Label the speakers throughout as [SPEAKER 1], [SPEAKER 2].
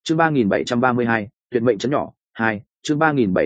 [SPEAKER 1] Chương 3732, tuyệt mệnh chấn nhỏ 2, chương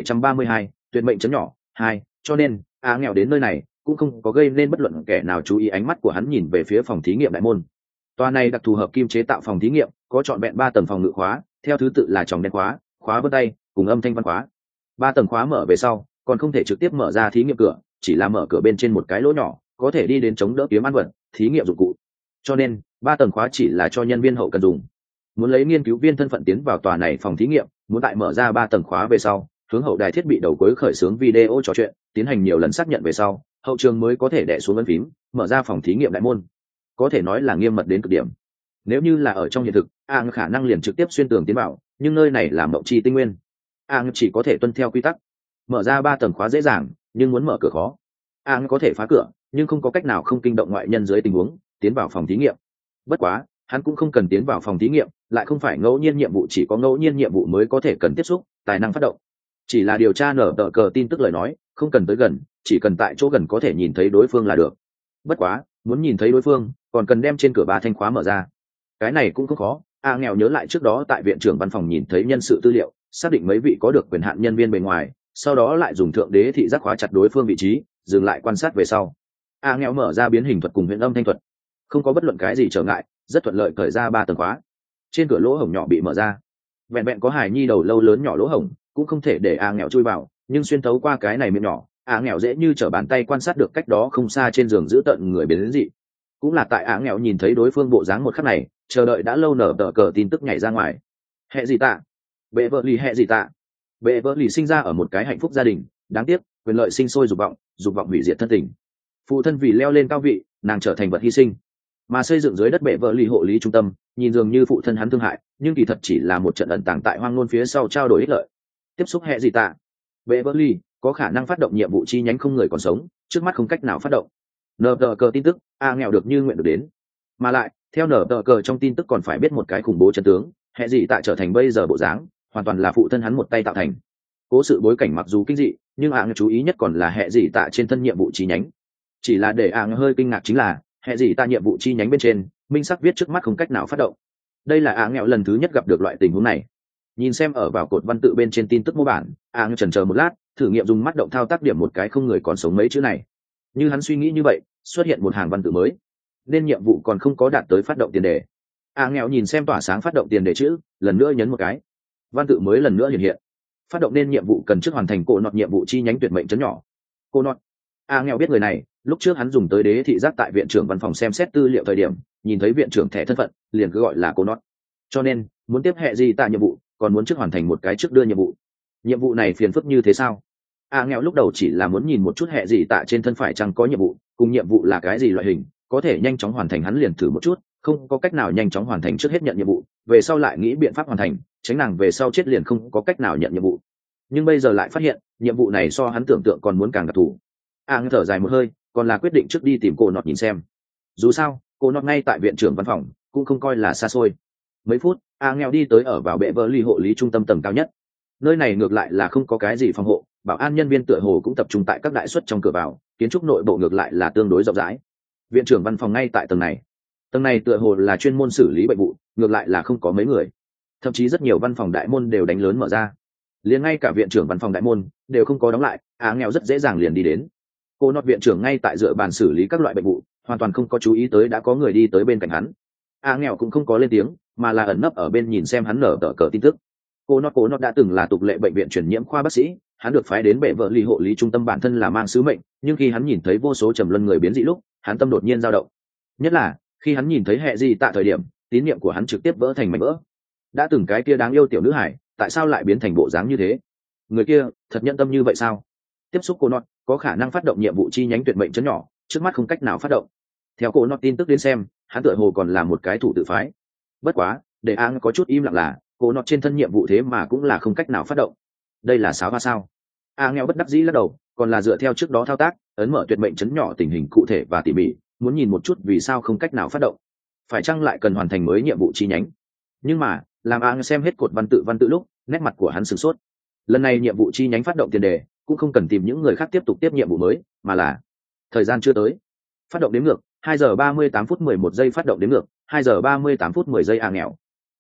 [SPEAKER 1] 3732, tuyệt mệnh chấn nhỏ 2, cho nên nghèo đến nơi này cũng không có gây nên bất luận kẻ nào chú ý. Ánh mắt của hắn nhìn về phía phòng thí nghiệm đại môn. Tòa này đặc thù hợp kim chế tạo phòng thí nghiệm có trọn vẹn 3 tầng phòng ngự khóa, theo thứ tự là tròng đen khóa, khóa vân tay cùng âm thanh văn khóa. 3 tầng khóa mở về sau, còn không thể trực tiếp mở ra thí nghiệm cửa, chỉ là mở cửa bên trên một cái lỗ nhỏ, có thể đi đến chống đỡ kiếm ăn vật, thí nghiệm dụng cụ. Cho nên 3 tầng khóa chỉ là cho nhân viên hậu cần dùng. Muốn lấy nghiên cứu viên thân phận tiến vào tòa này phòng thí nghiệm, muốn tại mở ra 3 tầng khóa về sau, hướng hậu đài thiết bị đầu cuối khởi xướng video trò chuyện, tiến hành nhiều lần xác nhận về sau, hậu trường mới có thể đè xuống ấn phím, mở ra phòng thí nghiệm đại môn. Có thể nói là nghiêm mật đến cực điểm. Nếu như là ở trong hiện thực, khả năng liền trực tiếp xuyên tường tiến vào, nhưng nơi này là mộng chi tinh nguyên, chỉ có thể tuân theo quy tắc. Mở ra 3 tầng khóa dễ dàng, nhưng muốn mở cửa khó. Có thể phá cửa, nhưng không có cách nào không kinh động ngoại nhân dưới tình huống tiến vào phòng thí nghiệm. Bất quá hắn cũng không cần tiến vào phòng thí nghiệm, lại không phải ngẫu nhiên nhiệm vụ, chỉ có ngẫu nhiên nhiệm vụ mới có thể cần tiếp xúc tài năng phát động. Chỉ là điều tra nở tờ cờ tin tức lời nói, không cần tới gần, chỉ cần tại chỗ gần có thể nhìn thấy đối phương là được. Bất quá muốn nhìn thấy đối phương còn cần đem trên cửa 3 thanh khóa mở ra. Cái này cũng không khó. Nghèo nhớ lại trước đó tại viện trưởng văn phòng nhìn thấy nhân sự tư liệu, xác định mấy vị có được quyền hạn nhân viên bề ngoài, sau đó lại dùng thượng đế thị giác khóa chặt đối phương vị trí, dừng lại quan sát về sau. Nghèo mở ra biến hình thuật cùng huyền âm thanh thuật, không có bất luận cái gì trở ngại, rất thuận lợi cởi ra 3 tầng khóa. Trên cửa lỗ hổng nhỏ bị mở ra, vẹn vẹn có hài nhi đầu lâu lớn nhỏ lỗ hổng, cũng không thể để nghèo chui vào, nhưng xuyên thấu qua cái này miệng nhỏ, nghèo dễ như trở bàn tay quan sát được cách đó không xa trên giường giữ tận người biến dị. Cũng là tại nghèo nhìn thấy đối phương bộ dáng một khắc này, chờ đợi đã lâu nở tờ cờ tin tức nhảy ra ngoài. Hệ gì tạ? Bệ vợ lì hệ gì tạ? Bệ vợ lì sinh ra ở một cái hạnh phúc gia đình, đáng tiếc quyền lợi sinh sôi dục vọng hủy diệt thân tình. Phụ thân vì leo lên cao vị, nàng trở thành vật hy sinh, mà xây dựng dưới đất bệ vợ lì hộ lý trung tâm, nhìn dường như phụ thân hắn thương hại, nhưng kỳ thật chỉ là một trận ẩn tàng tại hoang ngôn phía sau trao đổi ích lợi. Tiếp xúc hệ gì tạ? Bệ vợ lì có khả năng phát động nhiệm vụ chi nhánh không người còn sống, trước mắt không cách nào phát động. Nở tờ cờ tin tức, nghèo được như nguyện được đến, mà lại theo nở tờ cờ trong tin tức còn phải biết một cái khủng bố chân tướng, hệ gì tạ trở thành bây giờ bộ dáng hoàn toàn là phụ thân hắn một tay tạo thành. Cố sự bối cảnh mặc dù kinh dị, nhưng chú ý nhất còn là hệ gì tạ trên thân nhiệm vụ chi nhánh. Chỉ là để hơi kinh ngạc chính là hệ gì tạ nhiệm vụ chi nhánh bên trên minh sắc viết trước mắt không cách nào phát động. Đây là nghèo lần thứ nhất gặp được loại tình huống này. Nhìn xem ở vào cột văn tự bên trên tin tức mô bản, chần chờ một lát, thử nghiệm dùng mắt động thao tác điểm một cái không người còn sống mấy chữ này. Như hắn suy nghĩ như vậy, xuất hiện một hàng văn tự mới, nên nhiệm vụ còn không có đạt tới phát động tiền đề. nghèo nhìn xem tỏa sáng phát động tiền đề chữ, lần nữa nhấn một cái, văn tự mới lần nữa hiện hiện. Phát động nên nhiệm vụ cần trước hoàn thành cô nọt nhiệm vụ chi nhánh tuyệt mệnh chấn nhỏ. Cô nọt. nghèo biết người này, lúc trước hắn dùng tới đế thị giác tại viện trưởng văn phòng xem xét tư liệu thời điểm, nhìn thấy viện trưởng thẻ thân phận, liền cứ gọi là cô nọt. Cho nên muốn tiếp hệ gì tại nhiệm vụ, còn muốn trước hoàn thành một cái trước đưa nhiệm vụ. Nhiệm vụ này phiền phức như thế sao? nghèo lúc đầu chỉ là muốn nhìn một chút hệ gì tại trên thân phải chăng có nhiệm vụ, cùng nhiệm vụ là cái gì loại hình, có thể nhanh chóng hoàn thành hắn liền thử một chút, không có cách nào nhanh chóng hoàn thành trước hết nhận nhiệm vụ, về sau lại nghĩ biện pháp hoàn thành, tránh nàng về sau chết liền không có cách nào nhận nhiệm vụ. Nhưng bây giờ lại phát hiện nhiệm vụ này so hắn tưởng tượng còn muốn càng đặc thù. Thở dài một hơi, còn là quyết định trước đi tìm cô nọt nhìn xem. Dù sao cô nọt ngay tại viện trưởng văn phòng, cũng không coi là xa xôi. Mấy phút, nghèo đi tới ở vào bệ vợ ly hộ lý trung tâm tầng cao nhất. Nơi này ngược lại là không có cái gì phòng hộ, bảo an nhân viên tựa hồ cũng tập trung tại các đại suất trong cửa vào, kiến trúc nội bộ ngược lại là tương đối rộng rãi. Viện trưởng văn phòng ngay tại tầng này. Tầng này tựa hồ là chuyên môn xử lý bệnh vụ, ngược lại là không có mấy người. Thậm chí rất nhiều văn phòng đại môn đều đánh lớn mở ra, liền ngay cả viện trưởng văn phòng đại môn đều không có đóng lại. nghèo rất dễ dàng liền đi đến. Cô nọt viện trưởng ngay tại dựa bàn xử lý các loại bệnh vụ, hoàn toàn không có chú ý tới đã có người đi tới bên cạnh hắn. nghèo cũng không có lên tiếng, mà là ẩn nấp ở bên nhìn xem hắn nở tờ cờ tin tức. Cô nọt đã từng là tục lệ bệnh viện truyền nhiễm khoa bác sĩ, hắn được phái đến bệ vợ ly hộ lý trung tâm, bản thân là mang sứ mệnh, nhưng khi hắn nhìn thấy vô số trầm luân người biến dị lúc, hắn tâm đột nhiên dao động. Nhất là khi hắn nhìn thấy hệ gì tại thời điểm, tín niệm của hắn trực tiếp vỡ thành mảnh vỡ. Đã từng cái kia đáng yêu tiểu nữ hải, tại sao lại biến thành bộ dáng như thế? Người kia thật nhẫn tâm như vậy sao? Tiếp xúc cô nọt có khả năng phát động nhiệm vụ chi nhánh tuyệt mệnh chấn nhỏ, trước mắt không cách nào phát động. Theo cô nọt tin tức đến xem, hắn tựa hồ còn là một cái thủ tự phái. Bất quá để có chút im lặng là cô nọt trên thân nhiệm vụ thế mà cũng là không cách nào phát động. Đây là sáo hoa sao? nghèo bất đắc dĩ lắc đầu, còn là dựa theo trước đó thao tác, ấn mở tuyệt mệnh chấn nhỏ tình hình cụ thể và tỉ mỉ, muốn nhìn một chút vì sao không cách nào phát động, phải chăng lại cần hoàn thành mới nhiệm vụ chi nhánh. Nhưng mà làm xem hết cột văn tự lúc, nét mặt của hắn sửng sốt. Lần này nhiệm vụ chi nhánh phát động tiền đề cũng không cần tìm những người khác tiếp tục tiếp nhiệm vụ mới, mà là thời gian chưa tới. Phát động đếm ngược 2 giờ 38 phút 11 giây, phát động đếm ngược 2 giờ 38 phút 10 giây. nghèo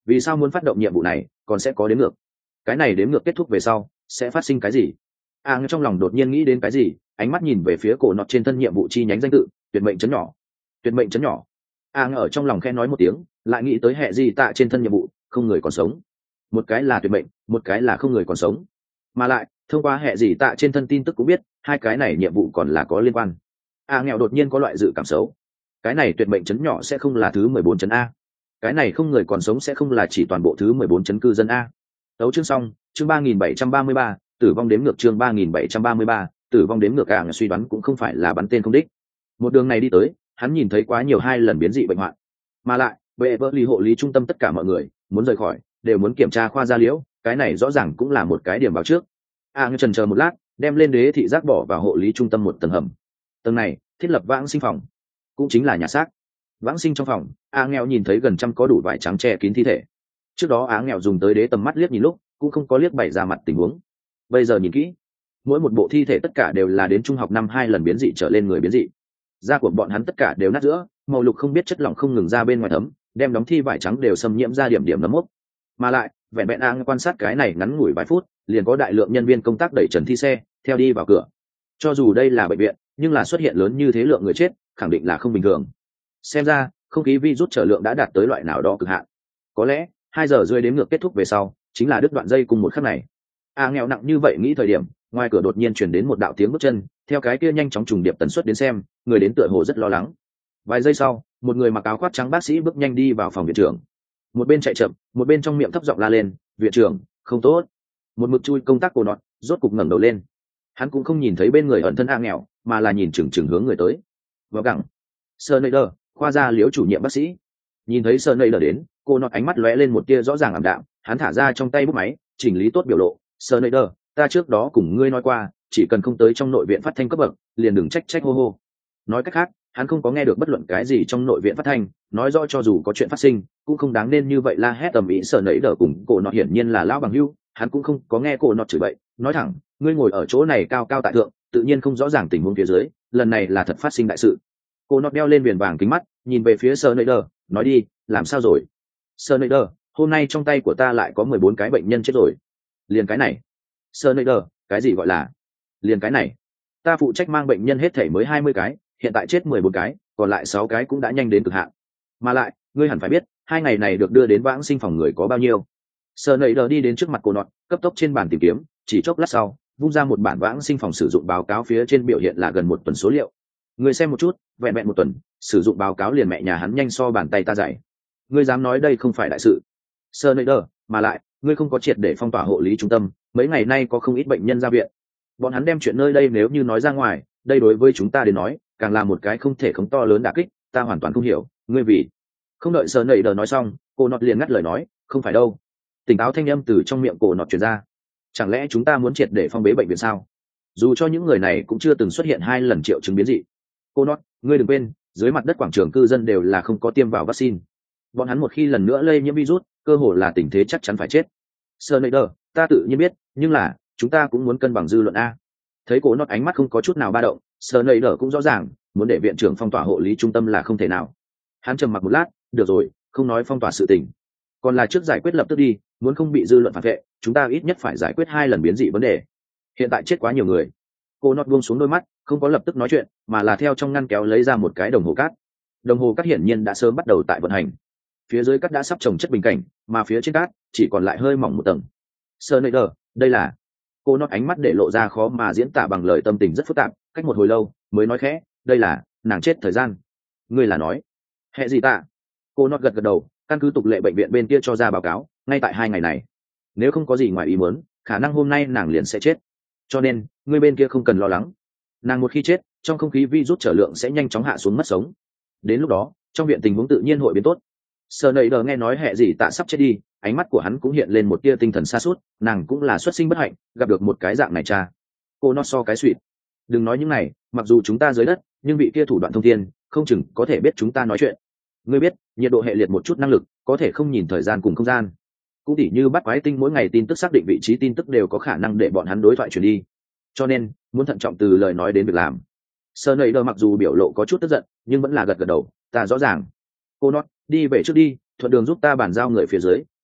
[SPEAKER 1] Vì sao muốn phát động nhiệm vụ này còn sẽ có đếm ngược? Cái này đếm ngược kết thúc về sau sẽ phát sinh cái gì? Trong lòng đột nhiên nghĩ đến cái gì, ánh mắt nhìn về phía cổ nọt trên thân nhiệm vụ chi nhánh danh tự tuyệt mệnh chấn nhỏ. Tuyệt mệnh chấn nhỏ. Ở trong lòng khen nói một tiếng, lại nghĩ tới hệ gì tạ trên thân nhiệm vụ không người còn sống. Một cái là tuyệt mệnh, một cái là không người còn sống, mà lại thông qua hệ gì tạ trên thân tin tức cũng biết hai cái này nhiệm vụ còn là có liên quan. Nghèo đột nhiên có loại dự cảm xấu. Cái này tuyệt mệnh chấn nhỏ sẽ không là thứ 14 chấn A. Cái này không người còn sống sẽ không là chỉ toàn bộ thứ 14 chấn cư dân A. Đấu chương xong, chương 3733, tử vong đếm ngược chương 3733, tử vong đếm ngược. Suy đoán cũng không phải là bắn tên không đích. Một đường này đi tới, hắn nhìn thấy quá nhiều hai lần biến dị bệnh hoạn, mà lại về vợ lý hộ lý trung tâm tất cả mọi người muốn rời khỏi đều muốn kiểm tra khoa da liễu, cái này rõ ràng cũng là một cái điểm báo trước. Chần chờ một lát, đem lên đế thị giác bỏ vào hộ lý trung tâm một tầng hầm. Tầng này thiết lập vãng sinh phòng, cũng chính là nhà xác. Vãng sinh trong phòng, nghèo nhìn thấy gần trăm có đủ vải trắng che kín thi thể. Trước đó nghèo dùng tới đế tầm mắt liếc nhìn lúc cũng không có liếc bày ra mặt tình huống. Bây giờ nhìn kỹ, mỗi một bộ thi thể tất cả đều là đến trung học năm 2 lần biến dị trở lên người biến dị. Da của bọn hắn tất cả đều nát giữa, màu lục không biết chất lỏng không ngừng ra bên ngoài thấm, đem đóng thi vải trắng đều xâm nhiễm ra điểm điểm nấm mốc. Mà lại vẹn vẹn quan sát cái này ngắn ngủi vài phút liền có đại lượng nhân viên công tác đẩy trần thi xe theo đi vào cửa. Cho dù đây là bệnh viện, nhưng là xuất hiện lớn như thế lượng người chết khẳng định là không bình thường. Xem ra không khí virus trở lượng đã đạt tới loại nào đó cực hạn. Có lẽ 2 giờ rưỡi đếm ngược kết thúc về sau chính là đứt đoạn dây cùng một khắc này. Nghèo nặng như vậy nghĩ thời điểm, ngoài cửa đột nhiên truyền đến một đạo tiếng bước chân, theo cái kia nhanh chóng trùng điệp tần suất đến xem, người đến tựa hồ rất lo lắng. Vài giây sau, một người mặc áo khoác trắng bác sĩ bước nhanh đi vào phòng viện trưởng. Một bên chạy chậm, một bên trong miệng thấp giọng la lên, "Viện trưởng, không tốt!" Một mực chui công tác cổ nọt, rốt cục ngẩng đầu lên. Hắn cũng không nhìn thấy bên người ẩn thân nghèo, mà là nhìn chừng chừng hướng người tới. Vào gặng, Snyder, khoa gia liễu chủ nhiệm bác sĩ. Nhìn thấy Snyder đến, cô nọt ánh mắt lóe lên một tia rõ ràng ảm đạm, hắn thả ra trong tay bút máy, chỉnh lý tốt biểu lộ. "Snyder, ta trước đó cùng ngươi nói qua, chỉ cần không tới trong nội viện phát thanh cấp bậc, liền đừng trách hô hô." Nói cách khác, hắn không có nghe được bất luận cái gì trong nội viện phát thanh, nói rõ cho dù có chuyện phát sinh cũng không đáng nên như vậy la hét tầm ý. Sợ nấy đỡ cùng cổ nọt hiển nhiên là lão bằng hữu, hắn cũng không có nghe cổ nọt chửi bậy, nói thẳng, ngươi ngồi ở chỗ này cao cao tại thượng, tự nhiên không rõ ràng tình huống phía dưới, lần này là thật phát sinh đại sự. Cổ nọt đeo lên viền vàng kính mắt, nhìn về phía Sợ nấy đỡ, nói đi, làm sao rồi? Sợ nấy đỡ, hôm nay trong tay của ta lại có 14 cái bệnh nhân chết rồi. Liền cái này? Sợ nấy đỡ, cái gì gọi là liền cái này? Ta phụ trách mang bệnh nhân hết thể mới 20 cái, hiện tại chết 14 cái, còn lại 6 cái cũng đã nhanh đến cực hạn. Mà lại, ngươi hẳn phải biết, 2 ngày này được đưa đến vãng sinh phòng người có bao nhiêu. Snyder đi đến trước mặt cô nọt, cấp tốc trên bàn tìm kiếm, chỉ chốc lát sau, vung ra một bản vãng sinh phòng sử dụng báo cáo, phía trên biểu hiện là gần 1 tuần số liệu. Ngươi xem một chút, vẹn vẹn 1 tuần, sử dụng báo cáo liền mẹ nhà hắn nhanh so bàn tay ta dạy. Ngươi dám nói đây không phải đại sự? Snyder, mà lại, ngươi không có triệt để phong tỏa hộ lý trung tâm, mấy ngày nay có không ít bệnh nhân ra viện. Bọn hắn đem chuyện nơi đây nếu như nói ra ngoài, đây đối với chúng ta đến nói càng là một cái không thể khống to lớn đả kích. Ta hoàn toàn không hiểu ngươi vì. Không đợi Snyder nói xong, cô nọt liền ngắt lời nói, không phải đâu. Tỉnh táo thanh âm từ trong miệng cô nọt truyền ra. Chẳng lẽ chúng ta muốn triệt để phong bế bệnh viện sao? Dù cho những người này cũng chưa từng xuất hiện 2 lần triệu chứng biến dị. Cô nọt, ngươi đừng quên, dưới mặt đất quảng trường cư dân đều là không có tiêm vào vaccine. Bọn hắn một khi lần nữa lây nhiễm virus, cơ hồ là tình thế chắc chắn phải chết. Snyder, ta tự nhiên biết, nhưng là chúng ta cũng muốn cân bằng dư luận a. Thấy cô nọt ánh mắt không có chút nào ba động, Snyder cũng rõ ràng, muốn để viện trưởng phong tỏa hộ lý trung tâm là không thể nào. Hắn trầm mặc một lát, được rồi, không nói phong tỏa sự tình, còn là trước giải quyết lập tức đi, muốn không bị dư luận phản vệ, chúng ta ít nhất phải giải quyết 2 lần biến dị vấn đề. Hiện tại chết quá nhiều người. Cô nọt buông xuống đôi mắt, không có lập tức nói chuyện, mà là theo trong ngăn kéo lấy ra một cái đồng hồ cát. Đồng hồ cát hiển nhiên đã sớm bắt đầu tại vận hành. Phía dưới cát đã sắp trồng chất bình cảnh, mà phía trên cát chỉ còn lại hơi mỏng một tầng. Snyder, đây là. Cô nọt ánh mắt để lộ ra khó mà diễn tả bằng lời, tâm tình rất phức tạp, cách một hồi lâu mới nói khẽ, đây là nàng chết thời gian. Ngươi là nói hệ gì tạ? Cô nọt gật gật đầu, căn cứ tục lệ bệnh viện bên kia cho ra báo cáo, ngay tại 2 ngày này, nếu không có gì ngoài ý muốn, khả năng hôm nay nàng liền sẽ chết. Cho nên ngươi bên kia không cần lo lắng, nàng một khi chết, trong không khí virus trở lượng sẽ nhanh chóng hạ xuống mất sống. Đến lúc đó trong viện tình huống tự nhiên hội biến tốt. Snyder nghe nói hệ gì tạ sắp chết đi, ánh mắt của hắn cũng hiện lên một tia tinh thần xa suốt, nàng cũng là xuất sinh bất hạnh, gặp được một cái dạng này cha. Cô nó so cái suỵt. Đừng nói những này, mặc dù chúng ta dưới đất, nhưng vị kia thủ đoạn thông thiên, không chừng có thể biết chúng ta nói chuyện. Ngươi biết, nhiệt độ hệ liệt một chút năng lực, có thể không nhìn thời gian cùng không gian. Cũng tỉ như bắt quái tinh mỗi ngày tin tức xác định vị trí tin tức đều có khả năng để bọn hắn đối thoại truyền đi. Cho nên, muốn thận trọng từ lời nói đến việc làm. Snyder mặc dù biểu lộ có chút tức giận, nhưng vẫn là gật gật đầu, ta rõ ràng. Cô nó đi về trước đi, thuận đường giúp ta bàn giao người phía dưới,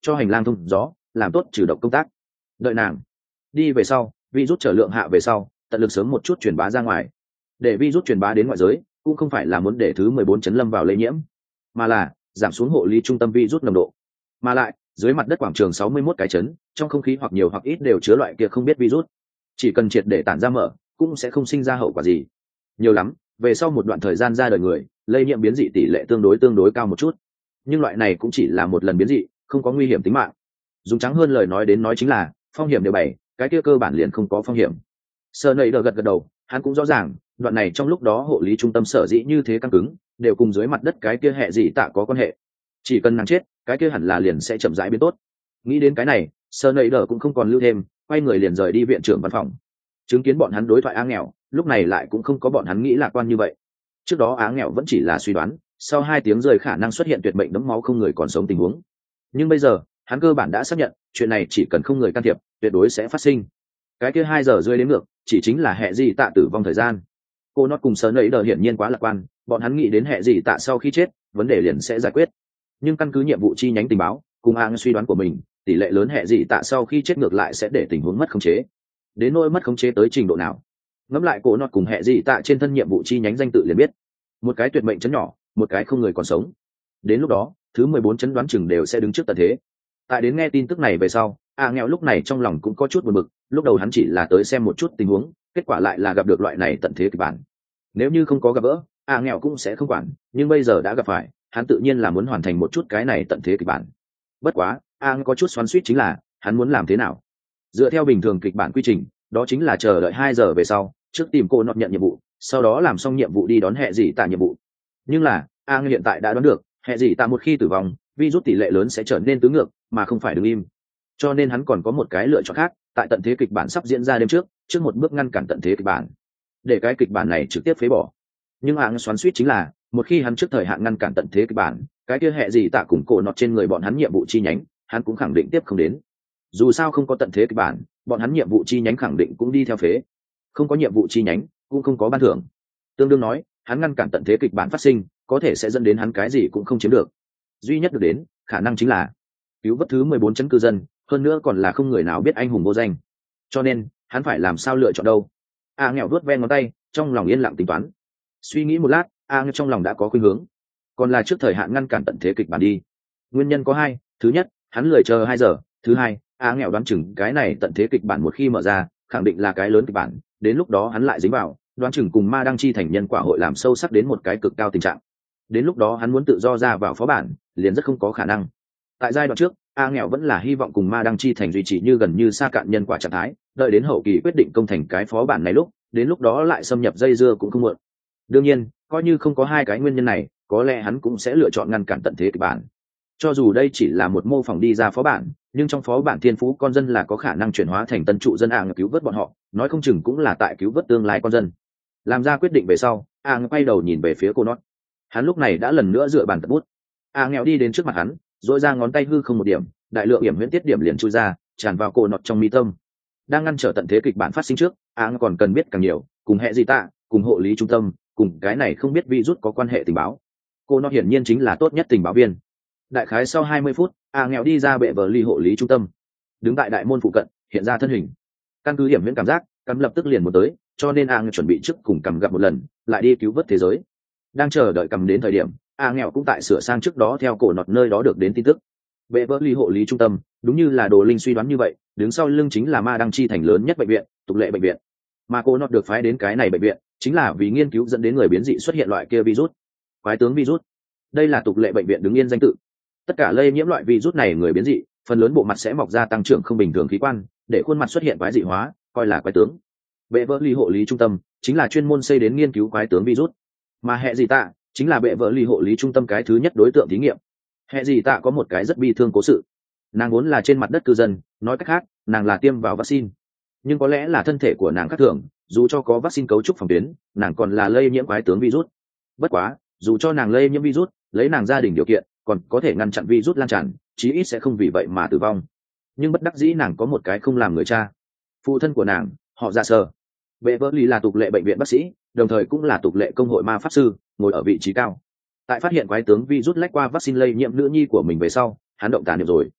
[SPEAKER 1] cho hành lang thông gió, làm tốt trừ độc công tác. Đợi nàng đi về sau, virus trở lượng hạ về sau, tận lực sớm một chút truyền bá ra ngoài. Để virus truyền bá đến ngoại giới, cũng không phải là muốn để thứ 14 chấn lâm vào lây nhiễm, mà là giảm xuống hộ lý trung tâm virus nồng độ. Mà lại, dưới mặt đất quảng trường 61 cái chấn, trong không khí hoặc nhiều hoặc ít đều chứa loại kia không biết virus. Chỉ cần triệt để tản ra mở, cũng sẽ không sinh ra hậu quả gì. Nhiều lắm, về sau một đoạn thời gian ra đời người, lây nhiễm biến dị tỷ lệ tương đối cao một chút. Nhưng loại này cũng chỉ là một lần biến dị, không có nguy hiểm tính mạng. Dùng trắng hơn lời nói đến nói chính là, phong hiểm đều bày, cái kia cơ bản liền không có phong hiểm. Sơ nầy đờ gật đầu, hắn cũng rõ ràng, đoạn này trong lúc đó hộ lý trung tâm sở dĩ như thế căng cứng, đều cùng dưới mặt đất cái kia hệ dị tạ có quan hệ. Chỉ cần nàng chết, cái kia hẳn là liền sẽ chậm rãi biến tốt. Nghĩ đến cái này, Sơ nầy đờ cũng không còn lưu thêm, quay người liền rời đi viện trưởng văn phòng. Chứng kiến bọn hắn đối thoại Á Nghèo, lúc này lại cũng không có bọn hắn nghĩ lạc quan như vậy. Trước đó Á Nghèo vẫn chỉ là suy đoán, sau 2 tiếng rời khả năng xuất hiện tuyệt bệnh đẫm máu không người còn sống tình huống. Nhưng bây giờ, hắn cơ bản đã xác nhận, chuyện này chỉ cần không người can thiệp, tuyệt đối sẽ phát sinh. Cái kia 2 giờ rơi đến ngược, chỉ chính là hệ gì tạ tử vong thời gian. Cô nó cùng Sớn ấy đờ hiển nhiên quá lạc quan, bọn hắn nghĩ đến hệ gì tạ sau khi chết, vấn đề liền sẽ giải quyết. Nhưng căn cứ nhiệm vụ chi nhánh tình báo, cùng Ang suy đoán của mình, tỷ lệ lớn hệ gì tạ sau khi chết ngược lại sẽ để tình huống mất khống chế. Đến nỗi mất khống chế tới trình độ nào, ngẫm lại cổ nọt cùng hệ gì tạ trên thân nhiệm vụ chi nhánh danh tự liền biết. Một cái tuyệt mệnh chấn nhỏ, một cái không người còn sống. Đến lúc đó, thứ 14 chấn đoán chừng đều sẽ đứng trước tận thế. Tại đến nghe tin tức này về sau, nghèo lúc này trong lòng cũng có chút buồn bực, lúc đầu hắn chỉ là tới xem một chút tình huống, kết quả lại là gặp được loại này tận thế kịch bản. Nếu như không có gặp gỡ, nghèo cũng sẽ không quản, nhưng bây giờ đã gặp phải, hắn tự nhiên là muốn hoàn thành một chút cái này tận thế kịch bản. Bất quá, có chút xoắn xuýt chính là, hắn muốn làm thế nào? Dựa theo bình thường kịch bản quy trình, đó chính là chờ đợi 2 giờ về sau, trước tìm cô nọt nhận nhiệm vụ, sau đó làm xong nhiệm vụ đi đón hệ gì tạ nhiệm vụ. Nhưng là, hiện tại đã đoán được, hệ gì tạ một khi tử vong, virus tỷ lệ lớn sẽ trở nên tứ ngược, mà không phải đứng im. Cho nên hắn còn có một cái lựa chọn khác, tại tận thế kịch bản sắp diễn ra đêm trước một bước ngăn cản tận thế kịch bản, để cái kịch bản này trực tiếp phế bỏ. Nhưng xoắn xuýt chính là, một khi hắn trước thời hạn ngăn cản tận thế kịch bản, cái kia hệ gì tạ cùng cổ nọt trên người bọn hắn nhiệm vụ chi nhánh, hắn cũng khẳng định tiếp không đến. Dù sao không có tận thế kịch bản, bọn hắn nhiệm vụ chi nhánh khẳng định cũng đi theo phế. Không có nhiệm vụ chi nhánh, cũng không có ban thưởng. Tương đương nói, hắn ngăn cản tận thế kịch bản phát sinh, có thể sẽ dẫn đến hắn cái gì cũng không chiếm được. Duy nhất được đến, khả năng chính là cứu vớt thứ 14 chấn cư dân, hơn nữa còn là không người nào biết anh hùng vô danh. Cho nên, hắn phải làm sao lựa chọn đâu? Nghèo vuốt ven ngón tay, trong lòng yên lặng tính toán. Suy nghĩ một lát, trong lòng đã có khuynh hướng. Còn là trước thời hạn ngăn cản tận thế kịch bản đi. Nguyên nhân có 2, thứ nhất, hắn lười chờ 2 giờ, thứ hai, nghèo đoán chừng cái này tận thế kịch bản một khi mở ra, khẳng định là cái lớn kịch bản, đến lúc đó hắn lại dính vào, đoán chừng cùng ma đăng chi thành nhân quả hội làm sâu sắc đến một cái cực cao tình trạng. Đến lúc đó hắn muốn tự do ra vào phó bản, liền rất không có khả năng. Tại giai đoạn trước, nghèo vẫn là hy vọng cùng ma đăng chi thành duy trì như gần như xa cạn nhân quả trạng thái, đợi đến hậu kỳ quyết định công thành cái phó bản này đến lúc đó lại xâm nhập dây dưa cũng không muộn. Đương nhiên, coi như không có 2 cái nguyên nhân này, có lẽ hắn cũng sẽ lựa chọn ngăn cản tận thế kịch bản. Cho dù đây chỉ là một mô phỏng đi ra phó bản, nhưng trong phó bản thiên phú con dân là có khả năng chuyển hóa thành tân trụ dân cứu vớt bọn họ, nói không chừng cũng là tại cứu vớt tương lai con dân. Làm ra quyết định về sau, quay đầu nhìn về phía cô nót. Hắn lúc này đã lần nữa dựa bàn tập bút. Nghèo đi đến trước mặt hắn, dội ra ngón tay hư không một điểm, đại lượng hiểm huyễn tiết điểm liền chui ra, tràn vào cô nọt trong mi tâm. Đang ngăn trở tận thế kịch bản phát sinh trước, còn cần biết càng nhiều, cùng hệ gì tạ, cùng hộ lý trung tâm, cùng cái này không biết virus có quan hệ tình báo. Cô nọt hiển nhiên chính là tốt nhất tình báo viên. Đại khái sau 20 phút, nghèo đi ra bệ vờ ly hộ lý trung tâm, đứng tại đại môn phụ cận, hiện ra thân hình. Căn cứ hiểm huyễn cảm giác, cầm lập tức liền muốn tới, cho nên chuẩn bị trước cùng cầm gặp một lần, lại đi cứu vớt thế giới. Đang chờ đợi cầm đến thời điểm, nghèo cũng tại sửa sang trước đó theo cổ nọt nơi đó được đến tin tức. Bệ vỡ ly hộ lý trung tâm, đúng như là Đồ Linh suy đoán như vậy, đứng sau lưng chính là ma đăng chi thành lớn nhất bệnh viện, tục lệ bệnh viện. Mà cổ nọt được phái đến cái này bệnh viện, chính là vì nghiên cứu dẫn đến người biến dị xuất hiện loại kia virus, quái tướng virus. Đây là tục lệ bệnh viện đứng yên danh tự. Tất cả lây nhiễm loại virus này người biến dị, phần lớn bộ mặt sẽ mọc ra tăng trưởng không bình thường khí quan, để khuôn mặt xuất hiện quái dị hóa, coi là quái tướng. Bệ vỡ ly hộ lý trung tâm chính là chuyên môn xây đến nghiên cứu quái tướng virus, mà hệ gì tạ chính là bệ vỡ ly hộ lý trung tâm cái thứ nhất đối tượng thí nghiệm. Hệ gì tạ có một cái rất bi thương cố sự. Nàng vốn là trên mặt đất cư dân, nói cách khác, nàng là tiêm vào vaccine. Nhưng có lẽ là thân thể của nàng khác thường, dù cho có vaccine cấu trúc phòng tuyến, nàng còn là lây nhiễm quái tướng virus. Bất quá, dù cho nàng lây nhiễm virus, lấy nàng gia đình điều kiện, còn có thể ngăn chặn virus lan tràn, chí ít sẽ không vì vậy mà tử vong. Nhưng bất đắc dĩ nàng có một cái không làm người cha. Phụ thân của nàng, họ Dạ Sơ. Bệ vỡ ly là tục lệ bệnh viện bác sĩ, đồng thời cũng là tục lệ công hội ma pháp sư, ngồi ở vị trí cao. Tại phát hiện quái tướng virus lách qua vaccine lây nhiễm nữ nhi của mình về sau, hắn động tàn niệm rồi.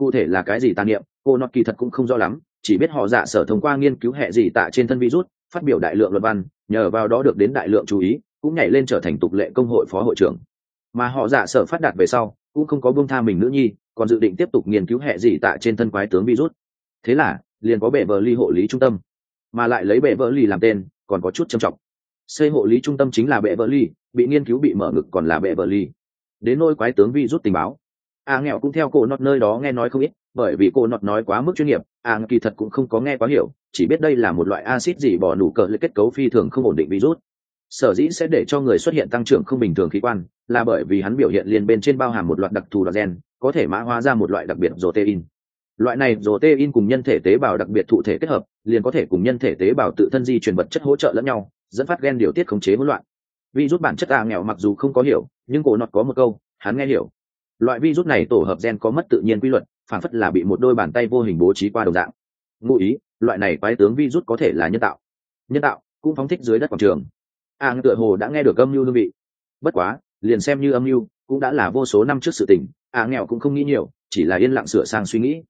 [SPEAKER 1] Cụ thể là cái gì tà niệm, cô nọt kỳ thật cũng không rõ lắm, chỉ biết họ dạ sở thông qua nghiên cứu hệ gì tạ trên thân virus, phát biểu đại lượng luận văn, nhờ vào đó được đến đại lượng chú ý, cũng nhảy lên trở thành tục lệ công hội phó hội trưởng. Mà họ dạ sở phát đạt về sau, cũng không có buông tha mình nữ nhi, còn dự định tiếp tục nghiên cứu hệ gì tạ trên thân quái tướng virus. Thế là liền có bệ vợ ly hộ lý trung tâm, mà lại lấy bệ vợ ly làm tên, còn có chút trầm trọng. Xây hộ lý trung tâm chính là bệ vợ ly, bị nghiên cứu bị mở ngực còn là bệ vợ ly. Đến nôi quái tướng virus tình báo, nghèo cũng theo cô nọt nơi đó nghe nói không ít, bởi vì cô nọt nói quá mức chuyên nghiệp, kỳ thật cũng không có nghe quá hiểu, chỉ biết đây là một loại axit gì bỏ nụ cỡ kết cấu phi thường không ổn định virus. Sở dĩ sẽ để cho người xuất hiện tăng trưởng không bình thường khí quan, là bởi vì hắn biểu hiện liền bên trên bao hàm một loạt đặc thù đặc gen, có thể mã hóa ra một loại đặc biệt protein. Loại này protein cùng nhân thể tế bào đặc biệt thụ thể kết hợp, liền có thể cùng nhân thể tế bào tự thân di truyền vật chất hỗ trợ lẫn nhau, dẫn phát gen điều tiết khống chế hỗn loạn. Virus bản chất nghèo mặc dù không có hiểu, nhưng cô nọt có một câu, hắn nghe hiểu. Loại virus này tổ hợp gen có mất tự nhiên quy luật, phản phất là bị một đôi bàn tay vô hình bố trí qua đồng dạng. Ngụ ý, loại này quái tướng virus có thể là nhân tạo. Nhân tạo cũng phóng thích dưới đất quảng trường. Tựa hồ đã nghe được âm mưu hương vị. Bất quá, liền xem như âm mưu, cũng đã là vô số năm trước sự tình. Nghèo cũng không nghĩ nhiều, chỉ là yên lặng sửa sang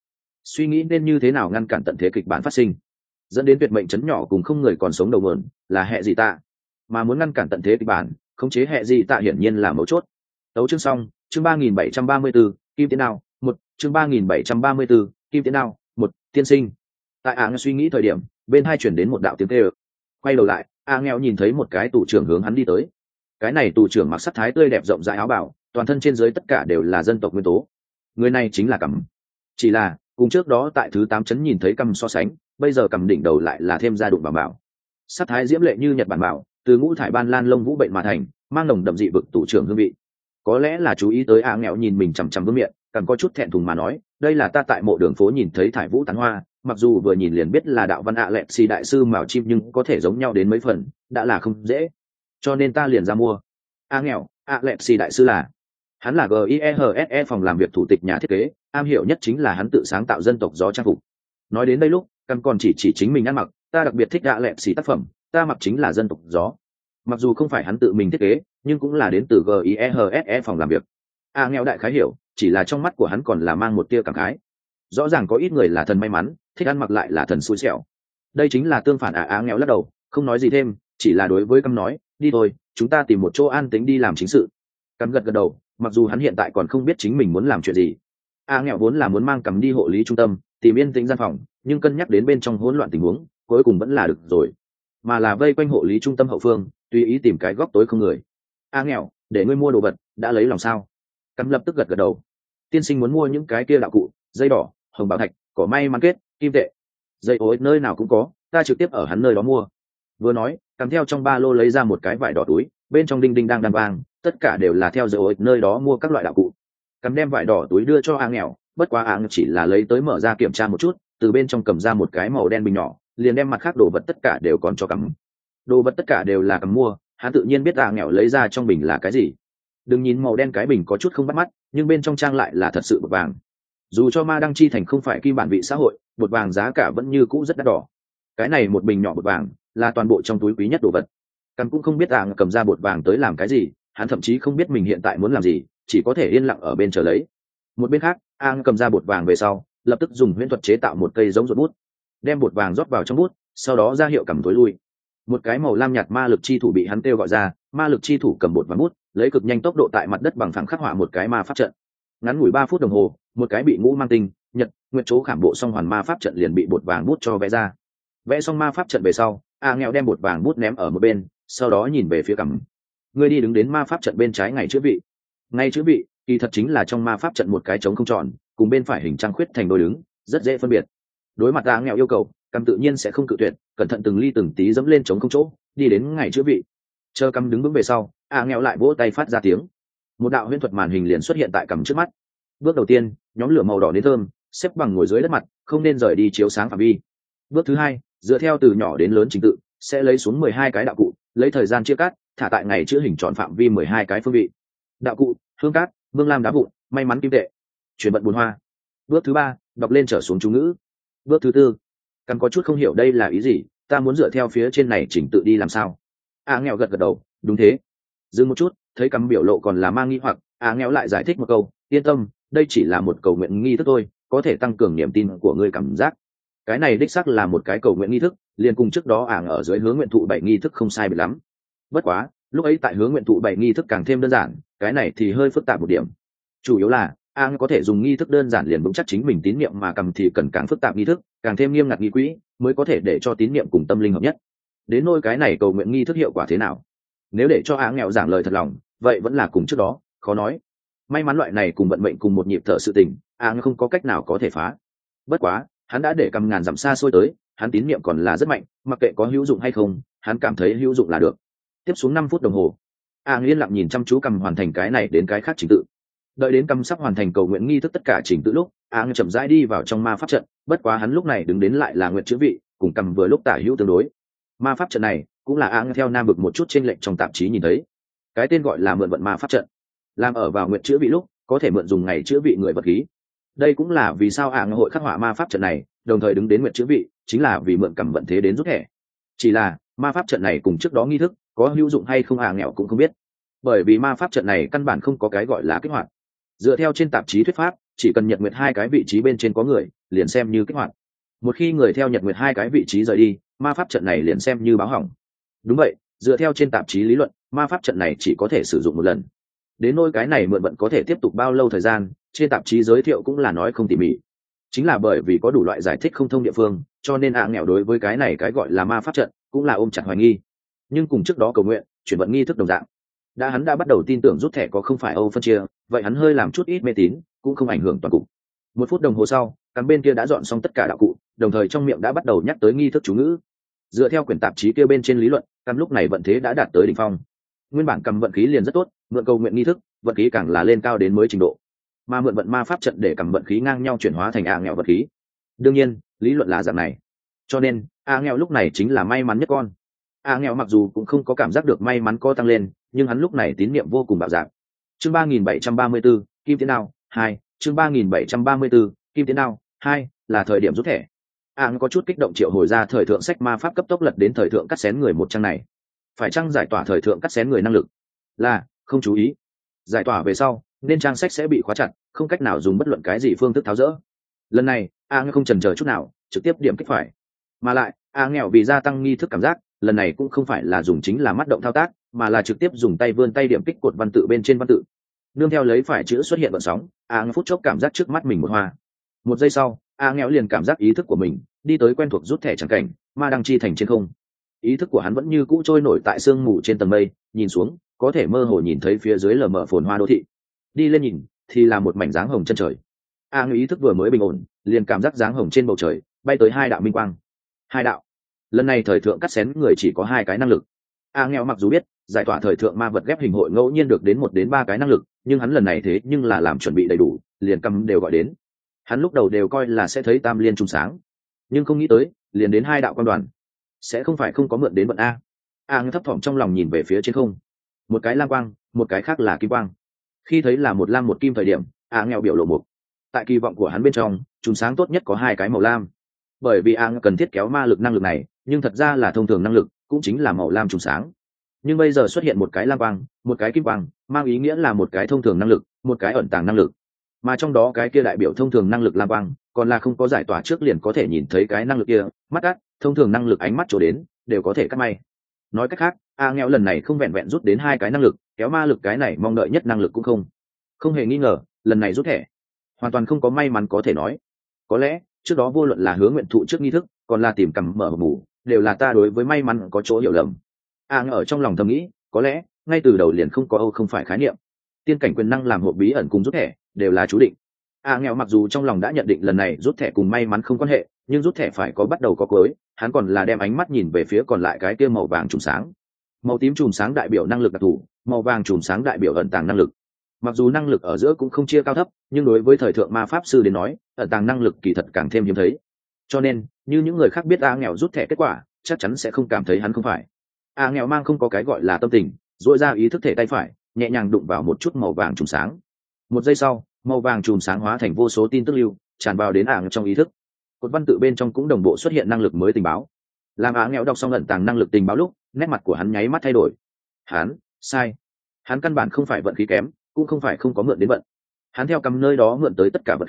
[SPEAKER 1] suy nghĩ nên như thế nào ngăn cản tận thế kịch bản phát sinh, dẫn đến tuyệt mệnh chấn nhỏ cùng không người còn sống đầu nguồn là hệ gì tạ. Mà muốn ngăn cản tận thế kịch bản, khống chế hệ gì tạ hiển nhiên là mấu chốt. Tấu chương xong, chương 3734, kim tiến nào một, chương 3734, kim tiến nào một, tiên sinh. Tại suy nghĩ thời điểm, bên hai chuyển đến một đạo tiếng kêu. Quay đầu lại, nghèo nhìn thấy một cái tù trưởng hướng hắn đi tới. Cái này tù trưởng mặc sắc thái tươi đẹp rộng rãi áo bào, toàn thân trên dưới tất cả đều là dân tộc nguyên tố. Người này chính là Cằm. Chỉ là cùng trước đó tại thứ 8 chấn nhìn thấy Cằm so sánh, bây giờ Cằm đỉnh đầu lại là thêm ra đụng bảo. Sắc thái diễm lệ như nhật bản bảo, từ ngũ thải ban lan lông vũ bệnh mà thành, mang nồng đậm dị vực tù trưởng hương vị. Có lẽ là chú ý tới nghèo nhìn mình chằm chằm vương miệng, Cằm có chút thẹn thùng mà nói, đây là ta tại mộ đường phố nhìn thấy thải vũ tán hoa, mặc dù vừa nhìn liền biết là đạo văn lẹp xì đại sư mào chim, nhưng có thể giống nhau đến mấy phần, đã là không dễ, cho nên ta liền ra mua. Nghèo, lẹp xì đại sư là, hắn là GIEHSE phòng làm việc thủ tịch nhà thiết kế, am hiểu nhất chính là hắn tự sáng tạo dân tộc gió trang phục. Nói đến đây lúc, Cằm còn chỉ chính mình ăn mặc, ta đặc biệt thích lẹp xì tác phẩm, ta mặc chính là dân tộc gió. Mặc dù không phải hắn tự mình thiết kế, nhưng cũng là đến từ GIEHSE phòng làm việc. Nghèo đại khái hiểu, chỉ là trong mắt của hắn còn là mang một tia cảm khái. Rõ ràng có ít người là thần may mắn, thích ăn mặc lại là thần xui xẻo. Đây chính là tương phản. Nghèo lắc đầu, không nói gì thêm, chỉ là đối với Cằm nói, đi thôi, chúng ta tìm một chỗ an tĩnh đi làm chính sự. Cằm gật đầu, mặc dù hắn hiện tại còn không biết chính mình muốn làm chuyện gì. Nghèo vốn là muốn mang Cằm đi hộ lý trung tâm, tìm yên tĩnh gian phòng, nhưng cân nhắc đến bên trong hỗn loạn tình huống, cuối cùng vẫn là được rồi, mà là vây quanh hộ lý trung tâm hậu phương, tùy ý tìm cái góc tối không người. Nghèo, để ngươi mua đồ vật, đã lấy lòng sao? Cằm lập tức gật đầu. Tiên sinh muốn mua những cái kia đạo cụ, dây đỏ, hồng bảo thạch, cỏ may mắn kết, kim tệ, dây ối nơi nào cũng có, ta trực tiếp ở hắn nơi đó mua. Vừa nói, Cằm theo trong ba lô lấy ra một cái vải đỏ túi, bên trong đinh đinh đang đan vang, tất cả đều là theo dây ối nơi đó mua các loại đạo cụ. Cằm đem vải đỏ túi đưa cho nghèo, bất quá chỉ là lấy tới mở ra kiểm tra một chút, từ bên trong cầm ra một cái màu đen bình nhỏ, liền đem mặt khác đồ vật tất cả đều còn cho Cằm. Đồ vật tất cả đều là Cằm mua, hắn tự nhiên biết nghèo lấy ra trong bình là cái gì. Đừng nhìn màu đen cái bình có chút không bắt mắt, nhưng bên trong trang lại là thật sự bột vàng. Dù cho Ma Đăng Chi Thành không phải kim bản vị xã hội, bột vàng giá cả vẫn như cũ rất đắt đỏ. Cái này một bình nhỏ bột vàng là toàn bộ trong túi quý nhất đồ vật. Cằm cũng không biết cầm ra bột vàng tới làm cái gì, hắn thậm chí không biết mình hiện tại muốn làm gì, chỉ có thể yên lặng ở bên chờ lấy. Một bên khác, cầm ra bột vàng về sau, lập tức dùng huyễn thuật chế tạo một cây giống ruột bút, đem bột vàng rót vào trong bút, sau đó ra hiệu Cằm tối lui. Một cái màu lam nhạt ma lực chi thủ bị hắn kêu gọi ra, ma lực chi thủ cầm bột và bút, lấy cực nhanh tốc độ tại mặt đất bằng phẳng khắc họa một cái ma pháp trận. Ngắn ngủi 3 phút đồng hồ, một cái bị ngũ mang tinh, nhật, nguyệt chỗ khảm bộ song hoàn ma pháp trận liền bị bột vàng bút cho vẽ ra. Vẽ xong ma pháp trận về sau, nghèo đem bột vàng bút ném ở một bên, sau đó nhìn về phía Cằm. Ngươi đi đứng đến ma pháp trận bên trái ngày chữ vị. Ngay chữ vị, kỳ thật chính là trong ma pháp trận một cái trống không tròn, cùng bên phải hình trăng khuyết thành đôi đứng, rất dễ phân biệt. Đối mặt nghèo yêu cầu, Cằm tự nhiên sẽ không cự tuyệt, cẩn thận từng ly từng tí dẫm lên trống không chỗ, đi đến ngày chữ vị. Chờ Cằm đứng vững về sau, nghèo lại vỗ tay phát ra tiếng. Một đạo huyễn thuật màn hình liền xuất hiện tại Cằm trước mắt. Bước đầu tiên, nhóm lửa màu đỏ đến thơm, xếp bằng ngồi dưới đất mặt, không nên rời đi chiếu sáng phạm vi. Bước thứ hai, dựa theo từ nhỏ đến lớn trình tự, sẽ lấy xuống 12 cái đạo cụ, lấy thời gian chia cắt, thả tại ngày chữ hình tròn phạm vi 12 cái phương vị. Đạo cụ: hương cát, vương lam đá vụn, may mắn kim tệ, chuyển vận buồn hoa. Bước thứ ba, đọc lên trở xuống chú ngữ. Bước thứ tư, Cằm có chút không hiểu đây là ý gì, ta muốn dựa theo phía trên này chỉnh tự đi làm sao? Nghèo gật đầu, đúng thế. Dừng một chút, thấy Cằm biểu lộ còn là mang nghi hoặc, nghèo lại giải thích một câu, yên tâm, đây chỉ là một cầu nguyện nghi thức thôi, có thể tăng cường niềm tin của ngươi cảm giác. Cái này đích xác là một cái cầu nguyện nghi thức, liền cùng trước đó ở dưới hướng nguyện thụ 7 nghi thức không sai biệt lắm. Bất quá lúc ấy tại hướng nguyện thụ 7 nghi thức càng thêm đơn giản, cái này thì hơi phức tạp một điểm. Chủ yếu là có thể dùng nghi thức đơn giản liền vững chắc chính mình tín niệm, mà cầm thì cần càng phức tạp nghi thức, càng thêm nghiêm ngặt nghi quỹ mới có thể để cho tín niệm cùng tâm linh hợp nhất. Đến nôi cái này cầu nguyện nghi thức hiệu quả thế nào, nếu để cho nghèo giảng lời thật lòng, vậy vẫn là cùng trước đó, khó nói. May mắn loại này cùng vận mệnh cùng một nhịp thở sự tình, không có cách nào có thể phá. Bất quá hắn đã để cầm ngàn dặm xa xôi tới, hắn tín niệm còn là rất mạnh, mặc kệ có hữu dụng hay không, hắn cảm thấy hữu dụng là được. Tiếp xuống 5 phút đồng hồ, yên lặng nhìn chăm chú cầm hoàn thành cái này đến cái khác trình tự. Đợi đến cầm sắp hoàn thành cầu nguyện nghi thức tất cả trình tự lúc, chậm rãi đi vào trong ma pháp trận. Bất quá hắn lúc này đứng đến lại là nguyện chữ vị, cùng cầm vừa lúc tả hữu tương đối. Ma pháp trận này cũng là theo nam vực một chút trên lệnh trong tạp chí nhìn thấy, cái tên gọi là mượn vận ma pháp trận, làm ở vào nguyện chữ vị lúc có thể mượn dùng ngày chữ vị người vật khí. Đây cũng là vì sao hội khắc họa ma pháp trận này, đồng thời đứng đến nguyện chữ vị, chính là vì mượn cầm vận thế đến rút thẻ. Chỉ là ma pháp trận này cùng trước đó nghi thức có hữu dụng hay không nghèo cũng không biết, bởi vì ma pháp trận này căn bản không có cái gọi là kích hoạt. Dựa theo trên tạp chí thuyết pháp, chỉ cần nhật nguyệt 2 cái vị trí bên trên có người liền xem như kích hoạt. Một khi người theo nhật nguyệt 2 cái vị trí rời đi, ma pháp trận này liền xem như báo hỏng. Đúng vậy, dựa theo trên tạp chí lý luận, ma pháp trận này chỉ có thể sử dụng một lần. Đến nỗi cái này mượn vận có thể tiếp tục bao lâu thời gian, trên tạp chí giới thiệu cũng là nói không tỉ mỉ. Chính là bởi vì có đủ loại giải thích không thông địa phương, cho nên nghèo đối với cái này cái gọi là ma pháp trận cũng là ôm chặt hoài nghi. Nhưng cùng trước đó cầu nguyện chuyển vận nghi thức đồng dạng, hắn đã bắt đầu tin tưởng rút thẻ có không phải Âu phân chia, vậy hắn hơi làm chút ít mê tín cũng không ảnh hưởng toàn cục. 1 phút đồng hồ sau, cắm bên kia đã dọn xong tất cả đạo cụ, đồng thời trong miệng đã bắt đầu nhắc tới nghi thức chú ngữ. Dựa theo quyển tạp chí kia bên trên lý luận, cắm lúc này vận thế đã đạt tới đỉnh phong. Nguyên bản cầm vận khí liền rất tốt, mượn cầu nguyện nghi thức, vận khí càng là lên cao đến mới trình độ. Mà mượn vận ma pháp trận để cầm vận khí ngang nhau chuyển hóa thành nghèo vận khí. Đương nhiên, lý luận là dạng này. Cho nên, nghèo lúc này chính là may mắn nhất con. nghèo mặc dù cũng không có cảm giác được may mắn có tăng lên, nhưng hắn lúc này tín niệm vô cùng bạo dạn. Chương 3734, Kim Tiến Đao 2, chương 3734, Kim Tiến Đao 2, là thời điểm rút thẻ. Có chút kích động triệu hồi ra thời thượng sách ma pháp cấp tốc lật đến thời thượng cắt xén người một trang này. Phải chăng giải tỏa thời thượng cắt xén người năng lực? Là, không chú ý. Giải tỏa về sau, nên trang sách sẽ bị khóa chặt, không cách nào dùng bất luận cái gì phương thức tháo dỡ. Lần này, không chần chờ chút nào, trực tiếp điểm kích phải. Mà lại, nghèo vì gia tăng nghi thức cảm giác, lần này cũng không phải là dùng chính là mắt động thao tác, mà là trực tiếp dùng tay vươn tay điểm kích cột văn tự bên trên văn tự. Nương theo lấy phải chữ xuất hiện vận sóng, phút chốc cảm giác trước mắt mình một hoa. 1 giây sau, nghèo liền cảm giác ý thức của mình đi tới quen thuộc rút thẻ chẳng cảnh, ma đăng chi thành trên không. Ý thức của hắn vẫn như cũ trôi nổi tại sương mù trên tầng mây, nhìn xuống có thể mơ hồ nhìn thấy phía dưới lờ mờ phồn hoa đô thị. Đi lên nhìn thì là một mảnh dáng hồng chân trời. Người ý thức vừa mới bình ổn, liền cảm giác dáng hồng trên bầu trời bay tới 2 đạo minh quang. 2 đạo. Lần này thời thượng cắt xén người chỉ có 2 cái năng lực. nghèo mặc dù biết giải tỏa thời thượng ma vật ghép hình hội ngẫu nhiên được đến 1 đến 3 cái năng lực, nhưng hắn lần này thế nhưng là làm chuẩn bị đầy đủ, liền cầm đều gọi đến. Hắn lúc đầu đều coi là sẽ thấy tam liên trùng sáng, nhưng không nghĩ tới liền đến 2 đạo quan đoàn. Sẽ không phải không có mượn đến vận a. Thấp thỏm trong lòng nhìn về phía trên không, một cái lam quang, một cái khác là kim quang. Khi thấy là một lam một kim thời điểm, nghèo biểu lộ một. Tại kỳ vọng của hắn bên trong, trùng sáng tốt nhất có 2 cái màu lam, bởi vì cần thiết kéo ma lực năng lực này, nhưng thật ra là thông thường năng lực, cũng chính là màu lam trùng sáng. Nhưng bây giờ xuất hiện một cái lam quang, một cái kim quang, mang ý nghĩa là một cái thông thường năng lực, một cái ẩn tàng năng lực. Mà trong đó cái kia đại biểu thông thường năng lực lam quang, còn là không có giải tỏa trước liền có thể nhìn thấy cái năng lực kia, mắt cắt, thông thường năng lực ánh mắt chỗ đến đều có thể cắt may. Nói cách khác, nghèo lần này không vẹn vẹn rút đến 2 cái năng lực, kéo ma lực cái này mong đợi nhất năng lực cũng không hề nghi ngờ, lần này rút thẻ hoàn toàn không có may mắn có thể nói. Có lẽ trước đó vô luận là hướng nguyện thụ trước nghi thức, còn là tìm cầm mở hộp mù, đều là ta đối với may mắn có chỗ hiểu lầm. Ở trong lòng thầm nghĩ, có lẽ ngay từ đầu liền không có không phải khái niệm. Tiên cảnh quyền năng làm hộp bí ẩn cùng rút thẻ đều là chú định. Nghèo mặc dù trong lòng đã nhận định lần này rút thẻ cùng may mắn không quan hệ, nhưng rút thẻ phải có bắt đầu có cuối, hắn còn là đem ánh mắt nhìn về phía còn lại cái kia màu vàng chùm sáng. Màu tím chùm sáng đại biểu năng lực đặc thù, màu vàng chùm sáng đại biểu ẩn tàng năng lực. Mặc dù năng lực ở giữa cũng không chia cao thấp, nhưng đối với thời thượng ma pháp sư đến nói, ẩn tàng năng lực kỳ thật càng thêm hiếm thấy. Cho nên, như những người khác biết nghèo rút thẻ kết quả, chắc chắn sẽ không cảm thấy hắn không phải. Nghèo mang không có cái gọi là tâm tình, duỗi ra ý thức thể tay phải, nhẹ nhàng đụng vào một chút màu vàng chùm sáng. 1 giây sau, màu vàng chùm sáng hóa thành vô số tin tức lưu, tràn vào đến trong ý thức. Cột văn tự bên trong cũng đồng bộ xuất hiện năng lực mới tình báo. Làm nghèo đọc xong ẩn tàng năng lực tình báo lúc, nét mặt của hắn nháy mắt thay đổi. Hắn sai. Hắn căn bản không phải vận khí kém, cũng không phải không có mượn đến vận. Hắn theo cầm nơi đó mượn tới tất cả vận khí,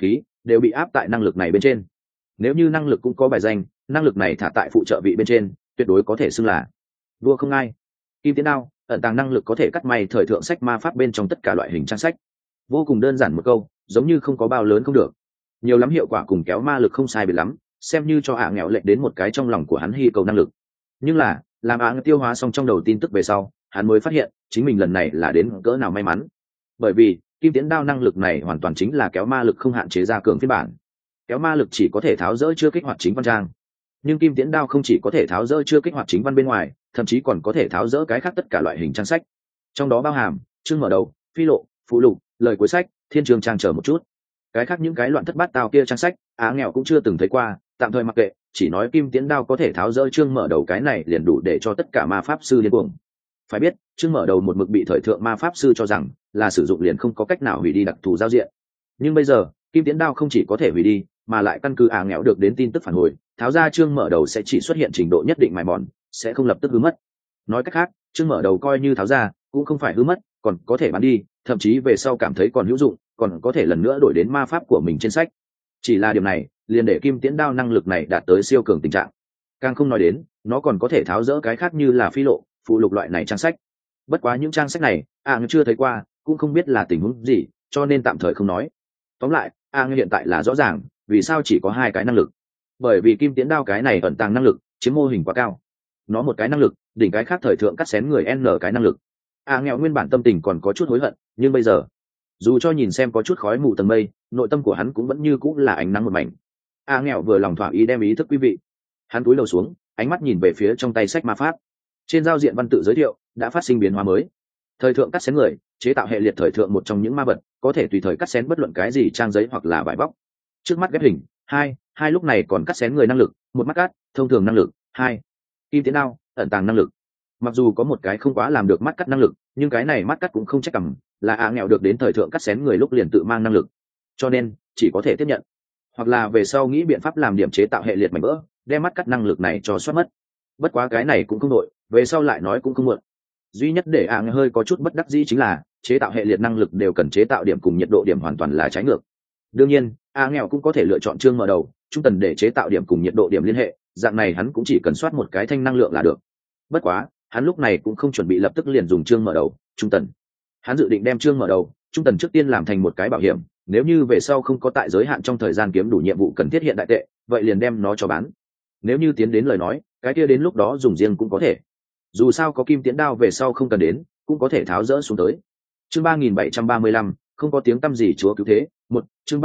[SPEAKER 1] đều bị áp tại năng lực này bên trên. Nếu như năng lực cũng có bài danh, năng lực này thả tại phụ trợ vị bên trên tuyệt đối có thể xưng là vua không ai. Kim Tiễn Đao ẩn tàng năng lực có thể cắt may thời thượng sách ma pháp bên trong tất cả loại hình trang sách. Vô cùng đơn giản một câu, giống như không có bao lớn không được, nhiều lắm hiệu quả cùng kéo ma lực không sai biệt lắm, xem như cho nghèo lệnh đến một cái trong lòng của hắn hy cầu năng lực. Nhưng là làm tiêu hóa xong trong đầu tin tức về sau, hắn mới phát hiện chính mình lần này là đến cỡ nào may mắn. Bởi vì Kim Tiễn Đao năng lực này hoàn toàn chính là kéo ma lực không hạn chế ra cường phiên bản. Kéo ma lực chỉ có thể tháo dỡ chưa kích hoạt chính văn trang, nhưng Kim Tiễn Đao không chỉ có thể tháo dỡ chưa kích hoạt chính văn bên ngoài, thậm chí còn có thể tháo dỡ cái khác tất cả loại hình trang sách, trong đó bao hàm chương mở đầu, phi lộ, phụ lục, lời cuối sách, thiên trường trang chờ một chút. Cái khác những cái loạn thất bát tao kia trang sách nghèo cũng chưa từng thấy qua, tạm thời mặc kệ, chỉ nói Kim Tiễn Đao có thể tháo dỡ chương mở đầu cái này liền đủ để cho tất cả ma pháp sư điên cuồng. Phải biết chương mở đầu một mực bị thời thượng ma pháp sư cho rằng là sử dụng liền không có cách nào hủy đi đặc thù giao diện, nhưng bây giờ Kim Tiễn Đao không chỉ có thể hủy đi, mà lại căn cứ nghèo được đến tin tức phản hồi, tháo ra chương mở đầu sẽ chỉ xuất hiện trình độ nhất định mài mòn, sẽ không lập tức hư mất. Nói cách khác, chương mở đầu coi như tháo ra cũng không phải hư mất, còn có thể bán đi, thậm chí về sau cảm thấy còn hữu dụng, còn có thể lần nữa đổi đến ma pháp của mình trên sách. Chỉ là điều này liền để Kim Tiễn Đao năng lực này đạt tới siêu cường tình trạng. Càng không nói đến nó còn có thể tháo dỡ cái khác như là phi lộ, phụ lục loại này trang sách. Bất quá những trang sách này chưa thấy qua, cũng không biết là tình huống gì, cho nên tạm thời không nói. Tóm lại hiện tại là rõ ràng vì sao chỉ có hai cái năng lực. Bởi vì Kim Tiễn Đao cái này ẩn tàng năng lực chiếm mô hình quá cao, nó một cái năng lực đỉnh cái khác thời thượng cắt xén người n cái năng lực. Nghèo nguyên bản tâm tình còn có chút hối hận, nhưng bây giờ dù cho nhìn xem có chút khói mù tầng mây, nội tâm của hắn cũng vẫn như cũng là ánh nắng một mảnh. Nghèo vừa lòng thỏa ý đem ý thức quý vị, hắn cúi đầu xuống, ánh mắt nhìn về phía trong tay sách ma pháp. Trên giao diện văn tự giới thiệu đã phát sinh biến hóa mới. Thời thượng cắt xén người, chế tạo hệ liệt thời thượng một trong những ma vật, có thể tùy thời cắt xén bất luận cái gì trang giấy hoặc là vải bóc. Trước mắt ghép hình hai lúc này còn cắt xén người năng lực, một mắt cắt thông thường năng lực hai. Kim Tiễn Đao ẩn tàng năng lực. Mặc dù có một cái không quá làm được mắt cắt năng lực, nhưng cái này mắt cắt cũng không trách cằm, là nghèo được đến thời thượng cắt xén người lúc liền tự mang năng lực, cho nên chỉ có thể tiếp nhận, hoặc là về sau nghĩ biện pháp làm điểm chế tạo hệ liệt mảnh vỡ, đem mắt cắt năng lực này cho soát mất. Bất quá cái này cũng không đội, về sau lại nói cũng không muộn. Duy nhất để hơi có chút bất đắc dĩ chính là chế tạo hệ liệt năng lực đều cần chế tạo điểm cùng nhiệt độ điểm hoàn toàn là trái ngược. Đương nhiên nghèo cũng có thể lựa chọn chương mở đầu, trung tần để chế tạo điểm cùng nhiệt độ điểm liên hệ, dạng này hắn cũng chỉ cần soát một cái thanh năng lượng là được. Bất quá hắn lúc này cũng không chuẩn bị lập tức liền dùng chương mở đầu trung tần, hắn dự định đem chương mở đầu trung tần trước tiên làm thành một cái bảo hiểm, nếu như về sau không có tại giới hạn trong thời gian kiếm đủ nhiệm vụ cần thiết hiện đại tệ, vậy liền đem nó cho bán. Nếu như tiến đến lời nói, cái kia đến lúc đó dùng riêng cũng có thể, dù sao có Kim Tiễn Đao về sau không cần đến, cũng có thể tháo rỡ xuống tới. Chương 3735, không có tiếng tăm gì chúa cứu thế một. Chương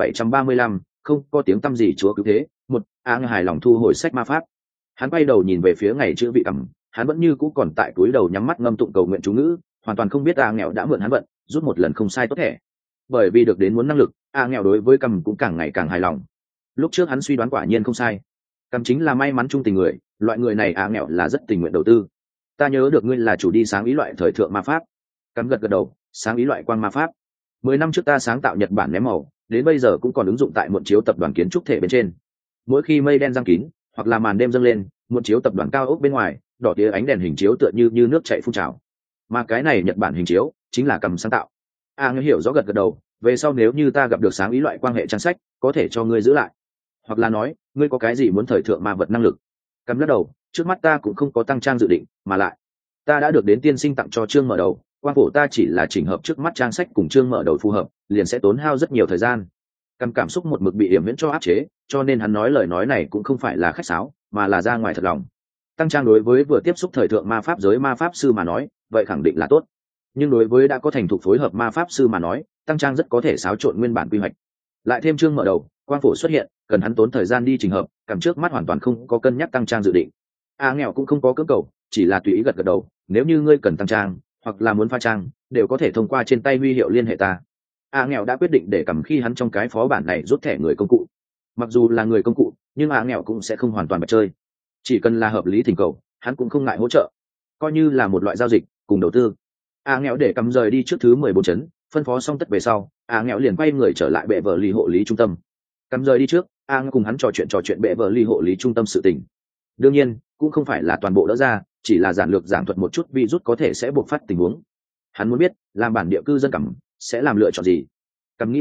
[SPEAKER 1] 3735, không có tiếng tăm gì chúa cứu thế một. Hài lòng thu hồi sách ma pháp, hắn quay đầu nhìn về phía ngày chữ vị cằm, hắn vẫn như cũ còn tại túi đầu nhắm mắt ngâm tụng cầu nguyện chú ngữ, hoàn toàn không biết nghèo đã mượn hắn vận rút một lần không sai tốt thẻ. Bởi vì được đến muốn năng lực, nghèo đối với cằm cũng càng ngày càng hài lòng. Lúc trước hắn suy đoán quả nhiên không sai, cằm chính là may mắn trung tình người, loại người này nghèo là rất tình nguyện đầu tư. Ta nhớ được ngươi là chủ đi sáng ý loại thời thượng ma pháp. Cằm gật gật đầu, sáng ý loại quang ma pháp. 10 năm trước ta sáng tạo Nhật Bản ném màu, đến bây giờ cũng còn ứng dụng tại muộn chiếu tập đoàn kiến trúc thể bên trên. Mỗi khi mây đen giăng kín hoặc là màn đêm dâng lên, muộn chiếu tập đoàn cao ốc bên ngoài đỏ tía ánh đèn hình chiếu tựa như nước chảy phun trào, mà cái này Nhật Bản hình chiếu chính là Cằm sáng tạo. Ngươi hiểu rõ, gật gật đầu. Về sau nếu như ta gặp được sáng ý loại quan hệ trang sách, có thể cho ngươi giữ lại, hoặc là nói ngươi có cái gì muốn thời thượng ma vật năng lực. Cằm lắc đầu, trước mắt ta cũng không có tăng trang dự định, mà lại ta đã được đến tiên sinh tặng cho chương mở đầu, quang phổ ta chỉ là chỉnh hợp trước mắt trang sách cùng chương mở đầu phù hợp, liền sẽ tốn hao rất nhiều thời gian. Cằm cảm xúc một mực bị điểm miễn cho áp chế, cho nên hắn nói lời nói này cũng không phải là khách sáo, mà là ra ngoài thật lòng. Tăng trang đối với vừa tiếp xúc thời thượng ma pháp giới ma pháp sư mà nói, vậy khẳng định là tốt, nhưng đối với đã có thành thục phối hợp ma pháp sư mà nói, tăng trang rất có thể xáo trộn nguyên bản quy hoạch. Lại thêm chương mở đầu, quang phổ xuất hiện, cần hắn tốn thời gian đi trình hợp, cảm trước mắt hoàn toàn không có cân nhắc tăng trang dự định. Nghèo cũng không có cưỡng cầu, chỉ là tùy ý gật gật đầu, nếu như ngươi cần tăng trang hoặc là muốn pha trang, đều có thể thông qua trên tay huy hiệu liên hệ ta. Nghèo đã quyết định để Cằm khi hắn trong cái phó bản này rút thẻ người công cụ. Mặc dù là người công cụ, nhưng nghèo cũng sẽ không hoàn toàn bạch chơi, chỉ cần là hợp lý thỉnh cầu, hắn cũng không ngại hỗ trợ, coi như là một loại giao dịch cùng đầu tư. Nghèo để Cằm rời đi trước thứ 14 chấn, phân phó xong tất về sau, nghèo liền quay người trở lại bệ vợ ly hộ lý trung tâm. Cằm rời đi trước, cùng hắn trò chuyện bệ vợ ly hộ lý trung tâm sự tình. Đương nhiên cũng không phải là toàn bộ đỡ ra, chỉ là giản lược giảng thuật một chút virus có thể sẽ bộc phát tình huống. Hắn muốn biết làm bản địa cư dân Cằm sẽ làm lựa chọn gì. Cằm nghĩ,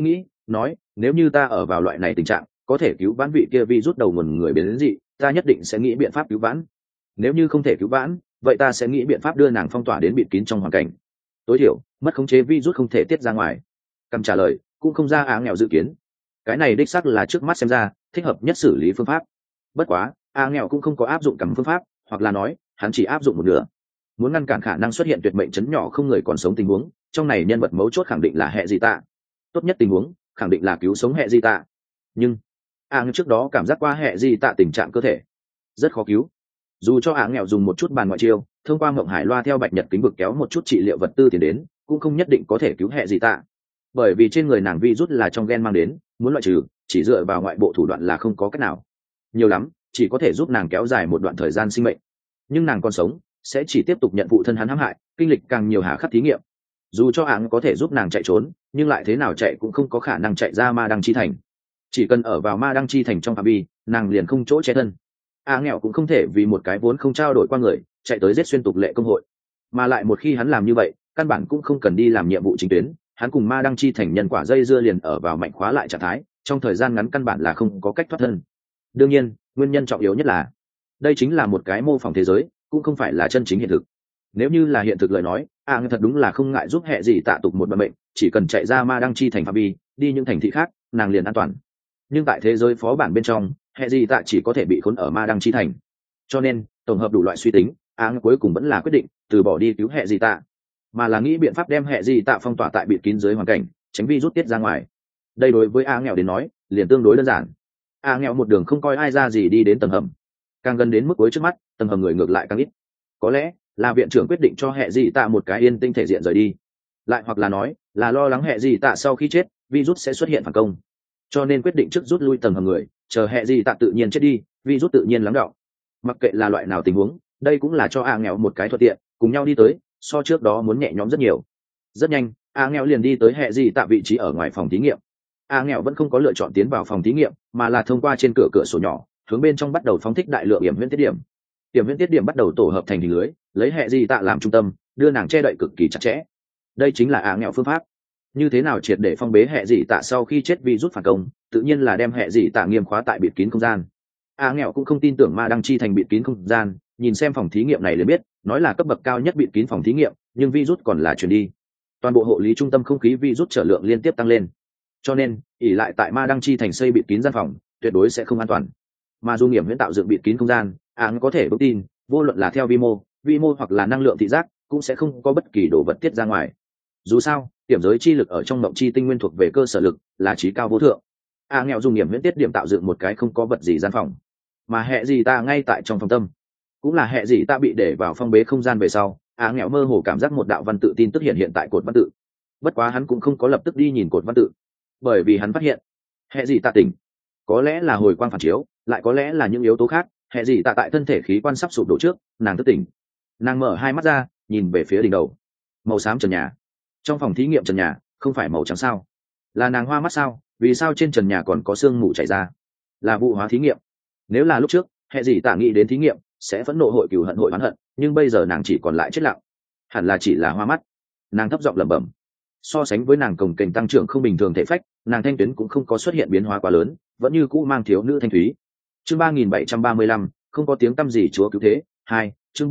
[SPEAKER 1] nói nếu như ta ở vào loại này tình trạng có thể cứu vãn vị kia vi rút đầu nguồn người biến đến dị, ta nhất định sẽ nghĩ biện pháp cứu vãn. Nếu như không thể cứu vãn, vậy ta sẽ nghĩ biện pháp đưa nàng phong tỏa đến bịt kín trong hoàn cảnh, tối thiểu mất khống chế vi rút không thể tiết ra ngoài. Cầm trả lời cũng không ra nghèo dự kiến, cái này đích xác là trước mắt xem ra thích hợp nhất xử lý phương pháp. Bất quá nghèo cũng không có áp dụng cầm phương pháp, hoặc là nói hắn chỉ áp dụng một nửa. Muốn ngăn cản khả năng xuất hiện tuyệt mệnh chấn nhỏ không người còn sống tình huống, trong này nhân vật mấu chốt khẳng định là hệ gì tạ. Tốt nhất tình huống khẳng định là cứu sống hệ gì tạ, nhưng trước đó cảm giác qua hệ gì tạ tình trạng cơ thể rất khó cứu. Dù cho nghèo dùng một chút bàn ngoại chiêu, thông qua mộng hải loa theo bạch nhật kính vực kéo một chút trị liệu vật tư tiền đến, cũng không nhất định có thể cứu hệ gì tạ, bởi vì trên người nàng virus là trong gen mang đến, muốn loại trừ chỉ dựa vào ngoại bộ thủ đoạn là không có cách nào, nhiều lắm chỉ có thể giúp nàng kéo dài một đoạn thời gian sinh mệnh, nhưng nàng còn sống sẽ chỉ tiếp tục nhận phụ thân hắn hãm hại, kinh lịch càng nhiều hà khắc thí nghiệm. Dù cho có thể giúp nàng chạy trốn, nhưng lại thế nào chạy cũng không có khả năng chạy ra ma đăng chi thành. Chỉ cần ở vào ma đăng chi thành trong phạm vi, nàng liền không chỗ che thân. Nghèo cũng không thể vì một cái vốn không trao đổi qua người chạy tới giết xuyên tục lệ công hội, mà lại một khi hắn làm như vậy căn bản cũng không cần đi làm nhiệm vụ chính tuyến, hắn cùng ma đăng chi thành nhân quả dây dưa liền ở vào mạnh khóa lại trạng thái, trong thời gian ngắn căn bản là không có cách thoát thân. Đương nhiên nguyên nhân trọng yếu nhất là đây chính là một cái mô phỏng thế giới, cũng không phải là chân chính hiện thực. Nếu như là hiện thực lời nói, thật đúng là không ngại giúp hệ gì tạ tục một bệnh bệnh, chỉ cần chạy ra ma đăng chi thành phạm vi đi những thành thị khác nàng liền an toàn. Nhưng tại thế giới phó bản bên trong, hệ gì tạ chỉ có thể bị khốn ở ma đăng chi thành, cho nên tổng hợp đủ loại suy tính, cuối cùng vẫn là quyết định từ bỏ đi cứu hệ gì tạ, mà là nghĩ biện pháp đem hệ gì tạ phong tỏa tại bịt kín dưới hoàn cảnh, tránh vi rút tiết ra ngoài. Đây đối với nghèo đến nói liền tương đối đơn giản. Nghèo một đường không coi ai ra gì đi đến tầng hầm, càng gần đến mức cuối trước mắt, tầng hầm người ngược lại càng ít. Có lẽ là viện trưởng quyết định cho hệ gì tạ một cái yên tinh thể diện rời đi, lại hoặc là nói là lo lắng hệ gì tạ sau khi chết virus sẽ xuất hiện phản công, cho nên quyết định trước rút lui tầng hầm người, chờ hệ gì tạ tự nhiên chết đi, virus tự nhiên lắng đọng. Mặc kệ là loại nào tình huống, đây cũng là cho nghèo một cái thuận tiện, cùng nhau đi tới so trước đó muốn nhẹ nhõm rất nhiều. Rất nhanh nghèo liền đi tới hệ gì tạ vị trí ở ngoài phòng thí nghiệm. Nghèo vẫn không có lựa chọn tiến vào phòng thí nghiệm, mà là thông qua trên cửa sổ nhỏ hướng bên trong bắt đầu phóng thích đại lượng yểm huyễn tiết điểm. Yểm huyễn tiết điểm bắt đầu tổ hợp thành hình lưới, lấy hệ gì tạ làm trung tâm, đưa nàng che đậy cực kỳ chặt chẽ. Đây chính là nghèo phương pháp. Như thế nào triệt để phong bế hệ gì tạ sau khi chết vì rút phản công, tự nhiên là đem hệ gì tạ nghiêm khóa tại bịt kín không gian. Nghèo cũng không tin tưởng ma đăng chi thành bịt kín không gian, nhìn xem phòng thí nghiệm này liền biết, nói là cấp bậc cao nhất bịt kín phòng thí nghiệm, nhưng virus còn là truyền đi. Toàn bộ hộ lý trung tâm không khí virus trở lượng liên tiếp tăng lên, cho nên ỉ lại tại ma đăng chi thành xây bịt kín gian phòng tuyệt đối sẽ không an toàn. Mà du nghiệm huyễn tạo dựng bịt kín không gian, có thể vững tin vô luận là theo vi mô hoặc là năng lượng thị giác cũng sẽ không có bất kỳ đồ vật tiết ra ngoài. Dù sao điểm giới chi lực ở trong mộng chi tinh nguyên thuộc về cơ sở lực, là trí cao vô thượng. Nghèo dùng nghiệm huyễn tiết điểm tạo dựng một cái không có vật gì gian phòng, mà hệ gì ta ngay tại trong phòng tâm, cũng là hệ gì ta bị để vào phong bế không gian về sau. Nghèo mơ hồ cảm giác một đạo văn tự tin tức hiện tại cột văn tự. Bất quá hắn cũng không có lập tức đi nhìn cột văn tự, bởi vì hắn phát hiện hệ gì ta tỉnh, có lẽ là hồi quang phản chiếu, lại có lẽ là những yếu tố khác. Hệ gì ta tại thân thể khí quan sắp sụp đổ trước, nàng thức tỉnh. Nàng mở hai mắt ra, nhìn về phía đỉnh đầu, màu xám trần nhà. Trong phòng thí nghiệm trần nhà không phải màu trắng sao? Là nàng hoa mắt sao? Vì sao trên trần nhà còn có sương mù chảy ra? Là vụ hóa thí nghiệm. Nếu là lúc trước hệ gì tạ nghĩ đến thí nghiệm sẽ phẫn nộ hội cừu hận hội oán hận, nhưng bây giờ nàng chỉ còn lại chết lặng, hẳn là chỉ là hoa mắt. Nàng thấp giọng lẩm bẩm. So sánh với nàng cồng kềnh tăng trưởng không bình thường thể phách, nàng thanh tuyến cũng không có xuất hiện biến hóa quá lớn, vẫn như cũ mang thiếu nữ thanh thúy. Chương 3735, không có tiếng tăm gì chúa cứu thế. 2. Chương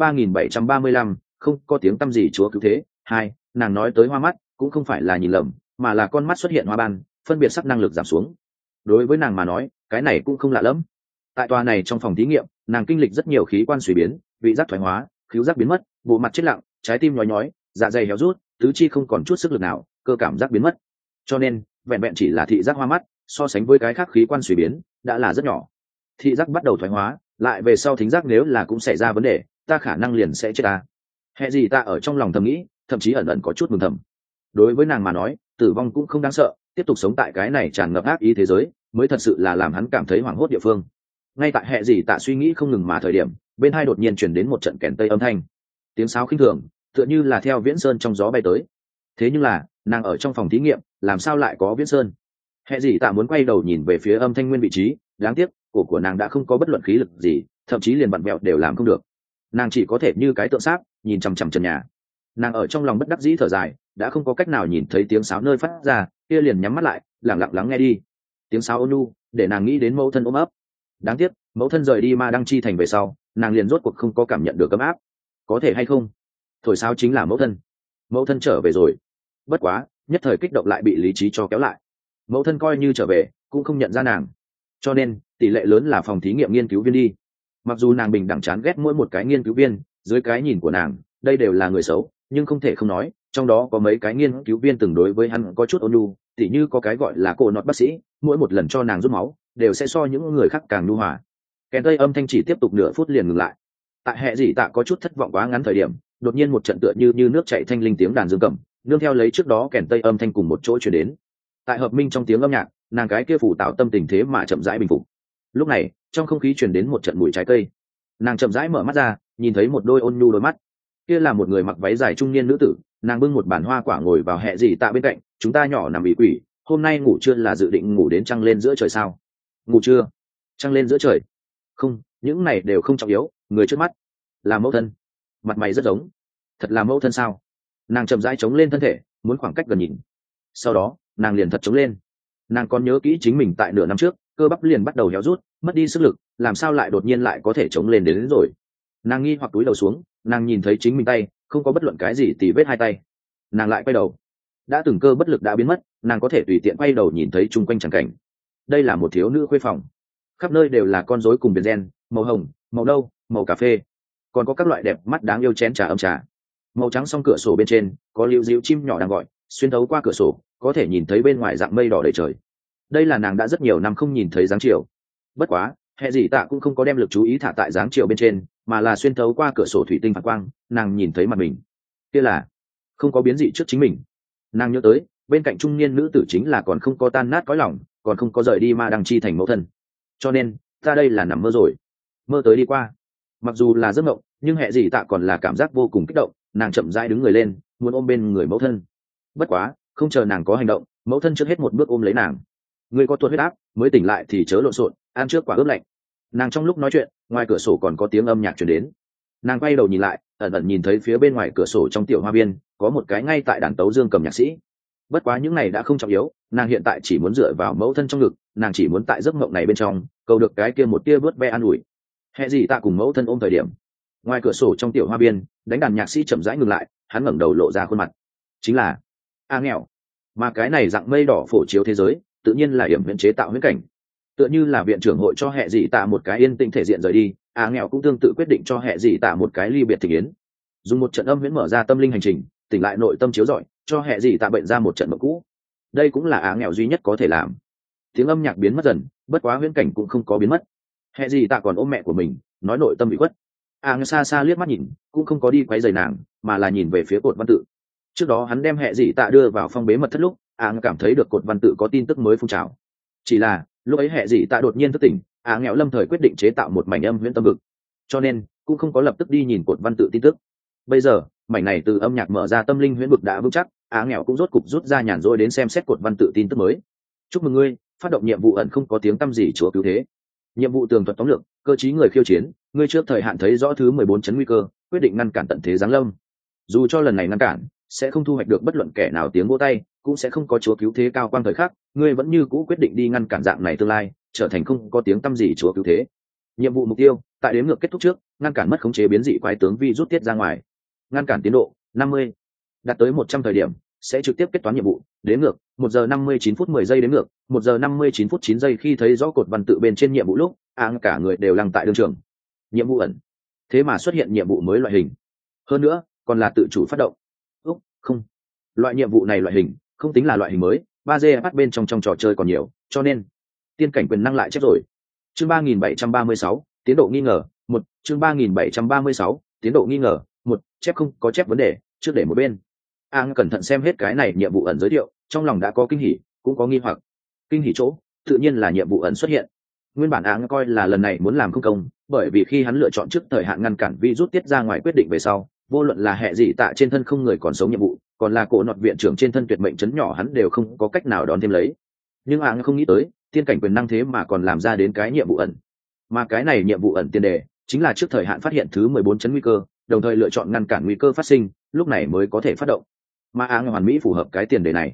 [SPEAKER 1] 3735, không có tiếng tăm gì chúa cứu thế. 2. Nàng nói tới hoa mắt cũng không phải là nhìn lầm, mà là con mắt xuất hiện hoa ban, phân biệt sắc năng lực giảm xuống. Đối với nàng mà nói cái này cũng không lạ lắm. Tại tòa này trong phòng thí nghiệm, nàng kinh lịch rất nhiều khí quan suy biến, vị giác thoái hóa, khứu giác biến mất, bộ mặt chết lặng, trái tim nhói nhói, dạ dày héo rút, tứ chi không còn chút sức lực nào, cơ cảm giác biến mất. Cho nên vẹn vẹn chỉ là thị giác hoa mắt, so sánh với cái khác khí quan suy biến đã là rất nhỏ. Thị giác bắt đầu thoái hóa, lại về sau thính giác nếu là cũng xảy ra vấn đề, ta khả năng liền sẽ chết ta. Hệ gì ta ở trong lòng thầm nghĩ, thậm chí ẩn ẩn có chút mừng thầm. Đối với nàng mà nói tử vong cũng không đáng sợ, tiếp tục sống tại cái này tràn ngập ác ý thế giới mới thật sự là làm hắn cảm thấy hoảng hốt địa phương. Ngay tại hệ gì tạ suy nghĩ không ngừng mà thời điểm, bên hai đột nhiên chuyển đến một trận kèn tây âm thanh, tiếng sáo khinh thường tựa như là theo viễn sơn trong gió bay tới. Thế nhưng là nàng ở trong phòng thí nghiệm làm sao lại có viễn sơn? Hệ gì tạ muốn quay đầu nhìn về phía âm thanh nguyên vị trí, đáng tiếc cổ của nàng đã không có bất luận khí lực gì, thậm chí liền vặn vẹo đều làm không được. Nàng chỉ có thể như cái tượng sáp nhìn chằm chằm trần nhà. Nàng ở trong lòng bất đắc dĩ thở dài, đã không có cách nào nhìn thấy tiếng sáo nơi phát ra, kia liền nhắm mắt lại, lẳng lặng lắng nghe đi. Tiếng sáo ôn nhu để nàng nghĩ đến mẫu thân ôm ấp. Đáng tiếc mẫu thân rời đi Ma Đăng Chi thành về sau, nàng liền rốt cuộc không có cảm nhận được ấm áp. Có thể hay không, thổi sáo chính là mẫu thân trở về rồi. Bất quá nhất thời kích động lại bị lý trí cho kéo lại. Mẫu thân coi như trở về cũng không nhận ra nàng, cho nên tỷ lệ lớn là phòng thí nghiệm nghiên cứu viên đi. Mặc dù nàng bình đẳng chán ghét mỗi một cái nghiên cứu viên, dưới cái nhìn của nàng đây đều là người xấu, nhưng không thể không nói trong đó có mấy cái nghiên cứu viên từng đối với hắn có chút ôn nhu, tỉ như có cái gọi là cô nọt bác sĩ, mỗi một lần cho nàng rút máu đều sẽ so những người khác càng nhu hòa. Kèn tây âm thanh chỉ tiếp tục nửa phút liền ngừng lại. Tại hệ gì tạ có chút thất vọng quá ngắn thời điểm, đột nhiên một trận tựa như nước chảy thanh linh tiếng đàn dương cầm nương theo lấy trước đó kèn tây âm thanh cùng một chỗ chuyển đến. Tại hợp minh trong tiếng âm nhạc, nàng cái kia phủ tạo tâm tình thế mà chậm rãi bình phục. Lúc này trong không khí truyền đến một trận mùi trái cây. Nàng chậm rãi mở mắt ra, nhìn thấy một đôi ôn nhu đôi mắt. Kia là một người mặc váy dài trung niên nữ tử, nàng bưng một bản hoa quả ngồi vào hệ gì tạ bên cạnh. Chúng ta nhỏ nằm bị quỷ, hôm nay ngủ trưa là dự định ngủ đến trăng lên giữa trời sao? Ngủ trưa? Trăng lên giữa trời? Không, những này đều không trọng yếu, người trước mắt là mẫu thân. Mặt mày rất giống, thật là mẫu thân sao? Nàng chậm rãi chống lên thân thể, muốn khoảng cách gần nhìn. Sau đó nàng liền thật chống lên. Nàng còn nhớ kỹ chính mình tại nửa năm trước cơ bắp liền bắt đầu héo rút, mất đi sức lực, làm sao lại đột nhiên lại có thể chống lên đến rồi. Nàng nghi hoặc túi đầu xuống, nàng nhìn thấy chính mình tay không có bất luận cái gì tì vết hai tay. Nàng lại quay đầu, đã từng cơ bất lực đã biến mất, nàng có thể tùy tiện quay đầu nhìn thấy chung quanh tràng cảnh. Đây là một thiếu nữ khuê phòng, khắp nơi đều là con rối cùng viền gen, màu hồng, màu nâu, màu cà phê, còn có các loại đẹp mắt đáng yêu chén trà ấm trà. Màu trắng song cửa sổ bên trên có liễu díu chim nhỏ đang gọi, xuyên thấu qua cửa sổ có thể nhìn thấy bên ngoài dạng mây đỏ đầy trời. Đây là nàng đã rất nhiều năm không nhìn thấy dáng chiều. Bất quá hệ gì tạ cũng không có đem lực chú ý thả tại dáng chiều bên trên, mà là xuyên thấu qua cửa sổ thủy tinh phản quang, nàng nhìn thấy mặt mình. Kia là không có biến dị trước chính mình. Nàng nhớ tới bên cạnh trung niên nữ tử chính là còn không có tan nát cõi lòng, còn không có rời đi Ma Đăng Chi thành mẫu thân. Cho nên ta đây là nằm mơ rồi, mơ tới đi qua. Mặc dù là giấc mộng, nhưng hệ gì tạ còn là cảm giác vô cùng kích động. Nàng chậm rãi đứng người lên, muốn ôm bên người mẫu thân. Bất quá không chờ nàng có hành động, mẫu thân trước hết một bước ôm lấy nàng. Người có tuột huyết áp, mới tỉnh lại thì chớ lộn xộn, ăn trước quả ướp lạnh. Nàng trong lúc nói chuyện, ngoài cửa sổ còn có tiếng âm nhạc truyền đến. Nàng quay đầu nhìn lại, ẩn ẩn nhìn thấy phía bên ngoài cửa sổ trong tiểu hoa viên có một cái ngay tại đàn tấu dương cầm nhạc sĩ. Bất quá những này đã không trọng yếu, nàng hiện tại chỉ muốn dựa vào mẫu thân trong ngực, nàng chỉ muốn tại giấc mộng này bên trong cầu được cái kia một tia vớt ve an ủi. Hệ gì tạ cùng mẫu thân ôm thời điểm, ngoài cửa sổ trong tiểu hoa viên đánh đàn nhạc sĩ chậm rãi ngừng lại, hắn ngẩng đầu lộ ra khuôn mặt, chính là A Nghèo. Mà cái này dạng mây đỏ phổ chiếu thế giới, tự nhiên là hiểm viện chế tạo huyễn cảnh. Tựa như là viện trưởng hội cho hệ dị tạ một cái yên tĩnh thể diện rời đi, A Nghèo cũng tương tự quyết định cho hệ dị tạ một cái ly biệt thịnh yến. Dùng một trận âm huyễn mở ra tâm linh hành trình, tỉnh lại nội tâm chiếu rọi, cho hệ dị tạ bệnh ra một trận mộng cũ. Đây cũng là A Nghèo duy nhất có thể làm. Tiếng âm nhạc biến mất dần, bất quá huyễn cảnh cũng không có biến mất. Hệ dị tạ còn ôm mẹ của mình, nói nội tâm bị khuất. A Nghèo xa xa liếc mắt nhìn, cũng không có đi quấy rầy nàng, mà là nhìn về phía cột văn tự. Trước đó hắn đem hệ dị tạ đưa vào phong bế mật thất lúc, A Nghèo cảm thấy được cột văn tự có tin tức mới phun trào. Chỉ là lúc ấy hệ dị tạ đột nhiên thức tỉnh, A Nghèo lâm thời quyết định chế tạo một mảnh âm huyễn tâm vực, cho nên cũng không có lập tức đi nhìn cột văn tự tin tức. Bây giờ mảnh này từ âm nhạc mở ra tâm linh huyễn vực đã vững chắc, A Nghèo cũng rốt cục rút ra nhàn rỗi đến xem xét cột văn tự tin tức mới. Chúc mừng ngươi phát động nhiệm vụ ẩn không có tiếng tăm gì chúa cứu thế. Nhiệm vụ tường thuật tóm lược, cơ chí người khiêu chiến, ngươi trước thời hạn thấy rõ thứ 14 chấn nguy cơ, quyết định ngăn cản tận thế giáng lâm. Dù cho lần này ngăn cản sẽ không thu hoạch được bất luận kẻ nào tiếng vỗ tay, cũng sẽ không có chúa cứu thế cao quang thời khắc, ngươi vẫn như cũ quyết định đi ngăn cản dạng này tương lai trở thành không có tiếng tăm gì chúa cứu thế. Nhiệm vụ mục tiêu, tại đếm ngược kết thúc trước ngăn cản mất khống chế biến dị quái tướng vi rút tiết ra ngoài. Ngăn cản tiến độ 50. Đạt tới 100 thời điểm sẽ trực tiếp kết toán nhiệm vụ. Đếm ngược 1 giờ 59 phút 10 giây. Đếm ngược 1 giờ 59 phút 9 giây. Khi thấy rõ cột văn tự bên trên nhiệm vụ lúc, cả người đều lăng tại đương trường. Nhiệm vụ ẩn, thế mà xuất hiện nhiệm vụ mới loại hình, hơn nữa còn là tự chủ phát động. Không, loại nhiệm vụ này loại hình không tính là loại hình mới, 3G bắt bên trong trò chơi còn nhiều, cho nên tiên cảnh quyền năng lại chép rồi. Chương 3736, tiến độ nghi ngờ. Chương 3736, tiến độ nghi ngờ. Chép không có chép vấn đề, trước để một bên. Cẩn thận xem hết cái này nhiệm vụ ẩn giới thiệu, trong lòng đã có kinh hỉ, cũng có nghi hoặc. Kinh hỉ chỗ, tự nhiên là nhiệm vụ ẩn xuất hiện. Nguyên bản coi là lần này muốn làm không công, bởi vì khi hắn lựa chọn trước thời hạn ngăn cản virus tiết ra ngoài quyết định về sau, vô luận là hệ dị tạ trên thân không người còn sống nhiệm vụ, còn là cổ nọt viện trưởng trên thân tuyệt mệnh chấn nhỏ hắn đều không có cách nào đón thêm lấy. Nhưng không nghĩ tới tiên cảnh quyền năng thế mà còn làm ra đến cái nhiệm vụ ẩn, mà cái này nhiệm vụ ẩn tiền đề chính là trước thời hạn phát hiện thứ 14 chấn nguy cơ, đồng thời lựa chọn ngăn cản nguy cơ phát sinh, lúc này mới có thể phát động. Mà hoàn mỹ phù hợp cái tiền đề này.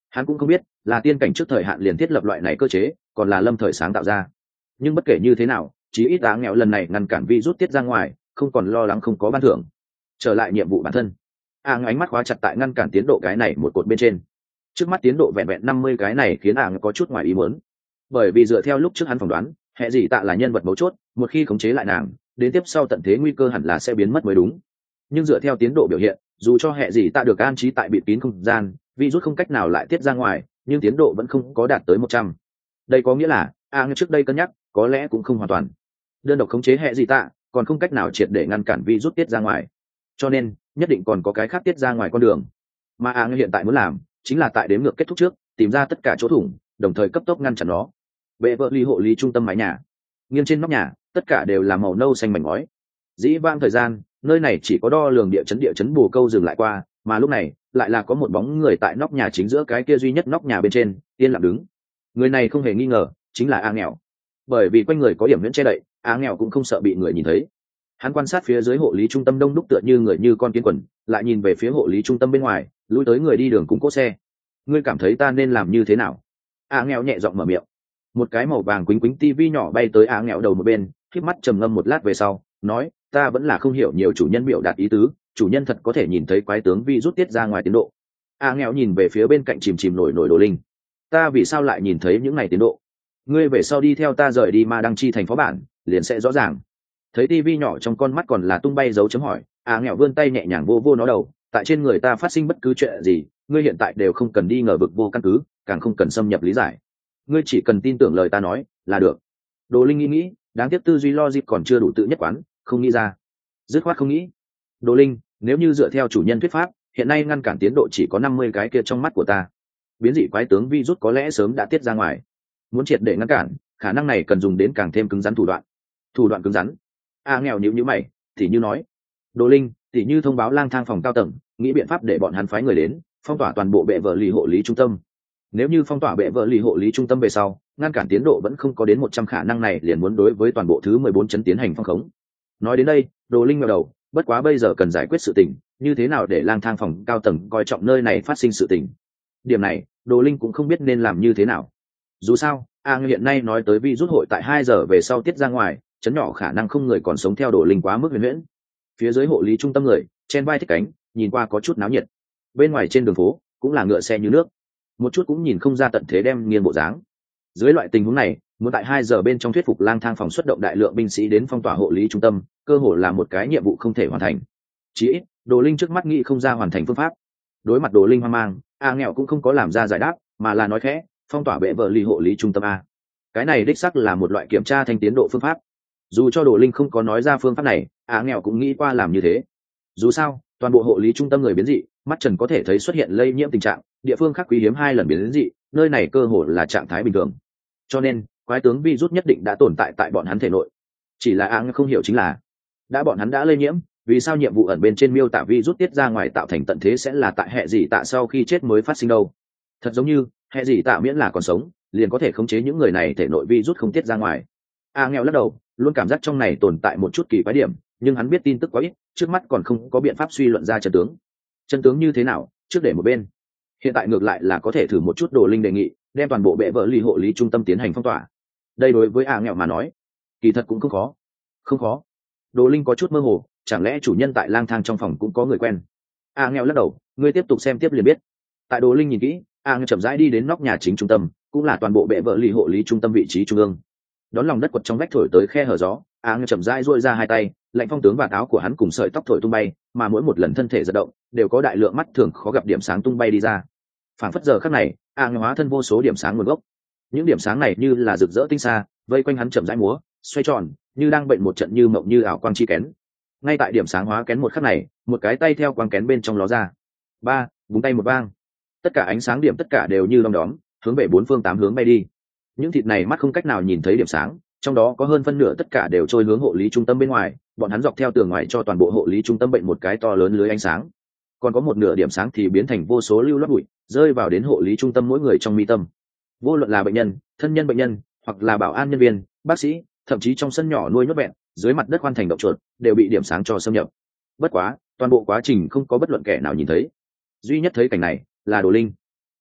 [SPEAKER 1] Hắn cũng không biết là tiên cảnh trước thời hạn liền thiết lập loại này cơ chế, còn là lâm thời sáng tạo ra. Nhưng bất kể như thế nào, chí ít Á nghèo lần này ngăn cản virus tiết ra ngoài, không còn lo lắng không có ban thưởng. Trở lại nhiệm vụ bản thân, ánh mắt khóa chặt tại ngăn cản tiến độ cái này một cột bên trên. Trước mắt tiến độ vẹn vẹn 50 cái này khiến có chút ngoài ý muốn. Bởi vì dựa theo lúc trước hắn phỏng đoán, hệ gì tạ là nhân vật mấu chốt, một khi khống chế lại nàng, đến tiếp sau tận thế nguy cơ hẳn là sẽ biến mất mới đúng. Nhưng dựa theo tiến độ biểu hiện, dù cho hệ gì tạ được an trí tại bịt kín không gian, virus không cách nào lại tiết ra ngoài, nhưng tiến độ vẫn không có đạt tới 100. Đây có nghĩa là trước đây cân nhắc có lẽ cũng không hoàn toàn. Đơn độc khống chế hệ gì tạ còn không cách nào triệt để ngăn cản virus tiết ra ngoài, cho nên nhất định còn có cái khác tiết ra ngoài con đường. Mà hiện tại muốn làm chính là tại đếm ngược kết thúc trước tìm ra tất cả chỗ thủng, đồng thời cấp tốc ngăn chặn nó. Vệ vợ ly hộ lý trung tâm mái nhà, nghiêng trên nóc nhà tất cả đều là màu nâu xanh mảnh ngói. Dĩ vãng thời gian nơi này chỉ có đo lường địa chấn bồ câu dừng lại qua, mà lúc này lại là có một bóng người tại nóc nhà chính giữa cái kia duy nhất nóc nhà bên trên yên lặng đứng. Người này không hề nghi ngờ chính là nghèo. Bởi vì quanh người có điểm nhuyễn che đậy, nghèo cũng không sợ bị người nhìn thấy. Hắn quan sát phía dưới hộ lý trung tâm đông đúc tựa như người như con kiến quần, lại nhìn về phía hộ lý trung tâm bên ngoài, lui tới người đi đường cũng cỗ xe. Ngươi cảm thấy ta nên làm như thế nào? Nghèo nhẹ giọng mở miệng. Một cái màu vàng quýnh quýnh tivi nhỏ bay tới nghèo đầu một bên, khép mắt trầm ngâm một lát về sau nói, ta vẫn là không hiểu nhiều chủ nhân biểu đạt ý tứ, chủ nhân thật có thể nhìn thấy quái tướng vi rút tiết ra ngoài tiến độ. Nghèo nhìn về phía bên cạnh chìm nổi đồ linh. Ta vì sao lại nhìn thấy những ngày tiến độ? Ngươi về sau đi theo ta rời đi Ma Đăng Chi thành phó bản liền sẽ rõ ràng. Thấy tivi nhỏ trong con mắt còn là tung bay dấu chấm hỏi, nghèo vươn tay nhẹ nhàng vô nó đầu, tại trên người ta phát sinh bất cứ chuyện gì, ngươi hiện tại đều không cần đi ngờ vực vô căn cứ, càng không cần xâm nhập lý giải. Ngươi chỉ cần tin tưởng lời ta nói là được. Đồ linh nghĩ, đáng tiếc tư duy logic còn chưa đủ tự nhất quán, không nghĩ ra. Dứt khoát không nghĩ. Đồ linh, nếu như dựa theo chủ nhân thuyết pháp, hiện nay ngăn cản tiến độ chỉ có 50 cái kia trong mắt của ta. Biến dị quái tướng virus có lẽ sớm đã tiết ra ngoài. Muốn triệt để ngăn cản, khả năng này cần dùng đến càng thêm cứng rắn thủ đoạn. Thủ đoạn cứng rắn? Nghèo nhíu mày, thì như nói. Đồ linh, thì như thông báo lang thang phòng cao tầng, nghĩ biện pháp để bọn hắn phái người đến, phong tỏa toàn bộ bệ vợ lì hộ lý trung tâm. Nếu như phong tỏa bệ vợ lì hộ lý trung tâm về sau, ngăn cản tiến độ vẫn không có đến 100, khả năng này liền muốn đối với toàn bộ thứ 14 chấn tiến hành phong khống. Nói đến đây, Đồ linh ngẩng đầu, bất quá bây giờ cần giải quyết sự tình, như thế nào để lang thang phòng cao tầng coi trọng nơi này phát sinh sự tình. Điểm này, Đồ linh cũng không biết nên làm như thế nào. Dù sao, hiện nay nói tới virus hội tại 2 giờ về sau tiết ra ngoài, chấn nhỏ khả năng không người còn sống theo Đồ linh quá mức huyền huyễn. Phía dưới hộ lý trung tâm người chen vai thích cánh, nhìn qua có chút náo nhiệt. Bên ngoài trên đường phố cũng là ngựa xe như nước, một chút cũng nhìn không ra tận thế đem nghiền bộ dáng. Dưới loại tình huống này, muốn tại 2 giờ bên trong thuyết phục lang thang phòng xuất động đại lượng binh sĩ đến phong tỏa hộ lý trung tâm, cơ hội là một cái nhiệm vụ không thể hoàn thành. Chỉ ít, Đồ linh trước mắt nghĩ không ra hoàn thành phương pháp. Đối mặt Đồ linh hoang mang, nghèo cũng không có làm ra giải đáp, mà là nói khẽ, phong tỏa bệ vợ lì hộ lý trung tâm a. Cái này đích xác là một loại kiểm tra thanh tiến độ phương pháp. Dù cho Đồ linh không có nói ra phương pháp này, nghèo cũng nghĩ qua làm như thế. Dù sao, toàn bộ hộ lý trung tâm người biến dị, mắt trần có thể thấy xuất hiện lây nhiễm tình trạng, địa phương khác quý hiếm 2 lần biến dị, nơi này cơ hội là trạng thái bình thường. Cho nên, quái tướng virus nhất định đã tồn tại tại bọn hắn thể nội. Chỉ là không hiểu chính là, đã bọn hắn đã lây nhiễm, vì sao nhiệm vụ ẩn bên trên miêu tả virus tiết ra ngoài tạo thành tận thế sẽ là tại hệ gì tạ sau khi chết mới phát sinh đâu? Thật giống như, hệ gì tạ miễn là còn sống, liền có thể khống chế những người này thể nội virus không tiết ra ngoài. Nghèo lắc đầu, luôn cảm giác trong này tồn tại một chút kỳ quái điểm, nhưng hắn biết tin tức quá ít, trước mắt còn không có biện pháp suy luận ra chân tướng. Chân tướng như thế nào, trước để một bên. Hiện tại ngược lại là có thể thử một chút. Đồ linh đề nghị đem toàn bộ bệ vợ lì hộ lý trung tâm tiến hành phong tỏa. Đây đối với nghèo mà nói, kỳ thật cũng không khó. Đồ linh có chút mơ hồ, chẳng lẽ chủ nhân tại lang thang trong phòng cũng có người quen? Nghèo lắc đầu, ngươi tiếp tục xem tiếp liền biết. Tại Đồ linh nhìn kỹ, nghèo chậm rãi đi đến nóc nhà chính trung tâm, cũng là toàn bộ bệ vợ lì hộ lý trung tâm vị trí trung ương. Đón lòng đất quật trong vách thổi tới khe hở gió, chậm rãi duỗi ra 2 tay, lạnh phong tướng và áo của hắn cùng sợi tóc thổi tung bay, mà mỗi một lần thân thể giật động đều có đại lượng mắt thường khó gặp điểm sáng tung bay đi ra. Phảng phất giờ khắc này, hóa thân vô số điểm sáng nguồn gốc. Những điểm sáng này như là rực rỡ tinh xa, vây quanh hắn chậm rãi múa, xoay tròn, như đang bệnh một trận như mộng như ảo quang chi kén. Ngay tại điểm sáng hóa kén một khắc này, một cái tay theo quang kén bên trong ló ra. Búng tay một vang. Tất cả ánh sáng điểm tất cả đều như đom đóm, hướng về 4 phương 8 hướng bay đi. Những thịt này mắt không cách nào nhìn thấy điểm sáng, trong đó có hơn phân nửa tất cả đều trôi hướng hộ lý trung tâm bên ngoài, bọn hắn dọc theo tường ngoài cho toàn bộ hộ lý trung tâm bệnh một cái to lớn lưới ánh sáng. Còn có một nửa điểm sáng thì biến thành vô số lưu loát bụi, rơi vào đến hộ lý trung tâm mỗi người trong mi tâm. Vô luận là bệnh nhân, thân nhân bệnh nhân, hoặc là bảo an nhân viên, bác sĩ, thậm chí trong sân nhỏ nuôi nhốt vẹn, dưới mặt đất khoan thành động chuột, đều bị điểm sáng cho xâm nhập. Bất quá, toàn bộ quá trình không có bất luận kẻ nào nhìn thấy. Duy nhất thấy cảnh này là Đồ linh.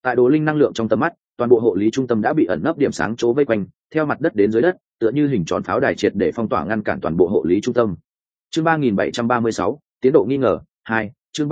[SPEAKER 1] Tại đồ linh năng lượng trong tầm mắt, toàn bộ hộ lý trung tâm đã bị ẩn nấp điểm sáng chỗ vây quanh, theo mặt đất đến dưới đất, tựa như hình tròn pháo đài triệt để phong tỏa ngăn cản toàn bộ hộ lý trung tâm. Chương 3736, tiến độ nghi ngờ 2, chương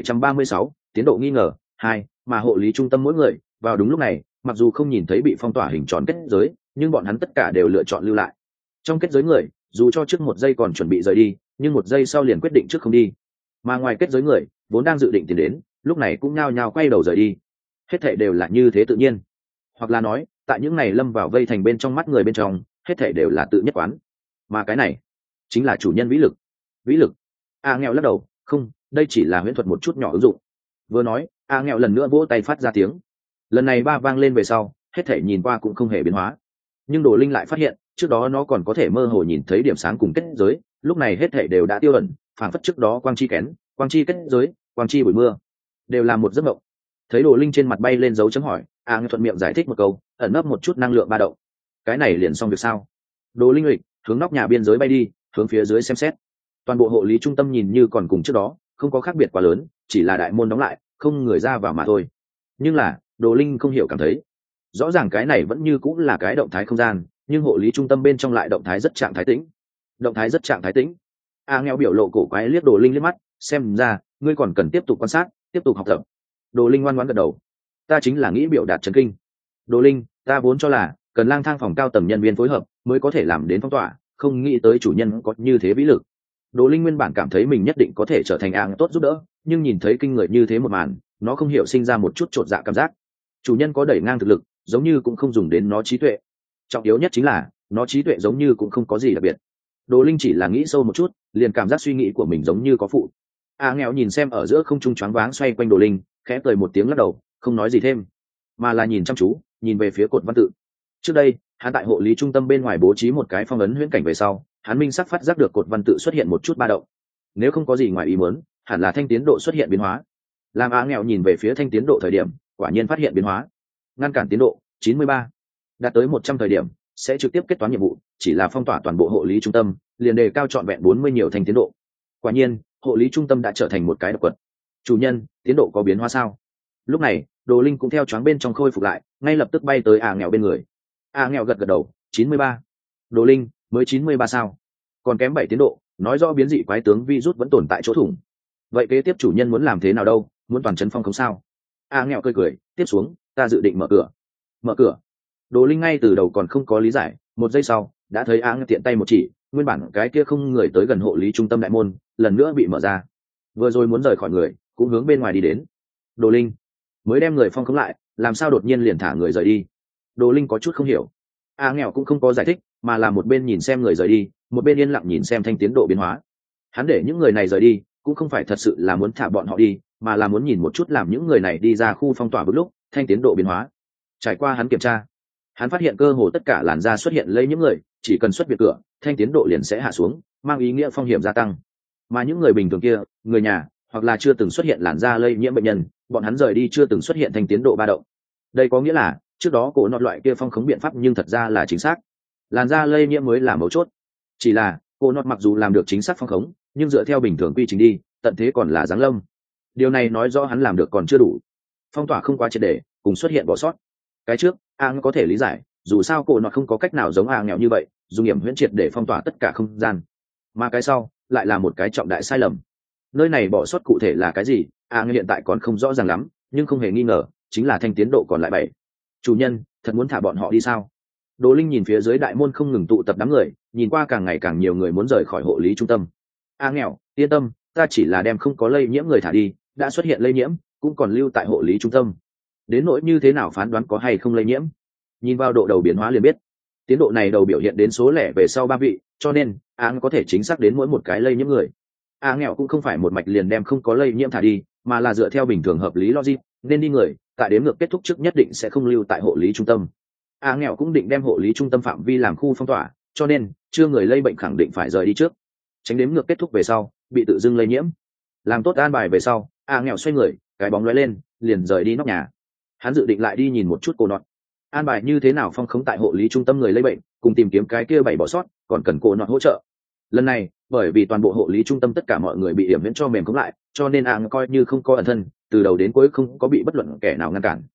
[SPEAKER 1] 3736, tiến độ nghi ngờ 2, mà hộ lý trung tâm mỗi người, vào đúng lúc này, mặc dù không nhìn thấy bị phong tỏa hình tròn kết giới, nhưng bọn hắn tất cả đều lựa chọn lưu lại. Trong kết giới người, dù cho trước một giây còn chuẩn bị rời đi, nhưng một giây sau liền quyết định trước không đi. Mà ngoài kết giới người, vốn đang dự định tiến đến, lúc này cũng nhao nhao quay đầu rời đi. Hết thảy đều là như thế tự nhiên, hoặc là nói, tại những này lâm vào vây thành bên trong mắt người bên trong, hết thảy đều là tự nhất quán. Mà cái này, chính là chủ nhân vĩ lực. Vĩ lực? A Nghèo lắc đầu, không, đây chỉ là huyễn thuật một chút nhỏ ứng dụng. Vừa nói, A Nghèo lần nữa vỗ tay phát ra tiếng. Lần này ba vang lên về sau, hết thảy nhìn qua cũng không hề biến hóa. Nhưng Đồ Linh lại phát hiện, trước đó nó còn có thể mơ hồ nhìn thấy điểm sáng cùng kết giới, lúc này hết thảy đều đã tiêu ẩn, phản phất trước đó quang chi kén, quang chi kết giới, quang chi buổi mưa, đều là một giấc mộng. Thấy Đồ Linh trên mặt bay lên dấu chấm hỏi, A Nghèo thuận miệng giải thích một câu, ẩn nấp một chút năng lượng ba động. Cái này liền xong việc sao? Đồ Linh lịch hướng nóc nhà biên giới bay đi, hướng phía dưới xem xét. Toàn bộ hộ lý trung tâm nhìn như còn cùng trước đó, không có khác biệt quá lớn, chỉ là đại môn đóng lại, không người ra vào mà thôi. Nhưng là, Đồ Linh không hiểu cảm thấy, rõ ràng cái này vẫn như cũng là cái động thái không gian, nhưng hộ lý trung tâm bên trong lại động thái rất trạng thái tĩnh. Động thái rất trạng thái tĩnh. A Nghèo biểu lộ cổ quái liếc Đồ Linh liếc mắt, xem ra ngươi còn cần tiếp tục quan sát, tiếp tục học tập. Đồ Linh ngoan ngoãn gật đầu. Ta chính là nghĩ biểu đạt chấn kinh. Đồ Linh, ta vốn cho là cần lang thang phòng cao tầng nhân viên phối hợp mới có thể làm đến phong tỏa, không nghĩ tới chủ nhân có như thế vĩ lực. Đồ Linh nguyên bản cảm thấy mình nhất định có thể trở thành áng tốt giúp đỡ, nhưng nhìn thấy kinh người như thế một màn, nó không hiểu sinh ra một chút chột dạ cảm giác. Chủ nhân có đẩy ngang thực lực, giống như cũng không dùng đến nó trí tuệ. Trọng yếu nhất chính là, nó trí tuệ giống như cũng không có gì đặc biệt. Đồ Linh chỉ là nghĩ sâu một chút, liền cảm giác suy nghĩ của mình giống như có phụ. Nghèo nhìn xem ở giữa không trung choáng váng xoay quanh Đồ Linh, khẽ cười một tiếng lắc đầu, không nói gì thêm, mà là nhìn chăm chú, nhìn về phía cột văn tự. Trước đây, hắn tại hộ lý trung tâm bên ngoài bố trí một cái phong ấn huyễn cảnh về sau, hắn minh sắc phát giác được cột văn tự xuất hiện một chút ba động. Nếu không có gì ngoài ý muốn, hẳn là thanh tiến độ xuất hiện biến hóa. Làm Nghèo nhìn về phía thanh tiến độ thời điểm, quả nhiên phát hiện biến hóa. Ngăn cản tiến độ 93, đạt tới 100 thời điểm sẽ trực tiếp kết toán nhiệm vụ, chỉ là phong tỏa toàn bộ hộ lý trung tâm, liền đề cao trọn vẹn 40 nhiều thanh tiến độ. Quả nhiên, hộ lý trung tâm đã trở thành một cái độc quật. Chủ nhân, tiến độ có biến hóa sao? Lúc này, Đồ Linh cũng theo choáng bên trong khôi phục lại, ngay lập tức bay tới Nghèo bên người. Nghèo gật gật đầu, 93. Đồ Linh, mới 93 sao? Còn kém 7 tiến độ, nói rõ biến dị quái tướng virus vẫn tồn tại chỗ thủng. Vậy kế tiếp chủ nhân muốn làm thế nào đâu? Muốn toàn trấn phong không sao? Nghèo cười cười, tiếp xuống, ta dự định mở cửa. Mở cửa? Đồ Linh ngay từ đầu còn không có lý giải, một giây sau, đã thấy Nghèo tiện tay một chỉ, nguyên bản cái kia không người tới gần hộ lý trung tâm đại môn, lần nữa bị mở ra. Vừa rồi muốn rời khỏi người, cũng hướng bên ngoài đi đến. Đồ Linh mới đem người phong khống lại, làm sao đột nhiên liền thả người rời đi? Đồ Linh có chút không hiểu. Nghèo cũng không có giải thích, mà là một bên nhìn xem người rời đi, một bên yên lặng nhìn xem thanh tiến độ biến hóa. Hắn để những người này rời đi, cũng không phải thật sự là muốn thả bọn họ đi, mà là muốn nhìn một chút làm những người này đi ra khu phong tỏa bước lúc thanh tiến độ biến hóa. Trải qua hắn kiểm tra, hắn phát hiện cơ hồ tất cả làn da xuất hiện lây những người, chỉ cần xuất biệt cửa, thanh tiến độ liền sẽ hạ xuống, mang ý nghĩa phong hiểm gia tăng. Mà những người bình thường kia, người nhà hoặc là chưa từng xuất hiện làn da lây nhiễm bệnh nhân, bọn hắn rời đi chưa từng xuất hiện thanh tiến độ ba động. Đây có nghĩa là trước đó cổ nọt loại kia phong khống biện pháp nhưng thật ra là chính xác, làn da lây nhiễm mới là mấu chốt. Chỉ là cổ nọt mặc dù làm được chính xác phong khống, nhưng dựa theo bình thường quy trình đi, tận thế còn là giáng lâm. Điều này nói rõ hắn làm được còn chưa đủ, phong tỏa không quá triệt để, cùng xuất hiện bỏ sót. Cái trước có thể lý giải, dù sao cổ nọt không có cách nào giống Nghèo như vậy dùng nghiệm huyễn triệt để phong tỏa tất cả không gian, mà cái sau lại là một cái trọng đại sai lầm. Nơi này bỏ sót cụ thể là cái gì, hiện tại còn không rõ ràng lắm, nhưng không hề nghi ngờ chính là thanh tiến độ còn lại 7. Chủ nhân thật muốn thả bọn họ đi sao? Đồ Linh nhìn phía dưới đại môn không ngừng tụ tập đám người, nhìn qua càng ngày càng nhiều người muốn rời khỏi hộ lý trung tâm. Nghèo, yên tâm, ta chỉ là đem không có lây nhiễm người thả đi, đã xuất hiện lây nhiễm cũng còn lưu tại hộ lý trung tâm. Đến nỗi như thế nào phán đoán có hay không lây nhiễm, nhìn vào độ đầu biến hóa liền biết. Tiến độ này đầu biểu hiện đến số lẻ về sau 3 vị, cho nên có thể chính xác đến mỗi một cái lây nhiễm người. Nghèo cũng không phải một mạch liền đem không có lây nhiễm thả đi, mà là dựa theo bình thường hợp lý logic, nên đi người tại đếm ngược kết thúc trước nhất định sẽ không lưu tại hộ lý trung tâm. Nghèo cũng định đem hộ lý trung tâm phạm vi làm khu phong tỏa, cho nên chưa người lây bệnh khẳng định phải rời đi trước, tránh đếm ngược kết thúc về sau bị tự dưng lây nhiễm. Làm tốt an bài về sau, Nghèo xoay người, cái bóng lóe lên, liền rời đi nóc nhà. Hắn dự định lại đi nhìn một chút cô nọt, an bài như thế nào phong khống tại hộ lý trung tâm người lây bệnh, cùng tìm kiếm cái kia 7 bỏ sót, còn cần cô nọt hỗ trợ. Lần này, bởi vì toàn bộ hộ lý trung tâm tất cả mọi người bị điểm miễn cho mềm khống lại, cho nên coi như không có ẩn thân, từ đầu đến cuối không có bị bất luận kẻ nào ngăn cản.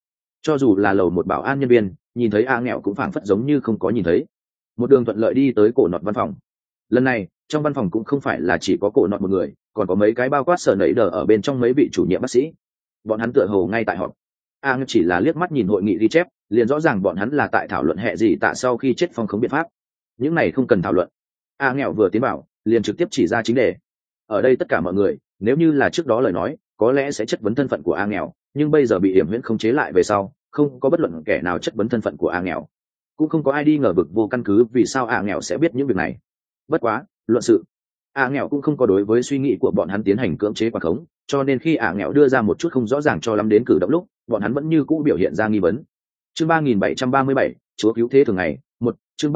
[SPEAKER 1] cho dù là lầu một bảo an nhân viên nhìn thấy a nghèo cũng phảng phất giống như không có nhìn thấy. Một đường thuận lợi đi tới cổ nọt văn phòng. Lần này trong văn phòng cũng không phải là chỉ có cổ nọt một người, còn có mấy cái bao quát sở nẩy đờ ở bên trong mấy vị chủ nhiệm bác sĩ. Bọn hắn tựa hồ ngay tại họp. A chỉ là liếc mắt nhìn hội nghị ghi chép liền rõ ràng bọn hắn là tại thảo luận hệ gì tạ sau khi chết phong khống biện pháp. Những này không cần thảo luận. A nghèo vừa tiến vào liền trực tiếp chỉ ra chính đề. Ở đây tất cả mọi người nếu như là trước đó lời nói có lẽ sẽ chất vấn thân phận của A nghèo, nhưng bây giờ bị hiểm huyễn khống chế lại về sau không có bất luận kẻ nào chất vấn thân phận của A nghèo, cũng không có ai đi ngờ vực vô căn cứ vì sao A nghèo sẽ biết những việc này. Bất quá luận sự, A nghèo cũng không có đối với suy nghĩ của bọn hắn tiến hành cưỡng chế quản khống, cho nên khi A nghèo đưa ra một chút không rõ ràng cho lắm đến cử động lúc bọn hắn vẫn như cũ biểu hiện ra nghi vấn. Chương 3737, chúa cứu thế thường ngày một. Chương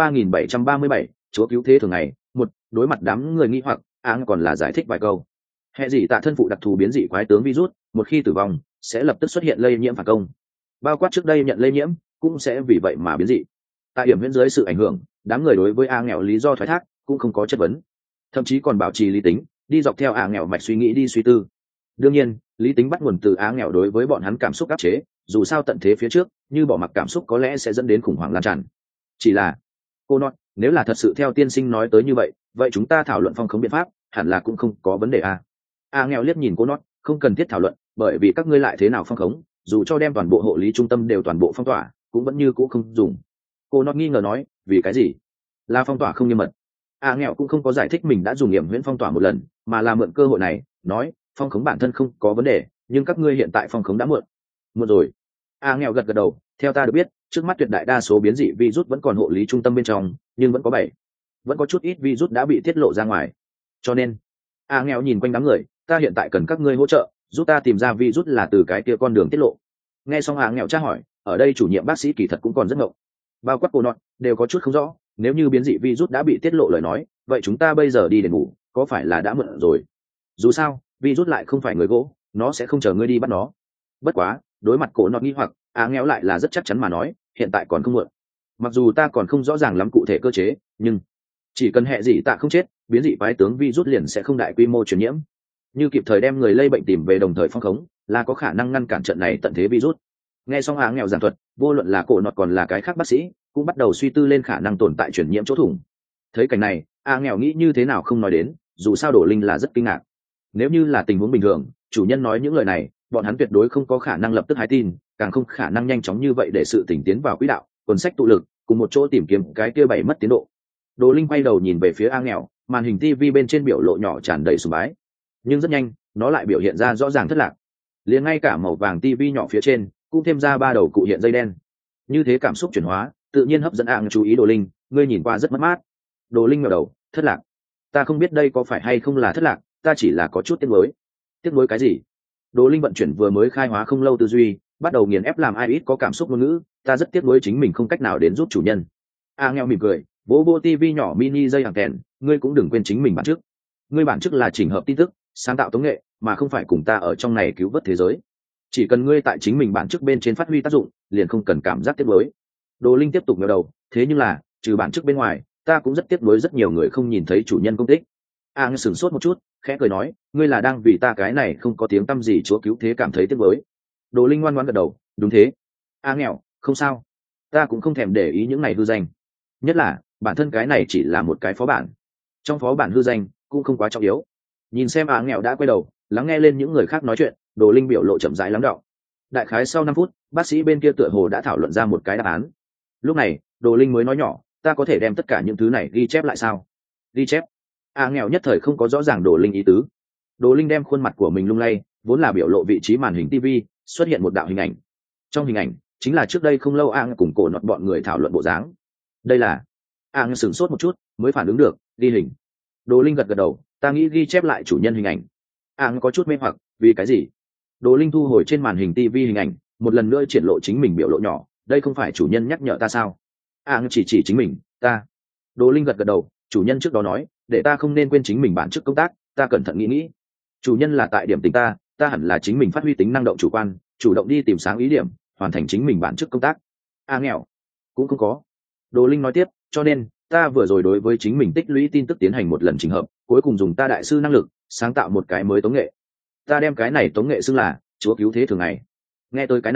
[SPEAKER 1] 3737, chúa cứu thế thường ngày một. Đối mặt đám người nghi hoặc, A còn là giải thích vài câu. Hệ gì tạ thân phụ đặc thù biến dị quái tướng virus, một khi tử vong sẽ lập tức xuất hiện lây nhiễm phản công, bao quát trước đây nhận lây nhiễm cũng sẽ vì vậy mà biến dị. Tại điểm huyễn dưới sự ảnh hưởng, đám người đối với A nghèo lý do thoái thác cũng không có chất vấn, thậm chí còn bảo trì lý tính đi dọc theo A nghèo mạch suy nghĩ đi suy tư. Đương nhiên lý tính bắt nguồn từ A nghèo đối với bọn hắn cảm xúc áp chế, dù sao tận thế phía trước như bỏ mặc cảm xúc có lẽ sẽ dẫn đến khủng hoảng lan tràn. Chỉ là cô nói nếu là thật sự theo tiên sinh nói tới như vậy chúng ta thảo luận phong khống biện pháp hẳn là cũng không có vấn đề a. A nghèo liếc nhìn cô nót, không cần thiết thảo luận, bởi vì các ngươi lại thế nào phong khống, dù cho đem toàn bộ hộ lý trung tâm đều toàn bộ phong tỏa cũng vẫn như cũ không dùng. Cô nót nghi ngờ nói, vì cái gì? Là phong tỏa không nghiêm mật. A nghèo cũng không có giải thích mình đã dùng nghiệm huyễn phong tỏa một lần, mà là mượn cơ hội này nói phong khống bản thân không có vấn đề, nhưng các ngươi hiện tại phong khống đã muộn rồi. A nghèo gật gật đầu, theo ta được biết trước mắt tuyệt đại đa số biến dị virus vẫn còn hộ lý trung tâm bên trong, nhưng vẫn có chút ít virus đã bị tiết lộ ra ngoài. Cho nên A nghèo nhìn quanh đám người, ta hiện tại cần các ngươi hỗ trợ giúp ta tìm ra virus là từ cái kia con đường tiết lộ. Nghe xong A nghèo tra hỏi, ở đây chủ nhiệm bác sĩ kỳ thật cũng còn rất ngộng, bao quát cô nọt đều có chút không rõ, nếu như biến dị virus đã bị tiết lộ lời nói vậy chúng ta bây giờ đi để ngủ có phải là đã muộn rồi? Dù sao virus lại không phải người gỗ, nó sẽ không chờ ngươi đi bắt nó. Bất quá đối mặt cổ nọt nghi hoặc, A nghèo lại là rất chắc chắn mà nói, hiện tại còn không muộn. Mặc dù ta còn không rõ ràng lắm cụ thể cơ chế, nhưng chỉ cần hệ dị tạ không chết, biến dị quái tướng virus liền sẽ không đại quy mô truyền nhiễm. Như kịp thời đem người lây bệnh tìm về đồng thời phong khống, là có khả năng ngăn cản trận này tận thế virus. Nghe xong A nghèo giảng thuật, vô luận là cổ nọt còn là cái khác bác sĩ cũng bắt đầu suy tư lên khả năng tồn tại truyền nhiễm chỗ thủng. Thấy cảnh này, A nghèo nghĩ như thế nào không nói đến, dù sao Đổ Linh là rất kinh ngạc. Nếu như là tình huống bình thường, chủ nhân nói những lời này bọn hắn tuyệt đối không có khả năng lập tức hái tin, càng không khả năng nhanh chóng như vậy để sự tỉnh tiến vào quỹ đạo, quần sách tụ lực cùng một chỗ tìm kiếm cái kia bảy mất tiến độ. Đồ Linh quay đầu nhìn về phía A nghèo, màn hình TV bên trên biểu lộ nhỏ tràn đầy sùng bái, nhưng rất nhanh nó lại biểu hiện ra rõ ràng thất lạc. Liền ngay cả màu vàng TV nhỏ phía trên cũng thêm ra 3 đầu cụ hiện dây đen. Như thế cảm xúc chuyển hóa tự nhiên hấp dẫn A chú ý. Đồ Linh, ngươi nhìn qua rất mất mát. Đồ Linh ngẩng đầu, thất lạc? Ta không biết đây có phải hay không là thất lạc, ta chỉ là có chút tiếc nuối. Tiếc nuối cái gì? Đồ Linh vận chuyển vừa mới khai hóa không lâu tư duy, bắt đầu nghiền ép làm ai ít có cảm xúc ngôn ngữ. Ta rất tiếc nuối chính mình không cách nào đến giúp chủ nhân. A nghèo mỉm cười, vỗ TV nhỏ mini dây hàng kèn, ngươi cũng đừng quên chính mình bản chức. Ngươi bản chức là chỉnh hợp tin tức, sáng tạo tống nghệ, mà không phải cùng ta ở trong này cứu vớt thế giới. Chỉ cần ngươi tại chính mình bản chức bên trên phát huy tác dụng, liền không cần cảm giác tiếc nuối. Đồ Linh tiếp tục ngẩng đầu, thế nhưng là trừ bản chức bên ngoài, ta cũng rất tiếc nuối rất nhiều người không nhìn thấy chủ nhân công tích. A sửng sốt một chút, khẽ cười nói, ngươi là đang vì ta cái này không có tiếng tăm gì chúa cứu thế cảm thấy tiếc nuối. Đồ Linh ngoan ngoãn gật đầu, đúng thế. A nghèo, không sao, ta cũng không thèm để ý những này hư danh, nhất là bản thân cái này chỉ là một cái phó bản, trong phó bản hư danh cũng không quá trọng yếu. Nhìn xem A nghèo đã quay đầu lắng nghe lên những người khác nói chuyện, Đồ Linh biểu lộ chậm rãi lắng đọng. Đại khái sau 5 phút, bác sĩ bên kia tựa hồ đã thảo luận ra một cái đáp án. Lúc này Đồ Linh mới nói nhỏ, ta có thể đem tất cả những thứ này ghi chép lại sao? Ghi chép? A nghèo nhất thời không có rõ ràng Đồ Linh ý tứ. Đồ Linh đem khuôn mặt của mình lung lay, vốn là biểu lộ vị trí màn hình TV xuất hiện một đạo hình ảnh. Trong hình ảnh chính là trước đây không lâu A cùng cổ nọt bọn người thảo luận bộ dáng. Đây là... A sửng sốt một chút mới phản ứng được, ghi hình. Đồ Linh gật gật đầu, ta nghĩ ghi chép lại chủ nhân hình ảnh. A có chút mê hoặc, vì cái gì? Đồ Linh thu hồi trên màn hình TV hình ảnh, một lần nữa triển lộ chính mình biểu lộ nhỏ, đây không phải chủ nhân nhắc nhở ta sao? A chỉ chính mình, ta. Đồ Linh gật gật đầu, chủ nhân trước đó nói để ta không nên quên chính mình bản chức công tác, ta cẩn thận nghĩ, chủ nhân là tại điểm tính ta hẳn là chính mình phát huy tính năng động chủ quan, chủ động đi tìm sáng ý điểm, hoàn thành chính mình bản chức công tác. A nghèo cũng không có. Đồ Linh nói tiếp, cho nên ta vừa rồi đối với chính mình tích lũy tin tức tiến hành một lần chỉnh hợp, cuối cùng dùng ta đại sư năng lực sáng tạo một cái mới tống nghệ. Ta đem cái này tống nghệ xưng là chúa cứu thế thường ngày. Nghe tới cái này,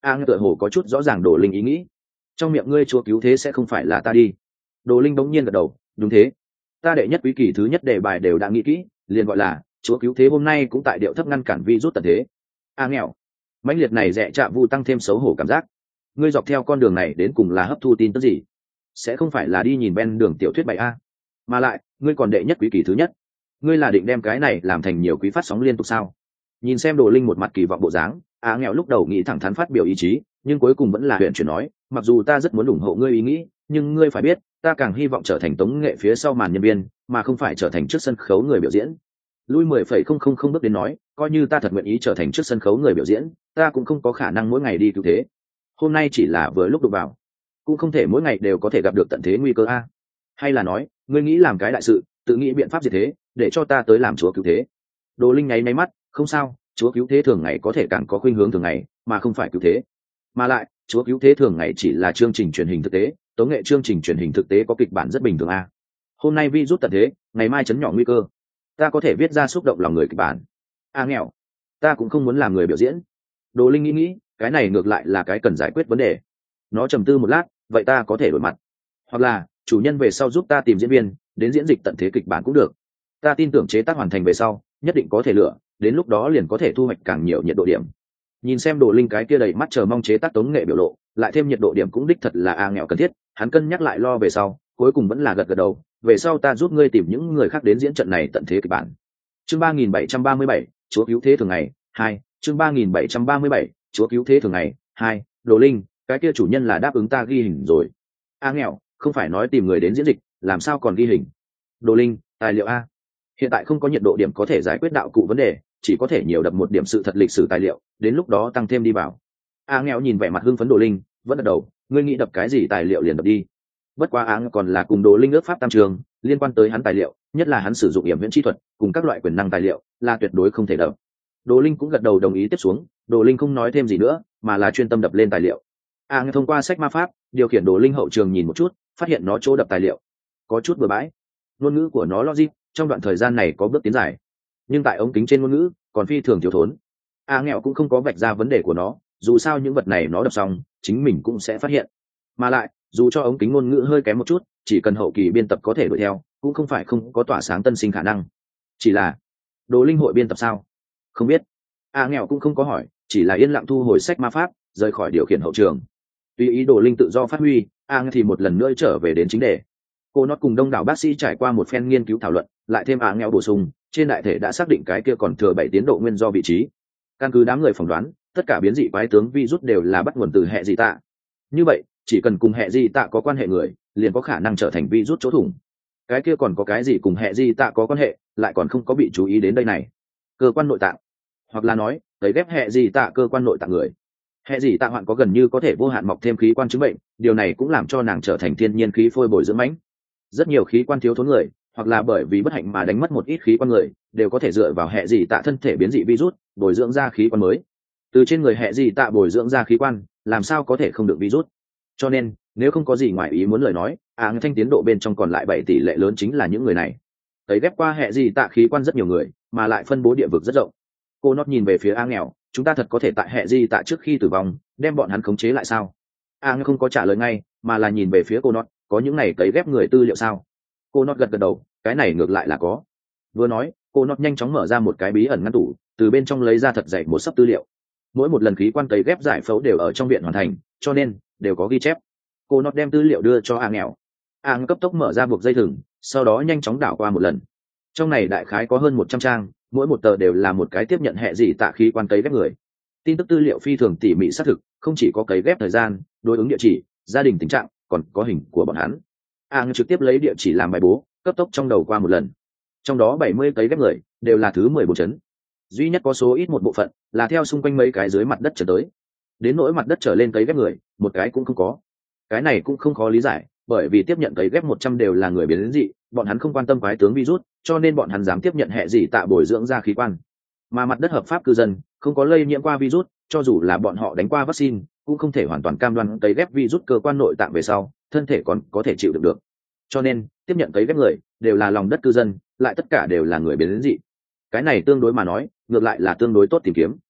[SPEAKER 1] Tựa hồ có chút rõ ràng Đồ Linh ý nghĩ. Trong miệng ngươi chúa cứu thế sẽ không phải là ta đi? Đồ Linh bỗng nhiên gật đầu, đúng thế. Ta đệ nhất quý kỳ thứ nhất đề bài đều đã nghĩ kỹ, liền gọi là chúa cứu thế, hôm nay cũng tại điệu thấp ngăn cản virus tận thế. Nghèo. Mãnh liệt này rẻ chạm vu tăng thêm xấu hổ cảm giác. Ngươi dọc theo con đường này đến cùng là hấp thu tin tức gì? Sẽ không phải là đi nhìn ven đường tiểu thuyết bày a? Mà lại, ngươi còn đệ nhất quý kỳ thứ nhất, ngươi là định đem cái này làm thành nhiều quý phát sóng liên tục sao? Nhìn xem Đồ Linh một mặt kỳ vọng bộ dáng, nghèo lúc đầu nghĩ thẳng thắn phát biểu ý chí, nhưng cuối cùng vẫn là huyện chuyển nói, mặc dù ta rất muốn ủng hộ ngươi ý nghĩ, nhưng ngươi phải biết, ta càng hy vọng trở thành tống nghệ phía sau màn nhân viên, mà không phải trở thành trước sân khấu người biểu diễn. Lui 10,000 bước đến nói, coi như ta thật nguyện ý trở thành trước sân khấu người biểu diễn, ta cũng không có khả năng mỗi ngày đi cứu thế. Hôm nay chỉ là vừa lúc đụng vào, cũng không thể mỗi ngày đều có thể gặp được tận thế nguy cơ a. Hay là nói, ngươi nghĩ làm cái đại sự, tự nghĩ biện pháp gì thế, để cho ta tới làm chúa cứu thế? Đồ Linh nháy máy mắt, không sao, chúa cứu thế thường ngày có thể càng có khuynh hướng thường ngày, mà không phải cứu thế. Mà lại, chúa cứu thế thường ngày chỉ là chương trình truyền hình thực tế, tống nghệ chương trình truyền hình thực tế có kịch bản rất bình thường a. Hôm nay virus tận thế, ngày mai chấn nhỏ nguy cơ, ta có thể viết ra xúc động lòng người kịch bản. Nghèo, ta cũng không muốn làm người biểu diễn. Đồ Linh nghĩ, cái này ngược lại là cái cần giải quyết vấn đề. Nó trầm tư một lát, vậy ta có thể đổi mặt, hoặc là chủ nhân về sau giúp ta tìm diễn viên đến diễn dịch tận thế kịch bản cũng được. Ta tin tưởng chế tác hoàn thành về sau nhất định có thể lựa, đến lúc đó liền có thể thu hoạch càng nhiều nhiệt độ điểm. Nhìn xem Đồ Linh cái kia đầy mắt chờ mong chế tác tống nghệ biểu lộ, lại thêm nhiệt độ điểm cũng đích thật là nghèo cần thiết, hắn cân nhắc lại lo về sau, cuối cùng vẫn là gật gật đầu, về sau ta giúp ngươi tìm những người khác đến diễn trận này tận thế kịch bản. Chương 3737, chúa cứu thế thường ngày 2. Chương 3737, chúa cứu thế thường ngày 2. Đồ Linh, cái kia chủ nhân là đáp ứng ta ghi hình rồi. Nghèo, không phải nói tìm người đến diễn dịch, làm sao còn ghi hình? Đồ Linh, tài liệu a. Hiện tại không có nhiệt độ điểm có thể giải quyết đạo cụ vấn đề, chỉ có thể nhiều đập một điểm sự thật lịch sử tài liệu, đến lúc đó tăng thêm đi vào. Nghèo nhìn vẻ mặt hưng phấn Đồ Linh, vẫn gật đầu, ngươi nghĩ đập cái gì tài liệu liền đập đi. Bất quá còn là cùng Đồ Linh ước pháp tam trường, liên quan tới hắn tài liệu, nhất là hắn sử dụng yểm viễn chi thuật cùng các loại quyền năng tài liệu, là tuyệt đối không thể đập. Đồ Linh cũng gật đầu đồng ý tiếp xuống, Đồ Linh không nói thêm gì nữa, mà là chuyên tâm đập lên tài liệu. Thông qua sách ma pháp điều khiển Đồ Linh hậu trường nhìn một chút, phát hiện nó chỗ đập tài liệu có chút bừa bãi, ngôn ngữ của nó logic trong đoạn thời gian này có bước tiến dài, nhưng tại ống kính trên ngôn ngữ còn phi thường thiếu thốn. Nghèo cũng không có vạch ra vấn đề của nó, dù sao những vật này nó đập xong chính mình cũng sẽ phát hiện, mà lại dù cho ống kính ngôn ngữ hơi kém một chút, chỉ cần hậu kỳ biên tập có thể đuổi theo, cũng không phải không có tỏa sáng tân sinh khả năng. Chỉ là Đồ Linh hội biên tập sao? Không biết. Nghèo cũng không có hỏi, chỉ là yên lặng thu hồi sách ma pháp, rời khỏi điều khiển hậu trường. Tùy ý Đồ Linh tự do phát huy, thì một lần nữa trở về đến chính đề. Cô nó cùng đông đảo bác sĩ trải qua một phen nghiên cứu thảo luận, lại thêm nghèo bổ sung, trên đại thể đã xác định cái kia còn thừa 7 tiến độ nguyên do vị trí. Căn cứ đám người phỏng đoán, tất cả biến dị quái tướng virus đều là bắt nguồn từ hệ dị tạ. Như vậy, chỉ cần cùng hệ dị tạ có quan hệ người, liền có khả năng trở thành virus chỗ thủng. Cái kia còn có cái gì cùng hệ dị tạ có quan hệ, lại còn không có bị chú ý đến đây này. Cơ quan nội tạng, hoặc là nói, tấy ghép hệ dị tạ cơ quan nội tạng người. Hệ dị tạ hoạn có gần như có thể vô hạn mọc thêm khí quan chứng bệnh, điều này cũng làm cho nàng trở thành thiên nhiên khí phôi bồi dưỡng mãnh. Rất nhiều khí quan thiếu thốn người, hoặc là bởi vì bất hạnh mà đánh mất một ít khí quan người, đều có thể dựa vào hệ dị tạ thân thể biến dị virus bồi dưỡng ra khí quan mới. Từ trên người hệ dị tạ bồi dưỡng ra khí quan, làm sao có thể không được virus? Cho nên, nếu không có gì ngoài ý muốn lời nói, thanh tiến độ bên trong còn lại 7 tỷ lệ lớn chính là những người này. Tấy ghép qua hệ dị tạ khí quan rất nhiều người, mà lại phân bố địa vực rất rộng. Cô nót nhìn về phía nghèo, chúng ta thật có thể tại hệ dị tạ trước khi tử vong đem bọn hắn khống chế lại sao? Nghèo không có trả lời ngay, mà là nhìn về phía cô nót, có những này tấy ghép người tư liệu sao? Cô nót gật gật đầu, cái này ngược lại là có. Vừa nói, cô nót nhanh chóng mở ra một cái bí ẩn ngăn tủ, từ bên trong lấy ra thật dày một sấp tư liệu. Mỗi một lần khí quan tấy ghép giải phẫu đều ở trong viện hoàn thành, cho nên đều có ghi chép. Cô nót đem tư liệu đưa cho nghèo. Cấp tốc mở ra buộc dây thừng, sau đó nhanh chóng đảo qua một lần. Trong này đại khái có hơn 100 trang, mỗi một tờ đều là một cái tiếp nhận hệ dị tạ khí quan tấy ghép người. Tin tức tư liệu phi thường tỉ mỉ xác thực, không chỉ có cấy ghép thời gian, đối ứng địa chỉ, gia đình tình trạng, còn có hình của bọn hắn. Trực tiếp lấy địa chỉ làm bài bố, cấp tốc trong đầu qua một lần. Trong đó 70 cấy ghép người đều là thứ 14 chấn, duy nhất có số ít một bộ phận là theo xung quanh mấy cái dưới mặt đất trở tới, đến nỗi mặt đất trở lên cấy ghép người một cái cũng không có. Cái này cũng không khó lý giải, bởi vì tiếp nhận cấy ghép 100 đều là người biến dị, bọn hắn không quan tâm quái tướng virus, cho nên bọn hắn dám tiếp nhận hệ dị tạ bồi dưỡng ra khí quan. Mà mặt đất hợp pháp cư dân không có lây nhiễm qua virus, cho dù là bọn họ đánh qua vaccine, cũng không thể hoàn toàn cam đoan cấy ghép virus cơ quan nội tạng về sau thân thể còn có thể chịu đựng được. Cho nên tiếp nhận cấy ghép người đều là lòng đất cư dân, lại tất cả đều là người biến dị. Cái này tương đối mà nói ngược lại là tương đối tốt tìm kiếm.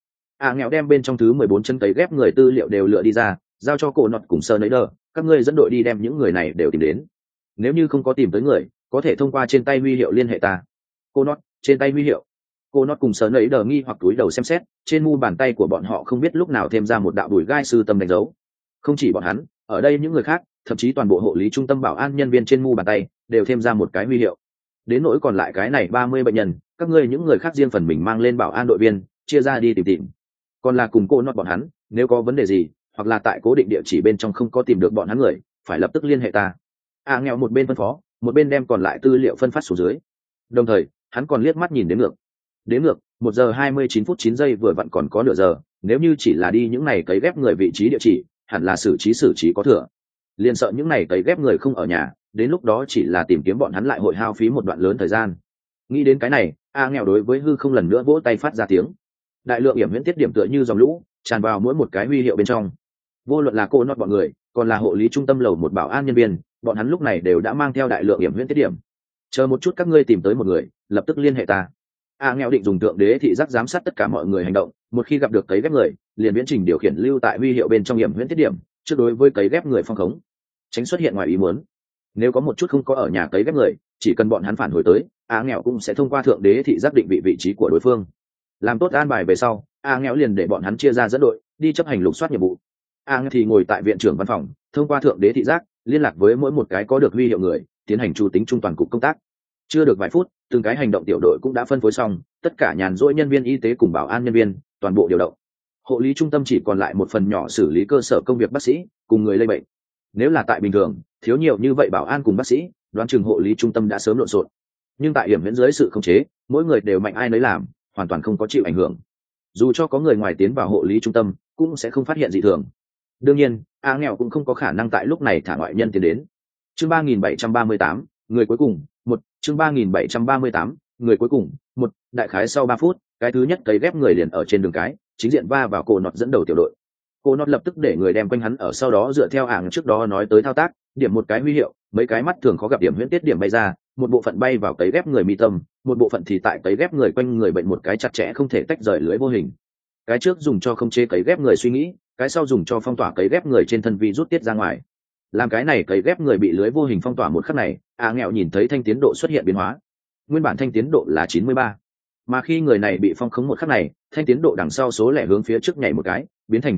[SPEAKER 1] nghèo đem bên trong thứ 14 chân cấy ghép người tư liệu đều lựa đi ra, giao cho cô nọt cùng sơ nấy đờ, các ngươi dẫn đội đi đem những người này đều tìm đến. Nếu như không có tìm tới người, có thể thông qua trên tay huy hiệu liên hệ ta. Cô nọt, trên tay huy hiệu. Cô nọt cùng sơ nấy đờ nghi hoặc túi đầu xem xét, trên mu bàn tay của bọn họ không biết lúc nào thêm ra một đạo đùi gai sư tâm đánh dấu. Không chỉ bọn hắn, ở đây những người khác, thậm chí toàn bộ hộ lý trung tâm bảo an nhân viên trên mu bàn tay đều thêm ra một cái huy hiệu. Đến nỗi còn lại cái này 30 bệnh nhân, các ngươi những người khác riêng phần mình mang lên bảo an đội viên, chia ra đi tìm. Còn là cùng cô nọt bọn hắn, nếu có vấn đề gì, hoặc là tại cố định địa chỉ bên trong không có tìm được bọn hắn người, phải lập tức liên hệ ta. Nghèo một bên phân phó, một bên đem còn lại tư liệu phân phát xuống dưới. Đồng thời, hắn còn liếc mắt nhìn đến ngược. Đến ngược, 1 giờ 29 phút 9 giây vừa vặn còn có nửa giờ, nếu như chỉ là đi những này cấy ghép người vị trí địa chỉ, hẳn là xử trí có thừa. Liền sợ những này cấy ghép người không ở nhà, đến lúc đó chỉ là tìm kiếm bọn hắn lại hội hao phí một đoạn lớn thời gian. Nghĩ đến cái này, nghèo đối với hư không lần nữa vỗ tay phát ra tiếng. Đại lượng hiểm huyễn tiết điểm tựa như dòng lũ, tràn vào mỗi một cái huy hiệu bên trong. Vô luận là cô nọt bọn người, còn là hộ lý trung tâm lầu một bảo an nhân viên, bọn hắn lúc này đều đã mang theo đại lượng hiểm huyễn tiết điểm. Chờ một chút các ngươi tìm tới một người, lập tức liên hệ ta. Nghèo định dùng thượng đế thị giác giám sát tất cả mọi người hành động, một khi gặp được cấy ghép người, liền viễn trình điều khiển lưu tại huy hiệu bên trong hiểm huyễn tiết điểm, trước đối với cấy ghép người phong khống, tránh xuất hiện ngoài ý muốn. Nếu có một chút không có ở nhà cấy ghép người, chỉ cần bọn hắn phản hồi tới, nghèo cũng sẽ thông qua thượng đế thị giác định vị trí của đối phương. Làm tốt an bài về sau, nghèo liền để bọn hắn chia ra dẫn đội đi chấp hành lục soát nhiệm vụ. nghèo thì ngồi tại viện trưởng văn phòng, thông qua thượng đế thị giác liên lạc với mỗi một cái có được huy hiệu người, tiến hành chu tính trung toàn cục công tác. Chưa được vài phút, từng cái hành động tiểu đội cũng đã phân phối xong, tất cả nhàn rỗi nhân viên y tế cùng bảo an nhân viên toàn bộ điều động. Hộ lý trung tâm chỉ còn lại một phần nhỏ xử lý cơ sở công việc bác sĩ cùng người lây bệnh. Nếu là tại bình thường, thiếu nhiều như vậy bảo an cùng bác sĩ, đoán chừng hộ lý trung tâm đã sớm lộn xộn. Nhưng tại hiểm huyễn dưới sự khống chế, mỗi người đều mạnh ai nấy làm, hoàn toàn không có chịu ảnh hưởng. Dù cho có người ngoài tiến vào hộ lý trung tâm, cũng sẽ không phát hiện dị thường. Đương nhiên, nghèo cũng không có khả năng tại lúc này thả ngoại nhân tiến đến. Chương 3738, người cuối cùng, chương 3738, người cuối cùng, đại khái sau 3 phút, cái thứ nhất cấy ghép người liền ở trên đường cái, chính diện va vào cô nọt dẫn đầu tiểu đội. Cô nọt lập tức để người đem quanh hắn ở, sau đó dựa theo trước đó nói tới thao tác, điểm một cái huy hiệu, mấy cái mắt thường khó gặp điểm huyễn tiết điểm bay ra, một bộ phận bay vào cấy ghép người mi tâm, một bộ phận thì tại cấy ghép người quanh người bệnh một cái chặt chẽ không thể tách rời lưới vô hình. Cái trước dùng cho khống chế cấy ghép người suy nghĩ, cái sau dùng cho phong tỏa cấy ghép người trên thân vi rút tiết ra ngoài. Làm cái này cấy ghép người bị lưới vô hình phong tỏa một khắc này, nghèo nhìn thấy thanh tiến độ xuất hiện biến hóa. Nguyên bản thanh tiến độ là 93, mà khi người này bị phong khống một khắc này, thanh tiến độ đằng sau số lẻ hướng phía trước nhảy một cái, biến thành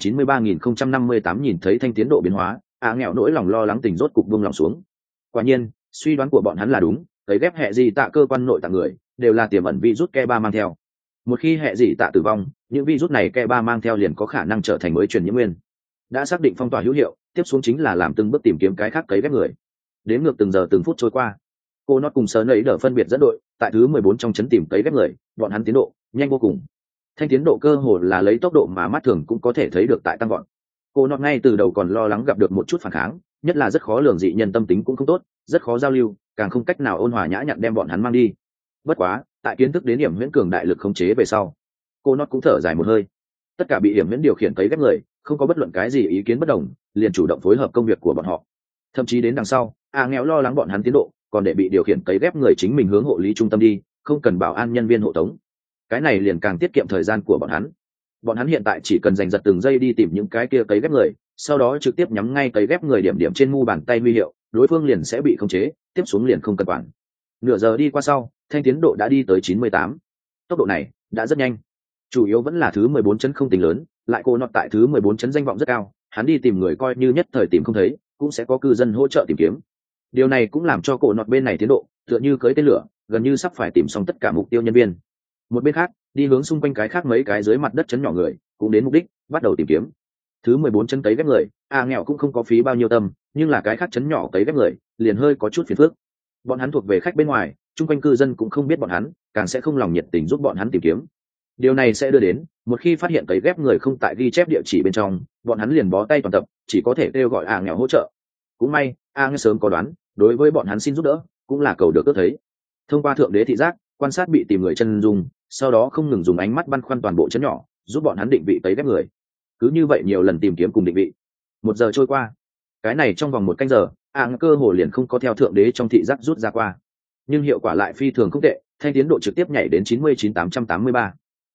[SPEAKER 1] 93.058. Nhìn thấy thanh tiến độ biến hóa, nghèo nỗi lòng lo lắng tình rốt cục buông lòng xuống. Quả nhiên, suy đoán của bọn hắn là đúng, cấy ghép hệ gì tạ cơ quan nội tạng người đều là tiềm ẩn virus ke3 mang theo. Một khi hệ gì tạ tử vong, những virus này ke3 mang theo liền có khả năng trở thành mới truyền nhiễm nguyên. Đã xác định phong tỏa hữu hiệu, tiếp xuống chính là làm từng bước tìm kiếm cái khác cấy ghép người. Đến ngược từng giờ từng phút trôi qua, cô nó cùng sớ nấy đỡ phân biệt dẫn đội tại thứ 14 trong chấn tìm cấy ghép người, bọn hắn tiến độ nhanh vô cùng. Thanh tiến độ cơ hồ là lấy tốc độ mà mắt thường cũng có thể thấy được tại tăng gọn. Cô nó ngay từ đầu còn lo lắng gặp được một chút phản kháng, nhất là rất khó lường dị nhân tâm tính cũng không tốt, rất khó giao lưu, càng không cách nào ôn hòa nhã nhặn đem bọn hắn mang đi. Bất quá, tại kiến thức đến điểm huyễn cường đại lực khống chế về sau, cô nó cũng thở dài một hơi. Tất cả bị điểm huyễn điều khiển cấy ghép người, không có bất luận cái gì ý kiến bất đồng, liền chủ động phối hợp công việc của bọn họ. Thậm chí đến đằng sau, nghèo lo lắng bọn hắn tiến độ, còn để bị điều khiển cấy ghép người chính mình hướng hộ lý trung tâm đi, không cần bảo an nhân viên hộ tống. Cái này liền càng tiết kiệm thời gian của bọn hắn. Bọn hắn hiện tại chỉ cần giành giật từng giây đi tìm những cái kia cấy ghép người, sau đó trực tiếp nhắm ngay cấy ghép người điểm điểm trên mu bàn tay huy hiệu, đối phương liền sẽ bị khống chế, tiếp xuống liền không cần quản. Nửa giờ đi qua sau, thanh tiến độ đã đi tới 98. Tốc độ này đã rất nhanh. Chủ yếu vẫn là thứ 14 chấn không tính lớn, lại cô nọt tại thứ 14 chấn danh vọng rất cao, hắn đi tìm người coi như nhất thời tìm không thấy, cũng sẽ có cư dân hỗ trợ tìm kiếm. Điều này cũng làm cho cô nọt bên này tiến độ tựa như cưới tên lửa, gần như sắp phải tìm xong tất cả mục tiêu nhân viên. Một bên khác, đi hướng xung quanh cái khác mấy cái dưới mặt đất chấn nhỏ người, cũng đến mục đích, bắt đầu tìm kiếm. Thứ 14 chấn cấy ghép người, nghèo cũng không có phí bao nhiêu tâm, nhưng là cái khác chấn nhỏ cấy ghép người, liền hơi có chút phiền phức. Bọn hắn thuộc về khách bên ngoài, chung quanh cư dân cũng không biết bọn hắn, càng sẽ không lòng nhiệt tình giúp bọn hắn tìm kiếm. Điều này sẽ đưa đến, một khi phát hiện cấy ghép người không tại ghi chép địa chỉ bên trong, bọn hắn liền bó tay toàn tập, chỉ có thể kêu gọi nghèo hỗ trợ. Cũng may, nghèo sớm có đoán, đối với bọn hắn xin giúp đỡ, cũng là cầu được ước thấy. Thông qua thượng đế thị giác, quan sát bị tìm người chân dung, sau đó không ngừng dùng ánh mắt băn khoăn toàn bộ chấn nhỏ, giúp bọn hắn định vị cấy ghép người. Cứ như vậy nhiều lần tìm kiếm cùng định vị. 1 giờ trôi qua, cái này trong vòng 1 canh giờ, cơ hồ liền không có theo thượng đế trong thị giác rút ra qua, nhưng hiệu quả lại phi thường không tệ, thanh tiến độ trực tiếp nhảy đến 99.883.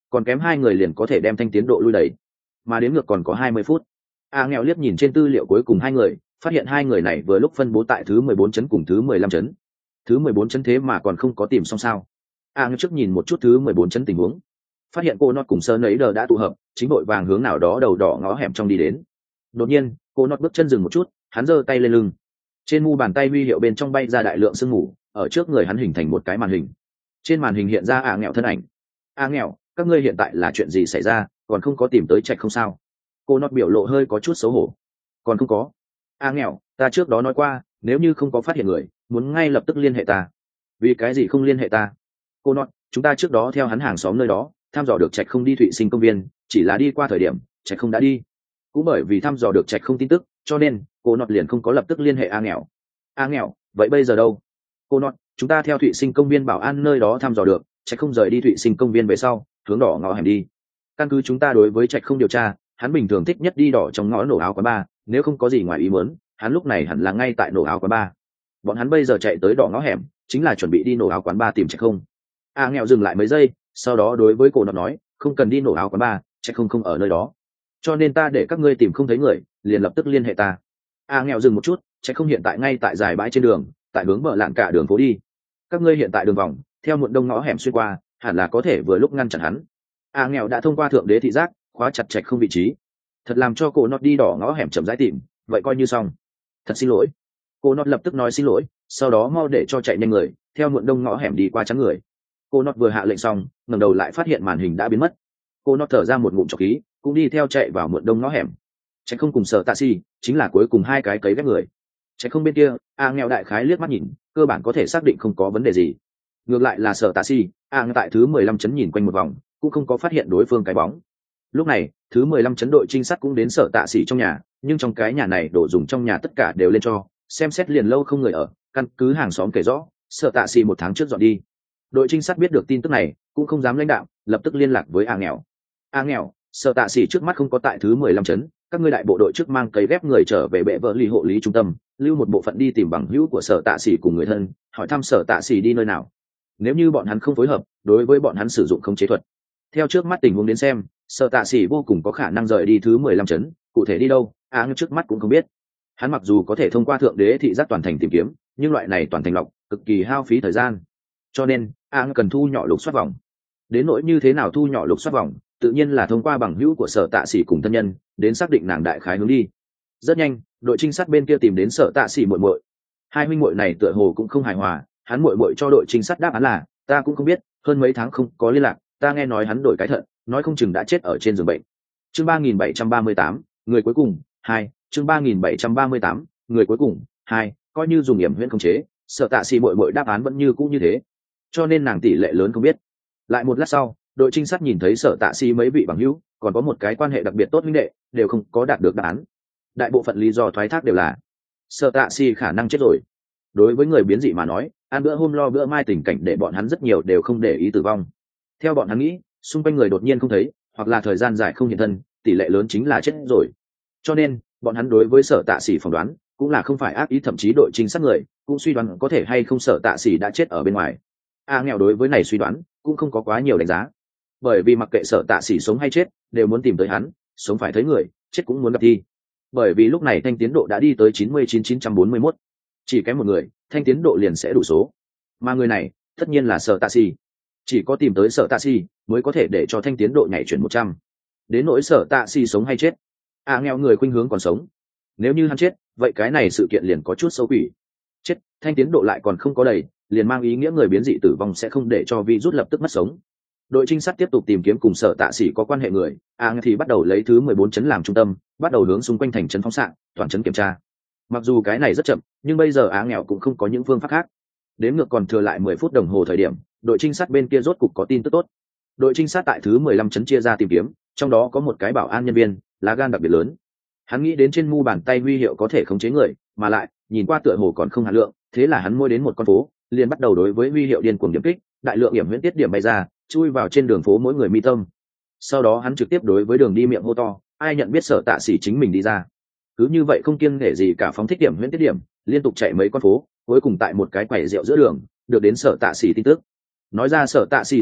[SPEAKER 1] còn kém 2 người liền có thể đem thanh tiến độ lui đẩy, mà đến ngược còn có 20 phút. Nghèo liếc nhìn trên tư liệu cuối cùng 2 người, phát hiện 2 người này vừa lúc phân bố tại thứ 14 chấn cùng thứ 15 chấn. Thứ 14 chấn thế mà còn không có tìm xong sao? Nghèo trước nhìn một chút thứ 14 chấn tình huống, phát hiện cô Nọt cùng Sơn ấy đờ đã tụ hợp, chính đội vàng hướng nào đó đầu đỏ ngõ hẻm trong đi đến. Đột nhiên, cô Nọt bước chân dừng một chút, hắn giơ tay lên lưng. Trên mu bàn tay huy hiệu bên trong bay ra đại lượng sương mù, ở trước người hắn hình thành một cái màn hình. Trên màn hình hiện ra Nghèo thân ảnh. Nghèo, các ngươi hiện tại là chuyện gì xảy ra, còn không có tìm tới Trạch không sao? Cô Nọt biểu lộ hơi có chút xấu hổ. Còn không có. Nghèo, ta trước đó nói qua, nếu như không có phát hiện người, muốn ngay lập tức liên hệ ta. Vì cái gì không liên hệ ta? Cô Nọt, chúng ta trước đó theo hắn hàng xóm nơi đó thăm dò được Trạch không đi Thụy Sinh công viên, chỉ là đi qua thời điểm Trạch không đã đi. Cũng bởi vì thăm dò được Trạch không tin tức, cho nên cô Nọt liền không có lập tức liên hệ Nghèo. Nghèo, vậy bây giờ đâu? Cô Nọt, chúng ta theo Thụy Sinh công viên bảo an nơi đó thăm dò được Trạch không rời đi Thụy Sinh công viên về sau hướng đỏ ngõ hẻm đi. Căn cứ chúng ta đối với Trạch không điều tra, hắn bình thường thích nhất đi đỏ trong ngõ nổ áo quán bar, nếu không có gì ngoài ý muốn, hắn lúc này hẳn là ngay tại nổ áo quán bar. Bọn hắn bây giờ chạy tới đỏ ngõ hẻm, chính là chuẩn bị đi nổ áo quán bar tìm Trạch không. Nghèo dừng lại mấy giây, sau đó đối với cô Nọt nói, không cần đi nổ áo quán bar, Trạch không ở nơi đó. Cho nên ta để các ngươi tìm không thấy người, liền lập tức liên hệ ta. Nghèo dừng một chút, Trạch không hiện tại ngay tại dài bãi trên đường, tại hướng bờ lạng cả đường phố đi. Các ngươi hiện tại đường vòng, theo muộn đông ngõ hẻm xuyên qua, hẳn là có thể vừa lúc ngăn chặn hắn. Nghèo đã thông qua thượng đế thị giác, khóa chặt Trạch không vị trí. Thật làm cho cô Nọt đi đỏ ngõ hẻm chậm rãi tìm, vậy coi như xong. Thật xin lỗi. Cô Nọt lập tức nói xin lỗi, sau đó mau để cho chạy nhanh người, theo muộn đông ngõ hẻm đi qua chắn người. Cô Nọt vừa hạ lệnh xong, ngẩng đầu lại phát hiện màn hình đã biến mất. Cô Nọt thở ra một ngụm trọc khí, cũng đi theo chạy vào muộn đông ngõ hẻm. Trạch không cùng Sở Tạ Xi chính là cuối cùng 2 cái cấy ghép người. Trạch không bên kia, Nghèo đại khái liếc mắt nhìn, cơ bản có thể xác định không có vấn đề gì. Ngược lại là Sở Tạ Xi, tại thứ 15 chấn nhìn quanh một vòng, cũng không có phát hiện đối phương cái bóng. Lúc này, thứ 15 chấn đội trinh sát cũng đến Sở Tạ Xi trong nhà, nhưng trong cái nhà này đồ dùng trong nhà tất cả đều lên cho, xem xét liền lâu không người ở, căn cứ hàng xóm kể rõ, Sở Tạ Xi 1 tháng trước dọn đi. Đội trinh sát biết được tin tức này, cũng không dám lãnh đạo, lập tức liên lạc với Nghèo. Nghèo, Sở Tạ Xi trước mắt không có tại thứ 15 chấn, các ngươi đại bộ đội trước mang cấy ghép người trở về bệ vợ lý hộ lý trung tâm, lưu một bộ phận đi tìm bằng hữu của Sở Tạ Xi cùng người thân, hỏi thăm Sở Tạ Xi đi nơi nào. Nếu như bọn hắn không phối hợp, đối với bọn hắn sử dụng khống chế thuật. Theo trước mắt tình huống đến xem, Sở Tạ Xi vô cùng có khả năng rời đi thứ 15 chấn, cụ thể đi đâu, trước mắt cũng không biết. Hắn mặc dù có thể thông qua thượng đế thị giác toàn thành tìm kiếm, nhưng loại này toàn thành lọc, cực kỳ hao phí thời gian. Cho nên, cần thu nhỏ lục soát vòng. Đến nỗi như thế nào thu nhỏ lục soát vòng, tự nhiên là thông qua bằng hữu của Sở Tạ Xi cùng thân nhân, đến xác định nàng đại khái hướng đi. Rất nhanh, đội trinh sát bên kia tìm đến Sở Tạ Xi muội muội. 2 huynh muội này tựa hồ cũng không hài hòa, hắn muội muội cho đội trinh sát đáp án là, ta cũng không biết, hơn mấy tháng không có liên lạc, ta nghe nói hắn đổi cái thận, nói không chừng đã chết ở trên giường bệnh. Chương 3738, người cuối cùng 2, chương 3738, người cuối cùng 2, coi như dùng hiểm huyễn khống chế, Sở Tạ Xi muội muội đáp án vẫn như cũ như thế. Cho nên nàng tỷ lệ lớn không biết. Lại một lát sau, đội trinh sát nhìn thấy Sở Tạ Xi mấy vị bằng hữu, còn có một cái quan hệ đặc biệt tốt huynh đệ, đều không có đạt được đáp án. Đại bộ phận lý do thoái thác đều là Sở Tạ Xi khả năng chết rồi. Đối với người biến dị mà nói, ăn bữa hôm lo bữa mai tình cảnh để bọn hắn rất nhiều đều không để ý tử vong. Theo bọn hắn nghĩ, xung quanh người đột nhiên không thấy, hoặc là thời gian dài không hiện thân, tỷ lệ lớn chính là chết rồi. Cho nên, bọn hắn đối với Sở Tạ Xi phỏng đoán cũng là không phải ác ý, thậm chí đội trinh sát người cũng suy đoán có thể hay không Sở Tạ Xi đã chết ở bên ngoài. Nghèo đối với này suy đoán cũng không có quá nhiều đánh giá, bởi vì mặc kệ Sở Tạ Xi sống hay chết, đều muốn tìm tới hắn, sống phải thấy người, chết cũng muốn gặp thi. Bởi vì lúc này thanh tiến độ đã đi tới 99.941, chỉ kém một người, thanh tiến độ liền sẽ đủ số. Mà người này, tất nhiên là Sở Tạ Xi. Chỉ có tìm tới Sở Tạ Xi mới có thể để cho thanh tiến độ nhảy chuyển 100. Đến nỗi Sở Tạ Xi sống hay chết, nghèo người khuynh hướng còn sống. Nếu như hắn chết, vậy cái này sự kiện liền có chút xấu quỷ. Chết, thanh tiến độ lại còn không có đầy, liền mang ý nghĩa người biến dị tử vong sẽ không để cho virus lập tức mất sống. Đội trinh sát tiếp tục tìm kiếm cùng Sở Tạ Xi có quan hệ người, thì bắt đầu lấy thứ 14 chấn làm trung tâm, bắt đầu hướng xung quanh thành trấn phóng xạ, toàn trấn kiểm tra. Mặc dù cái này rất chậm, nhưng bây giờ nghèo cũng không có những phương pháp khác. Đếm ngược còn thừa lại 10 phút đồng hồ thời điểm, đội trinh sát bên kia rốt cục có tin tức tốt. Đội trinh sát tại thứ 15 chấn chia ra tìm kiếm, trong đó có một cái bảo an nhân viên, lá gan đặc biệt lớn. Hắn nghĩ đến trên mu bàn tay huy hiệu có thể khống chế người, mà lại nhìn qua tựa hồ còn không hạt lượng, thế là hắn môi đến một con phố, liền bắt đầu đối với huy hiệu điên cuồng điểm kích, đại lượng điểm huyễn tiết điểm bay ra, chui vào trên đường phố mỗi người mi tâm. Sau đó hắn trực tiếp đối với đường đi miệng hô to, ai nhận biết Sở Tạ Xi chính mình đi ra. Cứ như vậy không kiêng nể gì cả phóng thích điểm huyễn tiết điểm, liên tục chạy mấy con phố, cuối cùng tại một cái quầy rượu giữa đường được đến Sở Tạ Xi tin tức. Nói ra Sở Tạ Xi tin tức,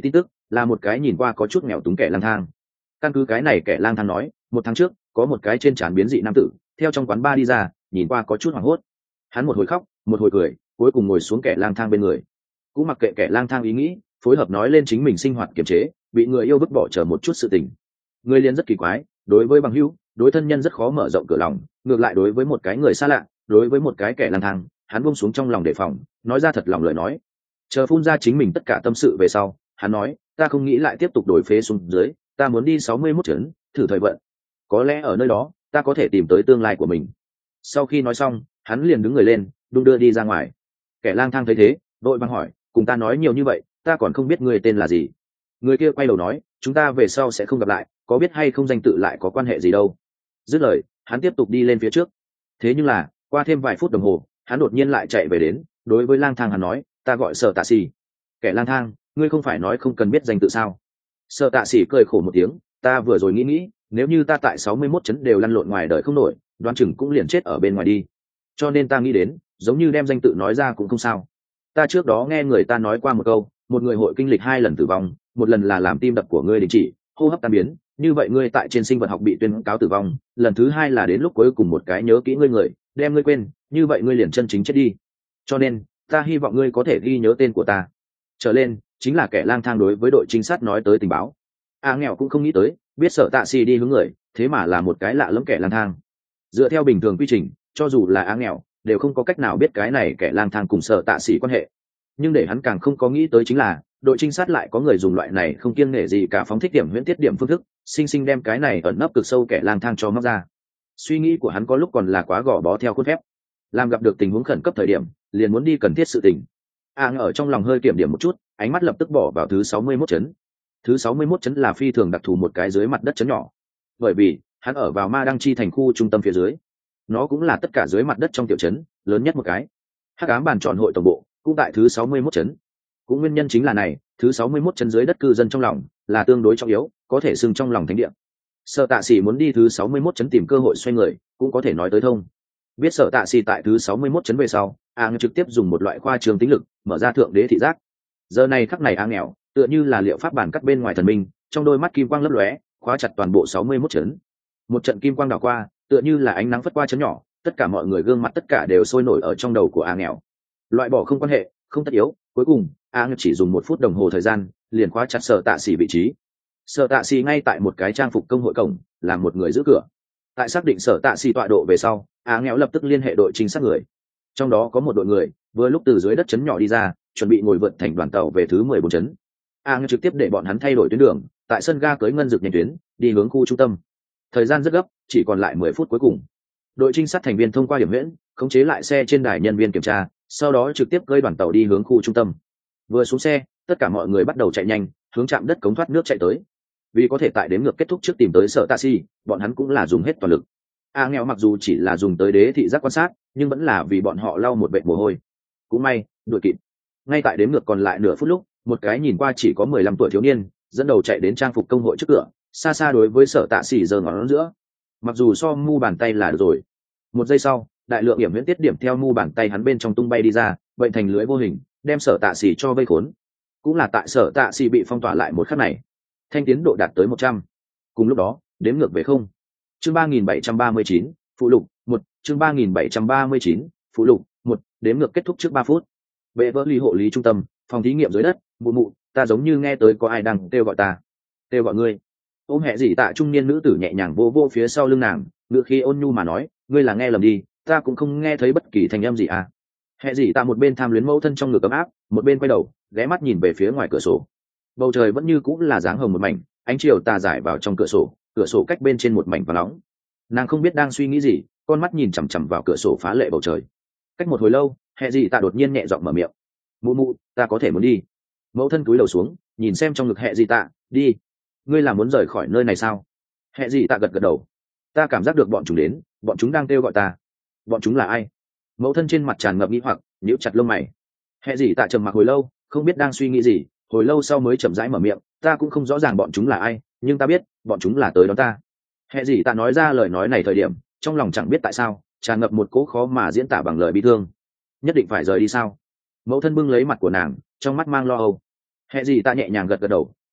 [SPEAKER 1] là một cái nhìn qua có chút nghèo túng kẻ lang thang. Căn cứ cái này kẻ lang thang nói, 1 tháng trước có một cái trên trán biến dị nam tử theo trong quán bar đi ra, nhìn qua có chút hoảng hốt. Hắn một hồi khóc một hồi cười, cuối cùng ngồi xuống kẻ lang thang bên người. Cũng mặc kệ kẻ lang thang ý nghĩ, phối hợp nói lên chính mình sinh hoạt kiềm chế, bị người yêu vứt bỏ chờ một chút sự tình. Người liền rất kỳ quái, đối với bằng hữu, đối thân nhân rất khó mở rộng cửa lòng, ngược lại đối với một cái người xa lạ, đối với một cái kẻ lang thang, hắn buông xuống trong lòng đề phòng, nói ra thật lòng lời nói. Chờ phun ra chính mình tất cả tâm sự về sau, hắn nói, ta không nghĩ lại tiếp tục đổi phế xuống dưới, ta muốn đi 61 trấn, thử thời vận. Có lẽ ở nơi đó, ta có thể tìm tới tương lai của mình. Sau khi nói xong, hắn liền đứng người lên, đung đưa đi ra ngoài. Kẻ lang thang thấy thế, vội vàng hỏi, cùng ta nói nhiều như vậy, ta còn không biết người tên là gì. Người kia quay đầu nói, chúng ta về sau sẽ không gặp lại, có biết hay không danh tự lại có quan hệ gì đâu. Dứt lời, hắn tiếp tục đi lên phía trước. Thế nhưng là, qua thêm vài phút đồng hồ, hắn đột nhiên lại chạy về đến, đối với lang thang hắn nói, ta gọi Sở Tạ Sĩ. Kẻ lang thang, ngươi không phải nói không cần biết danh tự sao? Sở Tạ Sĩ cười khổ một tiếng, ta vừa rồi nghĩ, nếu như ta tại 61 trấn đều lăn lộn ngoài đời không nổi, đoán chừng cũng liền chết ở bên ngoài đi. Cho nên ta nghĩ đến, giống như đem danh tự nói ra cũng không sao. Ta trước đó nghe người ta nói qua một câu, một người hội kinh lịch 2 lần tử vong, một lần là làm tim đập của ngươi đình chỉ, hô hấp tan biến, như vậy ngươi tại trên sinh vật học bị tuyên cáo tử vong, lần thứ 2 là đến lúc cuối cùng một cái nhớ kỹ ngươi người, đem ngươi quên, như vậy ngươi liền chân chính chết đi. Cho nên, ta hy vọng ngươi có thể ghi nhớ tên của ta. Trở lên, chính là kẻ lang thang đối với đội trinh sát nói tới tình báo. Nghèo cũng không nghĩ tới, biết Sở Tạ Sĩ đi hướng người, thế mà là một cái lạ lẫm kẻ lang thang. Dựa theo bình thường quy trình, cho dù là nghèo, đều không có cách nào biết cái này kẻ lang thang cùng Sở Tạ Sĩ quan hệ. Nhưng để hắn càng không có nghĩ tới chính là, đội trinh sát lại có người dùng loại này không kiêng nể gì cả phóng thích điểm huyễn tiết điểm phương thức, sinh sinh đem cái này ẩn nấp cực sâu kẻ lang thang cho móc ra. Suy nghĩ của hắn có lúc còn là quá gò bó theo khuôn phép, làm gặp được tình huống khẩn cấp thời điểm, liền muốn đi cần thiết sự tình. Ở trong lòng hơi kiểm điểm một chút, ánh mắt lập tức bỏ vào thứ 61 trấn. Thứ 61 trấn là phi thường đặc thù một cái dưới mặt đất trấn nhỏ, bởi vì hắn ở vào Ma Đăng Chi thành khu trung tâm phía dưới, nó cũng là tất cả dưới mặt đất trong tiểu trấn lớn nhất một cái. Hắc ám bàn tròn hội tổng bộ cũng tại thứ 61 trấn. Cũng nguyên nhân chính là này, thứ 61 trấn dưới đất cư dân trong lòng là tương đối trọng yếu, có thể xưng trong lòng thánh địa. Sở Tạ Sĩ muốn đi thứ 61 trấn tìm cơ hội xoay người, cũng có thể nói tới thông. Biết Sở Tạ Sĩ tại thứ 61 trấn về sau, trực tiếp dùng một loại khoa trương tính lực, mở ra thượng đế thị giác. Giờ này khắc này nghèo, tựa như là liệu pháp bản cắt bên ngoài thần minh, trong đôi mắt kim quang lấp lóe, khóa chặt toàn bộ 61 trấn. Một trận kim quang đảo qua, tựa như là ánh nắng phất qua trấn nhỏ, tất cả mọi người gương mặt tất cả đều sôi nổi ở trong đầu của nghèo. Loại bỏ không quan hệ, không tất yếu, cuối cùng chỉ dùng 1 phút đồng hồ thời gian, liền khóa chặt Sở Tạ Sĩ vị trí. Sở Tạ Sĩ ngay tại một cái trang phục công hội cổng, làm một người giữ cửa. Tại xác định Sở Tạ Sĩ tọa độ về sau, nghèo lập tức liên hệ đội trinh sát người. Trong đó có một đội người vừa lúc từ dưới đất trấn nhỏ đi ra, chuẩn bị ngồi vượt thành đoàn tàu về thứ 14 trấn. Nghèo trực tiếp để bọn hắn thay đổi tuyến đường, tại sân ga cưới ngân dực nhanh tuyến, đi hướng khu trung tâm. Thời gian rất gấp, chỉ còn lại 10 phút cuối cùng. Đội trinh sát thành viên thông qua điểm huyễn, khống chế lại xe trên đài nhân viên kiểm tra, sau đó trực tiếp cưỡi đoàn tàu đi hướng khu trung tâm. Vừa xuống xe, tất cả mọi người bắt đầu chạy nhanh, hướng trạm đất cống thoát nước chạy tới. Vì có thể tại đếm ngược kết thúc trước tìm tới Sở Tạ Sĩ, bọn hắn cũng là dùng hết toàn lực. Nghèo mặc dù chỉ là dùng tới đế thị giác quan sát, nhưng vẫn là vì bọn họ lau một vệt mồ hôi. Cũng may, đuổi kịp. Ngay tại đếm ngược còn lại nửa phút lúc, một cái nhìn qua chỉ có 15 tuổi thiếu niên dẫn đầu chạy đến trang phục công hội trước cửa, xa xa đối với Sở Tạ Sĩ giơ ngón giữa. Mặc dù so mu bàn tay là được rồi. Một giây sau, đại lượng điểm huyễn tiết điểm theo mu bàn tay hắn bên trong tung bay đi ra, bệnh thành lưới vô hình, đem Sở Tạ Sĩ cho vây khốn. Cũng là tại Sở Tạ Sĩ bị phong tỏa lại một khắc này, thanh tiến độ đạt tới 100. Cùng lúc đó, đếm ngược về không. Chương 3739, phụ lục 1, chương 3739, phụ lục 1, đếm ngược kết thúc trước 3 phút. Bệ vỡ ly hộ lý trung tâm, phòng thí nghiệm dưới đất, mụ mụ, ta giống như nghe tới có ai đang kêu gọi ta. Kêu gọi ngươi. Ôm Hẹ Dị Tạ trung niên nữ tử nhẹ nhàng vô vô phía sau lưng nàng, ngựa khi ôn nhu mà nói, ngươi là nghe lầm đi, ta cũng không nghe thấy bất kỳ thanh âm gì à. Hẹ Dị Tạ một bên tham luyến mẫu thân trong ngực ấm áp, một bên quay đầu, ghé mắt nhìn về phía ngoài cửa sổ. Bầu trời vẫn như cũng là dáng hồng một mảnh, ánh chiều tà rải vào trong cửa sổ cách bên trên một mảnh và nóng. Nàng không biết đang suy nghĩ gì, con mắt nhìn chằm chằm vào cửa sổ phá lệ bầu trời. Cách một hồi lâu, Hẹ Dị Tạ đột nhiên nhẹ giọng mở miệng, mụ mụ, ta có thể muốn đi. Mẫu thân cúi đầu xuống, nhìn xem trong ngực Hẹ Dị Tạ, đi. Ngươi là muốn rời khỏi nơi này sao? Hẹ Dị Tạ gật gật đầu. Ta cảm giác được bọn chúng đến, bọn chúng đang kêu gọi ta. Bọn chúng là ai? Mẫu thân trên mặt tràn ngập nghi hoặc, nhíu chặt lông mày. Hẹ Dị Tạ trầm mặc hồi lâu, không biết đang suy nghĩ gì, hồi lâu sau mới chậm rãi mở miệng, ta cũng không rõ ràng bọn chúng là ai, nhưng ta biết bọn chúng là tới đón ta. Hẹ Dị Tạ nói ra lời nói này thời điểm, trong lòng chẳng biết tại sao tràn ngập một cỗ khó mà diễn tả bằng lời bi thương. Nhất định phải rời đi sao? Mẫu thân bưng lấy mặt của nàng, trong mắt mang lo âu. Hẹ Dị Tạ nhẹ nhàng gật gật đầu,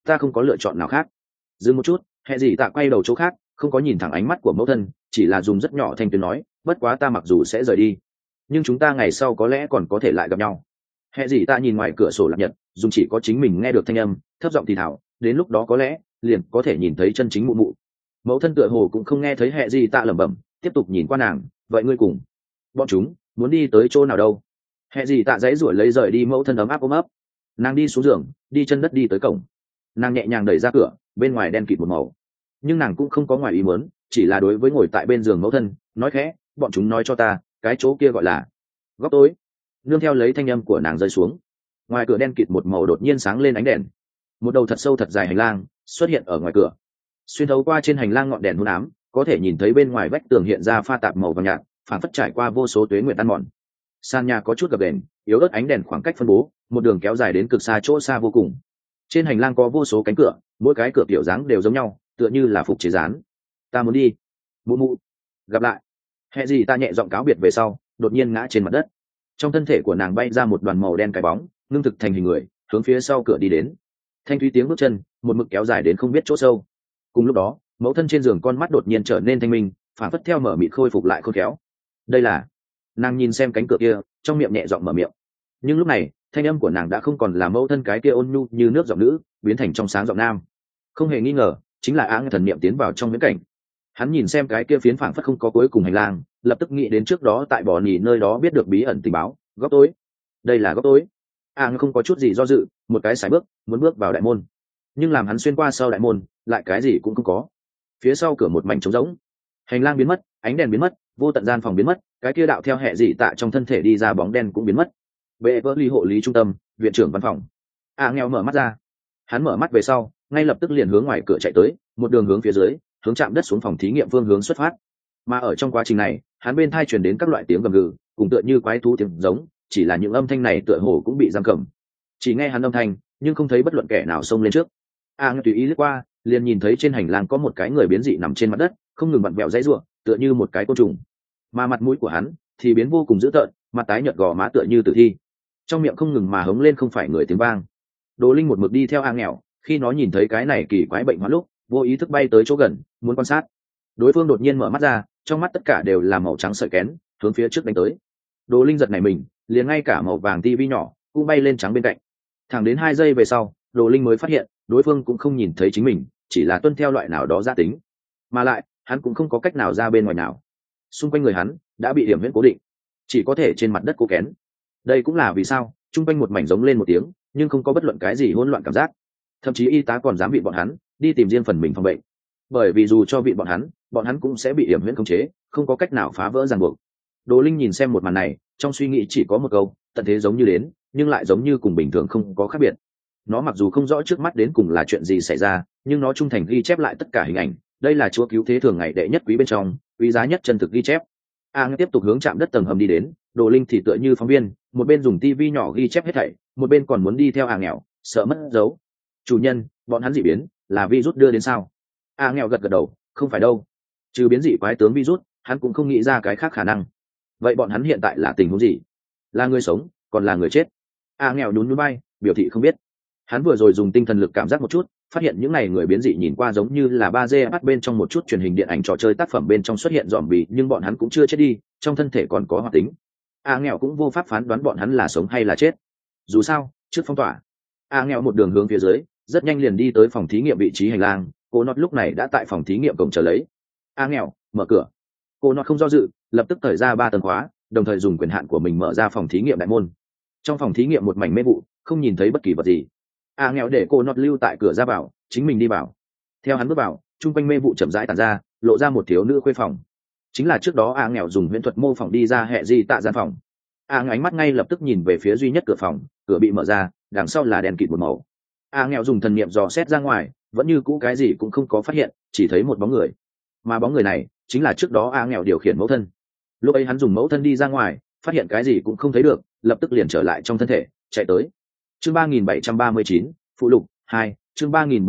[SPEAKER 1] ta không có lựa chọn nào khác. Dừng một chút, hệ gì tạ quay đầu chỗ khác, không có nhìn thẳng ánh mắt của mẫu thân, chỉ là dùng rất nhỏ thanh tuyến nói, bất quá ta mặc dù sẽ rời đi, nhưng chúng ta ngày sau có lẽ còn có thể lại gặp nhau. Hệ gì tạ nhìn ngoài cửa sổ lạc nhật, dùng chỉ có chính mình nghe được thanh âm, thấp giọng thì thào, đến lúc đó có lẽ liền có thể nhìn thấy chân chính mụ mụ. Mẫu thân tựa hồ cũng không nghe thấy hệ gì tạ lẩm bẩm, tiếp tục nhìn qua nàng, vậy ngươi cùng bọn chúng muốn đi tới chỗ nào đâu? Hệ gì tạ giấy ruổi lấy rời đi mẫu thân ấm áp ôm ấp. Nàng đi xuống giường, đi chân đất đi tới cổng. Nàng nhẹ nhàng đẩy ra cửa, bên ngoài đen kịt một màu, nhưng nàng cũng không có ngoài ý muốn, chỉ là đối với ngồi tại bên giường mẫu thân nói khẽ, bọn chúng nói cho ta cái chỗ kia gọi là góc tối. Nương theo lấy thanh âm của nàng rơi xuống, ngoài cửa đen kịt một màu đột nhiên sáng lên ánh đèn. Một đầu thật sâu thật dài hành lang xuất hiện ở ngoài cửa, xuyên thấu qua trên hành lang ngọn đèn hôn ám, có thể nhìn thấy bên ngoài vách tường hiện ra pha tạp màu vàng nhạt, phản phất trải qua vô số tuế nguyện ăn mòn. Sàn nhà có chút gập ghềnh, yếu ớt ánh đèn khoảng cách phân bố, một đường kéo dài đến cực xa, chỗ xa vô cùng. Trên hành lang có vô số cánh cửa, mỗi cái cửa kiểu dáng đều giống nhau, tựa như là phục chế dán. Ta muốn đi, mụ mụ, gặp lại. Hệ gì ta nhẹ giọng cáo biệt về sau, đột nhiên ngã trên mặt đất. Trong thân thể của nàng bay ra một đoàn màu đen cái bóng, ngưng thực thành hình người, hướng phía sau cửa đi đến. Thanh thúy tiếng bước chân, một mực kéo dài đến không biết chỗ sâu. Cùng lúc đó, mẫu thân trên giường con mắt đột nhiên trở nên thanh minh, phản phất theo mở mịt khôi phục lại khôn khéo. Đây là, nàng nhìn xem cánh cửa kia, trong miệng nhẹ giọng mở miệng. Nhưng lúc này, thanh âm của nàng đã không còn là mẫu thân cái kia ôn nhu như nước giọng nữ, biến thành trong sáng giọng nam. Không hề nghi ngờ, chính là áng thần niệm tiến vào trong viễn cảnh. Hắn nhìn xem cái kia phiến phảng phất không có cuối cùng hành lang, lập tức nghĩ đến trước đó tại bò nỉ nơi đó biết được bí ẩn tình báo, góc tối. Đây là góc tối. Áng không có chút gì do dự, một cái sải bước, muốn bước vào đại môn. Nhưng làm hắn xuyên qua sau đại môn, lại cái gì cũng không có. Phía sau cửa một mảnh trống rỗng. Hành lang biến mất, ánh đèn biến mất, vô tận gian phòng biến mất, cái kia đạo theo hệ dị tạ trong thân thể đi ra bóng đen cũng biến mất. Bệ vỡ ly hộ lý trung tâm, viện trưởng văn phòng. Nghèo mở mắt ra. Hắn mở mắt về sau, ngay lập tức liền hướng ngoài cửa chạy tới, một đường hướng phía dưới, hướng chạm đất xuống phòng thí nghiệm phương hướng xuất phát. Mà ở trong quá trình này, hắn bên thai truyền đến các loại tiếng gầm gừ, cùng tựa như quái thú tiếng giống, chỉ là những âm thanh này tựa hồ cũng bị giam cầm. Chỉ nghe hắn âm thanh, nhưng không thấy bất luận kẻ nào xông lên trước. Tùy ý lướt qua, liền nhìn thấy trên hành lang có một cái người biến dị nằm trên mặt đất, không ngừng vặn vẹo dãy rủa, tựa như một cái côn trùng. Mà mặt mũi của hắn thì biến vô cùng dữ tợn, mặt tái nhợt gò má tựa như tử thi, trong miệng không ngừng mà hống lên không phải người tiếng vang. Đồ Linh một mực đi theo nghèo, khi nó nhìn thấy cái này kỳ quái bệnh hóa lúc, vô ý thức bay tới chỗ gần, muốn quan sát. Đối phương đột nhiên mở mắt ra, trong mắt tất cả đều là màu trắng sợi kén, hướng phía trước đánh tới. Đồ Linh giật nảy mình, liền ngay cả màu vàng tivi nhỏ cũng bay lên trắng bên cạnh. Thẳng đến 2 giây về sau, Đồ Linh mới phát hiện, đối phương cũng không nhìn thấy chính mình, chỉ là tuân theo loại nào đó gia tính, mà lại hắn cũng không có cách nào ra bên ngoài nào. Xung quanh người hắn đã bị điểm huyễn cố định, chỉ có thể trên mặt đất cố kén. Đây cũng là vì sao chung quanh một mảnh giống lên một tiếng, nhưng không có bất luận cái gì hỗn loạn cảm giác. Thậm chí y tá còn dám bị bọn hắn đi tìm riêng phần mình phòng bệnh, bởi vì dù cho bị bọn hắn cũng sẽ bị điểm huyễn khống chế, không có cách nào phá vỡ ràng buộc. Đồ Linh nhìn xem một màn này, trong suy nghĩ chỉ có một câu, tận thế giống như đến, nhưng lại giống như cùng bình thường không có khác biệt. Nó mặc dù không rõ trước mắt đến cùng là chuyện gì xảy ra, nhưng nó trung thành ghi chép lại tất cả hình ảnh. Đây là chúa cứu thế thường ngày đệ nhất quý bên trong, quý giá nhất chân thực ghi chép. Tiếp tục hướng chạm đất tầng hầm đi đến. Đồ Linh thì tựa như phóng viên, một bên dùng tivi nhỏ ghi chép hết thảy, một bên còn muốn đi theo nghèo, sợ mất dấu. Chủ nhân, bọn hắn dị biến là virus đưa đến sao? Nghèo gật gật đầu, không phải đâu. Trừ biến dị quái tướng virus, hắn cũng không nghĩ ra cái khác khả năng. Vậy bọn hắn hiện tại là tình huống gì? Là người sống, còn là người chết? Nghèo nhún nhún vai, biểu thị không biết. Hắn vừa rồi dùng tinh thần lực cảm giác một chút, phát hiện những này người biến dị nhìn qua giống như là 3D bắt bên trong một chút truyền hình điện ảnh trò chơi tác phẩm bên trong xuất hiện zombie, nhưng bọn hắn cũng chưa chết đi, trong thân thể còn có hoạt tính. Nghèo cũng vô pháp phán đoán bọn hắn là sống hay là chết. Dù sao, trước phong tỏa, nghèo một đường hướng phía dưới, rất nhanh liền đi tới phòng thí nghiệm vị trí hành lang. Cô Nọt lúc này đã tại phòng thí nghiệm cổng chờ lấy. Nghèo, mở cửa. Cô Nọt không do dự, lập tức thời ra 3 tầng khóa, đồng thời dùng quyền hạn của mình mở ra phòng thí nghiệm đại môn. Trong phòng thí nghiệm một mảnh mê vụ, không nhìn thấy bất kỳ vật gì. Nghèo để cô Nọt lưu tại cửa ra vào, chính mình đi vào. Theo hắn bước vào, trung quanh mê vụ chậm rãi tàn ra, lộ ra một thiếu nữ khuê phòng. Chính là trước đó nghèo dùng huyễn thuật mô phỏng đi ra hệ gì tạ gian phòng. Ánh mắt ngay lập tức nhìn về phía duy nhất cửa phòng, cửa bị mở ra, đằng sau là đèn kịt một màu. Nghèo dùng thần niệm dò xét ra ngoài, vẫn như cũ cái gì cũng không có phát hiện, chỉ thấy một bóng người. Mà bóng người này chính là trước đó nghèo điều khiển mẫu thân. Lúc ấy hắn dùng mẫu thân đi ra ngoài, phát hiện cái gì cũng không thấy được, lập tức liền trở lại trong thân thể, chạy tới. Chương 3739, phụ lục 2, chương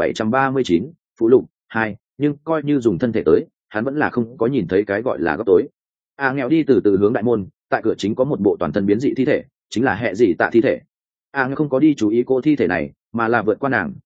[SPEAKER 1] 3739, phụ lục 2, nhưng coi như dùng thân thể tới, hắn vẫn là không có nhìn thấy cái gọi là góc tối. Nghèo đi từ từ hướng đại môn, tại cửa chính có một bộ toàn thân biến dị thi thể, chính là hệ dị tạ thi thể. Nghèo không có đi chú ý cô thi thể này, mà là vượt qua nàng,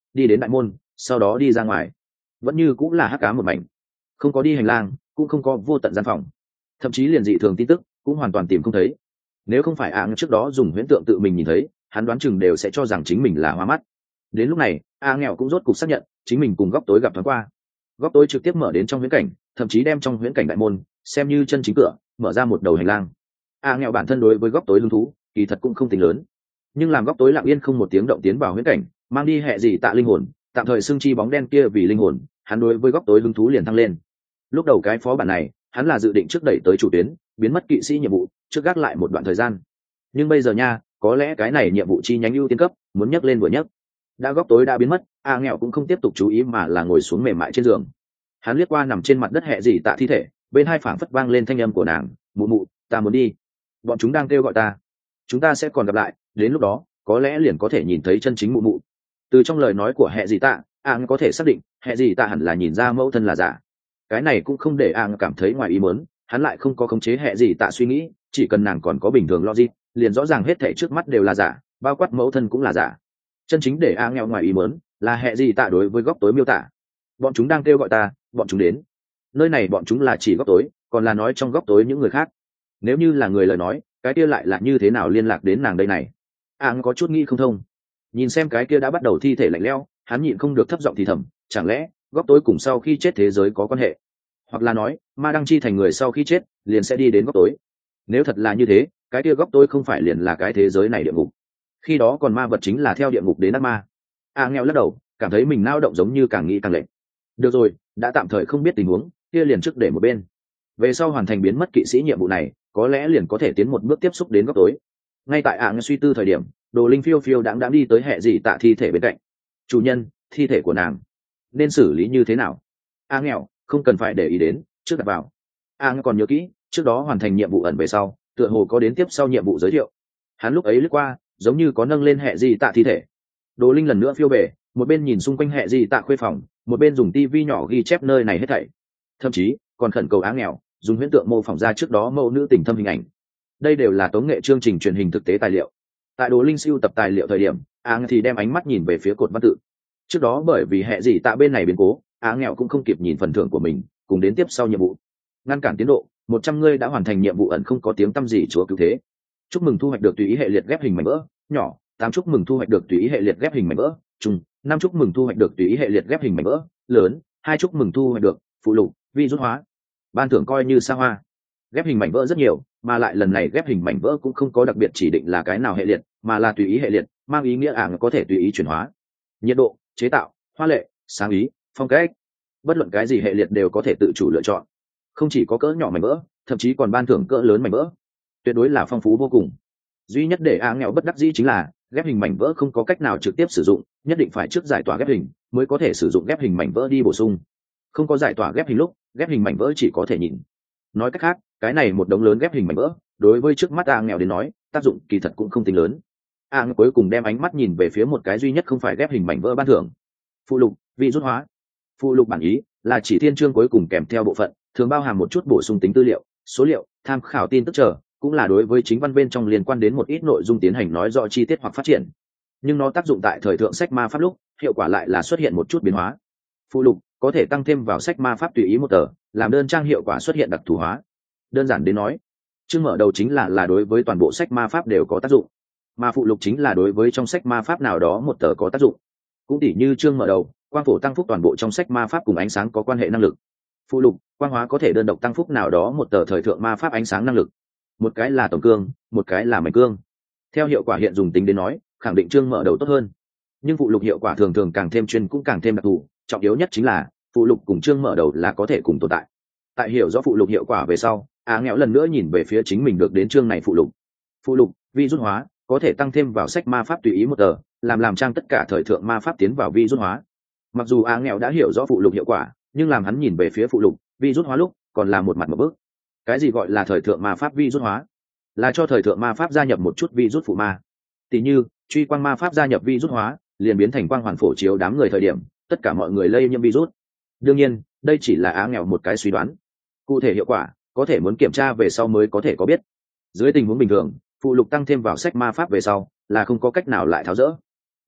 [SPEAKER 1] đi đến đại môn, sau đó đi ra ngoài. Vẫn như cũng là hắc ám một mảnh, không có đi hành lang, cũng không có vô tận gian phòng, thậm chí liền dị thường tin tức cũng hoàn toàn tìm không thấy. Nếu không phải trước đó dùng huyễn tượng tự mình nhìn thấy, hắn đoán chừng đều sẽ cho rằng chính mình là hoa mắt. Đến lúc này nghèo cũng rốt cục xác nhận chính mình cùng góc tối gặp thoáng qua. Góc tối trực tiếp mở đến trong huyễn cảnh, thậm chí đem trong huyễn cảnh đại môn xem như chân chính cửa, mở ra một đầu hành lang. Nghèo bản thân đối với góc tối hứng thú kỳ thật cũng không tính lớn, nhưng làm góc tối lặng yên không một tiếng động tiến vào huyễn cảnh, mang đi hệ gì tạ linh hồn, tạm thời xưng chi bóng đen kia vì linh hồn, hắn đối với góc tối hứng thú liền tăng lên. Lúc đầu cái phó bản này hắn là dự định trước đẩy tới chủ tuyến, biến mất kỵ sĩ nhiệm vụ trước gác lại một đoạn thời gian, nhưng bây giờ nha, có lẽ cái này nhiệm vụ chi nhánh ưu tiên cấp muốn nhấc lên vừa nhấc. Đã góc tối đã biến mất, nghèo cũng không tiếp tục chú ý mà là ngồi xuống mềm mại trên giường. Hắn liếc qua nằm trên mặt đất hệ gì tạ thi thể, bên hai phảng phất vang lên thanh âm của nàng, mụ mụ, ta muốn đi, bọn chúng đang kêu gọi ta, chúng ta sẽ còn gặp lại, đến lúc đó có lẽ liền có thể nhìn thấy chân chính mụ mụ. Từ trong lời nói của hệ gì tạ, có thể xác định hệ gì tạ hẳn là nhìn ra mẫu thân là giả. Cái này cũng không để cảm thấy ngoài ý muốn, hắn lại không có khống chế hệ gì tạ suy nghĩ, chỉ cần nàng còn có bình thường logic, liền rõ ràng hết thảy trước mắt đều là giả, bao quát mẫu thân cũng là giả. Chân chính để nghèo ngoài ý muốn là hệ gì tạ đối với góc tối miêu tả, bọn chúng đang kêu gọi ta, bọn chúng đến. Nơi này bọn chúng là chỉ góc tối, còn là nói trong góc tối những người khác. Nếu như là người lời nói, cái kia lại là như thế nào liên lạc đến nàng đây này? Có chút nghĩ không thông. Nhìn xem cái kia đã bắt đầu thi thể lạnh lẽo, hắn nhịn không được thấp giọng thì thầm, chẳng lẽ góc tối cùng sau khi chết thế giới có quan hệ? Hoặc là nói ma đăng chi thành người sau khi chết liền sẽ đi đến góc tối? Nếu thật là như thế, cái kia góc tối không phải liền là cái thế giới này địa ngục? Khi đó còn ma vật chính là theo địa ngục đến ác ma. Nghèo lắc đầu, cảm thấy mình nao động giống như càng nghĩ càng lệnh. Được rồi, đã tạm thời không biết tình huống, kia liền trước để một bên. Về sau hoàn thành biến mất kỵ sĩ nhiệm vụ này, có lẽ liền có thể tiến một bước tiếp xúc đến góc tối. Ngay tại suy tư thời điểm, Đồ Linh phiêu phiêu đãng đãng đi tới hệ gì tạ thi thể bên cạnh. Chủ nhân, thi thể của nàng nên xử lý như thế nào? Nghèo không cần phải để ý đến, trước đặt vào. Còn nhớ kỹ, trước đó hoàn thành nhiệm vụ ẩn về sau, tựa hồ có đến tiếp sau nhiệm vụ giới thiệu. Hắn lúc ấy lướt qua, giống như có nâng lên hệ gì tạ thi thể. Đồ Linh lần nữa phiêu về, một bên nhìn xung quanh hệ gì tạ khuê phòng, một bên dùng tivi nhỏ ghi chép nơi này hết thảy. Thậm chí còn khẩn cầu nghèo dùng huyễn tượng mô phỏng ra trước đó mẫu nữ tình thâm hình ảnh. Đây đều là tống nghệ chương trình truyền hình thực tế tài liệu. Tại Đồ Linh siêu tập tài liệu thời điểm, thì đem ánh mắt nhìn về phía cột văn tự. Trước đó bởi vì hệ gì tạ bên này biến cố, nghèo cũng không kịp nhìn phần thưởng của mình, cùng đến tiếp sau nhiệm vụ. Ngăn cản tiến độ, 100 ngươi đã hoàn thành nhiệm vụ ẩn không có tiếng tăm gì chúa cứu thế. Chúc mừng thu hoạch được tùy ý hệ liệt ghép hình mảnh vỡ, nhỏ, 8 chúc mừng thu hoạch được tùy ý hệ liệt ghép hình mảnh vỡ, trung, 5 chúc mừng thu hoạch được tùy ý hệ liệt ghép hình mảnh vỡ, lớn, 2 chúc mừng thu hoạch được phụ lục, vi rút hóa. Ban thưởng coi như xa hoa. Ghép hình mảnh vỡ rất nhiều, mà lại lần này ghép hình mảnh vỡ cũng không có đặc biệt chỉ định là cái nào hệ liệt, mà là tùy ý hệ liệt, mang ý nghĩa có thể tùy ý chuyển hóa. Nhiệt độ, chế tạo, hoa lệ, sáng ý, phong cách, bất luận cái gì hệ liệt đều có thể tự chủ lựa chọn. Không chỉ có cỡ nhỏ mảnh vỡ, thậm chí còn ban thưởng cỡ lớn mảnh vỡ, tuyệt đối là phong phú vô cùng. Duy nhất để nghèo bất đắc dĩ chính là ghép hình mảnh vỡ không có cách nào trực tiếp sử dụng, nhất định phải trước giải tỏa ghép hình mới có thể sử dụng ghép hình mảnh vỡ đi bổ sung. Không có giải tỏa ghép hình lúc, ghép hình mảnh vỡ chỉ có thể nhìn. Nói cách khác, cái này một đống lớn ghép hình mảnh vỡ, đối với trước mắt nghèo đến nói, tác dụng kỳ thật cũng không tính lớn. Cuối cùng đem ánh mắt nhìn về phía một cái duy nhất không phải ghép hình mảnh vỡ ban thưởng. Phụ lục, vị rút hóa. Phụ lục bản ý là chỉ thiên chương cuối cùng kèm theo bộ phận, thường bao hàm một chút bổ sung tính tư liệu, số liệu, tham khảo tin tức chờ, cũng là đối với chính văn bên trong liên quan đến một ít nội dung tiến hành nói rõ chi tiết hoặc phát triển. Nhưng nó tác dụng tại thời thượng sách ma pháp lúc, hiệu quả lại là xuất hiện một chút biến hóa. Phụ lục có thể tăng thêm vào sách ma pháp tùy ý một tờ, làm đơn trang hiệu quả xuất hiện đặc thù hóa. Đơn giản đến nói, chương mở đầu chính là đối với toàn bộ sách ma pháp đều có tác dụng, mà phụ lục chính là đối với trong sách ma pháp nào đó một tờ có tác dụng. Cũng tỉ như chương mở đầu, quang phổ tăng phúc toàn bộ trong sách ma pháp cùng ánh sáng có quan hệ năng lực. Phụ lục, quang hóa có thể đơn độc tăng phúc nào đó một tờ thời thượng ma pháp ánh sáng năng lực. Một cái là tổng cương, một cái là mảnh cương. Theo hiệu quả hiện dùng tính đến nói, khẳng định chương mở đầu tốt hơn. Nhưng phụ lục hiệu quả thường thường càng thêm chuyên cũng càng thêm đặc thù, trọng yếu nhất chính là phụ lục cùng chương mở đầu là có thể cùng tồn tại. Tại hiểu rõ phụ lục hiệu quả về sau, nghèo lần nữa nhìn về phía chính mình được đến chương này phụ lục. Phụ lục, vi rút hóa, có thể tăng thêm vào sách ma pháp tùy ý một tờ, làm trang tất cả thời thượng ma pháp tiến vào vi rút hóa. Mặc dù nghèo đã hiểu rõ phụ lục hiệu quả, nhưng làm hắn nhìn về phía phụ lục vi rút hóa lúc, còn là một mặt một bước. Cái gì gọi là thời thượng ma pháp vi rút hóa? Là cho thời thượng ma pháp gia nhập một chút vi rút phụ ma. Tỷ như truy quang ma pháp gia nhập vi rút hóa, liền biến thành quang hoàn phổ chiếu đám người thời điểm, tất cả mọi người lây nhiễm virus. Đương nhiên, đây chỉ là nghèo một cái suy đoán. Cụ thể hiệu quả, có thể muốn kiểm tra về sau mới có thể có biết. Dưới tình huống bình thường, phụ lục tăng thêm vào sách ma pháp về sau, là không có cách nào lại tháo dỡ.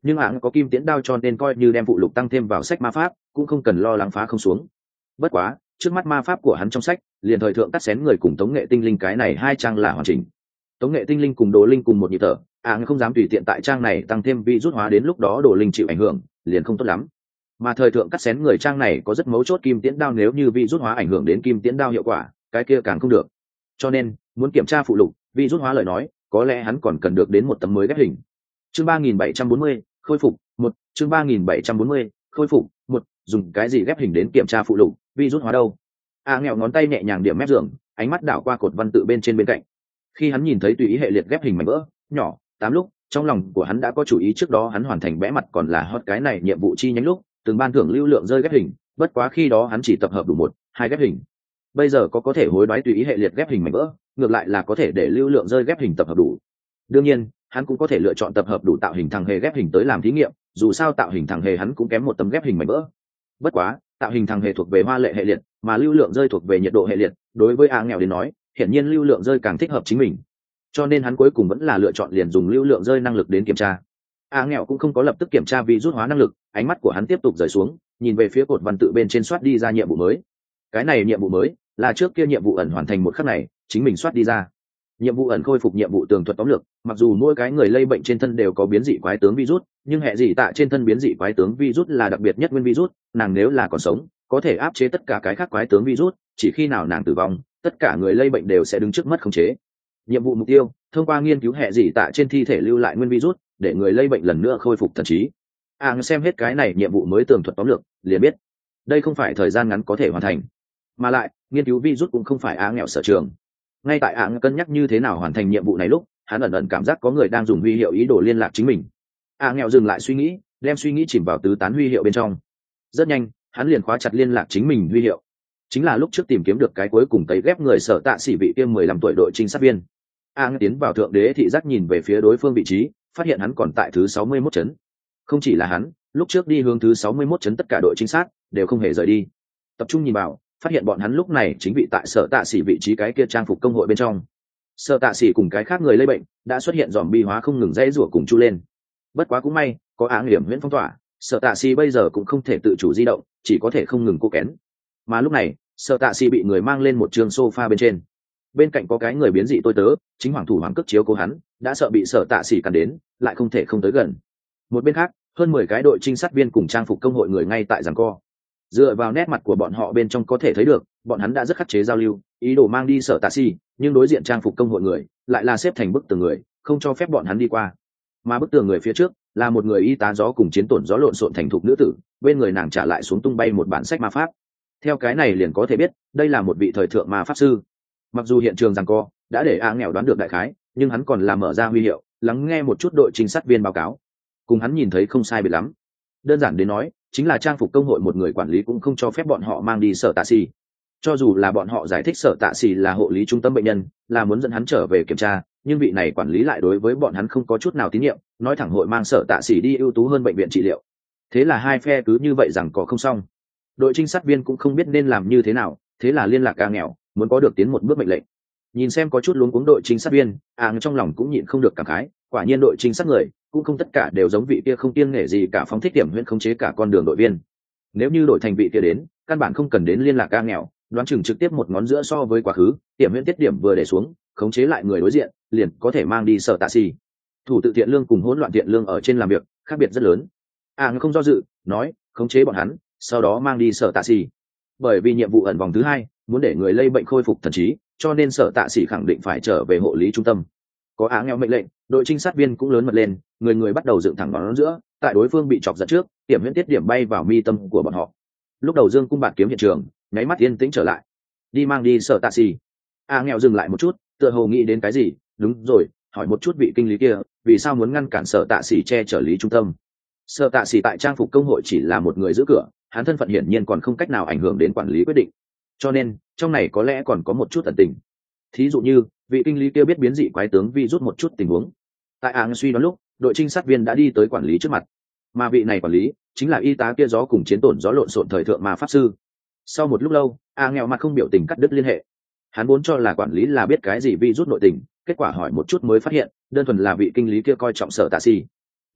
[SPEAKER 1] nhưng áng có kim tiễn đao cho nên coi như đem phụ lục tăng thêm vào sách ma pháp cũng không cần lo lắng phá không xuống. Bất quá trước mắt ma pháp của hắn trong sách liền thời thượng cắt xén người cùng tống nghệ tinh linh cái này hai trang là hoàn chỉnh. Tống nghệ tinh linh cùng đồ linh cùng một nhịp thở, áng không dám tùy tiện tại trang này tăng thêm vi rút hóa, đến lúc đó đồ linh chịu ảnh hưởng liền không tốt lắm. Mà thời thượng cắt xén người trang này có rất mấu chốt kim tiễn đao, nếu như vi rút hóa ảnh hưởng đến kim tiễn đao hiệu quả cái kia càng không được. Cho nên muốn kiểm tra phụ lục vi rút hóa lời nói, có lẽ hắn còn cần được đến một tấm mới ghép hình. Chương 3740, khôi phục một. Chương 3740, khôi phục một. Dùng cái gì ghép hình đến kiểm tra phụ lục vi rút hóa đâu? Nghèo ngón tay nhẹ nhàng điểm mép giường, ánh mắt đảo qua cột văn tự bên trên bên cạnh. Khi hắn nhìn thấy tùy ý hệ liệt ghép hình mảnh vỡ nhỏ 8 lúc, trong lòng của hắn đã có chủ ý. Trước đó hắn hoàn thành vẽ mặt còn là hot cái này nhiệm vụ chi nhánh lúc từng ban thưởng lưu lượng rơi ghép hình, bất quá khi đó hắn chỉ tập hợp đủ 1-2 ghép hình. Bây giờ có thể hối đoái tùy ý hệ liệt ghép hình mảnh vỡ, ngược lại là có thể để lưu lượng rơi ghép hình tập hợp đủ. Đương nhiên hắn cũng có thể lựa chọn tập hợp đủ tạo hình thằng hề ghép hình tới làm thí nghiệm, dù sao tạo hình thằng hề hắn cũng kém một tấm ghép hình mảnh vỡ. Bất quá tạo hình thằng hề thuộc về hoa lệ hệ liệt, mà lưu lượng rơi thuộc về nhiệt độ hệ liệt, đối với nghèo đến nói hiển nhiên lưu lượng rơi càng thích hợp chính mình, cho nên hắn cuối cùng vẫn là lựa chọn liền dùng lưu lượng rơi năng lực đến kiểm tra. nghèo cũng không có lập tức kiểm tra vi rút hóa năng lực, ánh mắt của hắn tiếp tục rời xuống, nhìn về phía cột văn tự bên trên soát đi ra nhiệm vụ mới. Cái này nhiệm vụ mới là trước kia nhiệm vụ ẩn hoàn thành một khắc này chính mình soát đi ra. Nhiệm vụ ẩn khôi phục nhiệm vụ tường thuật tóm lược, mặc dù mỗi cái người lây bệnh trên thân đều có biến dị quái tướng virus, nhưng hệ dị tạ trên thân biến dị quái tướng virus là đặc biệt nhất nguyên virus, nàng nếu là còn sống có thể áp chế tất cả cái khác quái tướng virus, chỉ khi nào nàng tử vong tất cả người lây bệnh đều sẽ đứng trước mất khống chế. Nhiệm vụ mục tiêu thông qua nghiên cứu hệ dị tạ trên thi thể lưu lại nguyên virus để người lây bệnh lần nữa khôi phục thần trí. Xem hết cái này nhiệm vụ mới tường thuật tóm lược liền biết đây không phải thời gian ngắn có thể hoàn thành, mà lại nghiên cứu virus cũng không phải nghèo sở trường. Ngay tại cân nhắc như thế nào hoàn thành nhiệm vụ này lúc, hắn ẩn ẩn cảm giác có người đang dùng huy hiệu ý đồ liên lạc chính mình. nghèo dừng lại suy nghĩ, đem suy nghĩ chìm vào tứ tán huy hiệu bên trong. Rất nhanh hắn liền khóa chặt liên lạc chính mình huy hiệu, chính là lúc trước tìm kiếm được cái cuối cùng tấy ghép người Sở Tạ Sĩ vị tiêm 15 tuổi đội trinh sát viên. Tiến vào thượng đế thị giác nhìn về phía đối phương vị trí, phát hiện hắn còn tại thứ 61 chấn. Không chỉ là hắn, lúc trước đi hướng thứ 61 chấn tất cả đội trinh sát đều không hề rời đi. Tập trung nhìn vào, phát hiện bọn hắn lúc này chính vị tại Sở Tạ Sĩ vị trí cái kia trang phục công hội bên trong. Sở Tạ Sĩ cùng cái khác người lây bệnh đã xuất hiện dòm bi hóa không ngừng dãy rủa cùng chu lên. Bất quá cũng may có áng hiểm huyễn phong tỏa, Sở Tạ Sĩ bây giờ cũng không thể tự chủ di động, chỉ có thể không ngừng cô kén. Mà lúc này Sở Tạ Sĩ bị người mang lên một trường sofa bên trên, bên cạnh có cái người biến dị tôi tớ chính hoàng thủ hoàng cước chiếu cố hắn, đã sợ bị Sở Tạ Sĩ cắn đến lại không thể không tới gần. Một bên khác hơn 10 cái đội trinh sát viên cùng trang phục công hội người ngay tại giằng co. Dựa vào nét mặt của bọn họ bên trong có thể thấy được bọn hắn đã rất khắc chế giao lưu, ý đồ mang đi Sở Tạ Sĩ, nhưng đối diện trang phục công hội người lại là xếp thành bức tường người, không cho phép bọn hắn đi qua. Mà bức tường người phía trước là một người y tá gió cùng chiến tổn gió lộn xộn thành thục nữ tử, bên người nàng trả lại xuống tung bay một bản sách ma pháp. Theo cái này liền có thể biết đây là một vị thời thượng ma pháp sư. Mặc dù hiện trường giằng co đã để nghèo đoán được đại khái, nhưng hắn còn làm mở ra huy hiệu, lắng nghe một chút đội trinh sát viên báo cáo. Cùng hắn nhìn thấy không sai biệt lắm. Đơn giản đến nói chính là trang phục công hội một người quản lý cũng không cho phép bọn họ mang đi Sở Tạ Sĩ. Cho dù là bọn họ giải thích Sở Tạ Sĩ là hộ lý trung tâm bệnh nhân, là muốn dẫn hắn trở về kiểm tra, nhưng vị này quản lý lại đối với bọn hắn không có chút nào tín nhiệm, nói thẳng hội mang Sở Tạ Sĩ đi ưu tú hơn bệnh viện trị liệu. Thế là hai phe cứ như vậy rằng có không xong. Đội trinh sát viên cũng không biết nên làm như thế nào, thế là liên lạc nghèo, muốn có được tiến một bước mệnh lệnh. Nhìn xem có chút luống cuống đội trinh sát viên, trong lòng cũng nhịn không được cảm khái, quả nhiên đội trinh sát người cũng không tất cả đều giống vị kia không kiêng nể gì cả phóng thích điểm huyễn khống chế cả con đường đội viên. Nếu như đổi thành vị kia đến, căn bản không cần đến liên lạc nghèo, đoán chừng trực tiếp một ngón giữa so với quá khứ, điểm huyễn tiết điểm vừa để xuống, khống chế lại người đối diện, liền có thể mang đi Sở Tạ Sĩ. Thủ tự thiện lương cùng hỗn loạn thiện lương ở trên làm việc khác biệt rất lớn. Không do dự, nói khống chế bọn hắn, sau đó mang đi Sở Tạ Sĩ. Bởi vì nhiệm vụ ẩn vòng thứ 2 muốn để người lây bệnh khôi phục thần trí, cho nên Sở Tạ Sĩ khẳng định phải trở về hộ lý trung tâm. Có nghèo mệnh lệnh, đội trinh sát viên cũng lớn mật lên, người bắt đầu dựng thẳng ngón giữa, tại đối phương bị chọc giận trước, điểm huyễn tiết điểm bay vào mi tâm của bọn họ. Lúc đầu dương cung bạt kiếm hiện trường nháy mắt yên tĩnh trở lại. Đi mang đi Sở Tạ Sĩ. Nghèo dừng lại một chút, tựa hồ nghĩ đến cái gì, đúng rồi, hỏi một chút vị kinh lý kia vì sao muốn ngăn cản Sở Tạ Sĩ che chở lý trung tâm. Sở Tạ Sĩ tại trang phục công hội chỉ là một người giữ cửa, hắn thân phận hiển nhiên còn không cách nào ảnh hưởng đến quản lý quyết định, cho nên trong này có lẽ còn có một chút ẩn tình. Thí dụ như vị kinh lý kia biết biến dị quái tướng vi rút một chút tình huống. Tại suy đoán lúc, đội trinh sát viên đã đi tới quản lý trước mặt, mà vị này quản lý chính là y tá kia gió cùng chiến tổn gió lộn xộn thời thượng ma pháp sư. Sau một lúc lâu, nghèo mặt không biểu tình cắt đứt liên hệ. Hắn vốn cho là quản lý là biết cái gì vi rút nội tình, kết quả hỏi một chút mới phát hiện đơn thuần là vị kinh lý kia coi trọng Sở Tạ Sĩ.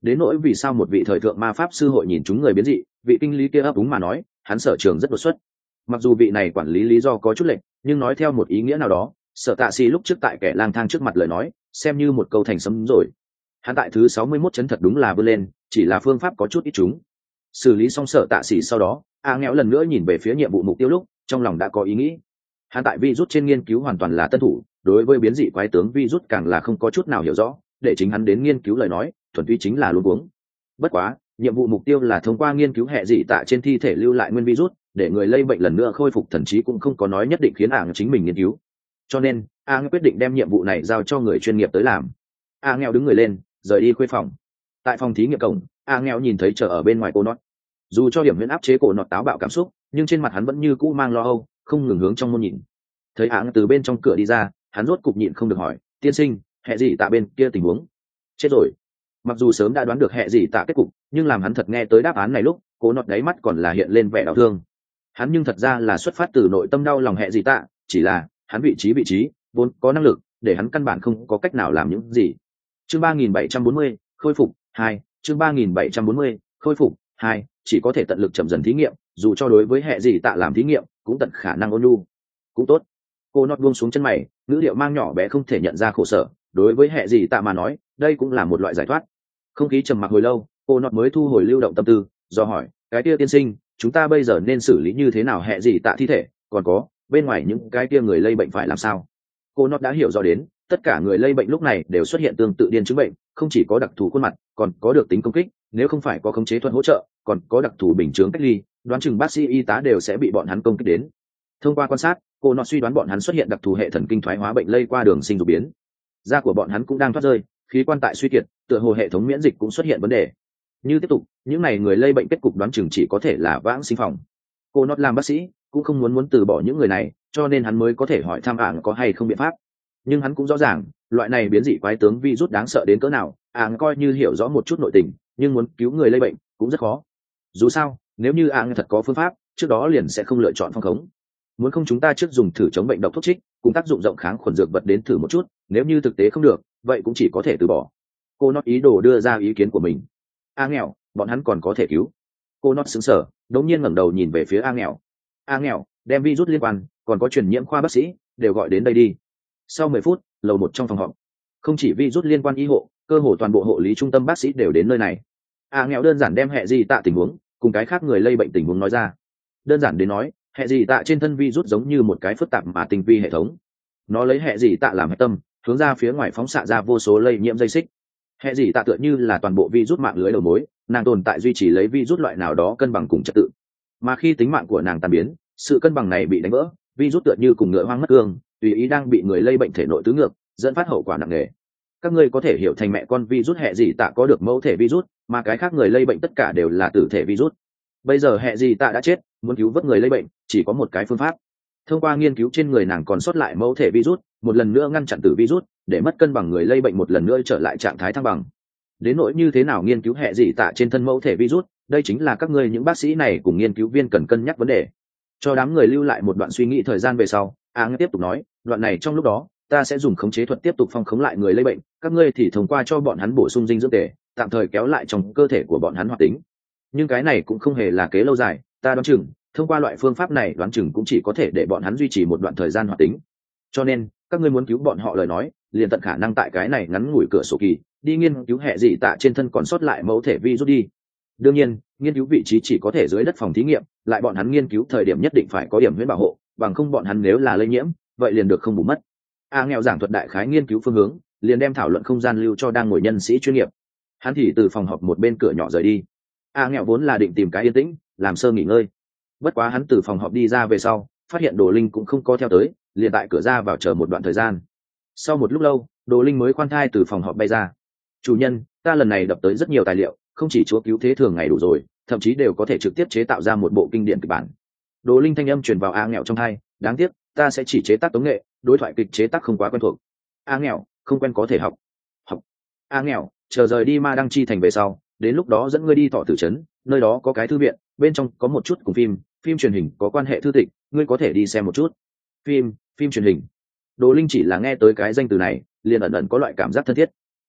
[SPEAKER 1] đến nỗi vì sao một vị thời thượng ma pháp sư hội nhìn chúng người biến dị, vị kinh lý kia ấp úng mà nói, hắn sở trường rất đột xuất. Mặc dù vị này quản lý lý do có chút lệch, nhưng nói theo một ý nghĩa nào đó, Sở Tạ Sĩ lúc trước tại kẻ lang thang trước mặt lời nói xem như một câu thành sấm rồi. Hắn tại thứ 61 chấn thật đúng là vươn lên, chỉ là phương pháp có chút ít chúng. Xử lý xong Sở Tạ Sĩ sau đó, A Nghèo lần nữa nhìn về phía nhiệm vụ mục tiêu lúc trong lòng đã có ý nghĩ. Hắn tại virus trên nghiên cứu hoàn toàn là tân thủ, đối với biến dị quái tướng virus càng là không có chút nào hiểu rõ, để chính hắn đến nghiên cứu lời nói thuần túy chính là luống cuống. Bất quá nhiệm vụ mục tiêu là thông qua nghiên cứu hệ dị tạ trên thi thể lưu lại nguyên virus để người lây bệnh lần nữa khôi phục thần trí, cũng không có nói nhất định khiến ảng chính mình nghiên cứu. Cho nên A Nghèo quyết định đem nhiệm vụ này giao cho người chuyên nghiệp tới làm. A Nghèo đứng người lên rời đi khuê phòng. Tại phòng thí nghiệm cổng, A Nghèo nhìn thấy chờ ở bên ngoài cô nọt. Dù cho điểm huyễn áp chế cổ nọt táo bạo cảm xúc, nhưng trên mặt hắn vẫn như cũ mang lo âu, không ngừng hướng trong môn nhìn. Thấy áng từ bên trong cửa đi ra, hắn rốt cục nhịn không được hỏi, tiên sinh, hệ gì tạ bên kia tình huống? Chết rồi. Mặc dù sớm đã đoán được hệ gì tạ kết cục, nhưng làm hắn thật nghe tới đáp án này lúc, cố nọt đáy mắt còn là hiện lên vẻ đau thương. Hắn nhưng thật ra là xuất phát từ nội tâm đau lòng hệ gì tạ, chỉ là hắn vị trí vốn có năng lực, để hắn căn bản không có cách nào làm những gì. Chương 3740, khôi phục 2, chương 3740, khôi phục 2, chỉ có thể tận lực chậm dần thí nghiệm, dù cho đối với hệ gì tạ làm thí nghiệm, cũng tận khả năng ôn nhu. Cũng tốt. Cô nót buông xuống chân mày, ngữ điệu mang nhỏ bé không thể nhận ra khổ sở, đối với hệ gì tạ mà nói, đây cũng là một loại giải thoát. Không khí trầm mặc hồi lâu, cô nót mới thu hồi lưu động tâm tư, do hỏi, cái kia tiên sinh, chúng ta bây giờ nên xử lý như thế nào hệ gì tạ thi thể, còn có bên ngoài những cái kia người lây bệnh phải làm sao? Cô nót đã hiểu rõ đến, tất cả người lây bệnh lúc này đều xuất hiện tương tự điên chứng bệnh, không chỉ có đặc thù khuôn mặt, còn có được tính công kích, nếu không phải có khống chế thuật hỗ trợ, còn có đặc thù bình chướng cách ly, đoán chừng bác sĩ y tá đều sẽ bị bọn hắn công kích đến. Thông qua quan sát, cô nó suy đoán bọn hắn xuất hiện đặc thù hệ thần kinh thoái hóa bệnh lây qua đường sinh dục biến. Da của bọn hắn cũng đang thoát rơi, khí quan tại suy kiệt, tựa hồ hệ thống miễn dịch cũng xuất hiện vấn đề. Như tiếp tục, những này người lây bệnh kết cục đoán chừng chỉ có thể là vãng sinh phòng. Cô nó làm bác sĩ cũng không muốn từ bỏ những người này, cho nên hắn mới có thể hỏi thăm ảng có hay không biện pháp. Nhưng hắn cũng rõ ràng, loại này biến dị quái tướng virus đáng sợ đến cỡ nào, ảng coi như hiểu rõ một chút nội tình, nhưng muốn cứu người lây bệnh cũng rất khó. Dù sao, nếu như ảng thật có phương pháp, trước đó liền sẽ không lựa chọn phong khống. Muốn không chúng ta trước dùng thử chống bệnh độc thuốc trích, cùng tác dụng rộng kháng khuẩn dược vật đến thử một chút, nếu như thực tế không được, vậy cũng chỉ có thể từ bỏ. Cô nót ý đồ đưa ra ý kiến của mình. A Nghèo, bọn hắn còn có thể cứu. Cô nót sững sờ, đống nhiên ngẩng đầu nhìn về phía A Nghèo. A Nghèo, đem virus liên quan, còn có truyền nhiễm khoa bác sĩ, đều gọi đến đây đi. Sau 10 phút, lầu 1 trong phòng họp. Không chỉ virus liên quan y hộ, cơ hồ toàn bộ hộ lý trung tâm bác sĩ đều đến nơi này. A Nghèo đơn giản đem hệ gì tạ tình huống, cùng cái khác người lây bệnh tình huống nói ra. Đơn giản đến nói, hệ gì tạ trên thân virus giống như một cái phức tạp mà tinh vi hệ thống. Nó lấy hệ gì tạ làm hệ tâm, hướng ra phía ngoài phóng xạ ra vô số lây nhiễm dây xích. Hệ gì tạ tựa như là toàn bộ virus mạng lưới đầu mối, nàng tồn tại duy trì lấy virus loại nào đó cân bằng cùng trật tự. Mà khi tính mạng của nàng tan biến, sự cân bằng này bị đánh vỡ, virus tựa như cùng ngựa hoang mất cương, tùy ý đang bị người lây bệnh thể nội tứ ngược, dẫn phát hậu quả nặng nề. Các ngươi có thể hiểu thành mẹ con virus hệ gì tạ có được mẫu thể virus, mà cái khác người lây bệnh tất cả đều là tử thể virus. Bây giờ hệ gì tạ đã chết, muốn cứu vớt người lây bệnh chỉ có một cái phương pháp. Thông qua nghiên cứu trên người nàng còn sót lại mẫu thể virus, một lần nữa ngăn chặn tử virus, để mất cân bằng người lây bệnh một lần nữa trở lại trạng thái thăng bằng. Đến nỗi như thế nào nghiên cứu hệ gì tạ trên thân mẫu thể virus, đây chính là các ngươi những bác sĩ này cùng nghiên cứu viên cần cân nhắc vấn đề. Cho đám người lưu lại một đoạn suy nghĩ thời gian về sau, Áng tiếp tục nói, đoạn này trong lúc đó, ta sẽ dùng khống chế thuật tiếp tục phong khống lại người lây bệnh, các ngươi thì thông qua cho bọn hắn bổ sung dinh dưỡng tề, tạm thời kéo lại trong cơ thể của bọn hắn hoạt tính. Nhưng cái này cũng không hề là kế lâu dài, ta đoán chừng thông qua loại phương pháp này đoán chừng cũng chỉ có thể để bọn hắn duy trì một đoạn thời gian hoạt tính. Cho nên các ngươi muốn cứu bọn họ lời nói, liền tận khả năng tại cái này ngắn ngủi cửa sổ kỳ đi nghiên cứu hệ dị tạ trên thân còn sót lại mẫu thể vi rút đi. Đương nhiên nghiên cứu vị trí chỉ có thể dưới đất phòng thí nghiệm, lại bọn hắn nghiên cứu thời điểm nhất định phải có điểm huyễn bảo hộ, bằng không bọn hắn nếu là lây nhiễm vậy liền được không bù mất. Nghèo giảng thuật đại khái nghiên cứu phương hướng, liền đem thảo luận không gian lưu cho đang ngồi nhân sĩ chuyên nghiệp. Hắn thì từ phòng họp một bên cửa nhỏ rời đi. Nghèo vốn là định tìm cái yên tĩnh làm sơ nghỉ ngơi, bất quá hắn từ phòng họp đi ra về sau phát hiện Đồ Linh cũng không có theo tới, liền tại cửa ra vào chờ một đoạn thời gian. Sau một lúc lâu, Đồ Linh mới khoan thai từ phòng họp bay ra. Chủ nhân, ta lần này đập tới rất nhiều tài liệu, không chỉ chúa cứu thế thường ngày đủ rồi, thậm chí đều có thể trực tiếp chế tạo ra một bộ kinh điển kịch bản. Đồ Linh thanh âm truyền vào Nghèo trong tai, đáng tiếc ta sẽ chỉ chế tác tống nghệ, đối thoại kịch chế tác không quá quen thuộc. Nghèo, không quen có thể học. Nghèo, chờ rời đi Ma Đăng Chi thành về sau, đến lúc đó dẫn ngươi đi Thọ Tử trấn, nơi đó có cái thư viện, bên trong có một chút cùng phim truyền hình có quan hệ thư tịch, ngươi có thể đi xem một chút. Phim truyền hình. Đồ Linh chỉ là nghe tới cái danh từ này, liền ẩn ẩn có loại cảm giác thân thiết.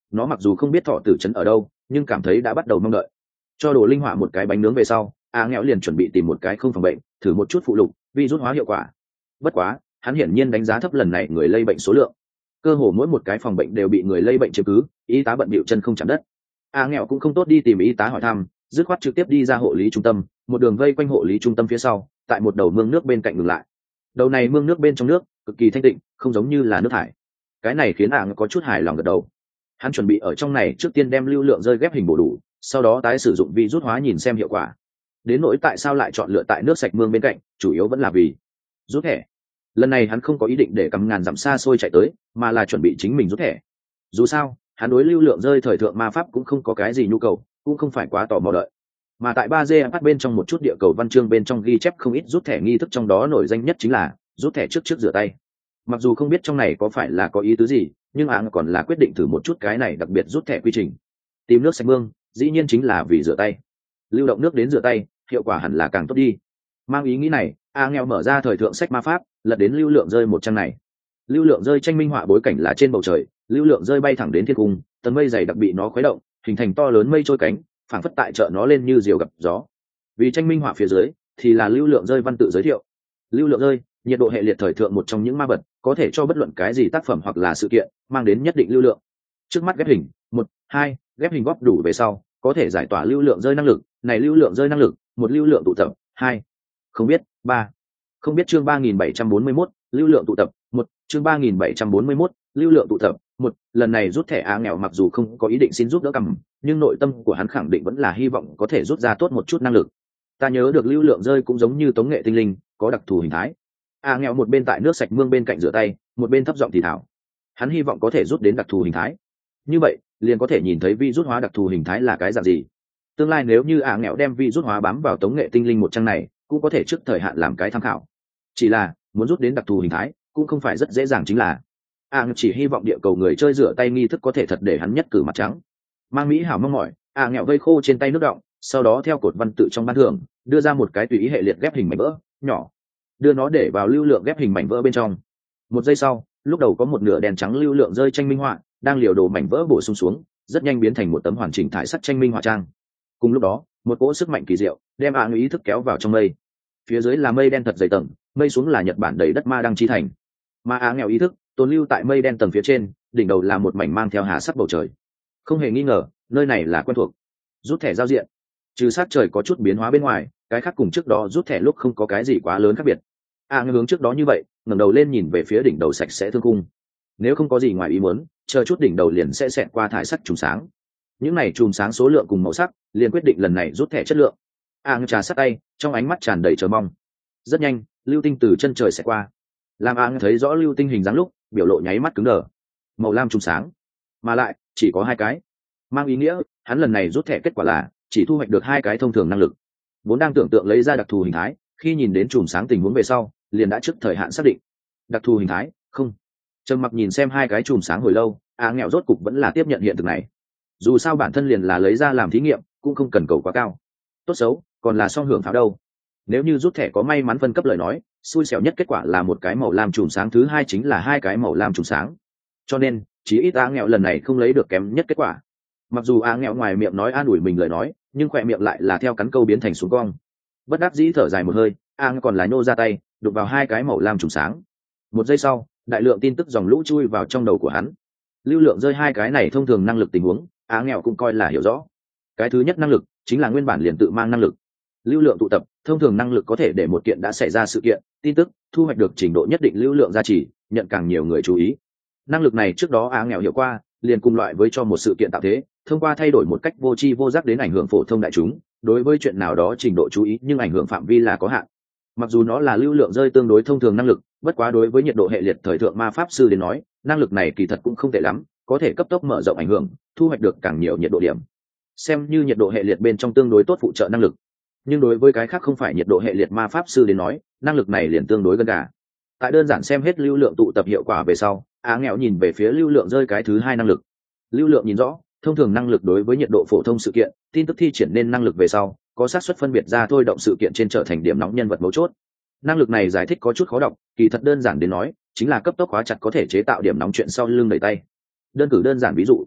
[SPEAKER 1] nó mặc dù không biết thọ tử trấn ở đâu nhưng cảm thấy đã bắt đầu mong đợi. Cho đồ linh họa một cái bánh nướng về sau, nghèo liền chuẩn bị tìm một cái không phòng bệnh thử một chút phụ lục vi rút hóa hiệu quả. Bất quá hắn hiển nhiên đánh giá thấp lần này người lây bệnh số lượng, cơ hồ mỗi một cái phòng bệnh đều bị người lây bệnh chiếm cứ, y tá bận bịu chân không chạm đất. Nghèo cũng không tốt đi tìm y tá hỏi thăm, dứt khoát trực tiếp đi ra hộ lý trung tâm, một đường vây quanh hộ lý trung tâm phía sau, tại một đầu mương nước bên cạnh ngừng lại. Đầu này mương nước bên trong nước cực kỳ thanh tịnh, không giống như là nước thải. Cái này khiến có chút hài lòng gật đầu. Hắn chuẩn bị ở trong này trước tiên đem lưu lượng rơi ghép hình bổ đủ, sau đó tái sử dụng vi rút hóa nhìn xem hiệu quả. Đến nỗi tại sao lại chọn lựa tại nước sạch mương bên cạnh, chủ yếu vẫn là vì rút thẻ. Lần này hắn không có ý định để cắm ngàn dặm xa xôi chạy tới, mà là chuẩn bị chính mình rút thẻ. Dù sao hắn đối lưu lượng rơi thời thượng ma pháp cũng không có cái gì nhu cầu, cũng không phải quá tò mò đợi. Mà tại 3D bắt bên trong một chút địa cầu văn chương bên trong ghi chép không ít rút thẻ nghi thức, trong đó nổi danh nhất chính là rút thẻ trước rửa tay. Mặc dù không biết trong này có phải là có ý tứ gì, nhưng còn là quyết định thử một chút cái này đặc biệt rút thẻ quy trình. Tìm nước sạch mương dĩ nhiên chính là vì rửa tay, lưu động nước đến rửa tay hiệu quả hẳn là càng tốt đi. Mang ý nghĩ này, nghèo mở ra thời thượng sách ma pháp, lật đến lưu lượng rơi một trang này. Lưu lượng rơi tranh minh họa bối cảnh là trên bầu trời, lưu lượng rơi bay thẳng đến thiên cung, tầng mây dày đặc bị nó khuấy động, hình thành to lớn mây trôi cánh, phảng phất tại chợ nó lên như diều gặp gió. Vì tranh minh họa phía dưới thì là lưu lượng rơi văn tự giới thiệu. Lưu lượng rơi, nhiệt độ hệ liệt thời thượng một trong những ma vật, có thể cho bất luận cái gì tác phẩm hoặc là sự kiện mang đến nhất định lưu lượng. Trước mắt ghép hình 1, 2, ghép hình góp đủ về sau, có thể giải tỏa lưu lượng rơi năng lực. Này lưu lượng rơi năng lực, 1 lưu lượng tụ tập, 2, không biết, 3, không biết. Chương 3741, lưu lượng tụ tập 1, chương 3741, lưu lượng tụ tập 1. Lần này rút thẻ nghèo mặc dù không có ý định xin giúp đỡ cầm, nhưng nội tâm của hắn khẳng định vẫn là hy vọng có thể rút ra tốt một chút năng lực. Ta nhớ được lưu lượng rơi cũng giống như tống nghệ tinh linh, có đặc thù hình thái. Nghèo một bên tại nước sạch mương bên cạnh rửa tay, một bên thấp giọng thì thảo. Hắn hy vọng có thể rút đến đặc thù hình thái, như vậy liền có thể nhìn thấy vi rút hóa đặc thù hình thái là cái dạng gì. Tương lai nếu như nghèo đem vi rút hóa bám vào tống nghệ tinh linh một trang này, cũng có thể trước thời hạn làm cái tham khảo. Chỉ là muốn rút đến đặc thù hình thái cũng không phải rất dễ dàng, chính là chỉ hy vọng địa cầu người chơi rửa tay nghi thức có thể thật để hắn nhất cử mặt trắng. Mang mỹ hảo mong mỏi, nghèo vây khô trên tay nước đọng, sau đó theo cột văn tự trong ban thưởng đưa ra một cái tùy ý hệ liệt ghép hình mảnh vỡ nhỏ, đưa nó để vào lưu lượng ghép hình mảnh vỡ bên trong. Một giây sau, lúc đầu có một nửa đèn trắng lưu lượng rơi tranh minh họa đang liều đồ mảnh vỡ bổ sung xuống, rất nhanh biến thành một tấm hoàn chỉnh thải sắt tranh minh họa trang. Cùng lúc đó, một cỗ sức mạnh kỳ diệu đem ý thức kéo vào trong mây. Phía dưới là mây đen thật dày tầng, mây xuống là Nhật Bản đầy đất ma đăng chi thành. Mà nghèo ý thức tồn lưu tại mây đen tầng phía trên, đỉnh đầu là một mảnh mang theo hà sắc bầu trời. Không hề nghi ngờ, nơi này là quen thuộc. Rút thẻ giao diện, trừ sát trời có chút biến hóa bên ngoài, cái khác cùng trước đó rút thẻ lúc không có cái gì quá lớn khác biệt. Hướng trước đó như vậy, ngẩng đầu lên nhìn về phía đỉnh đầu sạch sẽ thương cung. Nếu không có gì ngoài ý muốn, chờ chút đỉnh đầu liền sẽ xẹt qua thải sắc chùm sáng. Những này chùm sáng số lượng cùng màu sắc liền quyết định lần này rút thẻ chất lượng. Trà sát tay, trong ánh mắt tràn đầy chờ mong. Rất nhanh, lưu tinh từ chân trời xẹt qua. Làm thấy rõ lưu tinh hình dáng lúc, biểu lộ nháy mắt cứng đờ. Màu lam chùm sáng, mà lại chỉ có 2 cái, mang ý nghĩa hắn lần này rút thẻ kết quả là chỉ thu hoạch được 2 cái thông thường năng lực. Vốn đang tưởng tượng lấy ra đặc thù hình thái, khi nhìn đến chùm sáng tình huống về sau, liền đã trước thời hạn xác định đặc thù hình thái không. Trầm mặc nhìn xem 2 cái chùm sáng hồi lâu, nghèo rốt cục vẫn là tiếp nhận hiện thực này. Dù sao bản thân liền là lấy ra làm thí nghiệm, cũng không cần cầu quá cao. Tốt xấu còn là song hưởng pháo đâu. Nếu như rút thẻ có may mắn phân cấp lời nói, xui xẻo nhất kết quả là một cái màu lam chùm sáng, thứ 2 chính là 2 cái màu lam chùm sáng. Cho nên chí ít nghèo lần này không lấy được kém nhất kết quả. Mặc dù nghèo ngoài miệng nói an ủi mình lời nói, nhưng khỏe miệng lại là theo cắn câu biến thành xuống cong. Bất đắc dĩ thở dài một hơi, còn là nhô ra tay đục vào 2 cái màu lam chùm sáng. Một giây sau, đại lượng tin tức dòng lũ chui vào trong đầu của hắn. Lưu lượng rơi 2 cái này thông thường năng lực tình huống, nghèo cũng coi là hiểu rõ. Cái thứ nhất năng lực chính là nguyên bản liền tự mang năng lực. Lưu lượng tụ tập, thông thường năng lực có thể để một kiện đã xảy ra sự kiện, tin tức thu hoạch được trình độ nhất định lưu lượng gia trì, nhận càng nhiều người chú ý. Năng lực này trước đó nghèo hiểu qua, liền cùng loại với cho một sự kiện tạo thế, thông qua thay đổi một cách vô tri vô giác đến ảnh hưởng phổ thông đại chúng, đối với chuyện nào đó trình độ chú ý nhưng ảnh hưởng phạm vi là có hạn. Mặc dù nó là lưu lượng rơi tương đối thông thường năng lực, bất quá đối với nhiệt độ hệ liệt thời thượng ma pháp sư đến nói, năng lực này kỳ thật cũng không tệ lắm, có thể cấp tốc mở rộng ảnh hưởng, thu hoạch được càng nhiều nhiệt độ điểm. Xem như nhiệt độ hệ liệt bên trong tương đối tốt phụ trợ năng lực. Nhưng đối với cái khác không phải nhiệt độ hệ liệt ma pháp sư đến nói, năng lực này liền tương đối gần gà. Tại đơn giản xem hết lưu lượng tụ tập hiệu quả về sau, nghèo nhìn về phía lưu lượng rơi cái thứ 2 năng lực. Lưu lượng nhìn rõ, thông thường năng lực đối với nhiệt độ phổ thông sự kiện, tin tức thi triển nên năng lực về sau, có xác suất phân biệt ra thôi động sự kiện trên trở thành điểm nóng nhân vật mấu chốt. Năng lực này giải thích có chút khó đọc, kỳ thật đơn giản đến nói, chính là cấp tốc khóa chặt có thể chế tạo điểm nóng chuyện sau lưng đẩy tay. Đơn cử đơn giản ví dụ,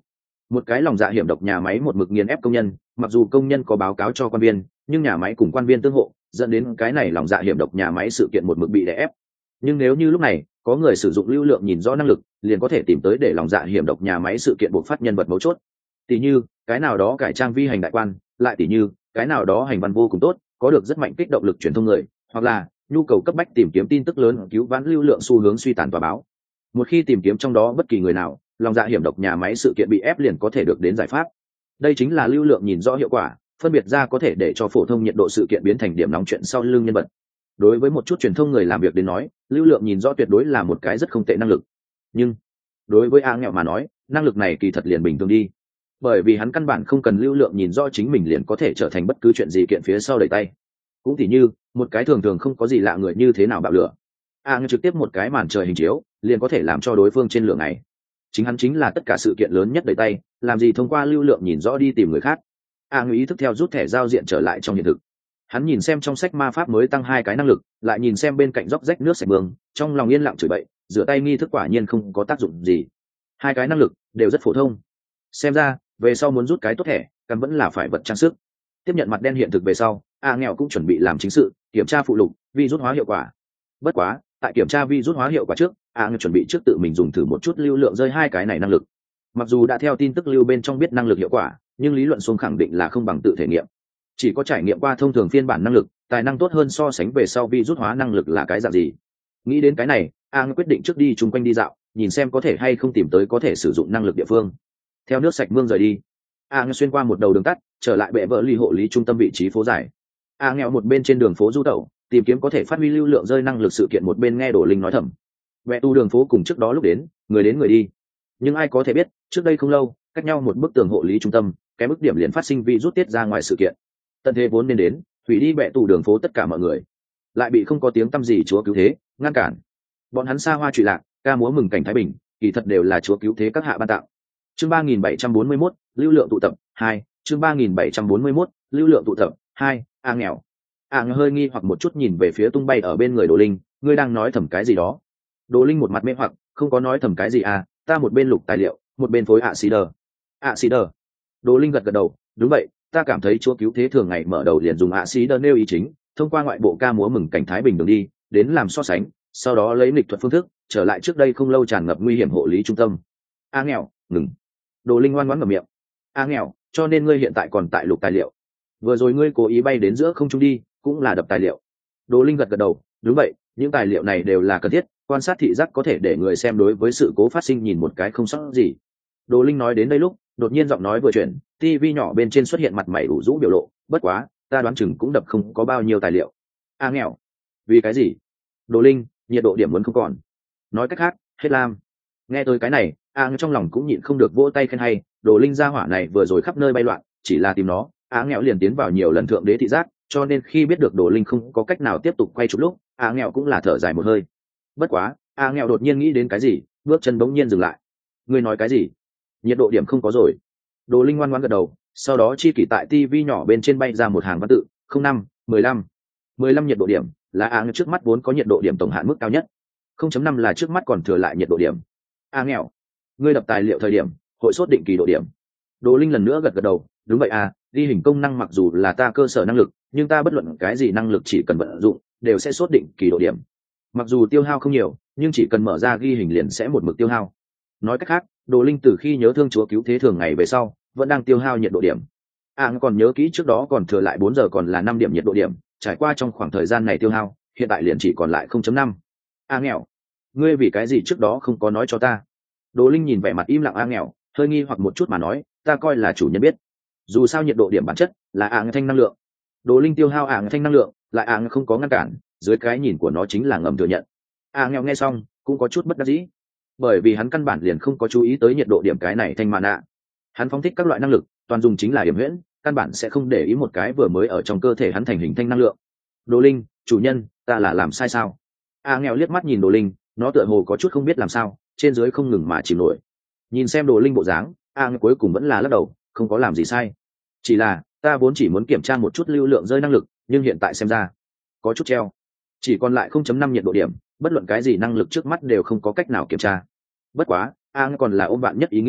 [SPEAKER 1] Một cái lòng dạ hiểm độc nhà máy một mực nghiền ép công nhân, mặc dù công nhân có báo cáo cho quan viên, nhưng nhà máy cùng quan viên tương hộ, dẫn đến cái này lòng dạ hiểm độc nhà máy sự kiện một mực bị đè ép. Nhưng nếu như lúc này có người sử dụng lưu lượng nhìn rõ năng lực, liền có thể tìm tới để lòng dạ hiểm độc nhà máy sự kiện buộc phát nhân vật mấu chốt. Tỷ như cái nào đó cải trang vi hành đại quan, lại tỷ như cái nào đó hành văn vô cùng tốt, có được rất mạnh kích động lực truyền thông người, hoặc là nhu cầu cấp bách tìm kiếm tin tức lớn cứu vãn lưu lượng xu hướng suy tàn tòa báo. Một khi tìm kiếm trong đó bất kỳ người nào, lòng dạ hiểm độc nhà máy sự kiện bị ép liền có thể được đến giải pháp. Đây chính là lưu lượng nhìn rõ hiệu quả, phân biệt ra có thể để cho phổ thông nhiệt độ sự kiện biến thành điểm nóng chuyện sau lưng nhân vật. Đối với một chút truyền thông người làm việc đến nói, lưu lượng nhìn rõ tuyệt đối là một cái rất không tệ năng lực. Nhưng đối với A Nghèo mà nói, năng lực này kỳ thật liền bình thường đi, bởi vì hắn căn bản không cần lưu lượng nhìn rõ chính mình liền có thể trở thành bất cứ chuyện gì kiện phía sau đẩy tay. Cũng tỉ như một cái thường thường không có gì lạ người như thế nào bạo lửa, A Nghèo trực tiếp một cái màn trời hình chiếu liền có thể làm cho đối phương trên lửa này. Chính hắn chính là tất cả sự kiện lớn nhất đẩy tay, làm gì thông qua lưu lượng nhìn rõ đi tìm người khác. A Nghèo ý thức theo rút thẻ giao diện trở lại trong hiện thực. Hắn nhìn xem trong sách ma pháp mới tăng 2 cái năng lực, lại nhìn xem bên cạnh róc rách nước sạch mương, trong lòng yên lặng chửi bậy, rửa tay nghi thức quả nhiên không có tác dụng gì. 2 cái năng lực đều rất phổ thông. Xem ra về sau muốn rút cái tốt thẻ, cần vẫn là phải vật trang sức. Tiếp nhận mặt đen hiện thực về sau, A Nghèo cũng chuẩn bị làm chính sự, kiểm tra phụ lục, vi rút hóa hiệu quả. Bất quá, tại kiểm tra vi rút hóa hiệu quả trước, A Nghèo chuẩn bị trước tự mình dùng thử một chút lưu lượng rơi 2 cái này năng lực. Mặc dù đã theo tin tức lưu bên trong biết năng lực hiệu quả, nhưng lý luận xuống khẳng định là không bằng tự thể nghiệm. Chỉ có trải nghiệm qua thông thường phiên bản năng lực, tài năng tốt hơn so sánh về sau vi rút hóa năng lực là cái dạng gì. Nghĩ đến cái này, A Nghèo quyết định trước đi chung quanh đi dạo, nhìn xem có thể hay không tìm tới có thể sử dụng năng lực địa phương. Theo nước sạch mương rời đi, A Nghèo xuyên qua một đầu đường tắt, trở lại bệ vợ ly hộ lý trung tâm vị trí phố dài. A Nghèo một bên trên đường phố du tẩu, tìm kiếm có thể phát huy lưu lượng rơi năng lực sự kiện, một bên nghe Đổ Linh nói thầm. Vẽ tu đường phố cùng trước đó lúc đến người đi, nhưng ai có thể biết trước đây không lâu, cách nhau một bức tường hộ lý trung tâm, cái bức điểm liền phát sinh vi rút tiết ra ngoài sự kiện. Tận thế vốn nên đến hủy đi bệ tù đường phố tất cả mọi người, lại bị không có tiếng tăm gì chúa cứu thế ngăn cản. Bọn hắn xa hoa trụy lạc, ca múa mừng cảnh thái bình, kỳ thật đều là chúa cứu thế các hạ ban tạo. Chương 3741, lưu lượng tụ tập 2. Chương 3741, lưu lượng tụ tập 2. A Nghèo. A Nghèo hơi nghi hoặc một chút nhìn về phía tung bay ở bên người Đồ Linh, ngươi đang nói thầm cái gì đó? Đồ Linh một mặt mê hoặc, không có nói thầm cái gì à, ta một bên lục tài liệu, một bên phối ạ xì đờ. ạ xì đờ. Đồ Linh gật gật đầu, đúng vậy, ta cảm thấy chúa cứu thế thường ngày mở đầu liền dùng ạ xì đờ nêu ý chính, thông qua ngoại bộ ca múa mừng cảnh thái bình đường đi đến làm so sánh, sau đó lấy nghịch thuật phương thức trở lại trước đây không lâu tràn ngập nguy hiểm hộ lý trung tâm. A Nghèo, ngừng. Đồ Linh ngoan ngoãn ngậm miệng. A Nghèo, cho nên ngươi hiện tại còn tại lục tài liệu? Vừa rồi ngươi cố ý bay đến giữa không trung đi, cũng là đập tài liệu. Đồ Linh gật gật đầu, đúng vậy, những tài liệu này đều là cần thiết, quan sát thị giác có thể để người xem đối với sự cố phát sinh nhìn một cái không sót gì. Đồ Linh nói đến đây lúc, đột nhiên giọng nói vừa chuyển, tivi nhỏ bên trên xuất hiện mặt mày ủ rũ biểu lộ, bất quá, ta đoán chừng cũng đập không có bao nhiêu tài liệu. A Nghèo, vì cái gì? Đồ Linh, nhiệt độ điểm muốn không còn. Nói cách khác, hết lam. Nghe tới cái này, A Nghèo trong lòng cũng nhịn không được vỗ tay khen hay, Đồ Linh gia hỏa này vừa rồi khắp nơi bay loạn, chỉ là tìm nó, A Nghèo liền tiến vào nhiều lần thượng đế thị giác, cho nên khi biết được Đồ Linh không có cách nào tiếp tục quay chụp lúc, A Nghèo cũng là thở dài một hơi. Bất quá, A Nghèo đột nhiên nghĩ đến cái gì, bước chân bỗng nhiên dừng lại. Ngươi nói cái gì? Nhiệt độ điểm không có rồi. Đồ Linh ngoan ngoãn gật đầu, sau đó chi kỷ tại tivi nhỏ bên trên bay ra một hàng văn tự, 05, 15 nhiệt độ điểm, là A Nghèo trước mắt vốn có nhiệt độ điểm tổng hạn mức cao nhất. 0.5 là trước mắt còn thừa lại nhiệt độ điểm. A Nghèo, ngươi đập tài liệu thời điểm, hội sốt định kỳ độ điểm. Đồ Linh lần nữa gật gật đầu, đúng vậy à, ghi hình công năng mặc dù là ta cơ sở năng lực, nhưng ta bất luận cái gì năng lực chỉ cần vận dụng, đều sẽ sốt định kỳ độ điểm. Mặc dù tiêu hao không nhiều, nhưng chỉ cần mở ra ghi hình liền sẽ một mực tiêu hao. Nói cách khác, Đồ Linh từ khi nhớ thương chúa cứu thế thường ngày về sau, vẫn đang tiêu hao nhiệt độ điểm. Còn nhớ kỹ trước đó còn thừa lại 4 giờ còn là 5 điểm nhiệt độ điểm, trải qua trong khoảng thời gian này tiêu hao, hiện tại liền chỉ còn lại 0.5. A Nghèo, ngươi vì cái gì trước đó không có nói cho ta? Đồ Linh nhìn vẻ mặt im lặng A Nghèo, hơi nghi hoặc một chút mà nói, ta coi là chủ nhân biết. Dù sao nhiệt độ điểm bản chất là thanh năng lượng. Đồ Linh tiêu hao thanh năng lượng, lại không có ngăn cản, dưới cái nhìn của nó chính là ngầm thừa nhận. Nghèo nghe xong cũng có chút bất đắc dĩ, bởi vì hắn căn bản liền không có chú ý tới nhiệt độ điểm cái này thanh mạn nạ. Hắn phóng thích các loại năng lực toàn dùng chính là hiểm huyễn, căn bản sẽ không để ý một cái vừa mới ở trong cơ thể hắn thành hình thanh năng lượng. Đồ Linh, chủ nhân, ta là làm sai sao? Nghèo liếc mắt nhìn Đồ Linh, nó tựa hồ có chút không biết làm sao, trên dưới không ngừng mà chìm nổi. Nhìn xem Đồ Linh bộ dáng, cuối cùng vẫn là lắc đầu, không có làm gì sai, chỉ là ta vốn chỉ muốn kiểm tra một chút lưu lượng rơi năng lực, nhưng hiện tại xem ra có chút treo, chỉ còn lại 0.5 nhiệt độ điểm, bất luận cái gì năng lực trước mắt đều không có cách nào kiểm tra. Bất quá còn là ôm bạn nhất ý nghĩ,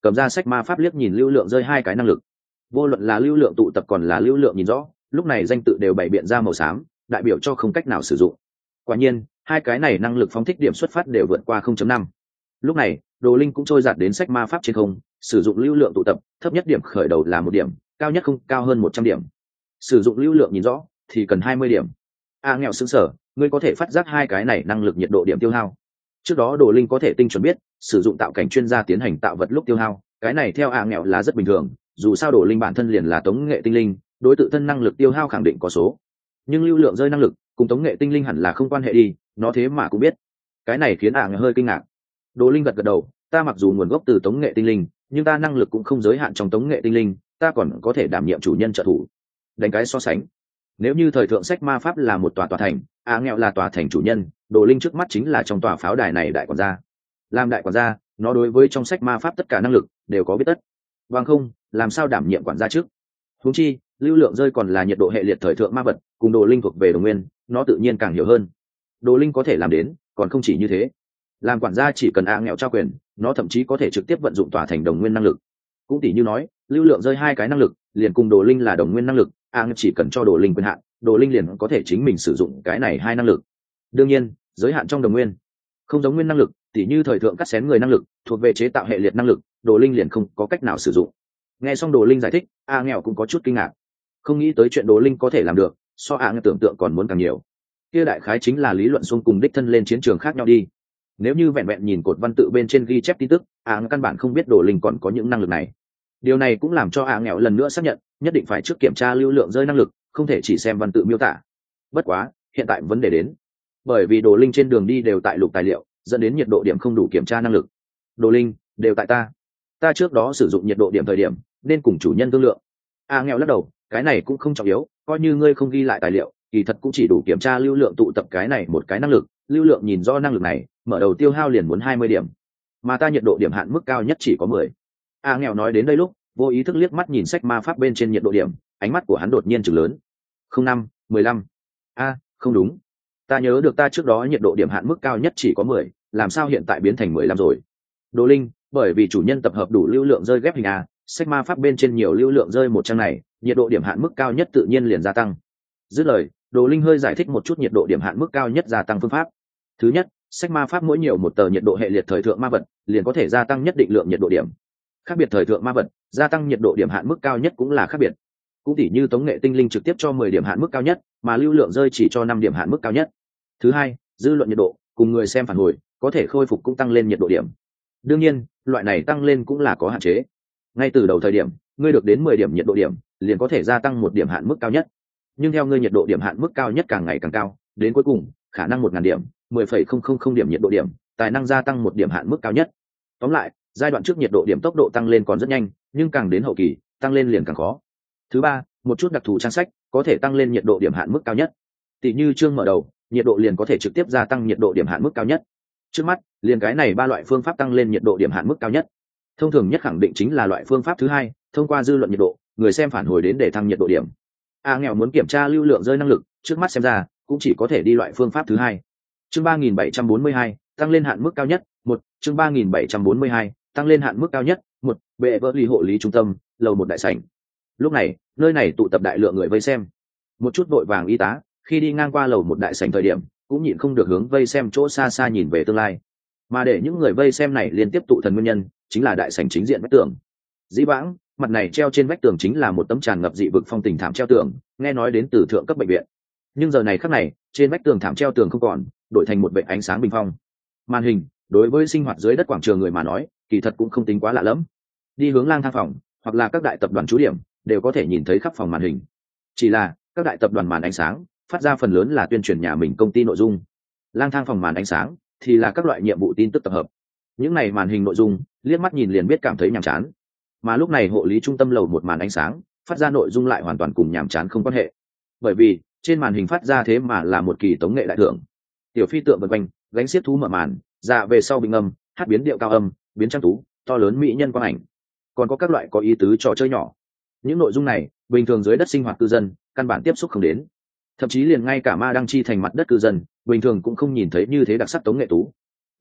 [SPEAKER 1] cầm ra sách ma pháp liếc nhìn lưu lượng rơi hai cái năng lực. Vô luận là lưu lượng tụ tập còn là lưu lượng nhìn rõ, lúc này danh tự đều bày biện ra màu xám, đại biểu cho không cách nào sử dụng. Quả nhiên hai cái này năng lực phóng thích điểm xuất phát đều vượt qua 0.5. Lúc này Đồ Linh cũng trôi giạt đến sách ma pháp trên không, sử dụng lưu lượng tụ tập, thấp nhất điểm khởi đầu là 1 điểm, cao nhất không cao hơn 100 điểm. Sử dụng lưu lượng nhìn rõ thì cần 20 điểm. Nghèo sững sờ, ngươi có thể phát giác hai cái này năng lực nhiệt độ điểm tiêu hao. Trước đó Đồ Linh có thể tinh chuẩn biết, sử dụng tạo cảnh chuyên gia tiến hành tạo vật lúc tiêu hao, cái này theo nghèo là rất bình thường, dù sao Đồ Linh bản thân liền là tống nghệ tinh linh, đối tự thân năng lực tiêu hao khẳng định có số. Nhưng lưu lượng rơi năng lực cùng tống nghệ tinh linh hẳn là không quan hệ đi, nó thế mà cũng biết. Cái này khiến nghèo hơi kinh ngạc. Đồ Linh gật gật đầu, ta mặc dù nguồn gốc từ tống nghệ tinh linh, nhưng ta năng lực cũng không giới hạn trong tống nghệ tinh linh, ta còn có thể đảm nhiệm chủ nhân trợ thủ. Đánh cái so sánh, nếu như thời thượng sách ma pháp là một tòa thành, nghèo là tòa thành chủ nhân, Đồ Linh trước mắt chính là trong tòa pháo đài này đại quản gia. Làm đại quản gia, nó đối với trong sách ma pháp tất cả năng lực đều có biết tất. Bằng không, làm sao đảm nhiệm quản gia trước? Huống chi, lưu lượng rơi còn là nhiệt độ hệ liệt thời thượng ma vật, cùng Đồ Linh thuộc về đồng nguyên, nó tự nhiên càng hiểu hơn. Đồ Linh có thể làm đến, còn không chỉ như thế. Làm quản gia chỉ cần nghèo trao quyền, nó thậm chí có thể trực tiếp vận dụng tòa thành đồng nguyên năng lực. Cũng tỷ như nói, lưu lượng rơi hai cái năng lực, liền cùng Đồ Linh là đồng nguyên năng lực, chỉ cần cho Đồ Linh quyền hạn, Đồ Linh liền có thể chính mình sử dụng cái này hai năng lực. Đương nhiên, giới hạn trong đồng nguyên. Không giống nguyên năng lực, tỉ như thời thượng cắt xén người năng lực, thuộc về chế tạo hệ liệt năng lực, Đồ Linh liền không có cách nào sử dụng. Nghe xong Đồ Linh giải thích, nghèo cũng có chút kinh ngạc. Không nghĩ tới chuyện Đồ Linh có thể làm được, so nghèo tưởng tượng còn muốn càng nhiều. Kia đại khái chính là lý luận xung cùng đích thân lên chiến trường khác nhau đi. Nếu như vẹn vẹn nhìn cột văn tự bên trên ghi chép tin tức, căn bản không biết Đồ Linh còn có những năng lực này. Điều này cũng làm cho nghèo lần nữa xác nhận, nhất định phải trước kiểm tra lưu lượng rơi năng lực, không thể chỉ xem văn tự miêu tả. Bất quá, hiện tại vấn đề đến, bởi vì Đồ Linh trên đường đi đều tại lục tài liệu, dẫn đến nhiệt độ điểm không đủ kiểm tra năng lực. Đồ Linh đều tại ta trước đó sử dụng nhiệt độ điểm thời điểm nên cùng chủ nhân thương lượng. Nghèo lắc đầu, cái này cũng không trọng yếu, coi như ngươi không ghi lại tài liệu, kỳ thật cũng chỉ đủ kiểm tra lưu lượng tụ tập cái này một cái năng lực, lưu lượng nhìn rõ năng lực này, mở đầu tiêu hao liền muốn 20 điểm, mà ta nhiệt độ điểm hạn mức cao nhất chỉ có 10. Nghèo nói đến đây lúc, vô ý thức liếc mắt nhìn sách ma pháp bên trên nhiệt độ điểm, ánh mắt của hắn đột nhiên trừng lớn. 05, 15. Không đúng, ta nhớ được ta trước đó nhiệt độ điểm hạn mức cao nhất chỉ có 10, làm sao hiện tại biến thành 15 rồi? Đồ Linh, bởi vì chủ nhân tập hợp đủ lưu lượng rơi ghép hình sách ma pháp bên trên nhiều lưu lượng rơi một trang này, nhiệt độ điểm hạn mức cao nhất tự nhiên liền gia tăng. Dứt lời, Đồ Linh hơi giải thích một chút nhiệt độ điểm hạn mức cao nhất gia tăng phương pháp. Thứ nhất, sách ma pháp mỗi nhiều một tờ nhiệt độ hệ liệt thời thượng ma vật, liền có thể gia tăng nhất định lượng nhiệt độ điểm. Khác biệt thời thượng ma vật, gia tăng nhiệt độ điểm hạn mức cao nhất cũng là khác biệt. Cũng tỉ như tống nghệ tinh linh trực tiếp cho 10 điểm hạn mức cao nhất, mà lưu lượng rơi chỉ cho 5 điểm hạn mức cao nhất. Thứ hai, dư luận nhiệt độ cùng người xem phản hồi có thể khôi phục cũng tăng lên nhiệt độ điểm. Đương nhiên, loại này tăng lên cũng là có hạn chế. Ngay từ đầu thời điểm, ngươi được đến 10 điểm nhiệt độ điểm, liền có thể gia tăng 1 điểm hạn mức cao nhất. Nhưng theo ngươi nhiệt độ điểm hạn mức cao nhất càng ngày càng cao, đến cuối cùng, khả năng 1000 điểm, 10,000 điểm nhiệt độ điểm, tài năng gia tăng 1 điểm hạn mức cao nhất. Tóm lại, giai đoạn trước nhiệt độ điểm tốc độ tăng lên còn rất nhanh, nhưng càng đến hậu kỳ, tăng lên liền càng khó. Thứ ba, một chút đặc thù trang sách có thể tăng lên nhiệt độ điểm hạn mức cao nhất. Tỷ như chương mở đầu, nhiệt độ liền có thể trực tiếp gia tăng nhiệt độ điểm hạn mức cao nhất. Trước mắt, liền cái này 3 loại phương pháp tăng lên nhiệt độ điểm hạn mức cao nhất. Thông thường nhất khẳng định chính là loại phương pháp thứ hai, thông qua dư luận nhiệt độ, người xem phản hồi đến để thăng nhiệt độ điểm. Nghèo muốn kiểm tra lưu lượng rơi năng lực, trước mắt xem ra cũng chỉ có thể đi loại phương pháp thứ hai. Chương 3742, tăng lên hạn mức cao nhất, 1, chương 3742, tăng lên hạn mức cao nhất, 1, bệ vỡ lý hộ lý trung tâm, lầu 1 đại sảnh. Lúc này, nơi này tụ tập đại lượng người vây xem. Một chút vội vàng y tá, khi đi ngang qua lầu 1 đại sảnh thời điểm, cũng nhịn không được hướng vây xem chỗ xa xa nhìn về tương lai. Mà để những người vây xem này liên tiếp tụ thần nguyên nhân, chính là đại sảnh chính diện vách tường. Dĩ vãng, mặt này treo trên vách tường chính là một tấm tràn ngập dị vực phong tình thảm treo tường, nghe nói đến từ thượng cấp bệnh viện. Nhưng giờ này khắc này, trên vách tường thảm treo tường không còn, đổi thành một vệt ánh sáng bình phong. Màn hình, đối với sinh hoạt dưới đất quảng trường người mà nói, kỳ thật cũng không tính quá lạ lẫm. Đi hướng lang thang phòng, hoặc là các đại tập đoàn trú điểm, đều có thể nhìn thấy khắp phòng màn hình. Chỉ là, các đại tập đoàn màn ánh sáng, phát ra phần lớn là tuyên truyền nhà mình công ty nội dung. Lang thang phòng màn ánh sáng, thì là các loại nhiệm vụ tin tức tập hợp. Những này màn hình nội dung, liếc mắt nhìn liền biết cảm thấy nhàm chán. Mà lúc này hộ lý trung tâm lầu 1 màn ánh sáng, phát ra nội dung lại hoàn toàn cùng nhàm chán không quan hệ. Bởi vì, trên màn hình phát ra thế mà là một kỳ tống nghệ đại thưởng. Tiểu phi tượng vần quanh, gánh xiết thú mở màn, dạ về sau bình âm, hát biến điệu cao âm, biến trang tú, to lớn mỹ nhân quang ảnh. Còn có các loại có ý tứ trò chơi nhỏ. Những nội dung này, bình thường dưới đất sinh hoạt cư dân, căn bản tiếp xúc không đến. Thậm chí liền ngay cả ma đăng chi thành mặt đất cư dân, bình thường cũng không nhìn thấy như thế đặc sắc tống nghệ tú.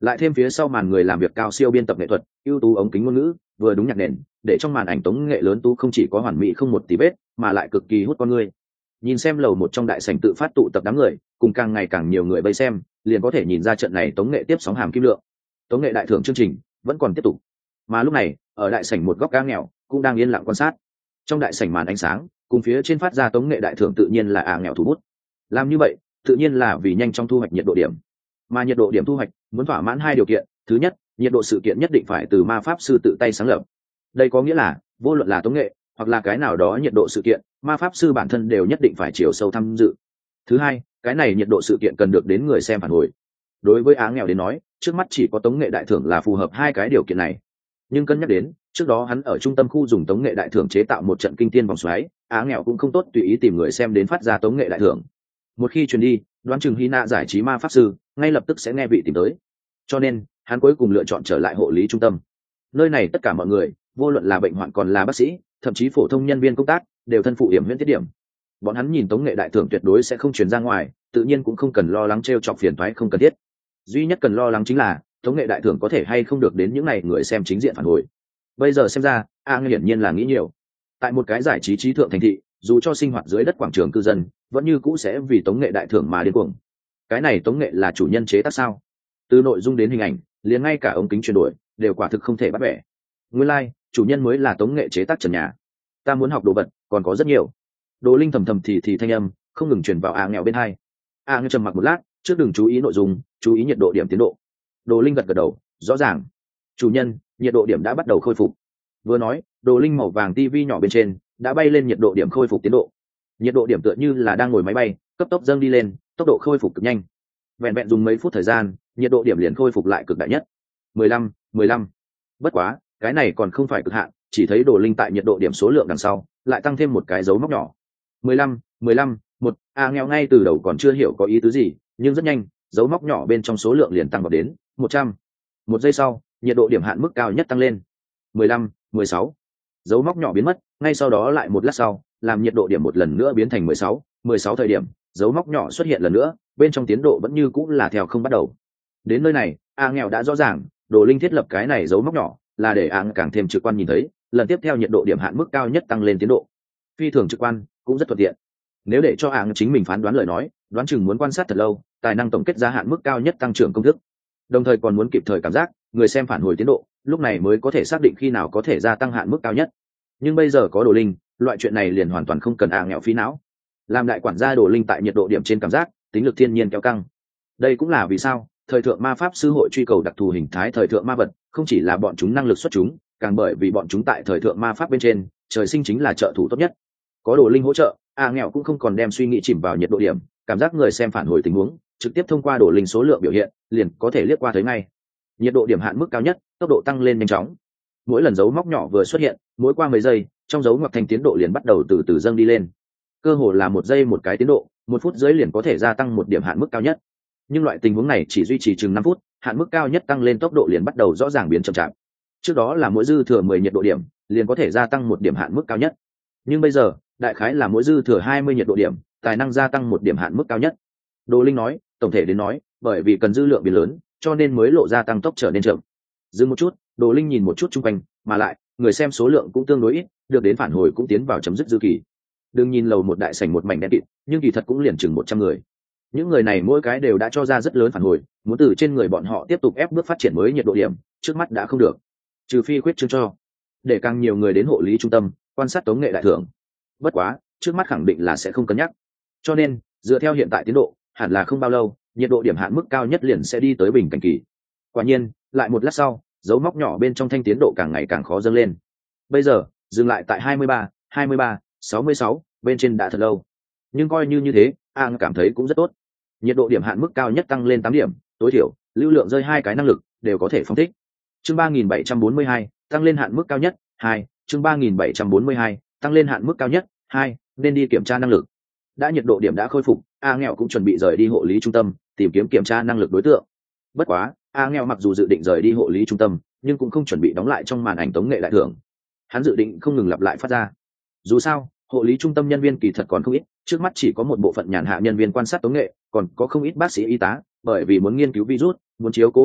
[SPEAKER 1] lại thêm phía sau màn người làm việc cao siêu biên tập nghệ thuật, ưu tú ống kính ngôn ngữ, vừa đúng nhạc nền, để trong màn ảnh tống nghệ lớn tú không chỉ có hoàn mỹ không một tí vết, mà lại cực kỳ hút con người. Nhìn xem lầu một trong đại sảnh tự phát tụ tập đám người, cùng càng ngày càng nhiều người vây xem, liền có thể nhìn ra trận này tống nghệ tiếp sóng hàm kim lượng. Tống nghệ đại thưởng chương trình vẫn còn tiếp tục. Mà lúc này, ở đại sảnh một góc cá nghèo cũng đang yên lặng quan sát. Trong đại sảnh màn ánh sáng, cùng phía trên phát ra tống nghệ đại thưởng tự nhiên là nghèo thủ bút. Làm như vậy, tự nhiên là vì nhanh trong thu hoạch nhiệt độ điểm. Mà nhiệt độ điểm thu hoạch muốn thỏa mãn hai điều kiện, thứ nhất, nhiệt độ sự kiện nhất định phải từ ma pháp sư tự tay sáng lập. Đây có nghĩa là, vô luận là tống nghệ hoặc là cái nào đó nhiệt độ sự kiện, ma pháp sư bản thân đều nhất định phải chiều sâu tham dự. Thứ hai, cái này nhiệt độ sự kiện cần được đến người xem phản hồi. Đối với nghèo đến nói, trước mắt chỉ có tống nghệ đại thưởng là phù hợp hai cái điều kiện này. Nhưng cân nhắc đến, trước đó hắn ở trung tâm khu dùng tống nghệ đại thưởng chế tạo một trận kinh tiên vòng xoáy, nghèo cũng không tốt tùy ý tìm người xem đến phát ra tống nghệ đại thưởng. Một khi truyền đi, đoán chừng Hina giải trí ma pháp sư ngay lập tức sẽ nghe vị tìm tới. Cho nên, hắn cuối cùng lựa chọn trở lại hộ lý trung tâm. Nơi này tất cả mọi người, vô luận là bệnh hoạn còn là bác sĩ, thậm chí phổ thông nhân viên công tác, đều thân phụ hiểm huyễn thiết điểm. Bọn hắn nhìn tống nghệ đại thưởng tuyệt đối sẽ không truyền ra ngoài, tự nhiên cũng không cần lo lắng trêu chọc phiền toái không cần thiết. Duy nhất cần lo lắng chính là tống nghệ đại thưởng có thể hay không được đến những này người xem chính diện phản hồi. Bây giờ xem ra, hiển nhiên là nghĩ nhiều. Tại một cái giải trí trí thượng thành thị, dù cho sinh hoạt dưới đất quảng trường cư dân, vẫn như cũ sẽ vì tống nghệ đại thưởng mà điên cuồng. Cái này tống nghệ là chủ nhân chế tác sao? Từ nội dung đến hình ảnh, liền ngay cả ống kính chuyển đổi đều quả thực không thể bắt bẻ. Nguyên lai, chủ nhân mới là tống nghệ chế tác trần nhà. Ta muốn học đồ vật, còn có rất nhiều. Đồ Linh thầm thầm thì thanh âm không ngừng truyền vào nghèo bên hai. Nghèo trầm mặc một lát, trước đừng chú ý nội dung, chú ý nhiệt độ điểm tiến độ. Đồ Linh gật gật đầu, rõ ràng. Chủ nhân, nhiệt độ điểm đã bắt đầu khôi phục. Vừa nói, Đồ Linh màu vàng tivi nhỏ bên trên đã bay lên nhiệt độ điểm khôi phục tiến độ. Nhiệt độ điểm tựa như là đang ngồi máy bay, cấp tốc dâng đi lên, tốc độ khôi phục cực nhanh. Vẹn vẹn dùng mấy phút thời gian, nhiệt độ điểm liền khôi phục lại cực đại nhất. 15. Bất quá, cái này còn không phải cực hạn, chỉ thấy Đồ Linh tại nhiệt độ điểm số lượng đằng sau, lại tăng thêm một cái dấu mốc nhỏ. 15, một. Nghèo ngay từ đầu còn chưa hiểu có ý tứ gì, nhưng rất nhanh, dấu mốc nhỏ bên trong số lượng liền tăng vào đến 100. Một giây sau, nhiệt độ điểm hạn mức cao nhất tăng lên. 16. Dấu mốc nhỏ biến mất, ngay sau đó lại một lát sau, làm nhiệt độ điểm một lần nữa biến thành 16 thời điểm, dấu mốc nhỏ xuất hiện lần nữa, bên trong tiến độ vẫn như cũng là theo không bắt đầu. Đến nơi này, nghèo đã rõ ràng, Đồ Linh thiết lập cái này dấu mốc nhỏ là để càng thêm trực quan nhìn thấy, lần tiếp theo nhiệt độ điểm hạn mức cao nhất tăng lên tiến độ. Phi thường trực quan, cũng rất thuận tiện. Nếu để cho chính mình phán đoán lời nói, đoán chừng muốn quan sát thật lâu, tài năng tổng kết ra hạn mức cao nhất tăng trưởng công thức. Đồng thời còn muốn kịp thời cảm giác, người xem phản hồi tiến độ, lúc này mới có thể xác định khi nào có thể gia tăng hạn mức cao nhất. Nhưng bây giờ có Đồ Linh, loại chuyện này liền hoàn toàn không cần nghèo phí não. Làm đại quản gia Đồ Linh tại nhiệt độ điểm trên cảm giác, tính lực thiên nhiên kéo căng. Đây cũng là vì sao thời thượng ma pháp sư hội truy cầu đặc thù hình thái thời thượng ma vật, không chỉ là bọn chúng năng lực xuất chúng, càng bởi vì bọn chúng tại thời thượng ma pháp bên trên, trời sinh chính là trợ thủ tốt nhất. Có Đồ Linh hỗ trợ, nghèo cũng không còn đem suy nghĩ chìm vào nhiệt độ điểm, cảm giác người xem phản hồi tình huống, trực tiếp thông qua Đồ Linh số lượng biểu hiện, liền có thể liếc qua thấy ngay. Nhiệt độ điểm hạn mức cao nhất, tốc độ tăng lên nhanh chóng. Mỗi lần dấu mốc nhỏ vừa xuất hiện, mỗi qua mấy giây, trong dấu ngoặc thành tiến độ liền bắt đầu từ từ dâng đi lên. Cơ hồ là một giây một cái tiến độ, 1 phút dưới liền có thể gia tăng một điểm hạn mức cao nhất. Nhưng loại tình huống này chỉ duy trì chừng 5 phút, hạn mức cao nhất tăng lên tốc độ liền bắt đầu rõ ràng biến chậm chạp. Trước đó là mỗi dư thừa 10 nhiệt độ điểm, liền có thể gia tăng một điểm hạn mức cao nhất. Nhưng bây giờ, đại khái là mỗi dư thừa 20 nhiệt độ điểm, tài năng gia tăng một điểm hạn mức cao nhất. Đồ Linh nói, tổng thể đến nói, bởi vì cần dư lượng biến lớn, cho nên mới lộ ra tăng tốc trở nên chậm. Dừng một chút, Đồ Linh nhìn một chút xung quanh, mà lại, người xem số lượng cũng tương đối ít, được đến phản hồi cũng tiến vào chấm dứt dư kỳ. Đừng nhìn lầu một đại sảnh một mảnh đen kịt, nhưng kỳ thật cũng liền chừng 100 người. Những người này mỗi cái đều đã cho ra rất lớn phản hồi, muốn từ trên người bọn họ tiếp tục ép bước phát triển mới nhiệt độ điểm, trước mắt đã không được. Trừ phi khuyết trương cho, để càng nhiều người đến hộ lý trung tâm, quan sát tống nghệ đại thưởng. Bất quá, trước mắt khẳng định là sẽ không cân nhắc. Cho nên, dựa theo hiện tại tiến độ, hẳn là không bao lâu, nhiệt độ điểm hạn mức cao nhất liền sẽ đi tới bình cảnh kỳ. Quả nhiên, lại một lát sau, dấu mốc nhỏ bên trong thanh tiến độ càng ngày càng khó dâng lên. Bây giờ, dừng lại tại 23, 66, bên trên đã thật lâu. Nhưng coi như thế, cảm thấy cũng rất tốt. Nhiệt độ điểm hạn mức cao nhất tăng lên 8 điểm, tối thiểu, lưu lượng rơi 2 cái năng lực, đều có thể phóng thích. Chương 3742, tăng lên hạn mức cao nhất, 2, chương 3742, tăng lên hạn mức cao nhất, 2, nên đi kiểm tra năng lực. Đã nhiệt độ điểm đã khôi phục, nghèo cũng chuẩn bị rời đi hộ lý trung tâm, tìm kiếm kiểm tra năng lực đối tượng. Bất quá, nghèo mặc dù dự định rời đi hộ lý trung tâm, nhưng cũng không chuẩn bị đóng lại trong màn ảnh tống nghệ đại thưởng. Hắn dự định không ngừng lặp lại phát ra. Dù sao, hộ lý trung tâm nhân viên kỳ thật còn không ít, trước mắt chỉ có một bộ phận nhàn hạ nhân viên quan sát tống nghệ, còn có không ít bác sĩ y tá, bởi vì muốn nghiên cứu virus, muốn chiếu cố bệnh hoạn,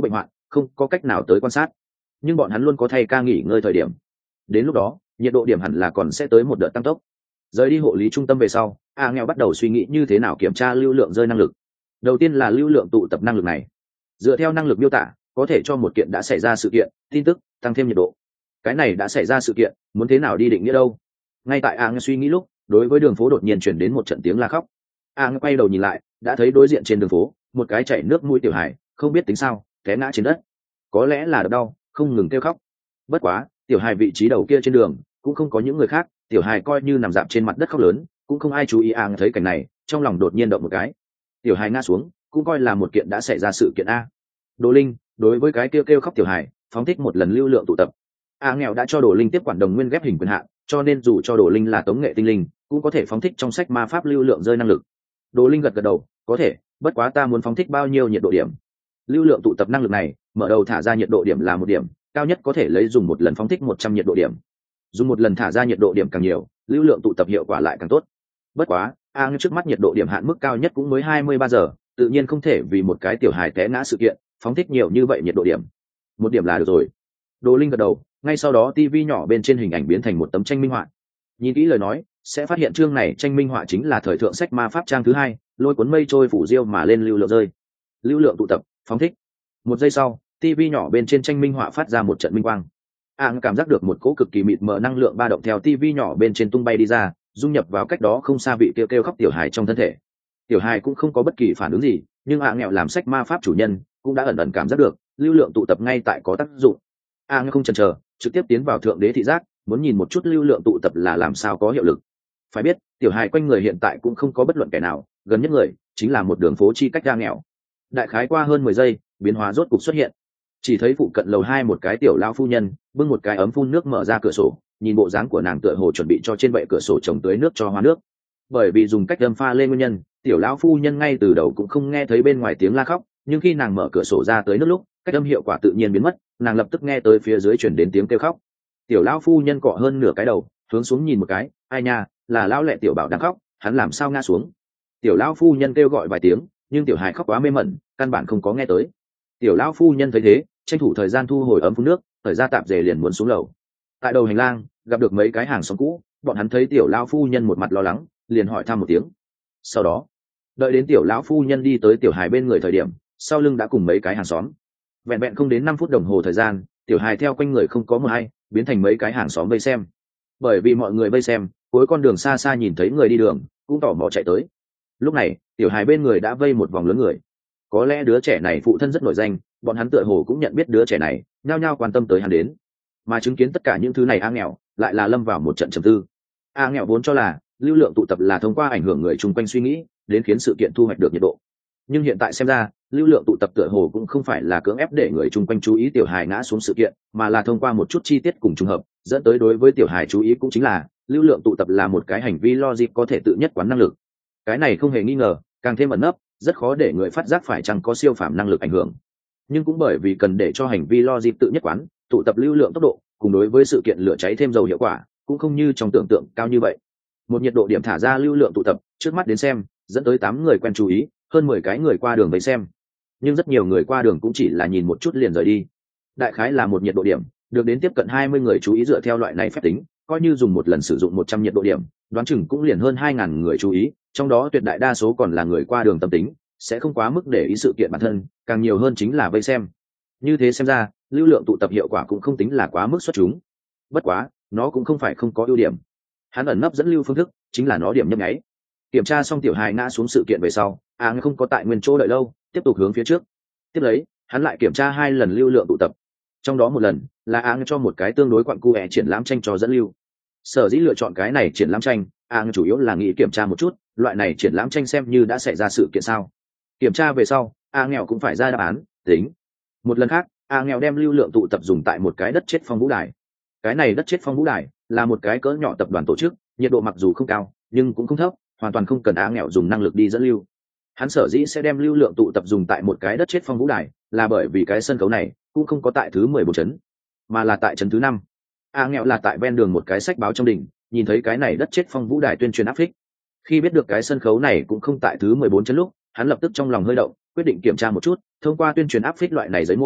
[SPEAKER 1] không có cách nào tới quan sát, nhưng bọn hắn luôn có thay ca nghỉ ngơi thời điểm. Đến lúc đó nhiệt độ điểm hẳn là còn sẽ tới một đợt tăng tốc. Rời đi hộ lý trung tâm về sau, a nghèo bắt đầu suy nghĩ như thế nào kiểm tra lưu lượng rơi năng lực. Đầu tiên là lưu lượng tụ tập năng lực này, dựa theo năng lực miêu tả có thể cho một kiện đã xảy ra sự kiện tin tức tăng thêm nhiệt độ. Cái này đã xảy ra sự kiện muốn thế nào đi định nghĩa đâu? Ngay tại a nghèo suy nghĩ lúc, đối với đường phố đột nhiên chuyển đến một trận tiếng la khóc. a nghèo quay đầu nhìn lại, đã thấy đối diện trên đường phố một cái chảy nước mũi tiểu hài không biết tính sao té ngã trên đất, có lẽ là đau không ngừng kêu khóc. Bất quá tiểu hài vị trí đầu kia trên đường cũng không có những người khác, tiểu hài coi như nằm dạp trên mặt đất khóc lớn, cũng không ai chú ý. A thấy cảnh này trong lòng đột nhiên động một cái, tiểu hài ngã xuống cũng coi là một kiện đã xảy ra sự kiện a. Đồ Linh đối với cái kêu khóc tiểu hài phóng thích một lần lưu lượng tụ tập. A nghèo đã cho Đồ Linh tiếp quản đồng nguyên ghép hình quyền hạn, cho nên dù cho Đồ Linh là tống nghệ tinh linh cũng có thể phóng thích trong sách ma pháp lưu lượng rơi năng lực. Đồ Linh gật đầu, có thể, bất quá ta muốn phóng thích bao nhiêu nhiệt độ điểm? Lưu lượng tụ tập năng lực này mở đầu thả ra nhiệt độ điểm là 1 điểm, cao nhất có thể lấy dùng một lần phóng thích 100 nhiệt độ điểm. Dùng một lần thả ra nhiệt độ điểm càng nhiều, lưu lượng tụ tập hiệu quả lại càng tốt. Bất quá a trước mắt nhiệt độ điểm hạn mức cao nhất cũng mới 23 giờ, tự nhiên không thể vì một cái tiểu hài té ngã sự kiện phóng thích nhiều như vậy nhiệt độ điểm. 1 điểm là được rồi. Đồ Linh gật đầu, ngay sau đó tivi nhỏ bên trên hình ảnh biến thành một tấm tranh minh họa. Nhìn kỹ lời nói sẽ phát hiện chương này tranh minh họa chính là thời thượng sách ma pháp trang thứ 2, lôi cuốn mây trôi phủ diêu mà lên lưu lượng rơi. Lưu lượng tụ tập phóng thích. 1 giây sau, tivi nhỏ bên trên tranh minh họa phát ra một trận minh quang. Cảm giác được một cỗ cực kỳ mịt mờ năng lượng ba động theo tivi nhỏ bên trên tung bay đi ra, dung nhập vào cách đó không xa vị kêu khóc tiểu hài trong thân thể. Tiểu hài cũng không có bất kỳ phản ứng gì, nhưng nghèo làm sách ma pháp chủ nhân cũng đã ẩn ẩn cảm giác được lưu lượng tụ tập ngay tại có tác dụng. Nghèo không chần chờ, trực tiếp tiến vào thượng đế thị giác, muốn nhìn một chút lưu lượng tụ tập là làm sao có hiệu lực. Phải biết tiểu hài quanh người hiện tại cũng không có bất luận kẻ nào, gần nhất người chính là một đường phố chi cách nghèo. Đại khái qua hơn 10 giây, biến hóa rốt cục xuất hiện. Chỉ thấy phụ cận lầu 2 một cái tiểu lão phu nhân bưng một cái ấm phun nước mở ra cửa sổ, nhìn bộ dáng của nàng tựa hồ chuẩn bị cho trên bệ cửa sổ trồng tưới nước cho hoa nước. Bởi vì dùng cách âm pha lên nguyên nhân, tiểu lão phu nhân ngay từ đầu cũng không nghe thấy bên ngoài tiếng la khóc, nhưng khi nàng mở cửa sổ ra tới nước lúc, cách âm hiệu quả tự nhiên biến mất, nàng lập tức nghe tới phía dưới chuyển đến tiếng kêu khóc. Tiểu lão phu nhân cọ hơn nửa cái đầu, hướng xuống nhìn một cái, ai nha, là lão lẹ tiểu bảo đang khóc, hắn làm sao ngã xuống? Tiểu lão phu nhân kêu gọi vài tiếng, nhưng tiểu hài khóc quá mê mẩn, căn bản không có nghe tới. Tiểu lão phu nhân thấy thế, tranh thủ thời gian thu hồi ấm phun nước, thời ra tạp dề liền muốn xuống lầu. Tại đầu hành lang gặp được mấy cái hàng xóm cũ, bọn hắn thấy tiểu lão phu nhân một mặt lo lắng, liền hỏi thăm một tiếng. Sau đó đợi đến tiểu lão phu nhân đi tới tiểu hài bên người thời điểm, sau lưng đã cùng mấy cái hàng xóm. Vẹn vẹn không đến 5 phút đồng hồ thời gian, tiểu hài theo quanh người không có một ai, biến thành mấy cái hàng xóm vây xem. Bởi vì mọi người vây xem, cuối con đường xa xa nhìn thấy người đi đường cũng tò mò chạy tới. Lúc này tiểu hài bên người đã vây một vòng lớn người. Có lẽ đứa trẻ này phụ thân rất nổi danh, bọn hắn tựa hồ cũng nhận biết đứa trẻ này, nhao nhao quan tâm tới hắn đến. Mà chứng kiến tất cả những thứ này nghèo lại là lâm vào một trận trầm tư. Nghèo vốn cho là lưu lượng tụ tập là thông qua ảnh hưởng người chung quanh suy nghĩ đến khiến sự kiện thu hoạch được nhiệt độ, nhưng hiện tại xem ra lưu lượng tụ tập tựa hồ cũng không phải là cưỡng ép để người chung quanh chú ý tiểu hài ngã xuống sự kiện, mà là thông qua một chút chi tiết cùng trùng hợp dẫn tới đối với tiểu hài chú ý, cũng chính là lưu lượng tụ tập là một cái hành vi logic có thể tự nhất quán năng lực. Cái này không hề nghi ngờ càng thêm ẩn nấp, rất khó để người phát giác phải chăng có siêu phàm năng lực ảnh hưởng. Nhưng cũng bởi vì cần để cho hành vi logic tự nhất quán, tụ tập lưu lượng tốc độ cùng đối với sự kiện lửa cháy thêm dầu hiệu quả cũng không như trong tưởng tượng cao như vậy. Một nhiệt độ điểm thả ra lưu lượng tụ tập, trước mắt đến xem dẫn tới 8 người quen chú ý, hơn 10 cái người qua đường vây xem. Nhưng rất nhiều người qua đường cũng chỉ là nhìn một chút liền rời đi. Đại khái là một nhiệt độ điểm được đến tiếp cận 20 người chú ý, dựa theo loại này phép tính, coi như dùng một lần sử dụng 100 nhiệt độ điểm, đoán chừng cũng liền hơn 2000 người chú ý, trong đó tuyệt đại đa số còn là người qua đường tâm tính, sẽ không quá mức để ý sự kiện bản thân, càng nhiều hơn chính là vây xem. Như thế xem ra, lưu lượng tụ tập hiệu quả cũng không tính là quá mức xuất chúng. Bất quá, nó cũng không phải không có ưu điểm. Hắn ẩn nấp dẫn lưu phương thức chính là nó điểm nhấp nháy. Kiểm tra xong tiểu hài ngã xuống sự kiện về sau, không có tại nguyên chỗ đợi lâu, tiếp tục hướng phía trước. Tiếp lấy, hắn lại kiểm tra 2 lần lưu lượng tụ tập. Trong đó một lần là cho một cái tương đối quặn cu triển lãm tranh cho dẫn lưu. Sở dĩ lựa chọn cái này triển lãm tranh, chủ yếu là nghĩ kiểm tra một chút, loại này triển lãm tranh xem như đã xảy ra sự kiện sao. Kiểm tra về sau, nghèo cũng phải ra đáp án, tính. Một lần khác, nghèo đem lưu lượng tụ tập dùng tại một cái đất chết phong vũ đài. Cái này đất chết phong vũ đài là một cái cỡ nhỏ tập đoàn tổ chức, nhiệt độ mặc dù không cao nhưng cũng không thấp, hoàn toàn không cần nghèo dùng năng lực đi dẫn lưu. Hắn sở dĩ sẽ đem lưu lượng tụ tập dùng tại một cái đất chết phong vũ đài là bởi vì cái sân khấu này cũng không có tại thứ 14 trấn, mà là tại trấn thứ 5. Nghèo là tại ven đường một cái sách báo trong đỉnh nhìn thấy cái này đất chết phong vũ đài tuyên truyền áp phích. Khi biết được cái sân khấu này cũng không tại thứ 14 trấn lúc, hắn lập tức trong lòng hơi động, quyết định kiểm tra một chút, thông qua tuyên truyền áp phích loại này giấy môi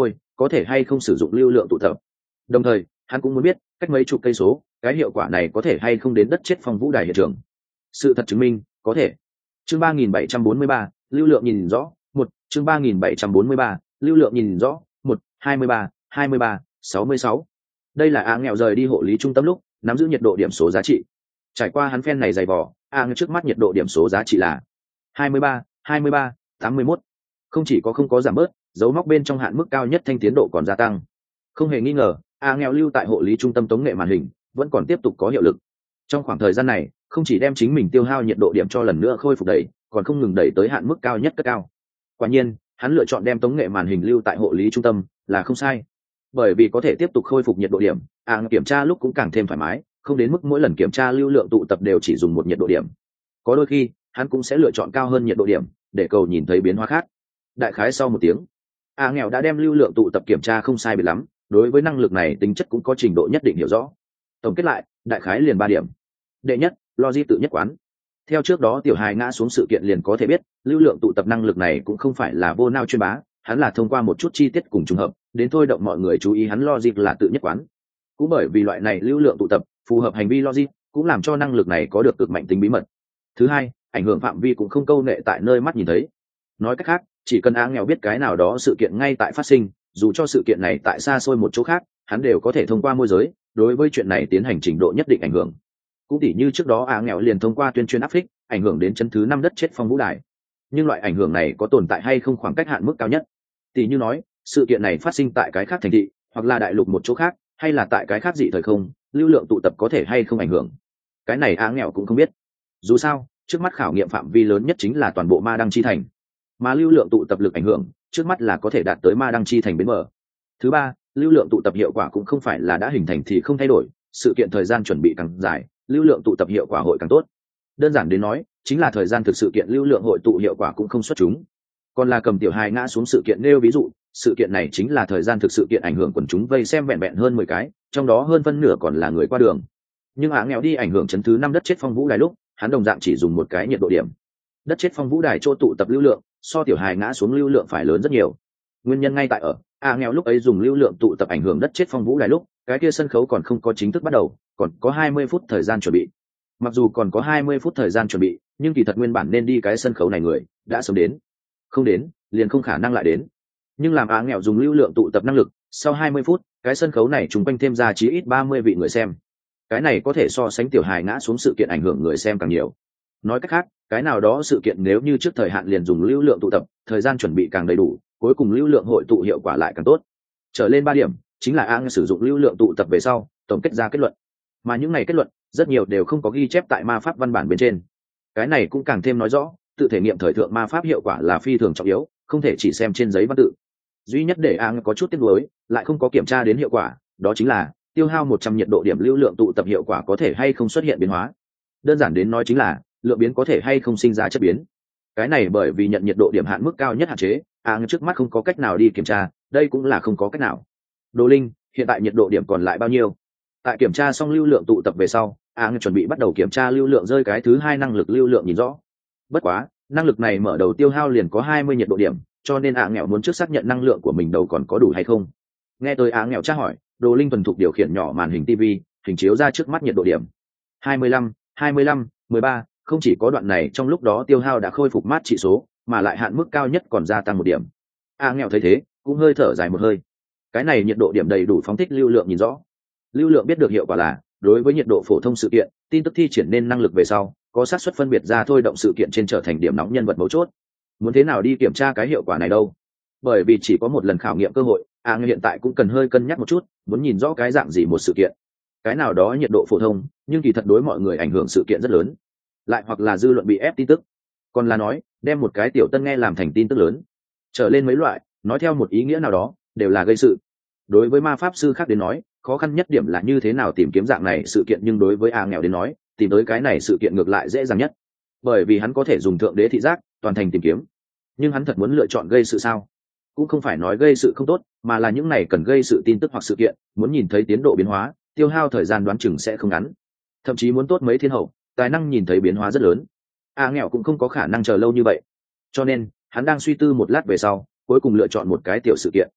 [SPEAKER 1] có thể hay không sử dụng lưu lượng tụ tập. Đồng thời hắn cũng muốn biết cách mấy chục cây số cái hiệu quả này có thể hay không đến đất chết phong vũ đài hiện trường. Sự thật chứng minh có thể. Chương 3743, lưu lượng nhìn rõ. Chương 3743, lưu lượng nhìn rõ. 23, 66. Đây là A Nghèo rời đi hộ lý trung tâm lúc nắm giữ nhiệt độ điểm số giá trị. Trải qua hắn phen này dày vò, A Nghèo trước mắt nhiệt độ điểm số giá trị là 23, 81. Không chỉ không có giảm bớt, dấu mốc bên trong hạn mức cao nhất thanh tiến độ còn gia tăng. Không hề nghi ngờ, A Nghèo lưu tại hộ lý trung tâm tống nghệ màn hình vẫn còn tiếp tục có hiệu lực. Trong khoảng thời gian này, không chỉ đem chính mình tiêu hao nhiệt độ điểm cho lần nữa khôi phục đẩy, còn không ngừng đẩy tới hạn mức cao nhất cất cao. Quả nhiên, hắn lựa chọn đem tống nghệ màn hình lưu tại hộ lý trung tâm là không sai, bởi vì có thể tiếp tục khôi phục nhiệt độ điểm. Kiểm tra lúc cũng càng thêm thoải mái, không đến mức mỗi lần kiểm tra lưu lượng tụ tập đều chỉ dùng một nhiệt độ điểm. Có đôi khi hắn cũng sẽ lựa chọn cao hơn nhiệt độ điểm để cầu nhìn thấy biến hóa khác. Đại khái sau một tiếng, Nghèo đã đem lưu lượng tụ tập kiểm tra không sai biệt lắm, đối với năng lực này tính chất cũng có trình độ nhất định hiểu rõ. Tổng kết lại, đại khái liền 3 điểm. Đệ nhất, logic tự nhất quán. Theo trước đó tiểu hài ngã xuống sự kiện liền có thể biết, lưu lượng tụ tập năng lực này cũng không phải là vô nao chuyên bá, hắn là thông qua một chút chi tiết cùng trùng hợp đến thôi động mọi người chú ý hắn logic là tự nhất quán. Cũng bởi vì loại này lưu lượng tụ tập phù hợp hành vi logic, cũng làm cho năng lực này có được cực mạnh tính bí mật. Thứ hai, ảnh hưởng phạm vi cũng không câu nệ tại nơi mắt nhìn thấy. Nói cách khác, chỉ cần Nghèo biết cái nào đó sự kiện ngay tại phát sinh, dù cho sự kiện này tại xa xôi một chỗ khác, hắn đều có thể thông qua môi giới đối với chuyện này tiến hành trình độ nhất định ảnh hưởng. Cũng tỉ như trước đó Nghèo liền thông qua tuyên truyền áp phích ảnh hưởng đến chân thứ 5 đất chết phong vũ đài. Nhưng loại ảnh hưởng này có tồn tại hay không khoảng cách hạn mức cao nhất. Tỉ như nói, sự kiện này phát sinh tại cái khác thành thị, hoặc là đại lục một chỗ khác, hay là tại cái khác dị thời không, lưu lượng tụ tập có thể hay không ảnh hưởng. Cái này Nghèo cũng không biết. Dù sao, trước mắt khảo nghiệm phạm vi lớn nhất chính là toàn bộ Ma Đăng Chi Thành, mà lưu lượng tụ tập lực ảnh hưởng trước mắt là có thể đạt tới Ma Đăng Chi Thành bến bờ. Thứ ba, lưu lượng tụ tập hiệu quả cũng không phải là đã hình thành thì không thay đổi, sự kiện thời gian chuẩn bị càng dài, lưu lượng tụ tập hiệu quả hội càng tốt. Đơn giản đến nói, chính là thời gian thực sự kiện lưu lượng hội tụ hiệu quả cũng không xuất chúng. Còn là cầm tiểu hài ngã xuống sự kiện nêu ví dụ, sự kiện này chính là thời gian thực sự kiện ảnh hưởng quần chúng vây xem vẹn vẹn hơn 10 cái, trong đó hơn phân nửa còn là người qua đường. Nhưng Nghèo đi ảnh hưởng chấn thứ 5 đất chết phong vũ đài lúc, hắn đồng dạng chỉ dùng một cái nhiệt độ điểm. Đất chết phong vũ đài chỗ tụ tập lưu lượng so tiểu hài ngã xuống lưu lượng phải lớn rất nhiều. Nguyên nhân ngay tại ở Nghèo lúc ấy dùng lưu lượng tụ tập ảnh hưởng đất chết phong vũ đài lúc, cái kia sân khấu còn không có chính thức bắt đầu, còn có 20 phút thời gian chuẩn bị. Mặc dù còn có 20 phút thời gian chuẩn bị, nhưng kỳ thật nguyên bản nên đi cái sân khấu này người đã sớm đến. Không đến, liền không khả năng lại đến. Nhưng làm Nghèo dùng lưu lượng tụ tập năng lực, sau 20 phút, cái sân khấu này trùng quanh thêm ra chí ít 30 vị người xem. Cái này có thể so sánh tiểu hài ngã xuống sự kiện ảnh hưởng người xem càng nhiều. Nói cách khác, cái nào đó sự kiện nếu như trước thời hạn liền dùng lưu lượng tụ tập, thời gian chuẩn bị càng đầy đủ, cuối cùng lưu lượng hội tụ hiệu quả lại càng tốt. Trở lên 3 điểm chính là Nghèo sử dụng lưu lượng tụ tập về sau tổng kết ra kết luận, mà những này kết luận rất nhiều đều không có ghi chép tại ma pháp văn bản bên trên. Cái này cũng càng thêm nói rõ tự thể nghiệm thời thượng ma pháp hiệu quả là phi thường trọng yếu, không thể chỉ xem trên giấy văn tự. Duy nhất để Nghèo có chút tiếc nuối lại không có kiểm tra đến hiệu quả, đó chính là tiêu hao 100 nhiệt độ điểm lưu lượng tụ tập hiệu quả có thể hay không xuất hiện biến hóa. Đơn giản đến nói chính là lượng biến có thể hay không sinh ra chất biến. Cái này bởi vì nhận nhiệt độ điểm hạn mức cao nhất hạn chế, trước mắt không có cách nào đi kiểm tra, đây cũng là không có cách nào. Đồ Linh, hiện tại nhiệt độ điểm còn lại bao nhiêu? Tại kiểm tra xong lưu lượng tụ tập về sau, chuẩn bị bắt đầu kiểm tra lưu lượng rơi cái thứ 2 năng lực lưu lượng nhìn rõ. Bất quá, năng lực này mở đầu tiêu hao liền có 20 nhiệt độ điểm, cho nên Nghèo muốn trước xác nhận năng lượng của mình đầu còn có đủ hay không. Nghe tới Nghèo tra hỏi, Đồ Linh thuần thục điều khiển nhỏ màn hình TV, hình chiếu ra trước mắt nhiệt độ điểm. 25, 13, không chỉ có đoạn này trong lúc đó tiêu hao đã khôi phục mát trị số, mà lại hạn mức cao nhất còn gia tăng 1 điểm. Nghèo thấy thế, cũng hơi thở dài một hơi. Cái này nhiệt độ điểm đầy đủ phóng thích lưu lượng nhìn rõ. Lưu lượng biết được hiệu quả là, đối với nhiệt độ phổ thông sự kiện, tin tức thi triển nên năng lực về sau, có xác suất phân biệt ra thôi động sự kiện trên trở thành điểm nóng nhân vật mấu chốt. Muốn thế nào đi kiểm tra cái hiệu quả này đâu? Bởi vì chỉ có một lần khảo nghiệm cơ hội, Nghèo hiện tại cũng cần hơi cân nhắc một chút, muốn nhìn rõ cái dạng gì một sự kiện. Cái nào đó nhiệt độ phổ thông, nhưng kỳ thật đối mọi người ảnh hưởng sự kiện rất lớn. Lại hoặc là dư luận bị ép tin tức, còn là nói đem một cái tiểu tân nghe làm thành tin tức lớn. Trở lên mấy loại, nói theo một ý nghĩa nào đó, đều là gây sự. Đối với ma pháp sư khác đến nói, khó khăn nhất điểm là như thế nào tìm kiếm dạng này sự kiện, nhưng đối với Nghèo đến nói, tìm tới cái này sự kiện ngược lại dễ dàng nhất, bởi vì hắn có thể dùng thượng đế thị giác toàn thành tìm kiếm. Nhưng hắn thật muốn lựa chọn gây sự sao? Cũng không phải nói gây sự không tốt, mà là những này cần gây sự tin tức hoặc sự kiện, muốn nhìn thấy tiến độ biến hóa, tiêu hao thời gian đoán chừng sẽ không ngắn, thậm chí muốn tốt mấy thiên hậu, tài năng nhìn thấy biến hóa rất lớn. Nghèo cũng không có khả năng chờ lâu như vậy, cho nên hắn đang suy tư một lát về sau, cuối cùng lựa chọn một cái tiểu sự kiện.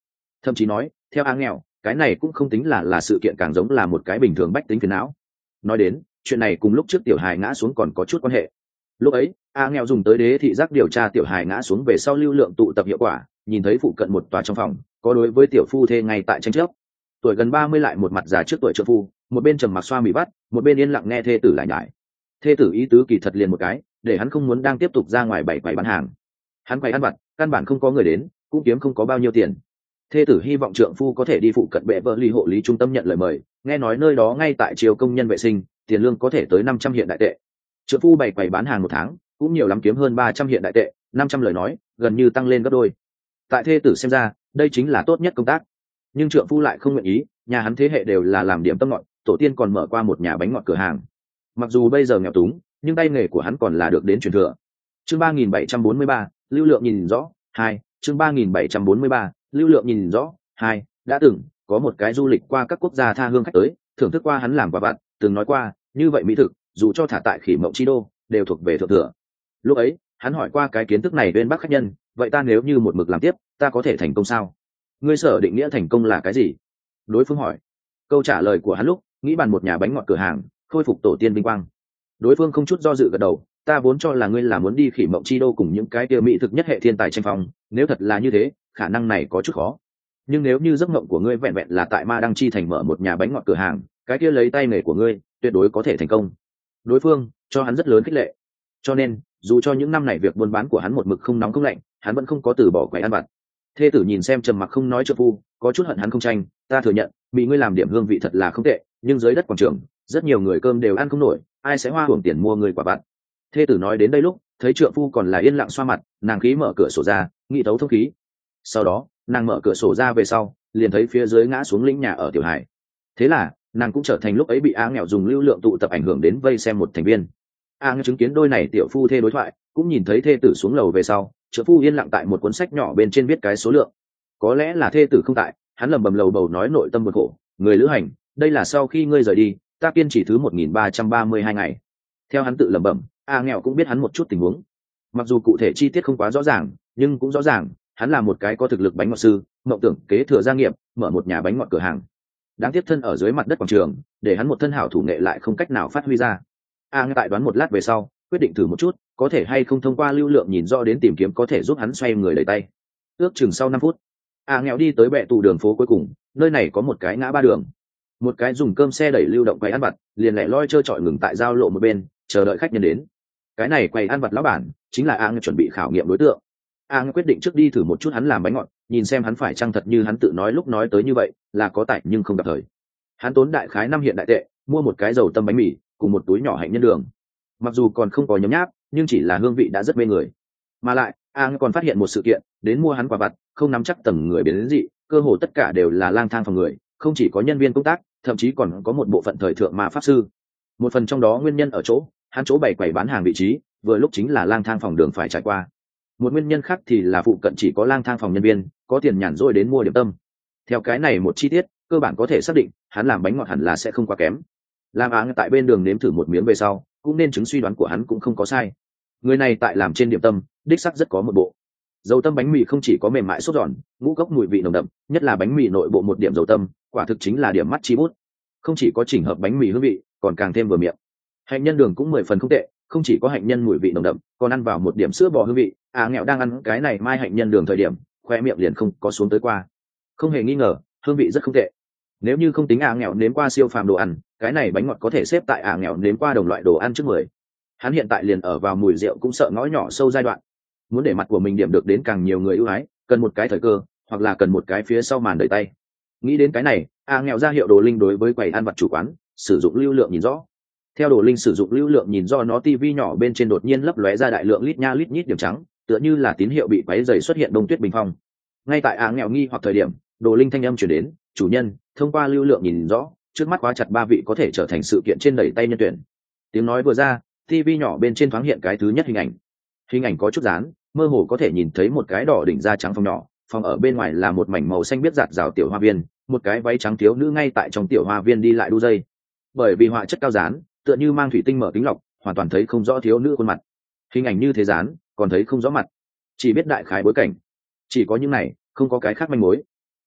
[SPEAKER 1] thậm chí nói theo a nghèo cái này cũng không tính là sự kiện, càng giống là một cái bình thường bách tính phiền não. Nói đến chuyện này cùng lúc trước tiểu hài ngã xuống còn có chút quan hệ. Lúc ấy a nghèo dùng tới đế thị giác điều tra tiểu hài ngã xuống về sau lưu lượng tụ tập hiệu quả, nhìn thấy phụ cận một tòa trong phòng có đối với tiểu phu thê ngay tại tranh chấp. Tuổi gần 30 lại một mặt già trước tuổi trợ phu, một bên trầm mặc xoa mì vắt, một bên yên lặng nghe thê tử lại nhải. Thê tử ý tứ kỳ thật liền một cái, để hắn không muốn đang tiếp tục ra ngoài bày quầy bán hàng. Hắn quầy ăn vặt căn bản không có người đến, cũng kiếm không có bao nhiêu tiền. Thê tử hy vọng trượng phu có thể đi phụ cận bệ vợ ly hộ lý trung tâm nhận lời mời, nghe nói nơi đó ngay tại chiều công nhân vệ sinh, tiền lương có thể tới 500 hiện đại tệ. Trượng phu bày quầy bán hàng một tháng cũng nhiều lắm kiếm hơn 300 hiện đại tệ, 500 lời nói gần như tăng lên gấp đôi. Tại thê tử xem ra đây chính là tốt nhất công tác, nhưng trượng phu lại không nguyện ý. Nhà hắn thế hệ đều là làm điểm tâm ngọt, tổ tiên còn mở qua một nhà bánh ngọt cửa hàng. Mặc dù bây giờ nghèo túng, nhưng tay nghề của hắn còn là được đến truyền thừa. Chương 3743, lưu lượng nhìn rõ 2. Chương 3743, lưu lượng nhìn rõ 2. Đã từng có một cái du lịch qua các quốc gia tha hương khách tới, thưởng thức qua hắn làm quà vặt, từng nói qua như vậy mỹ thực dù cho thả tại Khỉ Mộng Chi Đô đều thuộc về thượng thừa. Lúc ấy hắn hỏi qua cái kiến thức này bên bác khách nhân, vậy ta nếu như một mực làm tiếp, ta có thể thành công sao? Ngươi sở định nghĩa thành công là cái gì? Đối phương hỏi. Câu trả lời của hắn lúc nghĩ bàn một nhà bánh ngọt cửa hàng, khôi phục tổ tiên vinh quang. Đối phương không chút do dự gật đầu, ta vốn cho là ngươi là muốn đi Khỉ Mộng Chi Đô cùng những cái kia mỹ thực nhất hệ thiên tài tranh phong, nếu thật là như thế khả năng này có chút khó, nhưng nếu như giấc mộng của ngươi vẹn vẹn là tại Ma Đăng Chi thành mở một nhà bánh ngọt cửa hàng, cái kia lấy tay nghề của ngươi tuyệt đối có thể thành công. Đối phương cho hắn rất lớn khích lệ, cho nên dù cho những năm này việc buôn bán của hắn một mực không nóng không lạnh, hắn vẫn không có từ bỏ quầy ăn vặt. Thê tử nhìn xem trầm mặc không nói trợ phu, có chút hận hắn không tranh. Ta thừa nhận bị ngươi làm điểm hương vị thật là không tệ, nhưng dưới đất quảng trường rất nhiều người cơm đều ăn không nổi, ai sẽ hoa hưởng tiền mua người quả vặt. Thê tử nói đến đây lúc thấy trượng phu còn là yên lặng xoa mặt, nàng khí mở cửa sổ ra nghĩ thấu thông khí. Sau đó nàng mở cửa sổ ra về sau liền thấy phía dưới ngã xuống lĩnh nhà ở tiểu hải. Thế là nàng cũng trở thành lúc ấy bị a nghèo dùng lưu lượng tụ tập ảnh hưởng đến vây xem một thành viên. A nghèo chứng kiến đôi này tiểu phu thê đối thoại, cũng nhìn thấy thê tử xuống lầu về sau trượng phu yên lặng tại một cuốn sách nhỏ bên trên viết cái số lượng. Có lẽ là thê tử không tại, hắn lẩm bẩm lầu bầu nói nội tâm buồn khổ, người lữ hành, đây là sau khi ngươi rời đi ta kiên trì thứ 1332 ngày. Theo hắn tự lẩm bẩm, a nghèo cũng biết hắn một chút tình huống, mặc dù cụ thể chi tiết không quá rõ ràng, nhưng cũng rõ ràng hắn là một cái có thực lực bánh ngọt sư, mộng tưởng kế thừa gia nghiệp, mở một nhà bánh ngọt cửa hàng. Đáng tiếc thân ở dưới mặt đất quảng trường, để hắn một thân hảo thủ nghệ lại không cách nào phát huy ra. A tại đoán một lát về sau quyết định thử một chút có thể hay không thông qua lưu lượng nhìn rõ đến tìm kiếm có thể giúp hắn xoay người đẩy tay. Ước chừng sau 5 phút A nghèo đi tới bệ tù đường phố cuối cùng, nơi này có một cái ngã ba đường, một cái dùng cơm xe đẩy lưu động quầy ăn vặt liền lẻ loi trơ trọi ngừng tại giao lộ một bên chờ đợi khách nhân đến. Cái này quầy ăn vặt lão bản chính là A chuẩn bị khảo nghiệm đối tượng. A quyết định trước đi thử một chút hắn làm bánh ngọt, nhìn xem hắn phải chăng thật như hắn tự nói lúc nói tới như vậy, là có tài nhưng không gặp thời. Hắn tốn đại khái 5 hiện đại tệ mua một cái dầu tâm bánh mì cùng một túi nhỏ hạnh nhân đường. Mặc dù còn không có nhấm nháp, nhưng chỉ là hương vị đã rất mê người. Mà lại A còn phát hiện một sự kiện, đến mua hắn quả vặt không nắm chắc tầng người biến đến dị, cơ hồ tất cả đều là lang thang phòng người, không chỉ có nhân viên công tác, thậm chí còn có một bộ phận thời thượng ma pháp sư. Một phần trong đó nguyên nhân ở chỗ hắn chỗ bày quầy bán hàng vị trí vừa lúc chính là lang thang phòng đường phải trải qua. Một nguyên nhân khác thì là phụ cận chỉ có lang thang phòng nhân viên có tiền nhàn rỗi đến mua điểm tâm. Theo cái này một chi tiết cơ bản có thể xác định hắn làm bánh ngọt hẳn là sẽ không quá kém. Làm áng tại bên đường nếm thử một miếng về sau cũng nên chứng suy đoán của hắn cũng không có sai. Người này tại làm trên điểm tâm đích sắc rất có một bộ. Dầu tâm bánh mì không chỉ có mềm mại sốt giòn, ngũ cốc mùi vị nồng đậm, nhất là bánh mì nội bộ một điểm dầu tâm quả thực chính là điểm mắt chi bút. Không chỉ có chỉnh hợp bánh mì hương vị, còn càng thêm vừa miệng. Hạnh nhân đường cũng 10 phần không tệ, không chỉ có hạnh nhân mùi vị nồng đậm, còn ăn vào một điểm sữa bò hương vị. Nghèo đang ăn cái này mai hạnh nhân đường thời điểm khoe miệng liền không có xuống tới qua. Không hề nghi ngờ hương vị rất không tệ. Nếu như không tính nghèo nếm qua siêu phàm đồ ăn, cái này bánh ngọt có thể xếp tại nghèo nếm qua đồng loại đồ ăn trước 10. Hắn hiện tại liền ở vào mùi rượu cũng sợ ngõ nhỏ sâu giai đoạn, muốn để mặt của mình điểm được đến càng nhiều người ưu ái, cần một cái thời cơ, hoặc là cần một cái phía sau màn đẩy tay. Nghĩ đến cái này, nghèo ra hiệu đồ linh đối với quầy ăn vặt chủ quán sử dụng lưu lượng nhìn rõ. Theo đồ linh sử dụng lưu lượng nhìn do nó tivi nhỏ bên trên đột nhiên lấp lóe ra đại lượng lít nha lít nhít điểm trắng, tựa như là tín hiệu bị quấy dày xuất hiện đông tuyết bình phong. Ngay tại nghèo nghi hoặc thời điểm, đồ linh thanh âm chuyển đến, chủ nhân, thông qua lưu lượng nhìn rõ, trước mắt khóa chặt 3 vị có thể trở thành sự kiện trên đẩy tay nhân tuyển. Tiếng nói vừa ra, tivi nhỏ bên trên thoáng hiện cái thứ nhất hình ảnh. Hình ảnh có chút dán, mơ hồ có thể nhìn thấy một cái đỏ đỉnh da trắng phòng nhỏ, phòng ở bên ngoài là một mảnh màu xanh biếc rạt rào tiểu hoa viên, một cái váy trắng thiếu nữ ngay tại trong tiểu hoa viên đi lại đu dây. Bởi vì họa chất cao dán, tựa như mang thủy tinh mở kính lọc, hoàn toàn thấy không rõ thiếu nữ khuôn mặt. Hình ảnh như thế dán, còn thấy không rõ mặt, chỉ biết đại khái bối cảnh. Chỉ có những này, không có cái khác manh mối.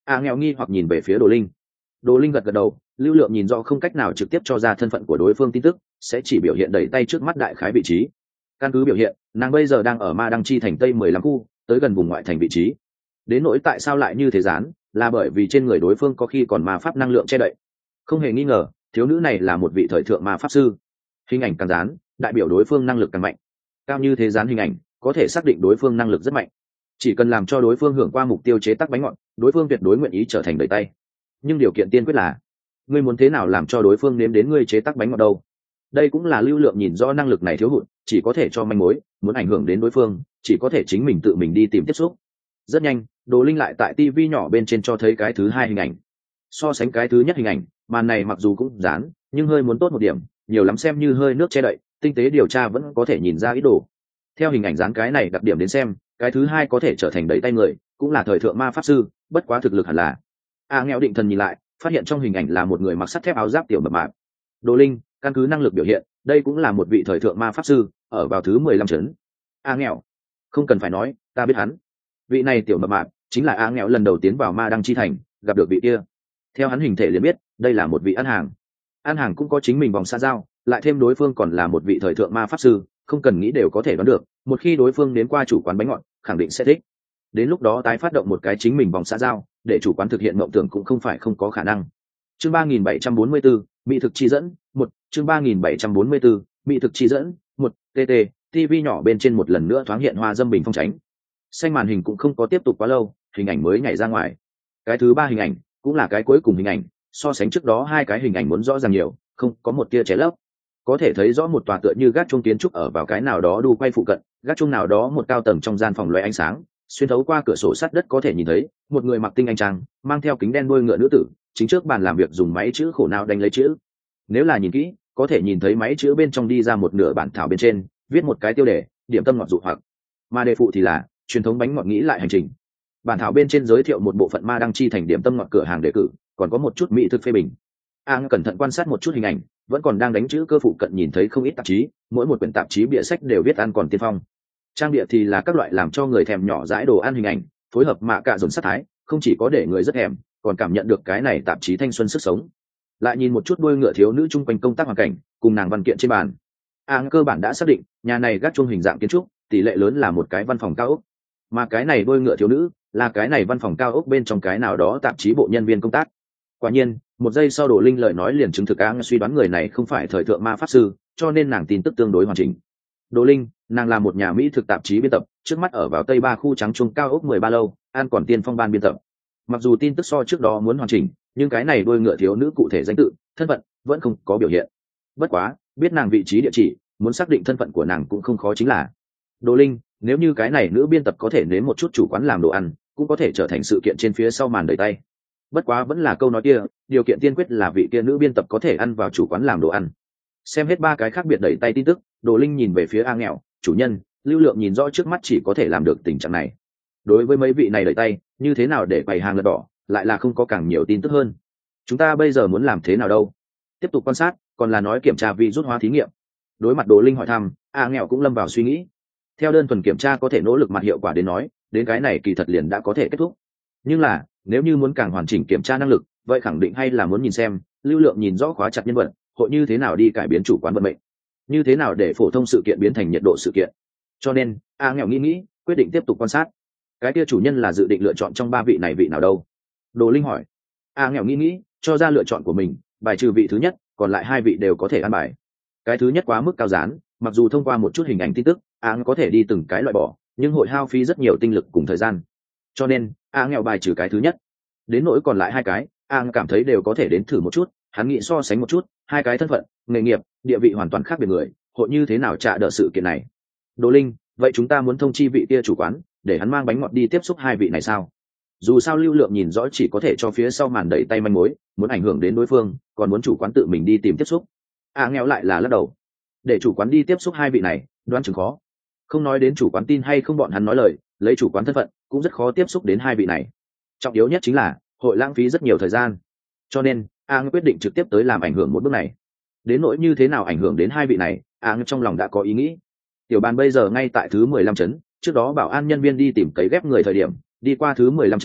[SPEAKER 1] Nghèo nghi hoặc nhìn về phía Đồ Linh. Đồ Linh gật gật đầu, lưu lượng nhìn rõ không cách nào trực tiếp cho ra thân phận của đối phương tin tức, sẽ chỉ biểu hiện đẩy tay trước mắt đại khái vị trí. Căn cứ biểu hiện, nàng bây giờ đang ở Ma Đăng Chi thành tây 15 khu, tới gần vùng ngoại thành vị trí. Đến nỗi tại sao lại như thế gián, là bởi vì trên người đối phương có khi còn ma pháp năng lượng che đậy. Không hề nghi ngờ, thiếu nữ này là một vị thời thượng ma pháp sư. Hình ảnh càng dán, đại biểu đối phương năng lực càng mạnh. Cao như thế dán hình ảnh, có thể xác định đối phương năng lực rất mạnh. Chỉ cần làm cho đối phương hưởng qua mục tiêu chế tác bánh ngọt, đối phương tuyệt đối nguyện ý trở thành đẩy tay. Nhưng điều kiện tiên quyết là, ngươi muốn thế nào làm cho đối phương nếm đến ngươi chế tác bánh ngọt đâu? Đây cũng là lưu lượng nhìn rõ năng lực này thiếu hụt, chỉ có thể cho manh mối, muốn ảnh hưởng đến đối phương, chỉ có thể chính mình tự mình đi tìm tiếp xúc. Rất nhanh, Đồ Linh lại tại TV nhỏ bên trên cho thấy cái thứ hai hình ảnh. So sánh cái thứ nhất hình ảnh, màn này mặc dù cũng dán, nhưng hơi muốn tốt một điểm, nhiều lắm xem như hơi nước che đậy, tinh tế điều tra vẫn có thể nhìn ra ý đồ. Theo hình ảnh dán cái này đặc điểm đến xem, cái thứ hai có thể trở thành đẩy tay người, cũng là thời thượng ma pháp sư, bất quá thực lực hẳn là. Nghèo định thần nhìn lại, phát hiện trong hình ảnh là một người mặc sắt thép áo giáp tiểu mập mạp. Đồ Linh, căn cứ năng lực biểu hiện, đây cũng là một vị thời thượng ma pháp sư, ở vào thứ 15 trấn. Nghèo, không cần phải nói, ta biết hắn. Vị này tiểu mập mạp chính là Nghèo lần đầu tiến vào Ma Đăng Chi thành, gặp được vị kia. Theo hắn hình thể liền biết, đây là một vị ăn hàng. Ăn hàng cũng có chính mình vòng xa giao, lại thêm đối phương còn là một vị thời thượng ma pháp sư, không cần nghĩ đều có thể đoán được, một khi đối phương đến qua chủ quán bánh ngọt, khẳng định sẽ thích. Đến lúc đó tái phát động một cái chính mình vòng xã giao, để chủ quán thực hiện mộng tưởng cũng không phải không có khả năng. Chương 3744, mỹ thực chi dẫn, chương 3744, mỹ thực chi dẫn, TT, TV nhỏ bên trên một lần nữa thoáng hiện hoa dâm bình phong tránh. Xanh màn hình cũng không có tiếp tục quá lâu, hình ảnh mới nhảy ra ngoài. Cái thứ ba hình ảnh, cũng là cái cuối cùng hình ảnh, so sánh trước đó hai cái hình ảnh muốn rõ ràng nhiều, không có một tia cháy lấp. Có thể thấy rõ một tòa tựa như gác chuông kiến trúc ở vào cái nào đó đu quay phụ cận, gác chuông nào đó một cao tầng trong gian phòng loé ánh sáng, xuyên thấu qua cửa sổ sắt đất có thể nhìn thấy một người mặc tinh anh trang, mang theo kính đen đuôi ngựa nữ tử, chính trước bàn làm việc dùng máy chữ khổ não đánh lấy chữ. Nếu là nhìn kỹ, có thể nhìn thấy máy chữ bên trong đi ra một nửa bản thảo bên trên, viết một cái tiêu đề, điểm tâm ngọt dụ hoặc. Mà đề phụ thì là truyền thống bánh ngọt nghĩ lại hành trình. Bản thảo bên trên giới thiệu một bộ phận Ma Đăng Chi thành điểm tâm ngọt cửa hàng đề cử, còn có một chút mỹ thực phê bình. Cẩn thận quan sát một chút hình ảnh, vẫn còn đang đánh chữ cơ phụ cận nhìn thấy không ít tạp chí, mỗi một quyển tạp chí bìa sách đều viết ăn còn tiên phong. Trang địa thì là các loại làm cho người thèm nhỏ dãi đồ ăn hình ảnh, phối hợp mạ cạ dồn sát thái, không chỉ có để người rất thèm, còn cảm nhận được cái này tạp chí thanh xuân sức sống. Lại nhìn một chút đuôi ngựa thiếu nữ chung quanh công tác hoàn cảnh, cùng nàng văn kiện trên bàn. Cơ bản đã xác định, nhà này gác chuông hình dạng kiến trúc, tỷ lệ lớn là một cái văn phòng cao ốc. Mà cái này đuôi ngựa thiếu nữ, là cái này văn phòng cao ốc bên trong cái nào đó tạp chí bộ nhân viên công tác. Quả nhiên, một giây sau Đồ Linh lời nói liền chứng thực suy đoán người này không phải thời thượng ma pháp sư, cho nên nàng tin tức tương đối hoàn chỉnh. Đồ Linh, nàng là một nhà mỹ thực tạp chí biên tập, trước mắt ở vào Tây Ba khu trắng trung cao ốc 13 lâu, an còn tiên phong ban biên tập. Mặc dù tin tức so trước đó muốn hoàn chỉnh, nhưng cái này đuôi ngựa thiếu nữ cụ thể danh tự, thân phận vẫn không có biểu hiện. Bất quá, biết nàng vị trí địa chỉ, muốn xác định thân phận của nàng cũng không khó chính là. Đồ Linh, nếu như cái này nữ biên tập có thể nếm một chút chủ quán làm đồ ăn, cũng có thể trở thành sự kiện trên phía sau màn đẩy tay. Bất quá vẫn là câu nói kia, điều kiện tiên quyết là vị kia nữ biên tập có thể ăn vào chủ quán làm đồ ăn. Xem hết ba cái khác biệt đẩy tay tin tức, Đồ Linh nhìn về phía Nghèo, chủ nhân, lưu lượng nhìn rõ trước mắt chỉ có thể làm được tình trạng này. Đối với mấy vị này đẩy tay, như thế nào để bày hàng lật đỏ, lại là không có càng nhiều tin tức hơn. Chúng ta bây giờ muốn làm thế nào đâu? Tiếp tục quan sát, còn là nói kiểm tra virus hóa thí nghiệm? Đối mặt Đồ Linh hỏi thăm, Nghèo cũng lâm vào suy nghĩ. Theo đơn thuần kiểm tra có thể nỗ lực mặt hiệu quả đến nói, đến cái này kỳ thật liền đã có thể kết thúc. Nhưng là, nếu như muốn càng hoàn chỉnh kiểm tra năng lực, vậy khẳng định hay là muốn nhìn xem lưu lượng nhìn rõ khóa chặt nhân vật, hội như thế nào đi cải biến chủ quán vận mệnh, như thế nào để phổ thông sự kiện biến thành nhiệt độ sự kiện. Cho nên Nghèo nghĩ quyết định tiếp tục quan sát. Cái kia chủ nhân là dự định lựa chọn trong ba vị này vị nào đâu? Đồ Linh hỏi. Nghèo nghĩ cho ra lựa chọn của mình, bài trừ vị thứ nhất, còn lại hai vị đều có thể ăn bài. Cái thứ nhất quá mức cao dán, mặc dù thông qua một chút hình ảnh tin tức có thể đi từng cái loại bỏ, nhưng hội hao phí rất nhiều tinh lực cùng thời gian. Cho nên Nghèo bài trừ cái thứ nhất. Đến nỗi còn lại hai cái, cảm thấy đều có thể đến thử một chút. Hắn nghĩ so sánh một chút hai cái thân phận, nghề nghiệp, địa vị hoàn toàn khác biệt người, hội như thế nào trả đỡ sự kiện này. Đồ Linh, vậy chúng ta muốn thông chi vị kia chủ quán, để hắn mang bánh ngọt đi tiếp xúc hai vị này sao? Dù sao lưu lượng nhìn rõ chỉ có thể cho phía sau màn đẩy tay manh mối, muốn ảnh hưởng đến đối phương, còn muốn chủ quán tự mình đi tìm tiếp xúc. Nghèo lại là lắc đầu. Để chủ quán đi tiếp xúc hai vị này, đoán chừng khó. Không nói đến chủ quán tin hay không bọn hắn nói lời, lấy chủ quán thân phận cũng rất khó tiếp xúc đến hai vị này. Trọng yếu nhất chính là hội lãng phí rất nhiều thời gian. Cho nên quyết định trực tiếp tới làm ảnh hưởng một bước này. Đến nỗi như thế nào ảnh hưởng đến hai vị này, trong lòng đã có ý nghĩ. Tiểu bàn bây giờ ngay tại thứ 15 trấn, trước đó bảo an nhân viên đi tìm cấy ghép người thời điểm, đi qua thứ 15 trấn,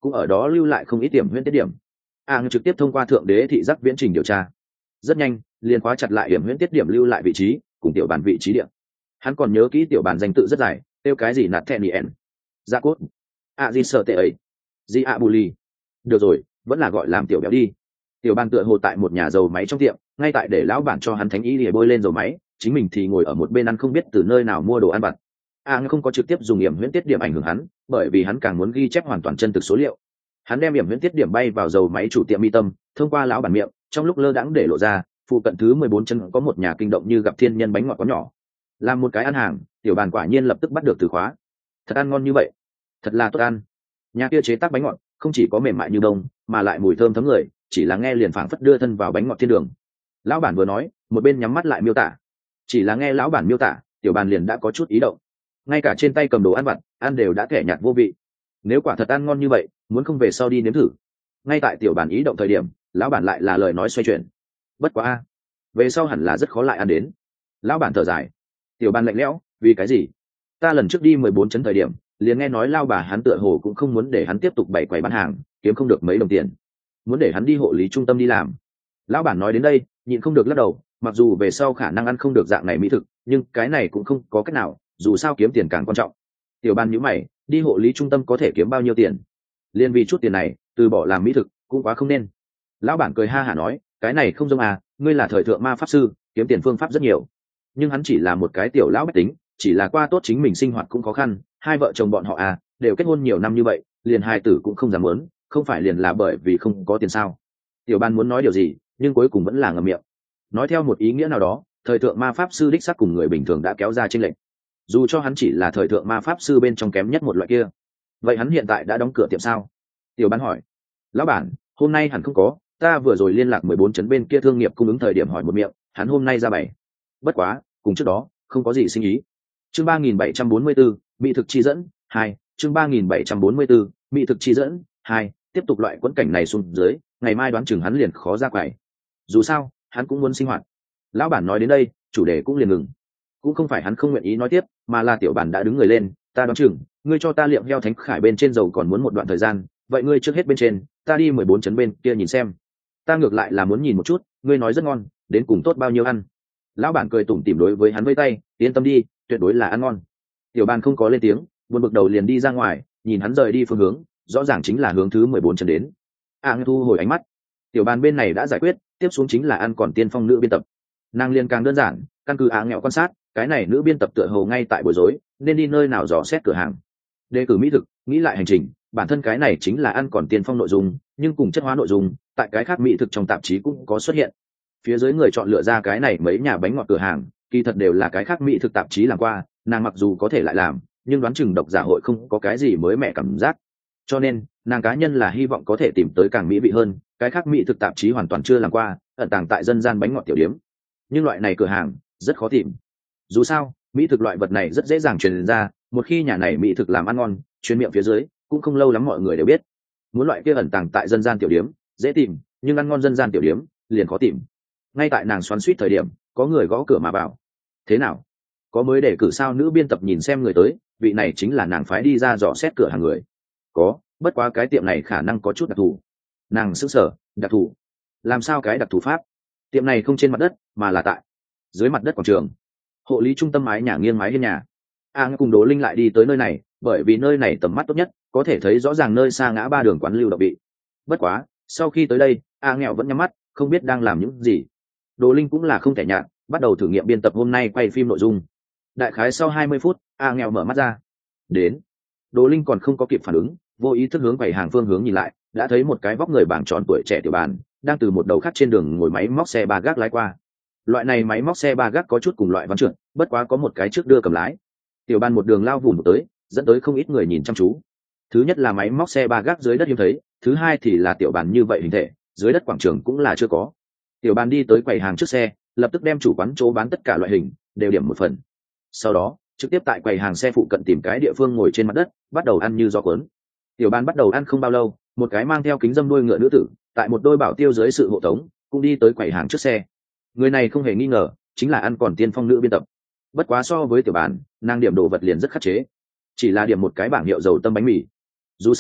[SPEAKER 1] cũng ở đó lưu lại không ít điểm huyễn tiết điểm. Trực tiếp thông qua thượng đế thị giác viễn trình điều tra, rất nhanh liền khóa chặt lại điểm huyễn tiết điểm lưu lại vị trí cùng tiểu bàn vị trí điểm. Hắn còn nhớ kỹ tiểu bàn danh tự rất dài, tiêu cái gì nạt thẹn nien, gia cốt, gì sợ tệ ấy, gì bù lì. Được rồi, vẫn là gọi làm tiểu béo đi. Tiểu bàn tựa hồ tại một nhà dầu máy trong tiệm, ngay tại để lão bản cho hắn thánh ý để bôi lên dầu máy, chính mình thì ngồi ở một bên ăn không biết từ nơi nào mua đồ ăn vặt. Không có trực tiếp dùng điểm huyễn tiết điểm ảnh hưởng hắn, bởi vì hắn càng muốn ghi chép hoàn toàn chân thực số liệu. Hắn đem điểm huyễn tiết điểm bay vào dầu máy chủ tiệm mi tâm, thông qua lão bản miệng, trong lúc lơ đãng để lộ ra, phụ cận thứ 14 chân có một nhà kinh động như gặp thiên nhân bánh ngọt có nhỏ. Làm một cái ăn hàng, tiểu bàn quả nhiên lập tức bắt được từ khóa. Thật ăn ngon như vậy, thật là tốt ăn. Nhà kia chế tác bánh ngọt, không chỉ có mềm mại như bông, mà lại mùi thơm thấm người, chỉ là nghe liền phảng phất đưa thân vào bánh ngọt thiên đường. Lão bản vừa nói, một bên nhắm mắt lại miêu tả. Chỉ là nghe lão bản miêu tả, tiểu bàn liền đã có chút ý động. Ngay cả trên tay cầm đồ ăn vặt, ăn đều đã kẻ nhạt vô vị. Nếu quả thật ăn ngon như vậy, muốn không về sau đi nếm thử. Ngay tại tiểu bàn ý động thời điểm, lão bản lại là lời nói xoay chuyển. Bất quá a, về sau hẳn là rất khó lại ăn đến. Lão bản thở dài. Tiểu bàn lạnh lẽo, vì cái gì? Ta lần trước đi 14 chấn thời điểm, liền nghe nói lao bà hắn tựa hồ cũng không muốn để hắn tiếp tục bày quầy bán hàng, kiếm không được mấy đồng tiền, muốn để hắn đi hộ lý trung tâm đi làm. Lão bản nói đến đây, nhịn không được lắc đầu, mặc dù về sau khả năng ăn không được dạng này mỹ thực, nhưng cái này cũng không có cách nào, dù sao kiếm tiền càng quan trọng. Tiểu bàn nhíu mày, đi hộ lý trung tâm có thể kiếm bao nhiêu tiền? Liên vì chút tiền này, từ bỏ làm mỹ thực cũng quá không nên. Lão bản cười ha hả nói, cái này không giống ngươi là thời thượng ma pháp sư, kiếm tiền phương pháp rất nhiều. Nhưng hắn chỉ là một cái tiểu lão bách tính, chỉ là qua tốt chính mình sinh hoạt cũng khó khăn, hai vợ chồng bọn họ đều kết hôn nhiều năm như vậy, liền hài tử cũng không dám muốn, không phải liền là bởi vì không có tiền sao? Tiểu bàn muốn nói điều gì, nhưng cuối cùng vẫn là ngậm miệng. Nói theo một ý nghĩa nào đó, thời thượng ma pháp sư đích xác cùng người bình thường đã kéo ra chênh lệch. Dù cho hắn chỉ là thời thượng ma pháp sư bên trong kém nhất một loại kia. Vậy hắn hiện tại đã đóng cửa tiệm sao? Tiểu bàn hỏi. Lão bản, hôm nay hẳn không có, ta vừa rồi liên lạc 14 chấn bên kia thương nghiệp cung ứng thời điểm hỏi một miệng, hắn hôm nay ra bày. Bất quá, cùng trước đó, không có gì sinh ý. Chương 3744, mỹ thực chi dẫn 2, chương 3744, mỹ thực chi dẫn 2, tiếp tục loại quẫn cảnh này xuống dưới, ngày mai đoán chừng hắn liền khó ra quầy. Dù sao, hắn cũng muốn sinh hoạt. Lão bản nói đến đây, chủ đề cũng liền ngừng. Cũng không phải hắn không nguyện ý nói tiếp, mà là tiểu bản đã đứng người lên, ta đoán chừng, ngươi cho ta liệm heo thánh khải bên trên dầu còn muốn một đoạn thời gian, vậy ngươi trước hết bên trên, ta đi 14 chấn bên kia nhìn xem. Ta ngược lại là muốn nhìn một chút, ngươi nói rất ngon, đến cùng tốt bao nhiêu ăn. Lão bản cười tủm tỉm đối với hắn vây tay, yên tâm đi, tuyệt đối là ăn ngon. Tiểu bàn không có lên tiếng, buồn bực đầu liền đi ra ngoài, nhìn hắn rời đi phương hướng, rõ ràng chính là hướng thứ 14 chân đến. Thu hồi ánh mắt. Tiểu bàn bên này đã giải quyết, tiếp xuống chính là ăn còn tiên phong nữ biên tập. Nàng liền càng đơn giản, căn cứ nghèo quan sát, cái này nữ biên tập tựa hồ ngay tại bối rối, nên đi nơi nào dò xét cửa hàng. Đề cử mỹ thực, nghĩ lại hành trình, bản thân cái này chính là ăn còn tiên phong nội dung, nhưng cùng chất hóa nội dung, tại cái khác mỹ thực trong tạp chí cũng có xuất hiện. Phía dưới người chọn lựa ra cái này mấy nhà bánh ngọt cửa hàng, kỳ thật đều là cái khác mỹ thực tạp chí làm qua, nàng mặc dù có thể lại làm, nhưng đoán chừng độc giả hội không có cái gì mới mẻ cảm giác. Cho nên, nàng cá nhân là hy vọng có thể tìm tới càng mỹ vị hơn, cái khác mỹ thực tạp chí hoàn toàn chưa làm qua, ẩn tàng tại dân gian bánh ngọt tiểu điếm. Nhưng loại này cửa hàng rất khó tìm. Dù sao, mỹ thực loại vật này rất dễ dàng truyền ra, một khi nhà này mỹ thực làm ăn ngon, truyền miệng phía dưới, cũng không lâu lắm mọi người đều biết. Muốn loại kia ẩn tàng tại dân gian tiểu điếm, dễ tìm, nhưng ăn ngon dân gian tiểu điếm, liền khó tìm. Ngay tại nàng xoắn xuýt thời điểm, có người gõ cửa mà vào. Thế nào? Có mới để cử sao? Nữ biên tập nhìn xem người tới, vị này chính là nàng phái đi ra dò xét cửa hàng người. Có, bất quá cái tiệm này khả năng có chút đặc thù. Nàng sững sờ, đặc thù? Làm sao cái đặc thù pháp? Tiệm này không trên mặt đất, mà là tại dưới mặt đất quảng trường. Hộ lý trung tâm mái nhà nghiêng mái hiên nhà. Cùng Đỗ Linh lại đi tới nơi này, bởi vì nơi này tầm mắt tốt nhất, có thể thấy rõ ràng nơi xa ngã ba đường quán lưu động vị. Bất quá, sau khi tới đây, nghèo vẫn nhắm mắt, không biết đang làm những gì. Đỗ Linh cũng là không thể nhạt, bắt đầu thử nghiệm biên tập hôm nay quay phim nội dung. Đại khái sau 20 phút, nghèo mở mắt ra. Đến. Đỗ Linh còn không có kịp phản ứng, vô ý thức hướng quầy hàng phương hướng nhìn lại, đã thấy một cái vóc người bảng tròn tuổi trẻ tiểu bàn, đang từ một đầu khác trên đường ngồi máy móc xe ba gác lái qua. Loại này máy móc xe ba gác có chút cùng loại ván trượt, bất quá có một cái trước đưa cầm lái. Tiểu bàn một đường lao vùn tới, dẫn tới không ít người nhìn chăm chú. Thứ nhất là máy móc xe ba gác dưới đất hiếm thấy, thứ hai thì là tiểu bàn như vậy hình thể, dưới đất quảng trường cũng là chưa có. Tiểu bàn đi tới quầy hàng trước xe, lập tức đem chủ quán chỗ bán tất cả loại hình đều điểm một phần. Sau đó trực tiếp tại quầy hàng xe phụ cận tìm cái địa phương ngồi trên mặt đất, bắt đầu ăn như gió cuốn. Tiểu bàn bắt đầu ăn không bao lâu, một cái mang theo kính dâm đuôi ngựa nữ tử, tại một đôi bảo tiêu dưới sự hộ tống, cũng đi tới quầy hàng trước xe. Người này không hề nghi ngờ, chính là ăn còn tiên phong nữ biên tập. Bất quá so với tiểu bàn, nàng điểm đồ vật liền rất khắc chế, chỉ là điểm một cái bảng hiệu dầu tâm bánh mì. Dù sao,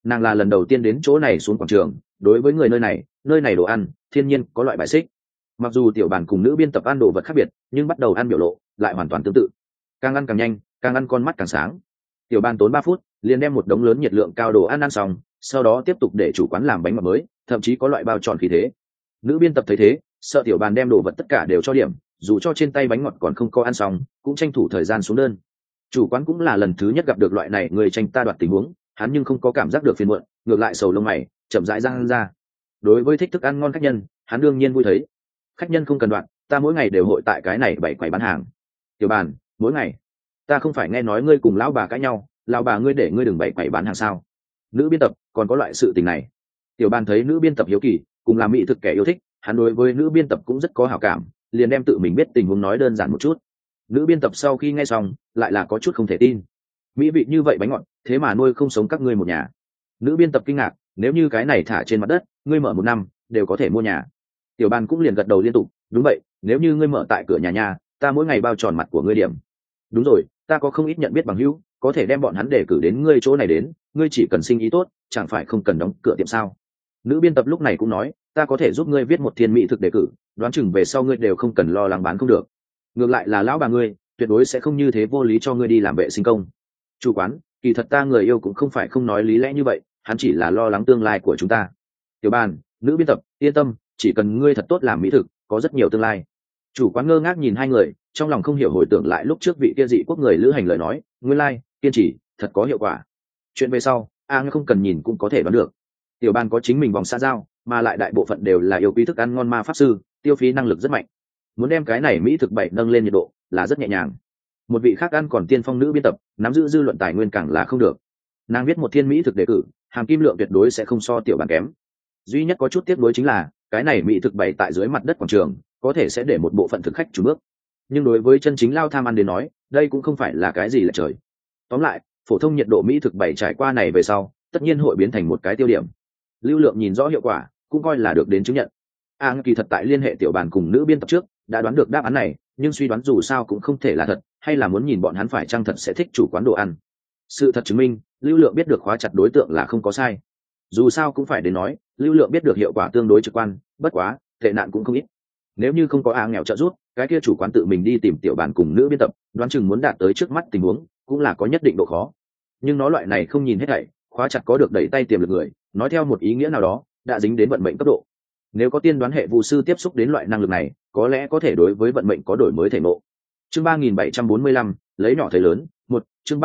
[SPEAKER 1] Nàng là lần đầu tiên đến chỗ này xuống quảng trường, đối với người nơi này đồ ăn thiên nhiên có loại bài xích. Mặc dù tiểu bàn cùng nữ biên tập ăn đồ vật khác biệt, nhưng bắt đầu ăn biểu lộ lại hoàn toàn tương tự. Càng ăn càng nhanh, càng ăn con mắt càng sáng. Tiểu bàn tốn 3 phút liền đem một đống lớn nhiệt lượng cao đồ ăn xong, sau đó tiếp tục để chủ quán làm bánh mật mới, thậm chí có loại bao tròn khí thế. Nữ biên tập thấy thế, sợ tiểu bàn đem đồ vật tất cả đều cho điểm, dù cho trên tay bánh ngọt còn không có ăn xong, cũng tranh thủ thời gian xuống đơn. Chủ quán cũng là lần thứ nhất gặp được loại này người tranh ta đoạt tình huống, hắn nhưng không có cảm giác được phiền muộn, ngược lại sầu lông mày chậm rãi răng ra. Đối với thích thức ăn ngon khách nhân, hắn đương nhiên vui thấy. Khách nhân không cần đoạn, ta mỗi ngày đều hội tại cái này bày quầy bán hàng. Tiểu bàn, mỗi ngày ta không phải nghe nói ngươi cùng lão bà cãi nhau, lão bà ngươi để ngươi đừng bày quầy bán hàng sao? Nữ biên tập còn có loại sự tình này. Tiểu bàn thấy nữ biên tập hiếu kỳ, cùng làm mỹ thực kẻ yêu thích, hắn đối với nữ biên tập cũng rất có hảo cảm, liền đem tự mình biết tình huống nói đơn giản một chút. Nữ biên tập sau khi nghe xong lại là có chút không thể tin. Mỹ vị như vậy bánh ngọt, thế mà nuôi không sống các ngươi một nhà. Nữ biên tập kinh ngạc, nếu như cái này thả trên mặt đất, ngươi mở 1 năm đều có thể mua nhà. Tiểu bàn cũng liền gật đầu liên tục, đúng vậy, nếu như ngươi mở tại cửa nhà, ta mỗi ngày bao tròn mặt của ngươi điểm. Đúng rồi, ta có không ít nhận biết bằng hữu, có thể đem bọn hắn để cử đến ngươi chỗ này đến, ngươi chỉ cần sinh ý tốt, chẳng phải không cần đóng cửa tiệm sao? Nữ biên tập lúc này cũng nói, ta có thể giúp ngươi viết một thiên mỹ thực đề cử, đoán chừng về sau ngươi đều không cần lo lắng bán không được. Ngược lại là lão bà ngươi tuyệt đối sẽ không như thế vô lý cho ngươi đi làm vệ sinh công. Chủ quán, kỳ thật ta người yêu cũng không phải không nói lý lẽ như vậy, hắn chỉ là lo lắng tương lai của chúng ta. Tiểu bàn, nữ biên tập, yên tâm, chỉ cần ngươi thật tốt làm mỹ thực, có rất nhiều tương lai. Chủ quán ngơ ngác nhìn hai người, trong lòng không hiểu hồi tưởng lại lúc trước vị kia dị quốc người lữ hành lời nói, nguyên lai, kiên trì, thật có hiệu quả. Chuyện về sau, không cần nhìn cũng có thể đoán được. Tiểu bàn có chính mình vòng xã giao, mà lại đại bộ phận đều là yêu quý thức ăn ngon ma pháp sư, tiêu phí năng lực rất mạnh. Muốn đem cái này mỹ thực bảy nâng lên nhiệt độ là rất nhẹ nhàng. Một vị khác ăn còn tiên phong nữ biên tập, nắm giữ dư luận tài nguyên càng là không được. Nàng viết một thiên mỹ thực đề cử, hàm kim lượng tuyệt đối sẽ không so tiểu bàn kém. Duy nhất có chút tiếc nuối chính là cái này mỹ thực bày tại dưới mặt đất quảng trường, có thể sẽ để một bộ phận thực khách chủ bước. Nhưng đối với chân chính lao tham ăn đến nói, đây cũng không phải là cái gì là trời. Tóm lại, phổ thông nhiệt độ mỹ thực bày trải qua này về sau, tất nhiên hội biến thành một cái tiêu điểm. Lưu Lượng nhìn rõ hiệu quả, cũng coi là được đến chứng nhận. Kỳ thật tại liên hệ tiểu bàn cùng nữ biên tập trước, đã đoán được đáp án này, nhưng suy đoán dù sao cũng không thể là thật, hay là muốn nhìn bọn hắn phải chăng thật sẽ thích chủ quán đồ ăn. Sự thật chứng minh, Lưu Lượng biết được khóa chặt đối tượng là không có sai. Dù sao cũng phải đến nói, Lưu Lượng biết được hiệu quả tương đối trực quan, bất quá, tệ nạn cũng không ít. Nếu như không có nghèo trợ giúp, cái kia chủ quán tự mình đi tìm tiểu bàn cùng nữ biên tập, đoán chừng muốn đạt tới trước mắt tình huống, cũng là có nhất định độ khó. Nhưng nó loại này không nhìn hết thảy, khóa chặt có được đẩy tay tiềm lực người, nói theo một ý nghĩa nào đó, đã dính đến vận mệnh cấp độ. Nếu có tiên đoán hệ vu sư tiếp xúc đến loại năng lực này, có lẽ có thể đối với vận mệnh có đổi mới thể ngộ. Chương 3745, lấy nhỏ thấy lớn, một. Chương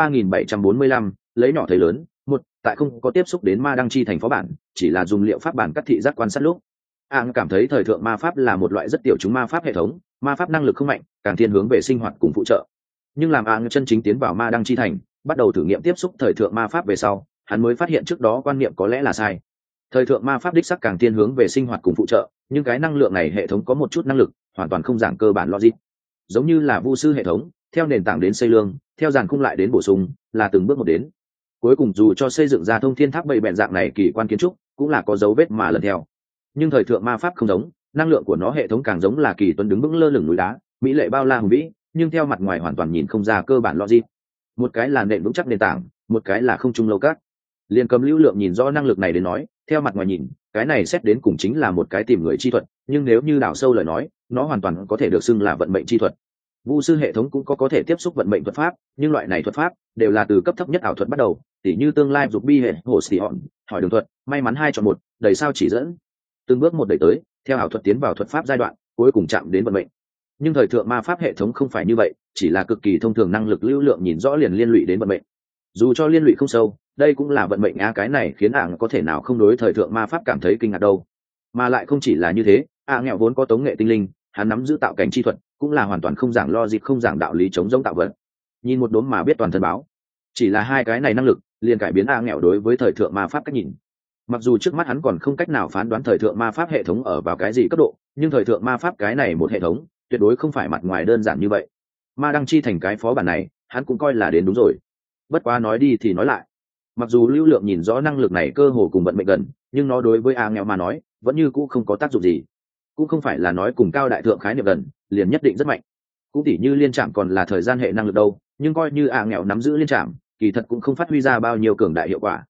[SPEAKER 1] 3745, lấy nhỏ thấy lớn, một. Tại không có tiếp xúc đến ma đăng chi thành phó bản, chỉ là dùng liệu pháp bản cắt thị giác quan sát lúc. Cảm thấy thời thượng ma pháp là một loại rất tiểu chúng ma pháp hệ thống, ma pháp năng lực không mạnh, càng thiên hướng về sinh hoạt cùng phụ trợ. Nhưng làm chân chính tiến vào ma đăng chi thành, bắt đầu thử nghiệm tiếp xúc thời thượng ma pháp về sau, hắn mới phát hiện trước đó quan niệm có lẽ là sai. Thời thượng ma pháp đích sắc càng thiên hướng về sinh hoạt cùng phụ trợ, nhưng cái năng lượng này hệ thống có một chút năng lực hoàn toàn không giảng cơ bản logic, giống như là vu sư hệ thống, theo nền tảng đến xây lương, theo dàn khung lại đến bổ sung, là từng bước một đến. Cuối cùng dù cho xây dựng ra thông thiên tháp bầy bẹn dạng này kỳ quan kiến trúc, cũng là có dấu vết mà lần theo. Nhưng thời thượng ma pháp không giống, năng lượng của nó hệ thống càng giống là kỳ tuấn đứng vững lơ lửng núi đá, mỹ lệ bao la hùng vĩ, nhưng theo mặt ngoài hoàn toàn nhìn không ra cơ bản logic. Một cái là nền vững chắc nền tảng, một cái là không trung lâu các. Liên cầm Lưu Lượng nhìn rõ năng lực này đến nói, theo mặt ngoài nhìn, cái này xét đến cùng chính là một cái tìm người chi thuật, nhưng nếu như đào sâu lời nói, nó hoàn toàn có thể được xưng là vận mệnh chi thuật. Vu sư hệ thống cũng có thể tiếp xúc vận mệnh thuật pháp, nhưng loại này thuật pháp đều là từ cấp thấp nhất ảo thuật bắt đầu, tỉ như tương lai dục bi hệ, hồ sĩ hòn, hỏi đường thuật, may mắn 2 chọn 1, đầy sao chỉ dẫn. Từng bước một đẩy tới, theo ảo thuật tiến vào thuật pháp giai đoạn, cuối cùng chạm đến vận mệnh. Nhưng thời thượng ma pháp hệ thống không phải như vậy, chỉ là cực kỳ thông thường năng lực Lưu Lượng nhìn rõ liền liên lụy đến vận mệnh. Dù cho liên lụy không sâu, đây cũng là vận mệnh cái này khiến có thể nào không đối thời thượng ma pháp cảm thấy kinh ngạc đâu. Mà lại không chỉ là như thế, nghèo vốn có tống nghệ tinh linh, hắn nắm giữ tạo cảnh chi thuật, cũng là hoàn toàn không giảng logic, không giảng đạo lý, chống giống tạo vật. Nhìn một đốm mà biết toàn thân báo. Chỉ là hai cái này năng lực liền cải biến nghèo đối với thời thượng ma pháp cách nhìn. Mặc dù trước mắt hắn còn không cách nào phán đoán thời thượng ma pháp hệ thống ở vào cái gì cấp độ, nhưng thời thượng ma pháp cái này một hệ thống tuyệt đối không phải mặt ngoài đơn giản như vậy. Ma đăng chi thành cái phó bản này, hắn cũng coi là đến đúng rồi. Bất quá nói đi thì nói lại, mặc dù Lưu Lượng nhìn rõ năng lực này cơ hồ cùng vận mệnh gần, nhưng nó đối với nghèo mà nói vẫn như cũ không có tác dụng gì. Cũng không phải là nói cùng cao đại thượng khái niệm gần liền nhất định rất mạnh. Cũng tỉ như liên trạm còn là thời gian hệ năng lực đâu, nhưng coi như nghèo nắm giữ liên trạm, kỳ thật cũng không phát huy ra bao nhiêu cường đại hiệu quả.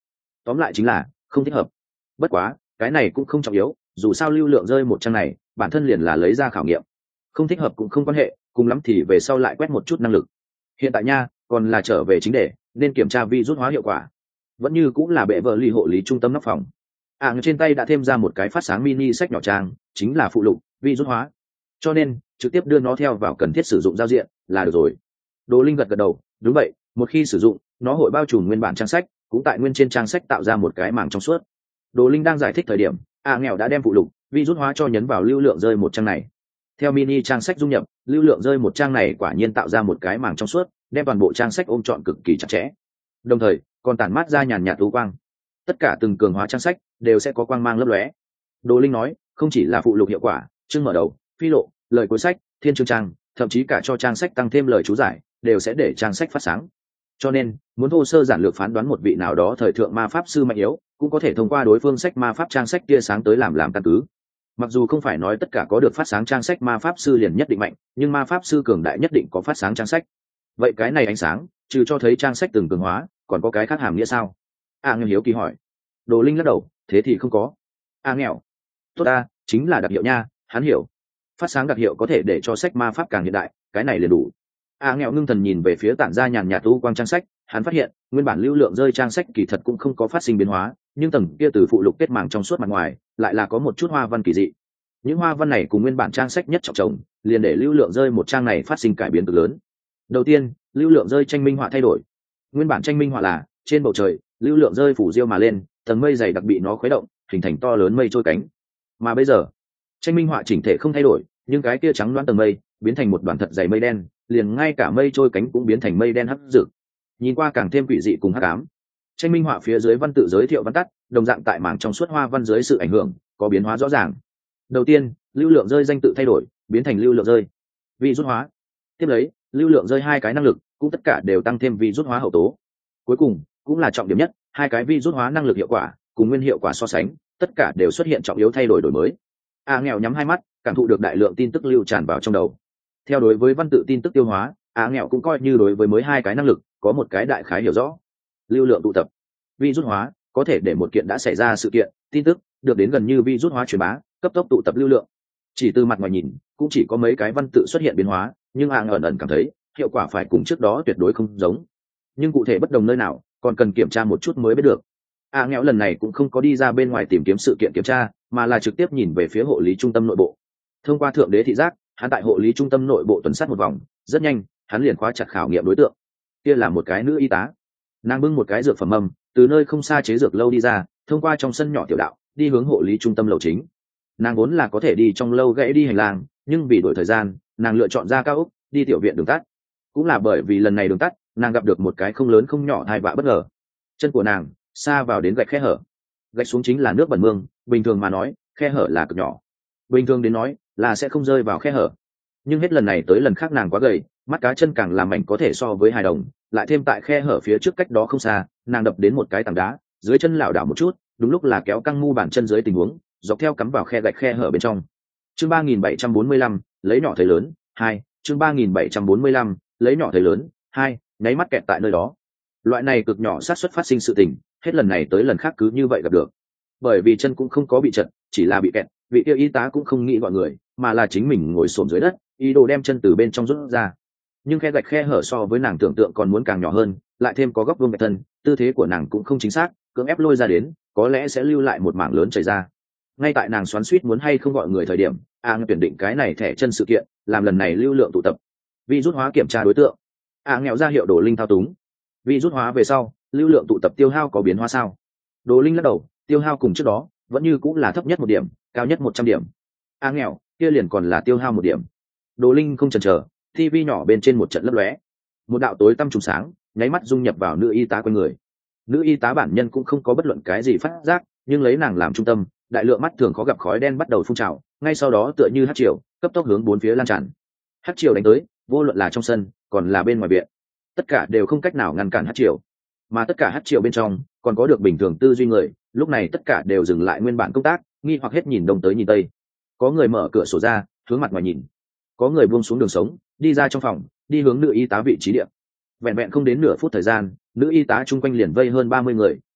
[SPEAKER 1] tóm lại chính là không thích hợp. Bất quá cái này cũng không trọng yếu, dù sao lưu lượng rơi một trang này bản thân liền là lấy ra khảo nghiệm, không thích hợp cũng không quan hệ, cùng lắm thì về sau lại quét một chút năng lực. Hiện tại nha còn là trở về chính đề, nên kiểm tra vi rút hóa hiệu quả. Vẫn như cũng là bệ vợ ly hộ lý trung tâm nóc phòng. Trên tay đã thêm ra một cái phát sáng mini sách nhỏ trang, chính là phụ lục vi rút hóa, cho nên trực tiếp đưa nó theo vào cần thiết sử dụng giao diện là được rồi. Đồ Linh gật gật đầu, đúng vậy, một khi sử dụng nó hội bao trùm nguyên bản trang sách, cũng tại nguyên trên trang sách tạo ra một cái màng trong suốt. Đồ Linh đang giải thích thời điểm, nghèo đã đem phụ lục vi rút hóa cho nhấn vào lưu lượng rơi một trang này. Theo mini trang sách dung nhập, lưu lượng rơi một trang này quả nhiên tạo ra một cái màng trong suốt, đem toàn bộ trang sách ôm trọn cực kỳ chặt chẽ, đồng thời còn tản mát ra nhàn nhạt u quang. Tất cả từng cường hóa trang sách đều sẽ có quang mang lấp lóe. Đồ Linh nói, không chỉ là phụ lục hiệu quả, chương mở đầu, phi lộ, lời cuối sách, thiên chương trang, thậm chí cả cho trang sách tăng thêm lời chú giải, đều sẽ để trang sách phát sáng. Cho nên muốn thô sơ giản lược phán đoán một vị nào đó thời thượng ma pháp sư mạnh yếu, cũng có thể thông qua đối phương sách ma pháp trang sách tia sáng tới làm căn cứ. Mặc dù không phải nói tất cả có được phát sáng trang sách ma pháp sư liền nhất định mạnh, nhưng ma pháp sư cường đại nhất định có phát sáng trang sách. Vậy cái này ánh sáng trừ cho thấy trang sách từng cường hóa, còn có cái khác hàm nghĩa sao? Nghèo hiếu kỳ hỏi. Đồ Linh lắc đầu, thế thì không có. Nghèo, tốt ta, chính là đặc hiệu nha, hắn hiểu. Phát sáng đặc hiệu có thể để cho sách ma pháp càng hiện đại, cái này liền đủ. Nghèo ngưng thần nhìn về phía tản ra nhàn nhạt u quang trang sách, hắn phát hiện nguyên bản lưu lượng rơi trang sách kỳ thật cũng không có phát sinh biến hóa, nhưng tầng kia từ phụ lục kết màng trong suốt mặt ngoài lại là có một chút hoa văn kỳ dị. Những hoa văn này cùng nguyên bản trang sách nhất trọng chồng, liền để lưu lượng rơi một trang này phát sinh cải biến cực lớn. Đầu tiên, lưu lượng rơi tranh minh họa thay đổi. Nguyên bản tranh minh họa là trên bầu trời, lưu lượng rơi phủ diêu mà lên, tầng mây dày đặc bị nó khuấy động, hình thành to lớn mây trôi cánh. Mà bây giờ, tranh minh họa chỉnh thể không thay đổi, nhưng cái kia trắng loáng tầng mây biến thành một đoàn thật dày mây đen, liền ngay cả mây trôi cánh cũng biến thành mây đen hấp rực, nhìn qua càng thêm quỷ dị cùng hắc ám. Tranh minh họa phía dưới văn tự giới thiệu văn tắt, đồng dạng tại mảng trong suốt hoa văn dưới sự ảnh hưởng có biến hóa rõ ràng. Đầu tiên, lưu lượng rơi danh tự thay đổi, biến thành lưu lượng rơi vi rút hóa. Tiếp lấy, lưu lượng rơi hai cái năng lực cũng tất cả đều tăng thêm vi rút hóa hậu tố. Cuối cùng cũng là trọng điểm nhất, hai cái vi rút hóa năng lực hiệu quả cùng nguyên hiệu quả so sánh, tất cả đều xuất hiện trọng yếu thay đổi đổi mới. Nghèo nhắm hai mắt, cảm thụ được đại lượng tin tức lưu tràn vào trong đầu. Theo đối với văn tự tin tức tiêu hóa, nghèo cũng coi như đối với mới hai cái năng lực có một cái đại khái hiểu rõ. Lưu lượng tụ tập, vi rút hóa có thể để một kiện đã xảy ra sự kiện tin tức được đến gần như vi rút hóa truyền bá, cấp tốc tụ tập lưu lượng. Chỉ từ mặt ngoài nhìn cũng chỉ có mấy cái văn tự xuất hiện biến hóa, nhưng ẩn ẩn cảm thấy hiệu quả phải cùng trước đó tuyệt đối không giống. Nhưng cụ thể bất đồng nơi nào còn cần kiểm tra một chút mới biết được. Nghèo lần này cũng không có đi ra bên ngoài tìm kiếm sự kiện kiểm tra, mà là trực tiếp nhìn về phía hộ lý trung tâm nội bộ. Thông qua thượng đế thị giác, hắn tại hộ lý trung tâm nội bộ tuần sát một vòng, rất nhanh hắn liền khóa chặt khảo nghiệm đối tượng. Kia là một cái nữ y tá, nàng bưng một cái dược phẩm mầm từ nơi không xa chế dược lâu đi ra, thông qua trong sân nhỏ tiểu đạo đi hướng hộ lý trung tâm lầu chính. Nàng vốn là có thể đi trong lâu gãy đi hành lang, nhưng vì đổi thời gian nàng lựa chọn ra cao ốc đi tiểu viện đường tắt. Cũng là bởi vì lần này đường tắt, nàng gặp được một cái không lớn không nhỏ thai vạ bất ngờ. Chân của nàng xa vào đến gạch khe hở, gạch xuống chính là nước bẩn mương, bình thường mà nói khe hở là cực nhỏ, bình thường đến nói là sẽ không rơi vào khe hở, nhưng hết lần này tới lần khác nàng quá gầy, mắt cá chân càng làm mảnh có thể so với hài đồng, lại thêm tại khe hở phía trước cách đó không xa nàng đập đến một cái tảng đá, dưới chân lảo đảo một chút, đúng lúc là kéo căng mu bàn chân dưới tình huống dọc theo cắm vào khe gạch khe hở bên trong. Chương 3745, lấy nhỏ thấy lớn 2, chương 3745, lấy nhỏ thấy lớn 2, nháy mắt kẹt tại nơi đó. Loại này cực nhỏ xác suất phát sinh sự tình, hết lần này tới lần khác cứ như vậy gặp được. Bởi vì chân cũng không có bị chật, chỉ là bị kẹt, vị kia y tá cũng không nghĩ gọi người, mà là chính mình ngồi xổm dưới đất, ý đồ đem chân từ bên trong rút ra. Nhưng khe gạch khe hở so với nàng tưởng tượng còn muốn càng nhỏ hơn, lại thêm có góc vuông gạch thân, tư thế của nàng cũng không chính xác, cưỡng ép lôi ra đến, có lẽ sẽ lưu lại một mảng lớn chảy ra. Ngay tại nàng xoắn xuýt muốn hay không gọi người thời điểm, tuyển định cái này thẻ chân sự kiện, làm lần này lưu lượng tụ tập. Vi rút hóa kiểm tra đối tượng. Nghèo ra hiệu Đồ Linh thao túng. Vi rút hóa về sau, lưu lượng tụ tập tiêu hao có biến hóa sao? Đồ Linh lắc đầu, tiêu hao cùng trước đó vẫn như cũng là thấp nhất 1 điểm, cao nhất 100 điểm. Nghèo, kia liền còn là tiêu hao 1 điểm. Đồ Linh không chần chờ, TV nhỏ bên trên một trận lấp lóe, một đạo tối tăm trùng sáng nháy mắt dung nhập vào nữ y tá quanh người. Nữ y tá bản nhân cũng không có bất luận cái gì phát giác, nhưng lấy nàng làm trung tâm, đại lượng mắt thường khó gặp khói đen bắt đầu phun trào, ngay sau đó tựa như hắc triều cấp tốc hướng bốn phía lan tràn. Hắc triều đánh tới, vô luận là trong sân còn là bên ngoài viện, tất cả đều không cách nào ngăn cản hắc triều. Mà tất cả hắc triều bên trong còn có được bình thường tư duy người, lúc này tất cả đều dừng lại nguyên bản công tác, nghi hoặc hết nhìn đông tới nhìn tây. Có người mở cửa sổ ra hướng mặt ngoài nhìn, có người buông xuống đường sống đi ra trong phòng, đi hướng nữ y tá vị trí địa. Vẹn vẹn không đến nửa phút thời gian, nữ y tá chung quanh liền vây hơn 30 người,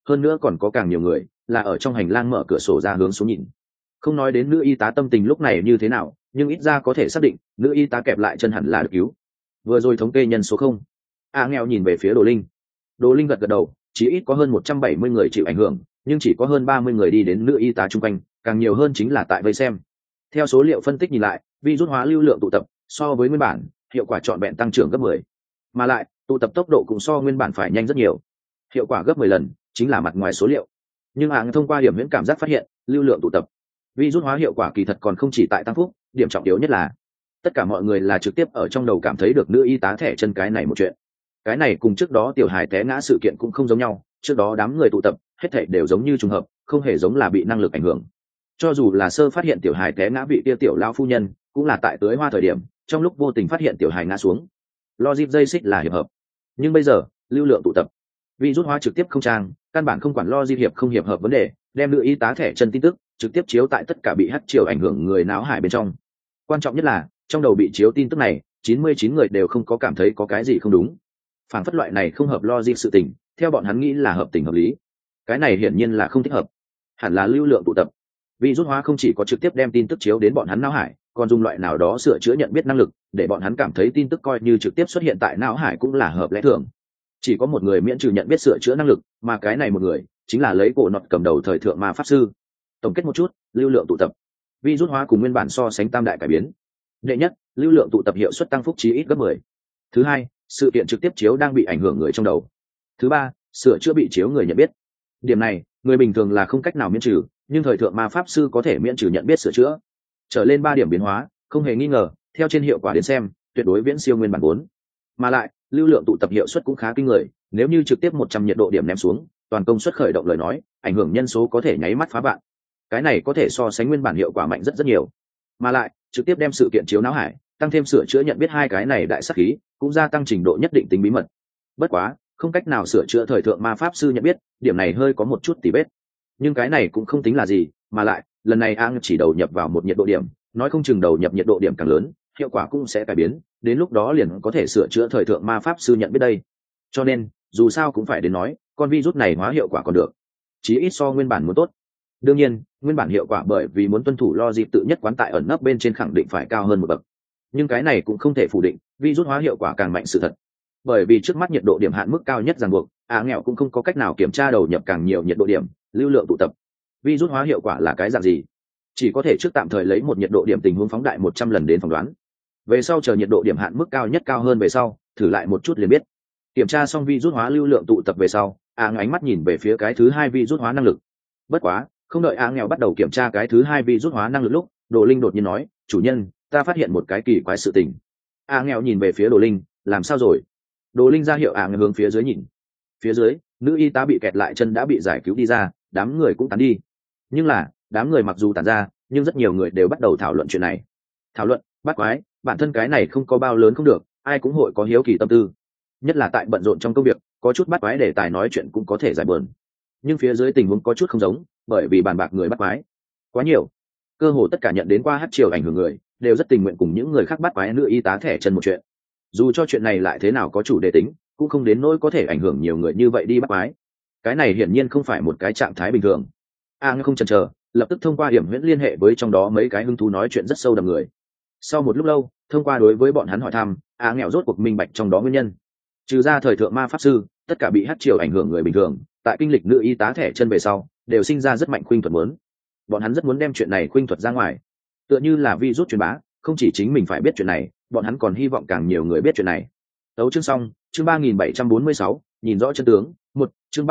[SPEAKER 1] hơn nữa còn có càng nhiều người là ở trong hành lang mở cửa sổ ra hướng xuống nhìn. Không nói đến nữ y tá tâm tình lúc này như thế nào, nhưng ít ra có thể xác định nữ y tá kẹp lại chân hẳn là được cứu. Vừa rồi thống kê nhân số không. Nghèo nhìn về phía Đồ Linh. Đồ Linh gật gật đầu, chỉ ít có hơn 170 người chịu ảnh hưởng, nhưng chỉ có hơn 30 người đi đến nữ y tá chung quanh, càng nhiều hơn chính là tại vây xem. Theo số liệu phân tích nhìn lại, virus hóa lưu lượng tụ tập so với nguyên bản, hiệu quả trọn vẹn tăng trưởng gấp 10. Mà lại, tụ tập tốc độ cũng so nguyên bản phải nhanh rất nhiều. Hiệu quả gấp 10 lần, chính là mặt ngoài số liệu. Nhưng thông qua điểm huyễn cảm giác phát hiện, lưu lượng tụ tập, virus hóa hiệu quả kỳ thật còn không chỉ tại tăng phúc, điểm trọng yếu nhất là tất cả mọi người là trực tiếp ở trong đầu cảm thấy được nữ y tá thẻ chân cái này một chuyện. Cái này cùng trước đó tiểu hài té ngã sự kiện cũng không giống nhau, trước đó đám người tụ tập, hết thảy đều giống như trùng hợp, không hề giống là bị năng lực ảnh hưởng. Cho dù là sơ phát hiện tiểu hài té ngã vị kia tiểu lão phu nhân, cũng là tại tưới hoa thời điểm, trong lúc vô tình phát hiện tiểu hài ngã xuống. Logic dây xích là hiệp hợp. Nhưng bây giờ, lưu lượng tụ tập, virus hóa trực tiếp không trang, căn bản không quản logic hiệp không hiệp hợp vấn đề, đem nữ y tá thẻ chân tin tức trực tiếp chiếu tại tất cả bị hắt chiều ảnh hưởng người não hải bên trong. Quan trọng nhất là, trong đầu bị chiếu tin tức này, 99 người đều không có cảm thấy có cái gì không đúng. Phản phất loại này không hợp logic sự tình, theo bọn hắn nghĩ là hợp tình hợp lý. Cái này hiển nhiên là không thích hợp. Hẳn là lưu lượng tụ tập. Virus hóa không chỉ có trực tiếp đem tin tức chiếu đến bọn hắn não hải, còn dùng loại nào đó sửa chữa nhận biết năng lực, để bọn hắn cảm thấy tin tức coi như trực tiếp xuất hiện tại não hải cũng là hợp lẽ thường. Chỉ có một người miễn trừ nhận biết sửa chữa năng lực, mà cái này một người chính là lấy cổ nọt cầm đầu thời thượng ma pháp sư. Tổng kết một chút, lưu lượng tụ tập, virus hóa cùng nguyên bản so sánh tam đại cải biến. Đệ nhất, lưu lượng tụ tập hiệu suất tăng phúc chí ít gấp 10. Thứ hai, sự kiện trực tiếp chiếu đang bị ảnh hưởng người trong đầu. Thứ ba, sửa chữa bị chiếu người nhận biết. Điểm này, người bình thường là không cách nào miễn trừ, nhưng thời thượng ma pháp sư có thể miễn trừ nhận biết sửa chữa. Trở lên 3 điểm biến hóa, không hề nghi ngờ, theo trên hiệu quả đến xem, tuyệt đối viễn siêu nguyên bản 4. Mà lại, lưu lượng tụ tập hiệu suất cũng khá kinh người, nếu như trực tiếp 100 nhiệt độ điểm ném xuống, toàn công suất khởi động lời nói, ảnh hưởng nhân số có thể nháy mắt phá vạn. Cái này có thể so sánh nguyên bản hiệu quả mạnh rất rất nhiều. Mà lại, trực tiếp đem sự kiện chiếu não hải, tăng thêm sửa chữa nhận biết hai cái này đại sắc khí, cũng gia tăng trình độ nhất định tính bí mật. Bất quá, không cách nào sửa chữa thời thượng ma pháp sư nhận biết, điểm này hơi có một chút tỉ vết. Nhưng cái này cũng không tính là gì, mà lại, lần này chỉ đầu nhập vào một nhiệt độ điểm, nói không chừng đầu nhập nhiệt độ điểm càng lớn, hiệu quả cũng sẽ cải biến, đến lúc đó liền có thể sửa chữa thời thượng ma pháp sư nhận biết đây. Cho nên, dù sao cũng phải đến nói, con virus này hóa hiệu quả còn được, chí ít so nguyên bản muốn tốt. Đương nhiên, nguyên bản hiệu quả bởi vì muốn tuân thủ logic tự nhất quán tại ẩn nấp bên trên khẳng định phải cao hơn một bậc. Nhưng cái này cũng không thể phủ định, virus hóa hiệu quả càng mạnh sự thật. Bởi vì trước mắt nhiệt độ điểm hạn mức cao nhất ràng buộc, nghèo cũng không có cách nào kiểm tra đầu nhập càng nhiều nhiệt độ điểm, lưu lượng tụ tập. Virus hóa hiệu quả là cái dạng gì? Chỉ có thể trước tạm thời lấy một nhiệt độ điểm tình huống phóng đại 100 lần đến phỏng đoán. Về sau chờ nhiệt độ điểm hạn mức cao nhất cao hơn về sau, thử lại một chút liền biết. Kiểm tra xong virus hóa lưu lượng tụ tập về sau, ánh mắt nhìn về phía cái thứ hai virus hóa năng lực. Bất quá, không đợi nghèo bắt đầu kiểm tra cái thứ hai virus hóa năng lực lúc, Đồ Linh đột nhiên nói, chủ nhân, ta phát hiện một cái kỳ quái sự tình. Nghèo nhìn về phía Đồ Linh, làm sao rồi? Đồ Linh ra hiệu nghèo hướng phía dưới nhìn. Phía dưới, nữ y tá bị kẹt lại chân đã bị giải cứu đi ra, đám người cũng tán đi. Nhưng là, đám người mặc dù tản ra, nhưng rất nhiều người đều bắt đầu thảo luận chuyện này. Thảo luận, bắt quái, bản thân cái này không có bao lớn không được, ai cũng hội có hiếu kỳ tâm tư. Nhất là tại bận rộn trong công việc, có chút bắt quái đề tài nói chuyện cũng có thể giải buồn. Nhưng phía dưới tình huống có chút không giống, bởi vì bàn bạc người bắt quái quá nhiều, cơ hồ tất cả nhận đến qua hát triều ảnh hưởng người đều rất tình nguyện cùng những người khác bắt quái nữ y tá thẻ chân một chuyện. Dù cho chuyện này lại thế nào có chủ đề tính, cũng không đến nỗi có thể ảnh hưởng nhiều người như vậy đi bắt quái. Cái này hiển nhiên không phải một cái trạng thái bình thường. Không chần chờ, lập tức thông qua điểm huyễn liên hệ với trong đó mấy cái hứng thú nói chuyện rất sâu đậm người. Sau một lúc lâu, thông qua đối với bọn hắn hỏi thăm, nghèo rốt cuộc minh bạch trong đó nguyên nhân. Trừ ra thời thượng ma pháp sư, tất cả bị hát triều ảnh hưởng người bình thường, tại kinh lịch nữ y tá thẻ chân về sau, đều sinh ra rất mạnh khuynh thuật muốn. Bọn hắn rất muốn đem chuyện này khuynh thuật ra ngoài, tựa như là virus truyền bá, không chỉ chính mình phải biết chuyện này, bọn hắn còn hy vọng càng nhiều người biết chuyện này. Tấu chương xong, chương 3746, nhìn rõ chân tướng, chương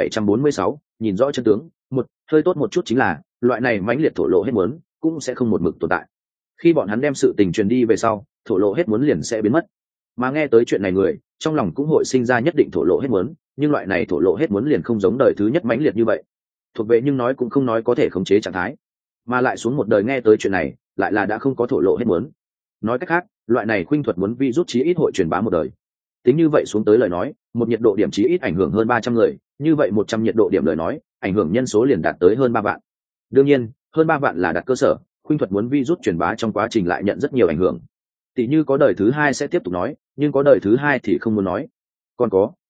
[SPEAKER 1] 3746, nhìn rõ chân tướng, hơi tốt một chút chính là, loại này mãnh liệt thổ lộ hết muốn, cũng sẽ không một mực tồn tại. Khi bọn hắn đem sự tình truyền đi về sau, thổ lộ hết muốn liền sẽ biến mất. Mà nghe tới chuyện này người, trong lòng cũng hội sinh ra nhất định thổ lộ hết muốn, nhưng loại này thổ lộ hết muốn liền không giống đời thứ nhất mãnh liệt như vậy. Thuộc về nhưng nói cũng không nói có thể khống chế trạng thái, mà lại xuống một đời nghe tới chuyện này, lại là đã không có thổ lộ hết muốn. Nói cách khác, loại này khuynh thuật muốn vi rút chí ít hội truyền bá một đời. Tính như vậy xuống tới lời nói, một nhiệt độ điểm chí ít ảnh hưởng hơn 300 người, như vậy 100 nhiệt độ điểm lời nói, ảnh hưởng nhân số liền đạt tới hơn 3 vạn. Đương nhiên, hơn 3 vạn là đặt cơ sở, khuynh thuật muốn vi rút truyền bá trong quá trình lại nhận rất nhiều ảnh hưởng. Tỷ như có đời thứ hai sẽ tiếp tục nói, nhưng có đời thứ hai thì không muốn nói. Còn có,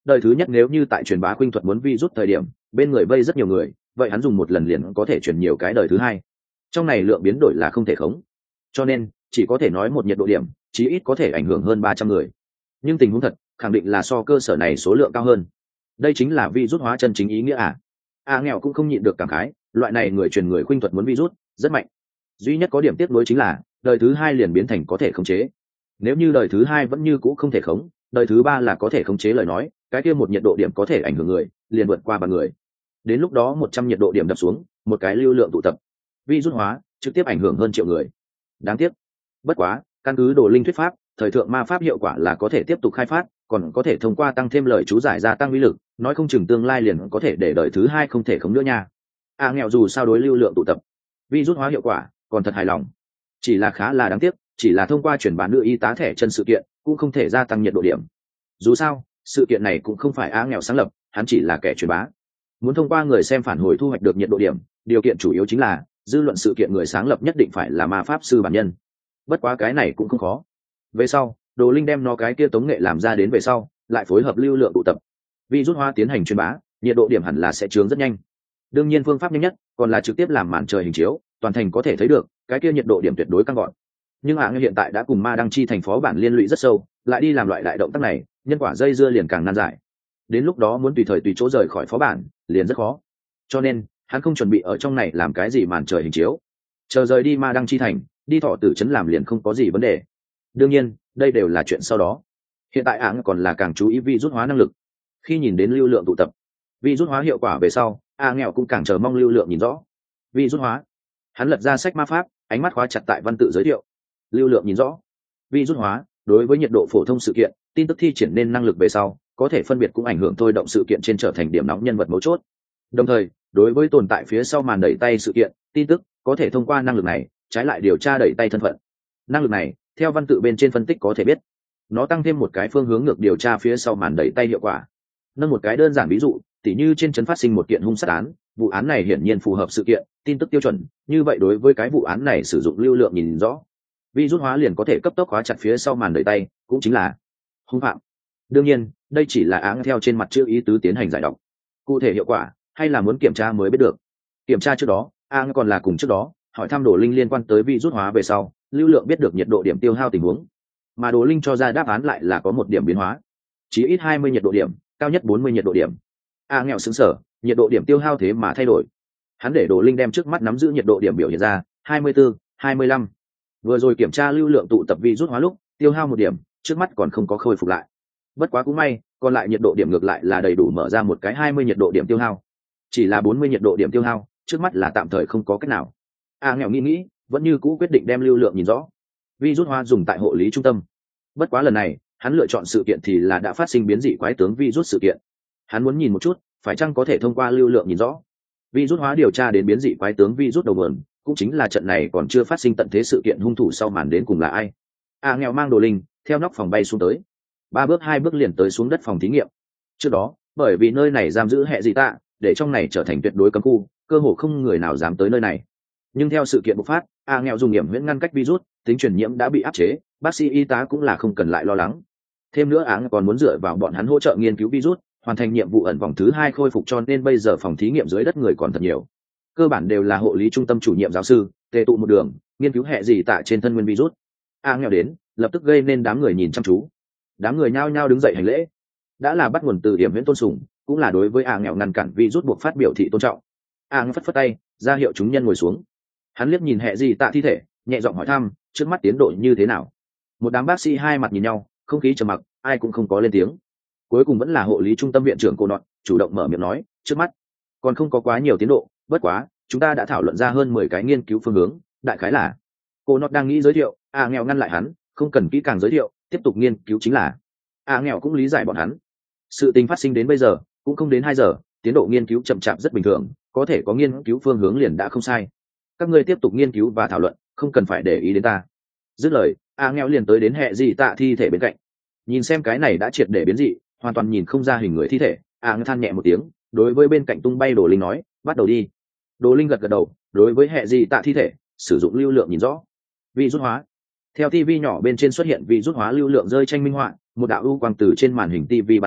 [SPEAKER 1] đời thứ nhất nếu như tại truyền bá khuynh thuật muốn vi rút thời điểm bên người vây rất nhiều người, vậy hắn dùng một lần liền có thể truyền nhiều cái đời thứ hai. Trong này lượng biến đổi là không thể khống, cho nên chỉ có thể nói một nhiệt độ điểm chí ít có thể ảnh hưởng hơn 300 người. Nhưng tình huống thật khẳng định là so cơ sở này số lượng cao hơn. Đây chính là vi rút hóa chân chính ý nghĩa à? Nghèo cũng không nhịn được cảm khái, loại này người truyền người khuynh thuật muốn vi rút rất mạnh. Duy nhất có điểm tiếc nuối chính là đời thứ hai liền biến thành có thể khống chế. Nếu như đời thứ hai vẫn như cũ không thể khống, đời thứ ba là có thể khống chế lời nói, cái kia một nhiệt độ điểm có thể ảnh hưởng người liền vượt qua 3 người. Đến lúc đó 100 nhiệt độ điểm đập xuống, một cái lưu lượng tụ tập vi rút hóa trực tiếp ảnh hưởng hơn triệu người. Đáng tiếc. Bất quá căn cứ đồ linh thuyết pháp, thời thượng ma pháp hiệu quả là có thể tiếp tục khai phát, còn có thể thông qua tăng thêm lời chú giải gia tăng uy lực, nói không chừng tương lai liền có thể để đời thứ hai không thể khống nữa nha. Nghèo dù sao đối lưu lượng tụ tập vi rút hóa hiệu quả còn thật hài lòng, chỉ là khá là đáng tiếc, chỉ là thông qua chuyển bán nữ y tá thẻ chân sự kiện cũng không thể gia tăng nhiệt độ điểm. Dù sao sự kiện này cũng không phải nghèo sáng lập, hắn chỉ là kẻ truyền bá. Muốn thông qua người xem phản hồi thu hoạch được nhiệt độ điểm, điều kiện chủ yếu chính là dư luận sự kiện người sáng lập nhất định phải là ma pháp sư bản nhân. Bất quá cái này cũng không khó. Về sau đồ linh đem nó cái kia tống nghệ làm ra đến về sau, lại phối hợp lưu lượng tụ tập vi rút hóa tiến hành truyền bá, nhiệt độ điểm hẳn là sẽ chướng rất nhanh. Đương nhiên phương pháp nhanh nhất còn là trực tiếp làm màn trời hình chiếu, toàn thành có thể thấy được cái kia nhiệt độ điểm tuyệt đối căng gọn. Nhưng như hiện tại đã cùng ma đăng chi thành phó bản liên lụy rất sâu, lại đi làm loại đại động tác này, nhân quả dây dưa liền càng nan giải. Đến lúc đó muốn tùy thời tùy chỗ rời khỏi phó bản liền rất khó, cho nên hắn không chuẩn bị ở trong này làm cái gì màn trời hình chiếu, chờ rời đi ma đăng chi thành đi thọ tử trấn làm liền không có gì vấn đề. Đương nhiên đây đều là chuyện sau đó, hiện tại còn là càng chú ý vi rút hóa năng lực. Khi nhìn đến lưu lượng tụ tập vi rút hóa hiệu quả về sau, nghèo cũng càng chờ mong lưu lượng nhìn rõ vi rút hóa. Hắn lật ra sách ma pháp, ánh mắt khóa chặt tại văn tự giới thiệu. Lưu lượng nhìn rõ vi rút hóa đối với nhiệt độ phổ thông sự kiện tin tức thi triển nên năng lực về sau, có thể phân biệt cũng ảnh hưởng thôi động sự kiện trên trở thành điểm nóng nhân vật mấu chốt. Đồng thời đối với tồn tại phía sau màn đẩy tay sự kiện tin tức, có thể thông qua năng lực này trái lại điều tra đẩy tay thân phận. Năng lực này theo văn tự bên trên phân tích có thể biết, nó tăng thêm một cái phương hướng ngược điều tra phía sau màn đẩy tay hiệu quả. Nâng một cái đơn giản ví dụ, tỉ như trên trấn phát sinh một kiện hung sát án, vụ án này hiển nhiên phù hợp sự kiện tin tức tiêu chuẩn, như vậy đối với cái vụ án này sử dụng lưu lượng nhìn rõ vi rút hóa liền có thể cấp tốc khóa chặt phía sau màn đẩy tay, cũng chính là hung phạm. đương nhiên đây chỉ là theo trên mặt chữ ý tứ tiến hành giải đọc, cụ thể hiệu quả hay là muốn kiểm tra mới biết được. Kiểm tra trước đó còn là cùng trước đó hỏi thăm đồ linh liên quan tới vi rút hóa về sau, lưu lượng biết được nhiệt độ điểm tiêu hao tình huống, mà đồ linh cho ra đáp án lại là có một điểm biến hóa, chỉ ít 20 nhiệt độ điểm, cao nhất 40 nhiệt độ điểm. Nghèo sững sờ, nhiệt độ điểm tiêu hao thế mà thay đổi. Hắn để đồ linh đem trước mắt nắm giữ nhiệt độ điểm biểu hiện ra 24, 25. Vừa rồi kiểm tra lưu lượng tụ tập vi rút hóa lúc tiêu hao 1 điểm, trước mắt còn không có khôi phục lại. Bất quá cũng may, còn lại nhiệt độ điểm ngược lại là đầy đủ mở ra một cái 20 nhiệt độ điểm tiêu hao. Chỉ là 40 nhiệt độ điểm tiêu hao, trước mắt là tạm thời không có cách nào. Nghèo nghĩ, vẫn như cũ quyết định đem lưu lượng nhìn rõ. Vi rút hóa dùng tại hộ lý trung tâm. Bất quá lần này, hắn lựa chọn sự kiện thì là đã phát sinh biến dị quái tướng vi rút sự kiện. Hắn muốn nhìn một chút, phải chăng có thể thông qua lưu lượng nhìn rõ vi rút hóa điều tra đến biến dị quái tướng vi rút đầu nguồn, cũng chính là trận này còn chưa phát sinh tận thế sự kiện hung thủ sau màn đến cùng là ai. Nghèo mang đồ linh theo nóc phòng bay xuống tới, 3 bước 2 bước liền tới xuống đất phòng thí nghiệm. Trước đó bởi vì nơi này giam giữ hệ dị tạ, để trong này trở thành tuyệt đối cấm khu, cơ hồ không người nào dám tới nơi này. Nhưng theo sự kiện bộc phát, nghèo dùng nghiệm huyễn ngăn cách virus, tính truyền nhiễm đã bị áp chế, bác sĩ y tá cũng là không cần lại lo lắng. Thêm nữa còn muốn dựa vào bọn hắn hỗ trợ nghiên cứu virus, hoàn thành nhiệm vụ ẩn vòng thứ 2 khôi phục, cho nên bây giờ phòng thí nghiệm dưới đất người còn thật nhiều, cơ bản đều là hộ lý trung tâm chủ nhiệm giáo sư tề tụ một đường nghiên cứu hệ gì tại trên thân nguyên virus. Nghèo đến lập tức gây nên đám người nhìn chăm chú, đám người nhao nhao đứng dậy hành lễ, đã là bắt nguồn từ điểm huyễn tôn sùng, cũng là đối với nghèo ngăn cản virus buộc phát biểu thị tôn trọng. Phất phất tay ra hiệu chúng nhân ngồi xuống. Hắn liếc nhìn hệ gì tạ thi thể, nhẹ giọng hỏi thăm trước mắt tiến độ như thế nào. Một đám bác sĩ hai mặt nhìn nhau, không khí trầm mặc, ai cũng không có lên tiếng. Cuối cùng vẫn là hộ lý trung tâm viện trưởng cô nọt chủ động mở miệng nói, trước mắt còn không có quá nhiều tiến độ, bất quá chúng ta đã thảo luận ra hơn 10 cái nghiên cứu phương hướng, đại khái là. Cô nọt đang nghĩ giới thiệu, nghèo ngăn lại hắn, không cần kỹ càng giới thiệu, tiếp tục nghiên cứu chính là. Nghèo cũng lý giải bọn hắn, sự tình phát sinh đến bây giờ cũng không đến 2 giờ, tiến độ nghiên cứu chậm chạp rất bình thường, có thể có nghiên cứu phương hướng liền đã không sai. Các ngươi tiếp tục nghiên cứu và thảo luận, không cần phải để ý đến ta. Dứt lời, nghèo liền tới đến hệ dị tạ thi thể bên cạnh, nhìn xem cái này đã triệt để biến dị, hoàn toàn nhìn không ra hình người thi thể. Than nhẹ một tiếng, đối với bên cạnh tung bay đồ linh nói, bắt đầu đi. Đồ linh gật gật đầu, đối với hệ dị tạ thi thể sử dụng lưu lượng nhìn rõ vi rút hóa. Theo TV nhỏ bên trên xuất hiện vi rút hóa lưu lượng rơi tranh minh họa, một đạo ưu quang từ trên màn hình TV bắn ra,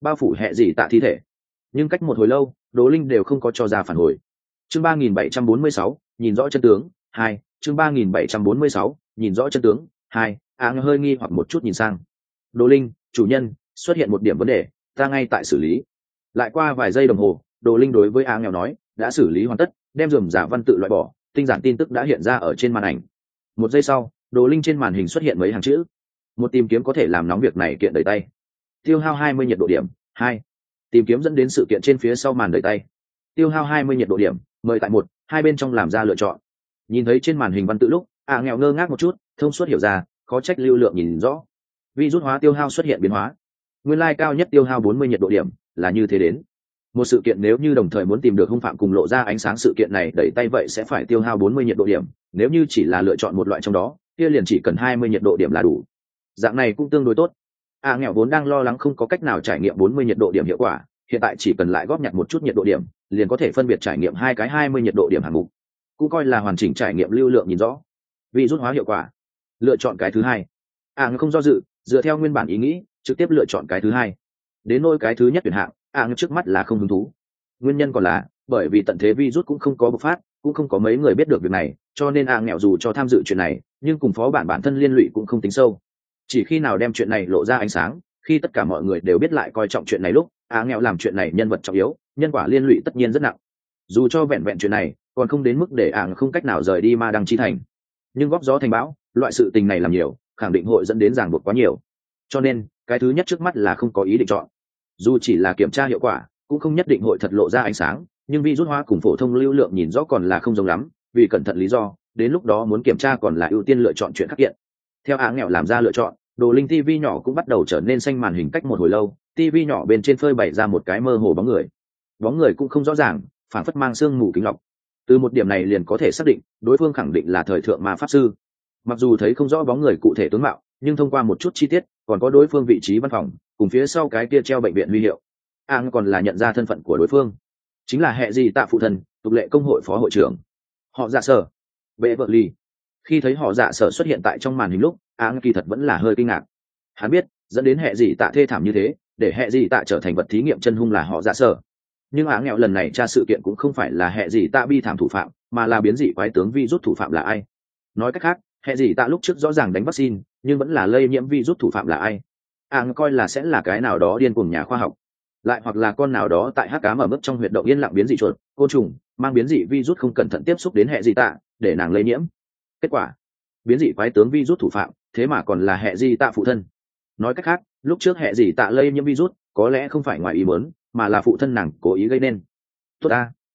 [SPEAKER 1] bao phủ hệ gì tạ thi thể. Nhưng cách một hồi lâu Đồ Linh đều không có cho ra phản hồi. Chương 3746, nhìn rõ chân tướng 2. Chương 3746, nhìn rõ chân tướng 2. Hơi nghi hoặc một chút nhìn sang Đồ Linh. Chủ nhân, xuất hiện một điểm vấn đề, ta ngay tại xử lý. Lại qua vài giây đồng hồ, Đồ Linh đối với nghèo nói, đã xử lý hoàn tất, đem rườm rà văn tự loại bỏ, tinh giản tin tức đã hiện ra ở trên màn ảnh. Một giây sau, Đồ Linh trên màn hình xuất hiện mấy hàng chữ. Một tìm kiếm có thể làm nóng việc này kiện đẩy tay. Tiêu hao 20 nhiệt độ điểm 2. Tìm kiếm dẫn đến sự kiện trên phía sau màn đẩy tay. Tiêu hao 20 nhiệt độ điểm, mời tại 1, 2 bên trong làm ra lựa chọn. Nhìn thấy trên màn hình văn tự lúc, nghèo ngơ ngác một chút, thông suốt hiểu ra, khó trách lưu lượng nhìn rõ. Virus hóa tiêu hao xuất hiện biến hóa. Nguyên lai cao nhất tiêu hao 40 nhiệt độ điểm, là như thế đến. Một sự kiện nếu như đồng thời muốn tìm được hung phạm cùng lộ ra ánh sáng sự kiện này đẩy tay vậy sẽ phải tiêu hao 40 nhiệt độ điểm, nếu như chỉ là lựa chọn một loại trong đó, kia liền chỉ cần 20 nhiệt độ điểm là đủ. Dạng này cũng tương đối tốt. Nghèo vốn đang lo lắng không có cách nào trải nghiệm 40 nhiệt độ điểm hiệu quả, hiện tại chỉ cần lại góp nhặt một chút nhiệt độ điểm, liền có thể phân biệt trải nghiệm hai cái 20 nhiệt độ điểm hạng mục. Cũng coi là hoàn chỉnh trải nghiệm lưu lượng nhìn rõ. Virus hóa hiệu quả. Lựa chọn cái thứ hai. Không do dự, dựa theo nguyên bản ý nghĩ, trực tiếp lựa chọn cái thứ hai. Đến nỗi cái thứ nhất tuyển hạng, trước mắt là không hứng thú. Nguyên nhân còn là bởi vì tận thế virus cũng không có bộc phát, cũng không có mấy người biết được việc này, cho nên nghèo dù cho tham dự chuyện này, nhưng cùng phó bản thân liên lụy cũng không tính sâu. Chỉ khi nào đem chuyện này lộ ra ánh sáng, khi tất cả mọi người đều biết lại coi trọng chuyện này lúc, nghèo làm chuyện này nhân vật trọng yếu, nhân quả liên lụy tất nhiên rất nặng. Dù cho vẹn vẹn chuyện này, còn không đến mức để không cách nào rời đi Ma Đăng Chi Thành, nhưng góp gió thành bão, loại sự tình này làm nhiều, khẳng định hội dẫn đến ràng buộc quá nhiều. Cho nên cái thứ nhất trước mắt là không có ý định chọn. Dù chỉ là kiểm tra hiệu quả, cũng không nhất định hội thật lộ ra ánh sáng, nhưng virus hóa cùng phổ thông lưu lượng nhìn rõ còn là không giống lắm, vì cẩn thận lý do, đến lúc đó muốn kiểm tra còn là ưu tiên lựa chọn chuyện khắc kiện. Theo nghèo làm ra lựa chọn, Đồ Linh TV nhỏ cũng bắt đầu trở nên xanh màn hình cách một hồi lâu, TV nhỏ bên trên phơi bày ra một cái mơ hồ bóng người. Bóng người cũng không rõ ràng, phản phất mang sương mù kính lọc. Từ một điểm này liền có thể xác định, đối phương khẳng định là thời thượng ma pháp sư. Mặc dù thấy không rõ bóng người cụ thể tướng mạo, nhưng thông qua một chút chi tiết, còn có đối phương vị trí văn phòng, cùng phía sau cái kia treo bệnh viện huy hiệu. Còn là nhận ra thân phận của đối phương, chính là hệ gì tạ phụ thân, tục lệ công hội phó hội trưởng. Họ Dạ Sở, Bệ Vợ Ly. Khi thấy họ Dạ Sở xuất hiện tại trong màn hình lúc, kỳ thật vẫn là hơi kinh ngạc. Hắn biết, dẫn đến hệ gì tạ thê thảm như thế, để hệ gì tạ trở thành vật thí nghiệm chân hung là họ Dạ Sở. Nhưng nghèo lần này tra sự kiện cũng không phải là hệ gì tạ bi thảm thủ phạm, mà là biến dị quái tướng virus thủ phạm là ai. Nói cách khác, hệ gì tạ lúc trước rõ ràng đánh vaccine, nhưng vẫn là lây nhiễm virus thủ phạm là ai. Coi là sẽ là cái nào đó điên cuồng nhà khoa học, lại hoặc là con nào đó tại hắc ám ở mức trong huyệt động yên lặng biến dị chuột, côn trùng, mang biến dị virus không cẩn thận tiếp xúc đến hệ gì tạ, để nàng lây nhiễm. Kết quả, biến dị quái tướng virus thủ phạm, thế mà còn là hệ gì tạ phụ thân. Nói cách khác, lúc trước hệ gì tạ lây nhiễm virus, có lẽ không phải ngoài ý muốn, mà là phụ thân nàng cố ý gây nên. Tốt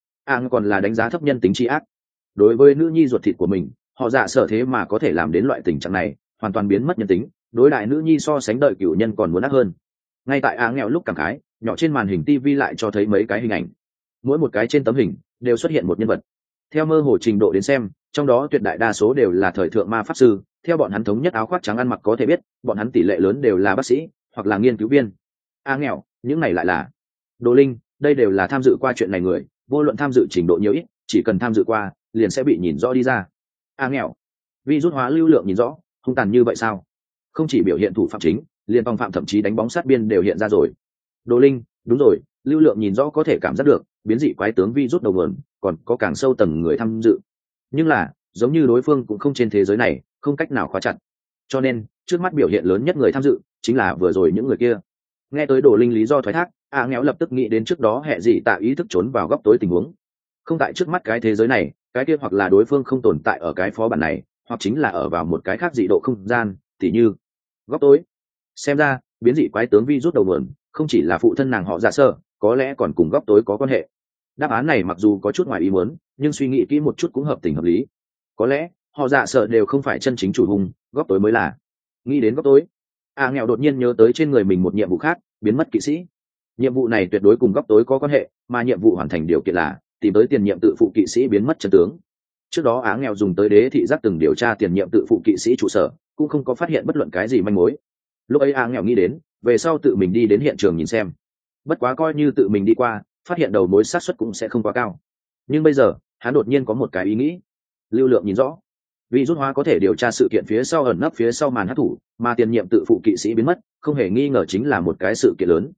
[SPEAKER 1] còn là đánh giá thấp nhân tính tri ác. Đối với nữ nhi ruột thịt của mình, họ Dạ Sở thế mà có thể làm đến loại tình trạng này, hoàn toàn biến mất nhân tính, đối đại nữ nhi so sánh đợi cửu nhân còn muốn ác hơn. Ngay tại nghèo lúc cảm khái, nhỏ trên màn hình TV lại cho thấy mấy cái hình ảnh. Mỗi một cái trên tấm hình đều xuất hiện một nhân vật. Theo mơ hồ trình độ đến xem, trong đó tuyệt đại đa số đều là thời thượng ma pháp sư, theo bọn hắn thống nhất áo khoác trắng ăn mặc có thể biết, bọn hắn tỷ lệ lớn đều là bác sĩ hoặc là nghiên cứu viên. Nghèo, những này lại là Đồ Linh, đây đều là tham dự qua chuyện này người, vô luận tham dự trình độ nhiều ít, chỉ cần tham dự qua, liền sẽ bị nhìn rõ đi ra. Nghèo, virus hóa lưu lượng nhìn rõ, hung tàn như vậy sao? Không chỉ biểu hiện thủ phạm chính, liền phong phạm thậm chí đánh bóng sát biên đều hiện ra rồi. Đồ Linh, đúng rồi, lưu lượng nhìn rõ có thể cảm giác được, biến dị quái tướng virus đầu nguồn, còn có càng sâu tầng người tham dự. Nhưng là, giống như đối phương cũng không trên thế giới này, không cách nào khóa chặt. Cho nên, trước mắt biểu hiện lớn nhất người tham dự, chính là vừa rồi những người kia. Nghe tới Đồ Linh lý do thoái thác, nghèo lập tức nghĩ đến trước đó hệ gì tạ ý thức trốn vào góc tối tình huống. Không tại trước mắt cái thế giới này, cái kia hoặc là đối phương không tồn tại ở cái phó bản này, hoặc chính là ở vào một cái khác dị độ không gian, tỉ như góc tối. Xem ra, biến dị quái tướng virus đầu nguồn, không chỉ là phụ thân nàng họ Dạ Sở, có lẽ còn cùng góc tối có quan hệ. Đáp án này mặc dù có chút ngoài ý muốn, nhưng suy nghĩ kỹ một chút cũng hợp tình hợp lý. Có lẽ họ Dạ Sở đều không phải chân chính chủ hung, góc tối mới là. Nghĩ đến góc tối, nghèo đột nhiên nhớ tới trên người mình một nhiệm vụ khác, biến mất kỵ sĩ. Nhiệm vụ này tuyệt đối cùng góc tối có quan hệ, mà nhiệm vụ hoàn thành điều kiện là tìm tới tiền nhiệm tự phụ kỵ sĩ biến mất chân tướng. Trước đó nghèo dùng tới đế thị giác từng điều tra tiền nhiệm tự phụ kỵ sĩ trụ sở, cũng không có phát hiện bất luận cái gì manh mối. Lúc ấy nghèo nghĩ đến về sau tự mình đi đến hiện trường nhìn xem, bất quá coi như tự mình đi qua, phát hiện đầu mối xác suất cũng sẽ không quá cao. Nhưng bây giờ hắn đột nhiên có một cái ý nghĩ. Lưu lượng nhìn rõ, virus hóa có thể điều tra sự kiện phía sau ẩn nấp phía sau màn hắc thủ, mà tiền nhiệm tự phụ kỵ sĩ biến mất, không hề nghi ngờ chính là một cái sự kiện lớn.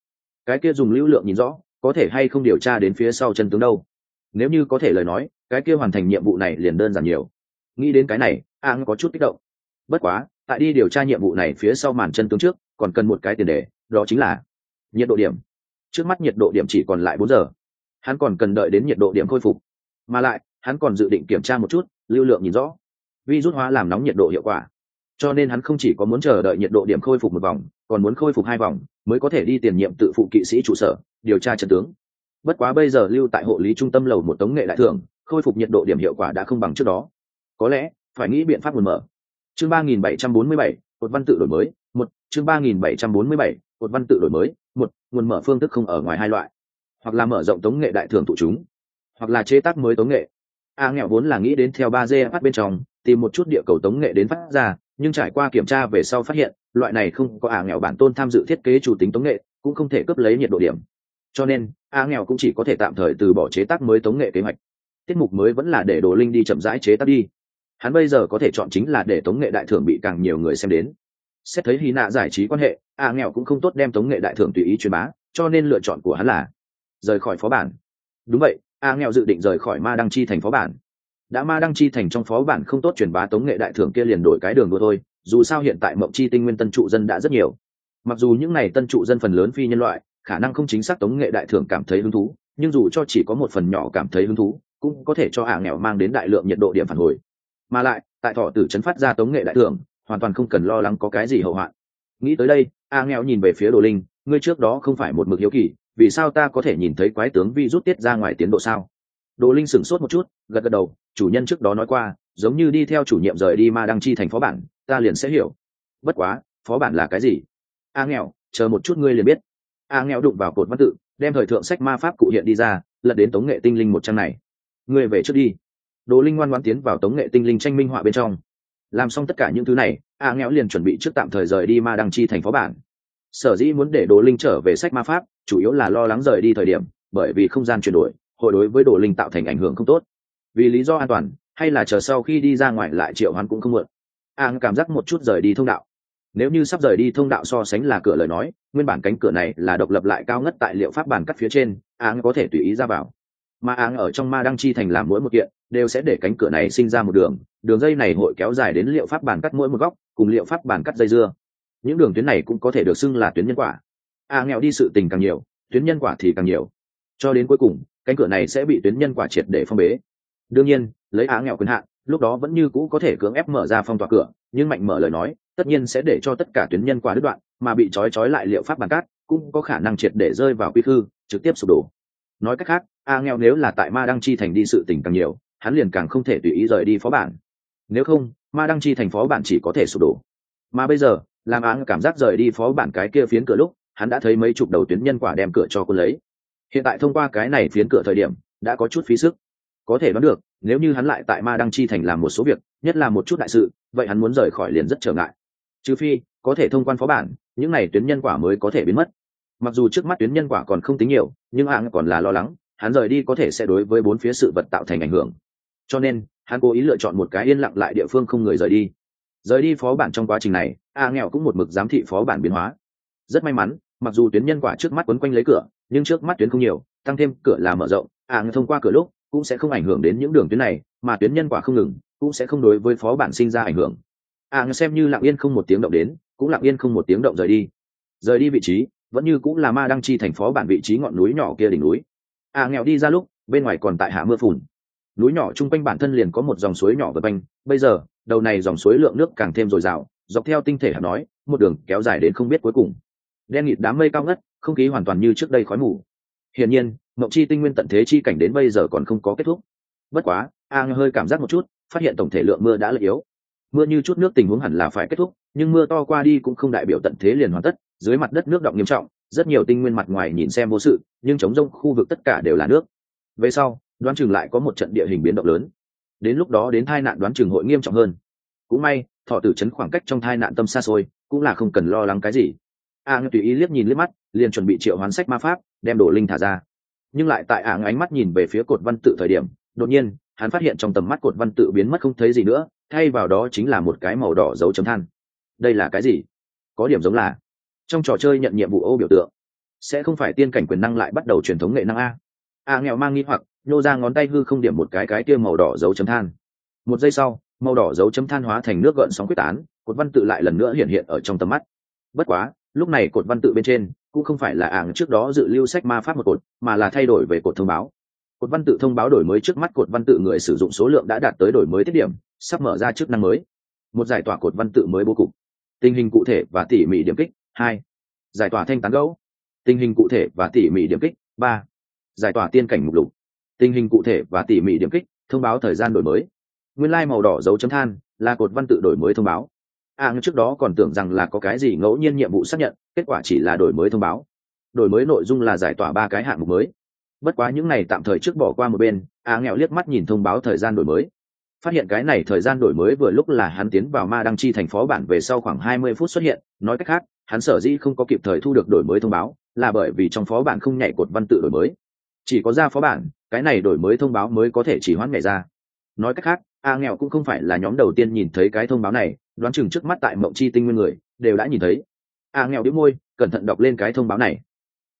[SPEAKER 1] cái kia dùng lưu lượng nhìn rõ có thể hay không điều tra đến phía sau chân tướng đâu. Nếu như có thể lời nói cái kia hoàn thành nhiệm vụ này liền đơn giản nhiều. Nghĩ đến cái này áng có chút kích động. Bất quá tại đi điều tra nhiệm vụ này phía sau màn chân tướng trước còn cần một cái tiền đề, đó chính là nhiệt độ điểm. Trước mắt nhiệt độ điểm chỉ còn lại 4 giờ, hắn còn cần đợi đến nhiệt độ điểm khôi phục, mà lại hắn còn dự định kiểm tra một chút lưu lượng nhìn rõ virus hóa làm nóng nhiệt độ hiệu quả, cho nên hắn không chỉ có muốn chờ đợi nhiệt độ điểm khôi phục một vòng, còn muốn khôi phục 2 vòng mới có thể đi tiền nhiệm tự phụ kỵ sĩ trụ sở điều tra chân tướng. Bất quá bây giờ lưu tại hộ lý trung tâm lầu một tống nghệ đại thưởng khôi phục nhiệt độ điểm hiệu quả đã không bằng trước đó, có lẽ phải nghĩ biện pháp nguồn mở. Chương 3747, cột văn tự đổi mới, một chương 3747, cột văn tự đổi mới, một nguồn mở phương thức không ở ngoài hai loại, hoặc là mở rộng tống nghệ đại thưởng tụ chúng, hoặc là chế tác mới tống nghệ. Nghèo vốn là nghĩ đến theo 3G phát bên trong tìm một chút địa cầu tống nghệ đến phát ra, nhưng trải qua kiểm tra về sau phát hiện loại này không có nghèo bản tôn tham dự thiết kế chủ tính tống nghệ, cũng không thể cướp lấy nhiệt độ điểm, cho nên nghèo cũng chỉ có thể tạm thời từ bỏ chế tác mới tống nghệ kế hoạch. Tiết mục mới vẫn là để Đồ Linh đi chậm rãi chế tác đi, hắn bây giờ có thể chọn chính là để tống nghệ đại thưởng bị càng nhiều người xem đến. Xét thấy hy nạ giải trí quan hệ, nghèo cũng không tốt đem tống nghệ đại thưởng tùy ý truyền bá, cho nên lựa chọn của hắn là rời khỏi phó bản. Đúng vậy, nghèo dự định rời khỏi ma đăng chi thành phó bản. Đã ma đăng chi thành trong phó bản không tốt truyền bá tống nghệ đại thưởng kia liền đổi cái đường đua thôi, dù sao hiện tại mộng chi tinh nguyên tân trụ dân đã rất nhiều. Mặc dù những này tân trụ dân phần lớn phi nhân loại, khả năng không chính xác tống nghệ đại thưởng cảm thấy hứng thú, nhưng dù cho chỉ có một phần nhỏ cảm thấy hứng thú, cũng có thể cho nghèo mang đến đại lượng nhiệt độ điểm phản hồi. Mà lại tại thọ tử trấn phát ra tống nghệ đại thưởng hoàn toàn không cần lo lắng có cái gì hậu hoạn. Nghĩ tới đây nghèo nhìn về phía Đồ Linh, ngươi trước đó không phải một mực hiếu kỳ vì sao ta có thể nhìn thấy quái tướng vi rút tiết ra ngoài tiến độ sao? Đồ Linh sửng sốt một chút, gật gật đầu, chủ nhân trước đó nói qua giống như đi theo chủ nhiệm rời đi ma đăng chi thành phó bản, ta liền sẽ hiểu. Bất quá phó bản là cái gì? Nghèo chờ một chút ngươi liền biết. Nghèo đụng vào cột văn tự, đem thời thượng sách ma pháp cụ hiện đi ra, lật đến tống nghệ tinh linh một trang này. Ngươi về trước đi. Đồ Linh ngoan ngoãn tiến vào tống nghệ tinh linh tranh minh họa bên trong. Làm xong tất cả những thứ này nghèo liền chuẩn bị trước tạm thời rời đi ma đăng chi thành phó bản. Sở dĩ muốn để Đồ Linh trở về sách ma pháp chủ yếu là lo lắng rời đi thời điểm, bởi vì không gian chuyển đổi hội đối với Đồ Linh tạo thành ảnh hưởng không tốt. Vì lý do an toàn, hay là chờ sau khi đi ra ngoài lại triệu hoán cũng không muộn. Cảm giác một chút rời đi thông đạo. Nếu như sắp rời đi thông đạo so sánh là cửa lời nói, nguyên bản cánh cửa này là độc lập lại cao ngất tại liệu pháp bàn cắt phía trên, có thể tùy ý ra vào. Mà ở trong ma đăng chi thành làm mỗi một kiện đều sẽ để cánh cửa này sinh ra một đường dây này hội kéo dài đến liệu pháp bàn cắt mỗi một góc, cùng liệu pháp bàn cắt dây dưa. Những đường tuyến này cũng có thể được xưng là tuyến nhân quả. Nghèo đi sự tình càng nhiều, tuyến nhân quả thì càng nhiều, cho đến cuối cùng cánh cửa này sẽ bị tuyến nhân quả triệt để phong bế. Đương nhiên lấy nghèo quyền hạn, lúc đó vẫn như cũ có thể cưỡng ép mở ra phong tỏa cửa, nhưng mạnh mở lời nói tất nhiên sẽ để cho tất cả tuyến nhân quả đứt đoạn, mà bị trói lại liệu pháp bàn cắt cũng có khả năng triệt để rơi vào quy khư, trực tiếp sụp đổ. Nói cách khác nghèo nếu là tại ma đăng chi thành đi sự tình càng nhiều, hắn liền càng không thể tùy ý rời đi phó bản, nếu không ma đăng chi thành phó bản chỉ có thể sụp đổ. Mà bây giờ làm cảm giác rời đi phó bản cái kia phiến cửa lúc, hắn đã thấy mấy chục đầu tuyến nhân quả đem cửa cho quân lấy. Hiện tại thông qua cái này phiến cửa thời điểm đã có chút phí sức. Có thể đoán được nếu như hắn lại tại ma đăng chi thành làm một số việc, nhất là một chút đại sự, vậy hắn muốn rời khỏi liền rất trở ngại. Trừ phi có thể thông quan phó bản, những này tuyến nhân quả mới có thể biến mất. Mặc dù trước mắt tuyến nhân quả còn không tính nhiều, nhưng còn là lo lắng hắn rời đi có thể sẽ đối với bốn phía sự vật tạo thành ảnh hưởng, cho nên hắn cố ý lựa chọn một cái yên lặng lại địa phương không người rời đi. Rời đi phó bản trong quá trình này nghèo cũng một mực giám thị phó bản biến hóa. Rất may mắn, mặc dù tuyến nhân quả trước mắt quấn quanh lấy cửa, nhưng trước mắt tuyến không nhiều, tăng thêm cửa là mở rộng, thông qua cửa lúc cũng sẽ không ảnh hưởng đến những đường tuyến này, mà tuyến nhân quả không ngừng cũng sẽ không đối với phó bản sinh ra ảnh hưởng. Xem như lặng yên không một tiếng động đến, cũng lặng yên không một tiếng động rời đi. Rời đi vị trí vẫn như cũng là ma đăng chi thành phó bản vị trí ngọn núi nhỏ kia đỉnh núi. Nghèo đi ra lúc bên ngoài còn tại hạ mưa phùn, núi nhỏ chung quanh bản thân liền có một dòng suối nhỏ vượt quanh, bây giờ đầu này dòng suối lượng nước càng thêm dồi dào, dọc theo tinh thể hạt nói một đường kéo dài đến không biết cuối cùng. Đen nghịt đám mây cao ngất, không khí hoàn toàn như trước đây khói mù. Hiển nhiên mộng chi tinh nguyên tận thế chi cảnh đến bây giờ còn không có kết thúc. Bất quá hơi cảm giác một chút, phát hiện tổng thể lượng mưa đã lợi yếu. Mưa như chút nước tình huống hẳn là phải kết thúc, nhưng mưa to qua đi cũng không đại biểu tận thế liền hoàn tất. Dưới mặt đất nước đọng nghiêm trọng, rất nhiều tinh nguyên mặt ngoài nhìn xem vô sự, nhưng trống rông khu vực tất cả đều là nước. Về sau đoán chừng lại có một trận địa hình biến động lớn, đến lúc đó đến tai nạn đoán chừng hội nghiêm trọng hơn. Cũng may thọ tử trấn khoảng cách trong tai nạn tâm xa xôi, cũng là không cần lo lắng cái gì. Tùy ý liếc nhìn liếc mắt, liền chuẩn bị triệu hoán sách ma pháp đem Đồ Linh thả ra. Nhưng lại tại ánh mắt nhìn về phía cột văn tự thời điểm, đột nhiên hắn phát hiện trong tầm mắt cột văn tự biến mất không thấy gì nữa, thay vào đó chính là một cái màu đỏ dấu chấm than. Đây là cái gì? Có điểm giống là trong trò chơi nhận nhiệm vụ ô biểu tượng. sẽ không phải tiên cảnh quyền năng lại bắt đầu truyền thống nghệ năng a nghèo mang nghi hoặc nhô ra ngón tay hư không điểm một cái kia màu đỏ dấu chấm than. Một giây sau, màu đỏ dấu chấm than hóa thành nước gợn sóng quyết tán, cột văn tự lại lần nữa hiện hiện ở trong tầm mắt. Bất quá lúc này cột văn tự bên trên cũng không phải là trước đó dự lưu sách ma pháp một cột, mà là thay đổi về cột thông báo. Cột văn tự thông báo đổi mới trước mắt cột văn tự người sử dụng số lượng đã đạt tới đổi mới tiết điểm, sắp mở ra chức năng mới. Một giải tỏa cột văn tự mới bố cục. Tình hình cụ thể và tỉ mỉ điểm kích 2. Giải tỏa thanh tán gấu. Tình hình cụ thể và tỉ mỉ điểm kích 3. Giải tỏa tiên cảnh mục lục. Tình hình cụ thể và tỉ mỉ điểm kích thông báo thời gian đổi mới. Nguyên lai màu đỏ dấu chấm than là cột văn tự đổi mới thông báo. Nhưng trước đó còn tưởng rằng là có cái gì ngẫu nhiên nhiệm vụ xác nhận, kết quả chỉ là đổi mới thông báo. Đổi mới nội dung là giải tỏa 3 cái hạng mục mới. Bất quá những này tạm thời trước bỏ qua một bên, nghèo liếc mắt nhìn thông báo thời gian đổi mới, phát hiện cái này thời gian đổi mới vừa lúc là hắn tiến vào ma đăng chi thành phó bản về sau khoảng 20 phút xuất hiện. Nói cách khác, hắn sở dĩ không có kịp thời thu được đổi mới thông báo là bởi vì trong phó bản không nhảy cột văn tự đổi mới, chỉ có ra phó bản cái này đổi mới thông báo mới có thể chỉ hoãn nhảy ra. Nói cách khác, nghèo cũng không phải là nhóm đầu tiên nhìn thấy cái thông báo này, đoán chừng trước mắt tại mộng chi tinh nguyên người đều đã nhìn thấy. Nghèo đĩu môi cẩn thận đọc lên cái thông báo này.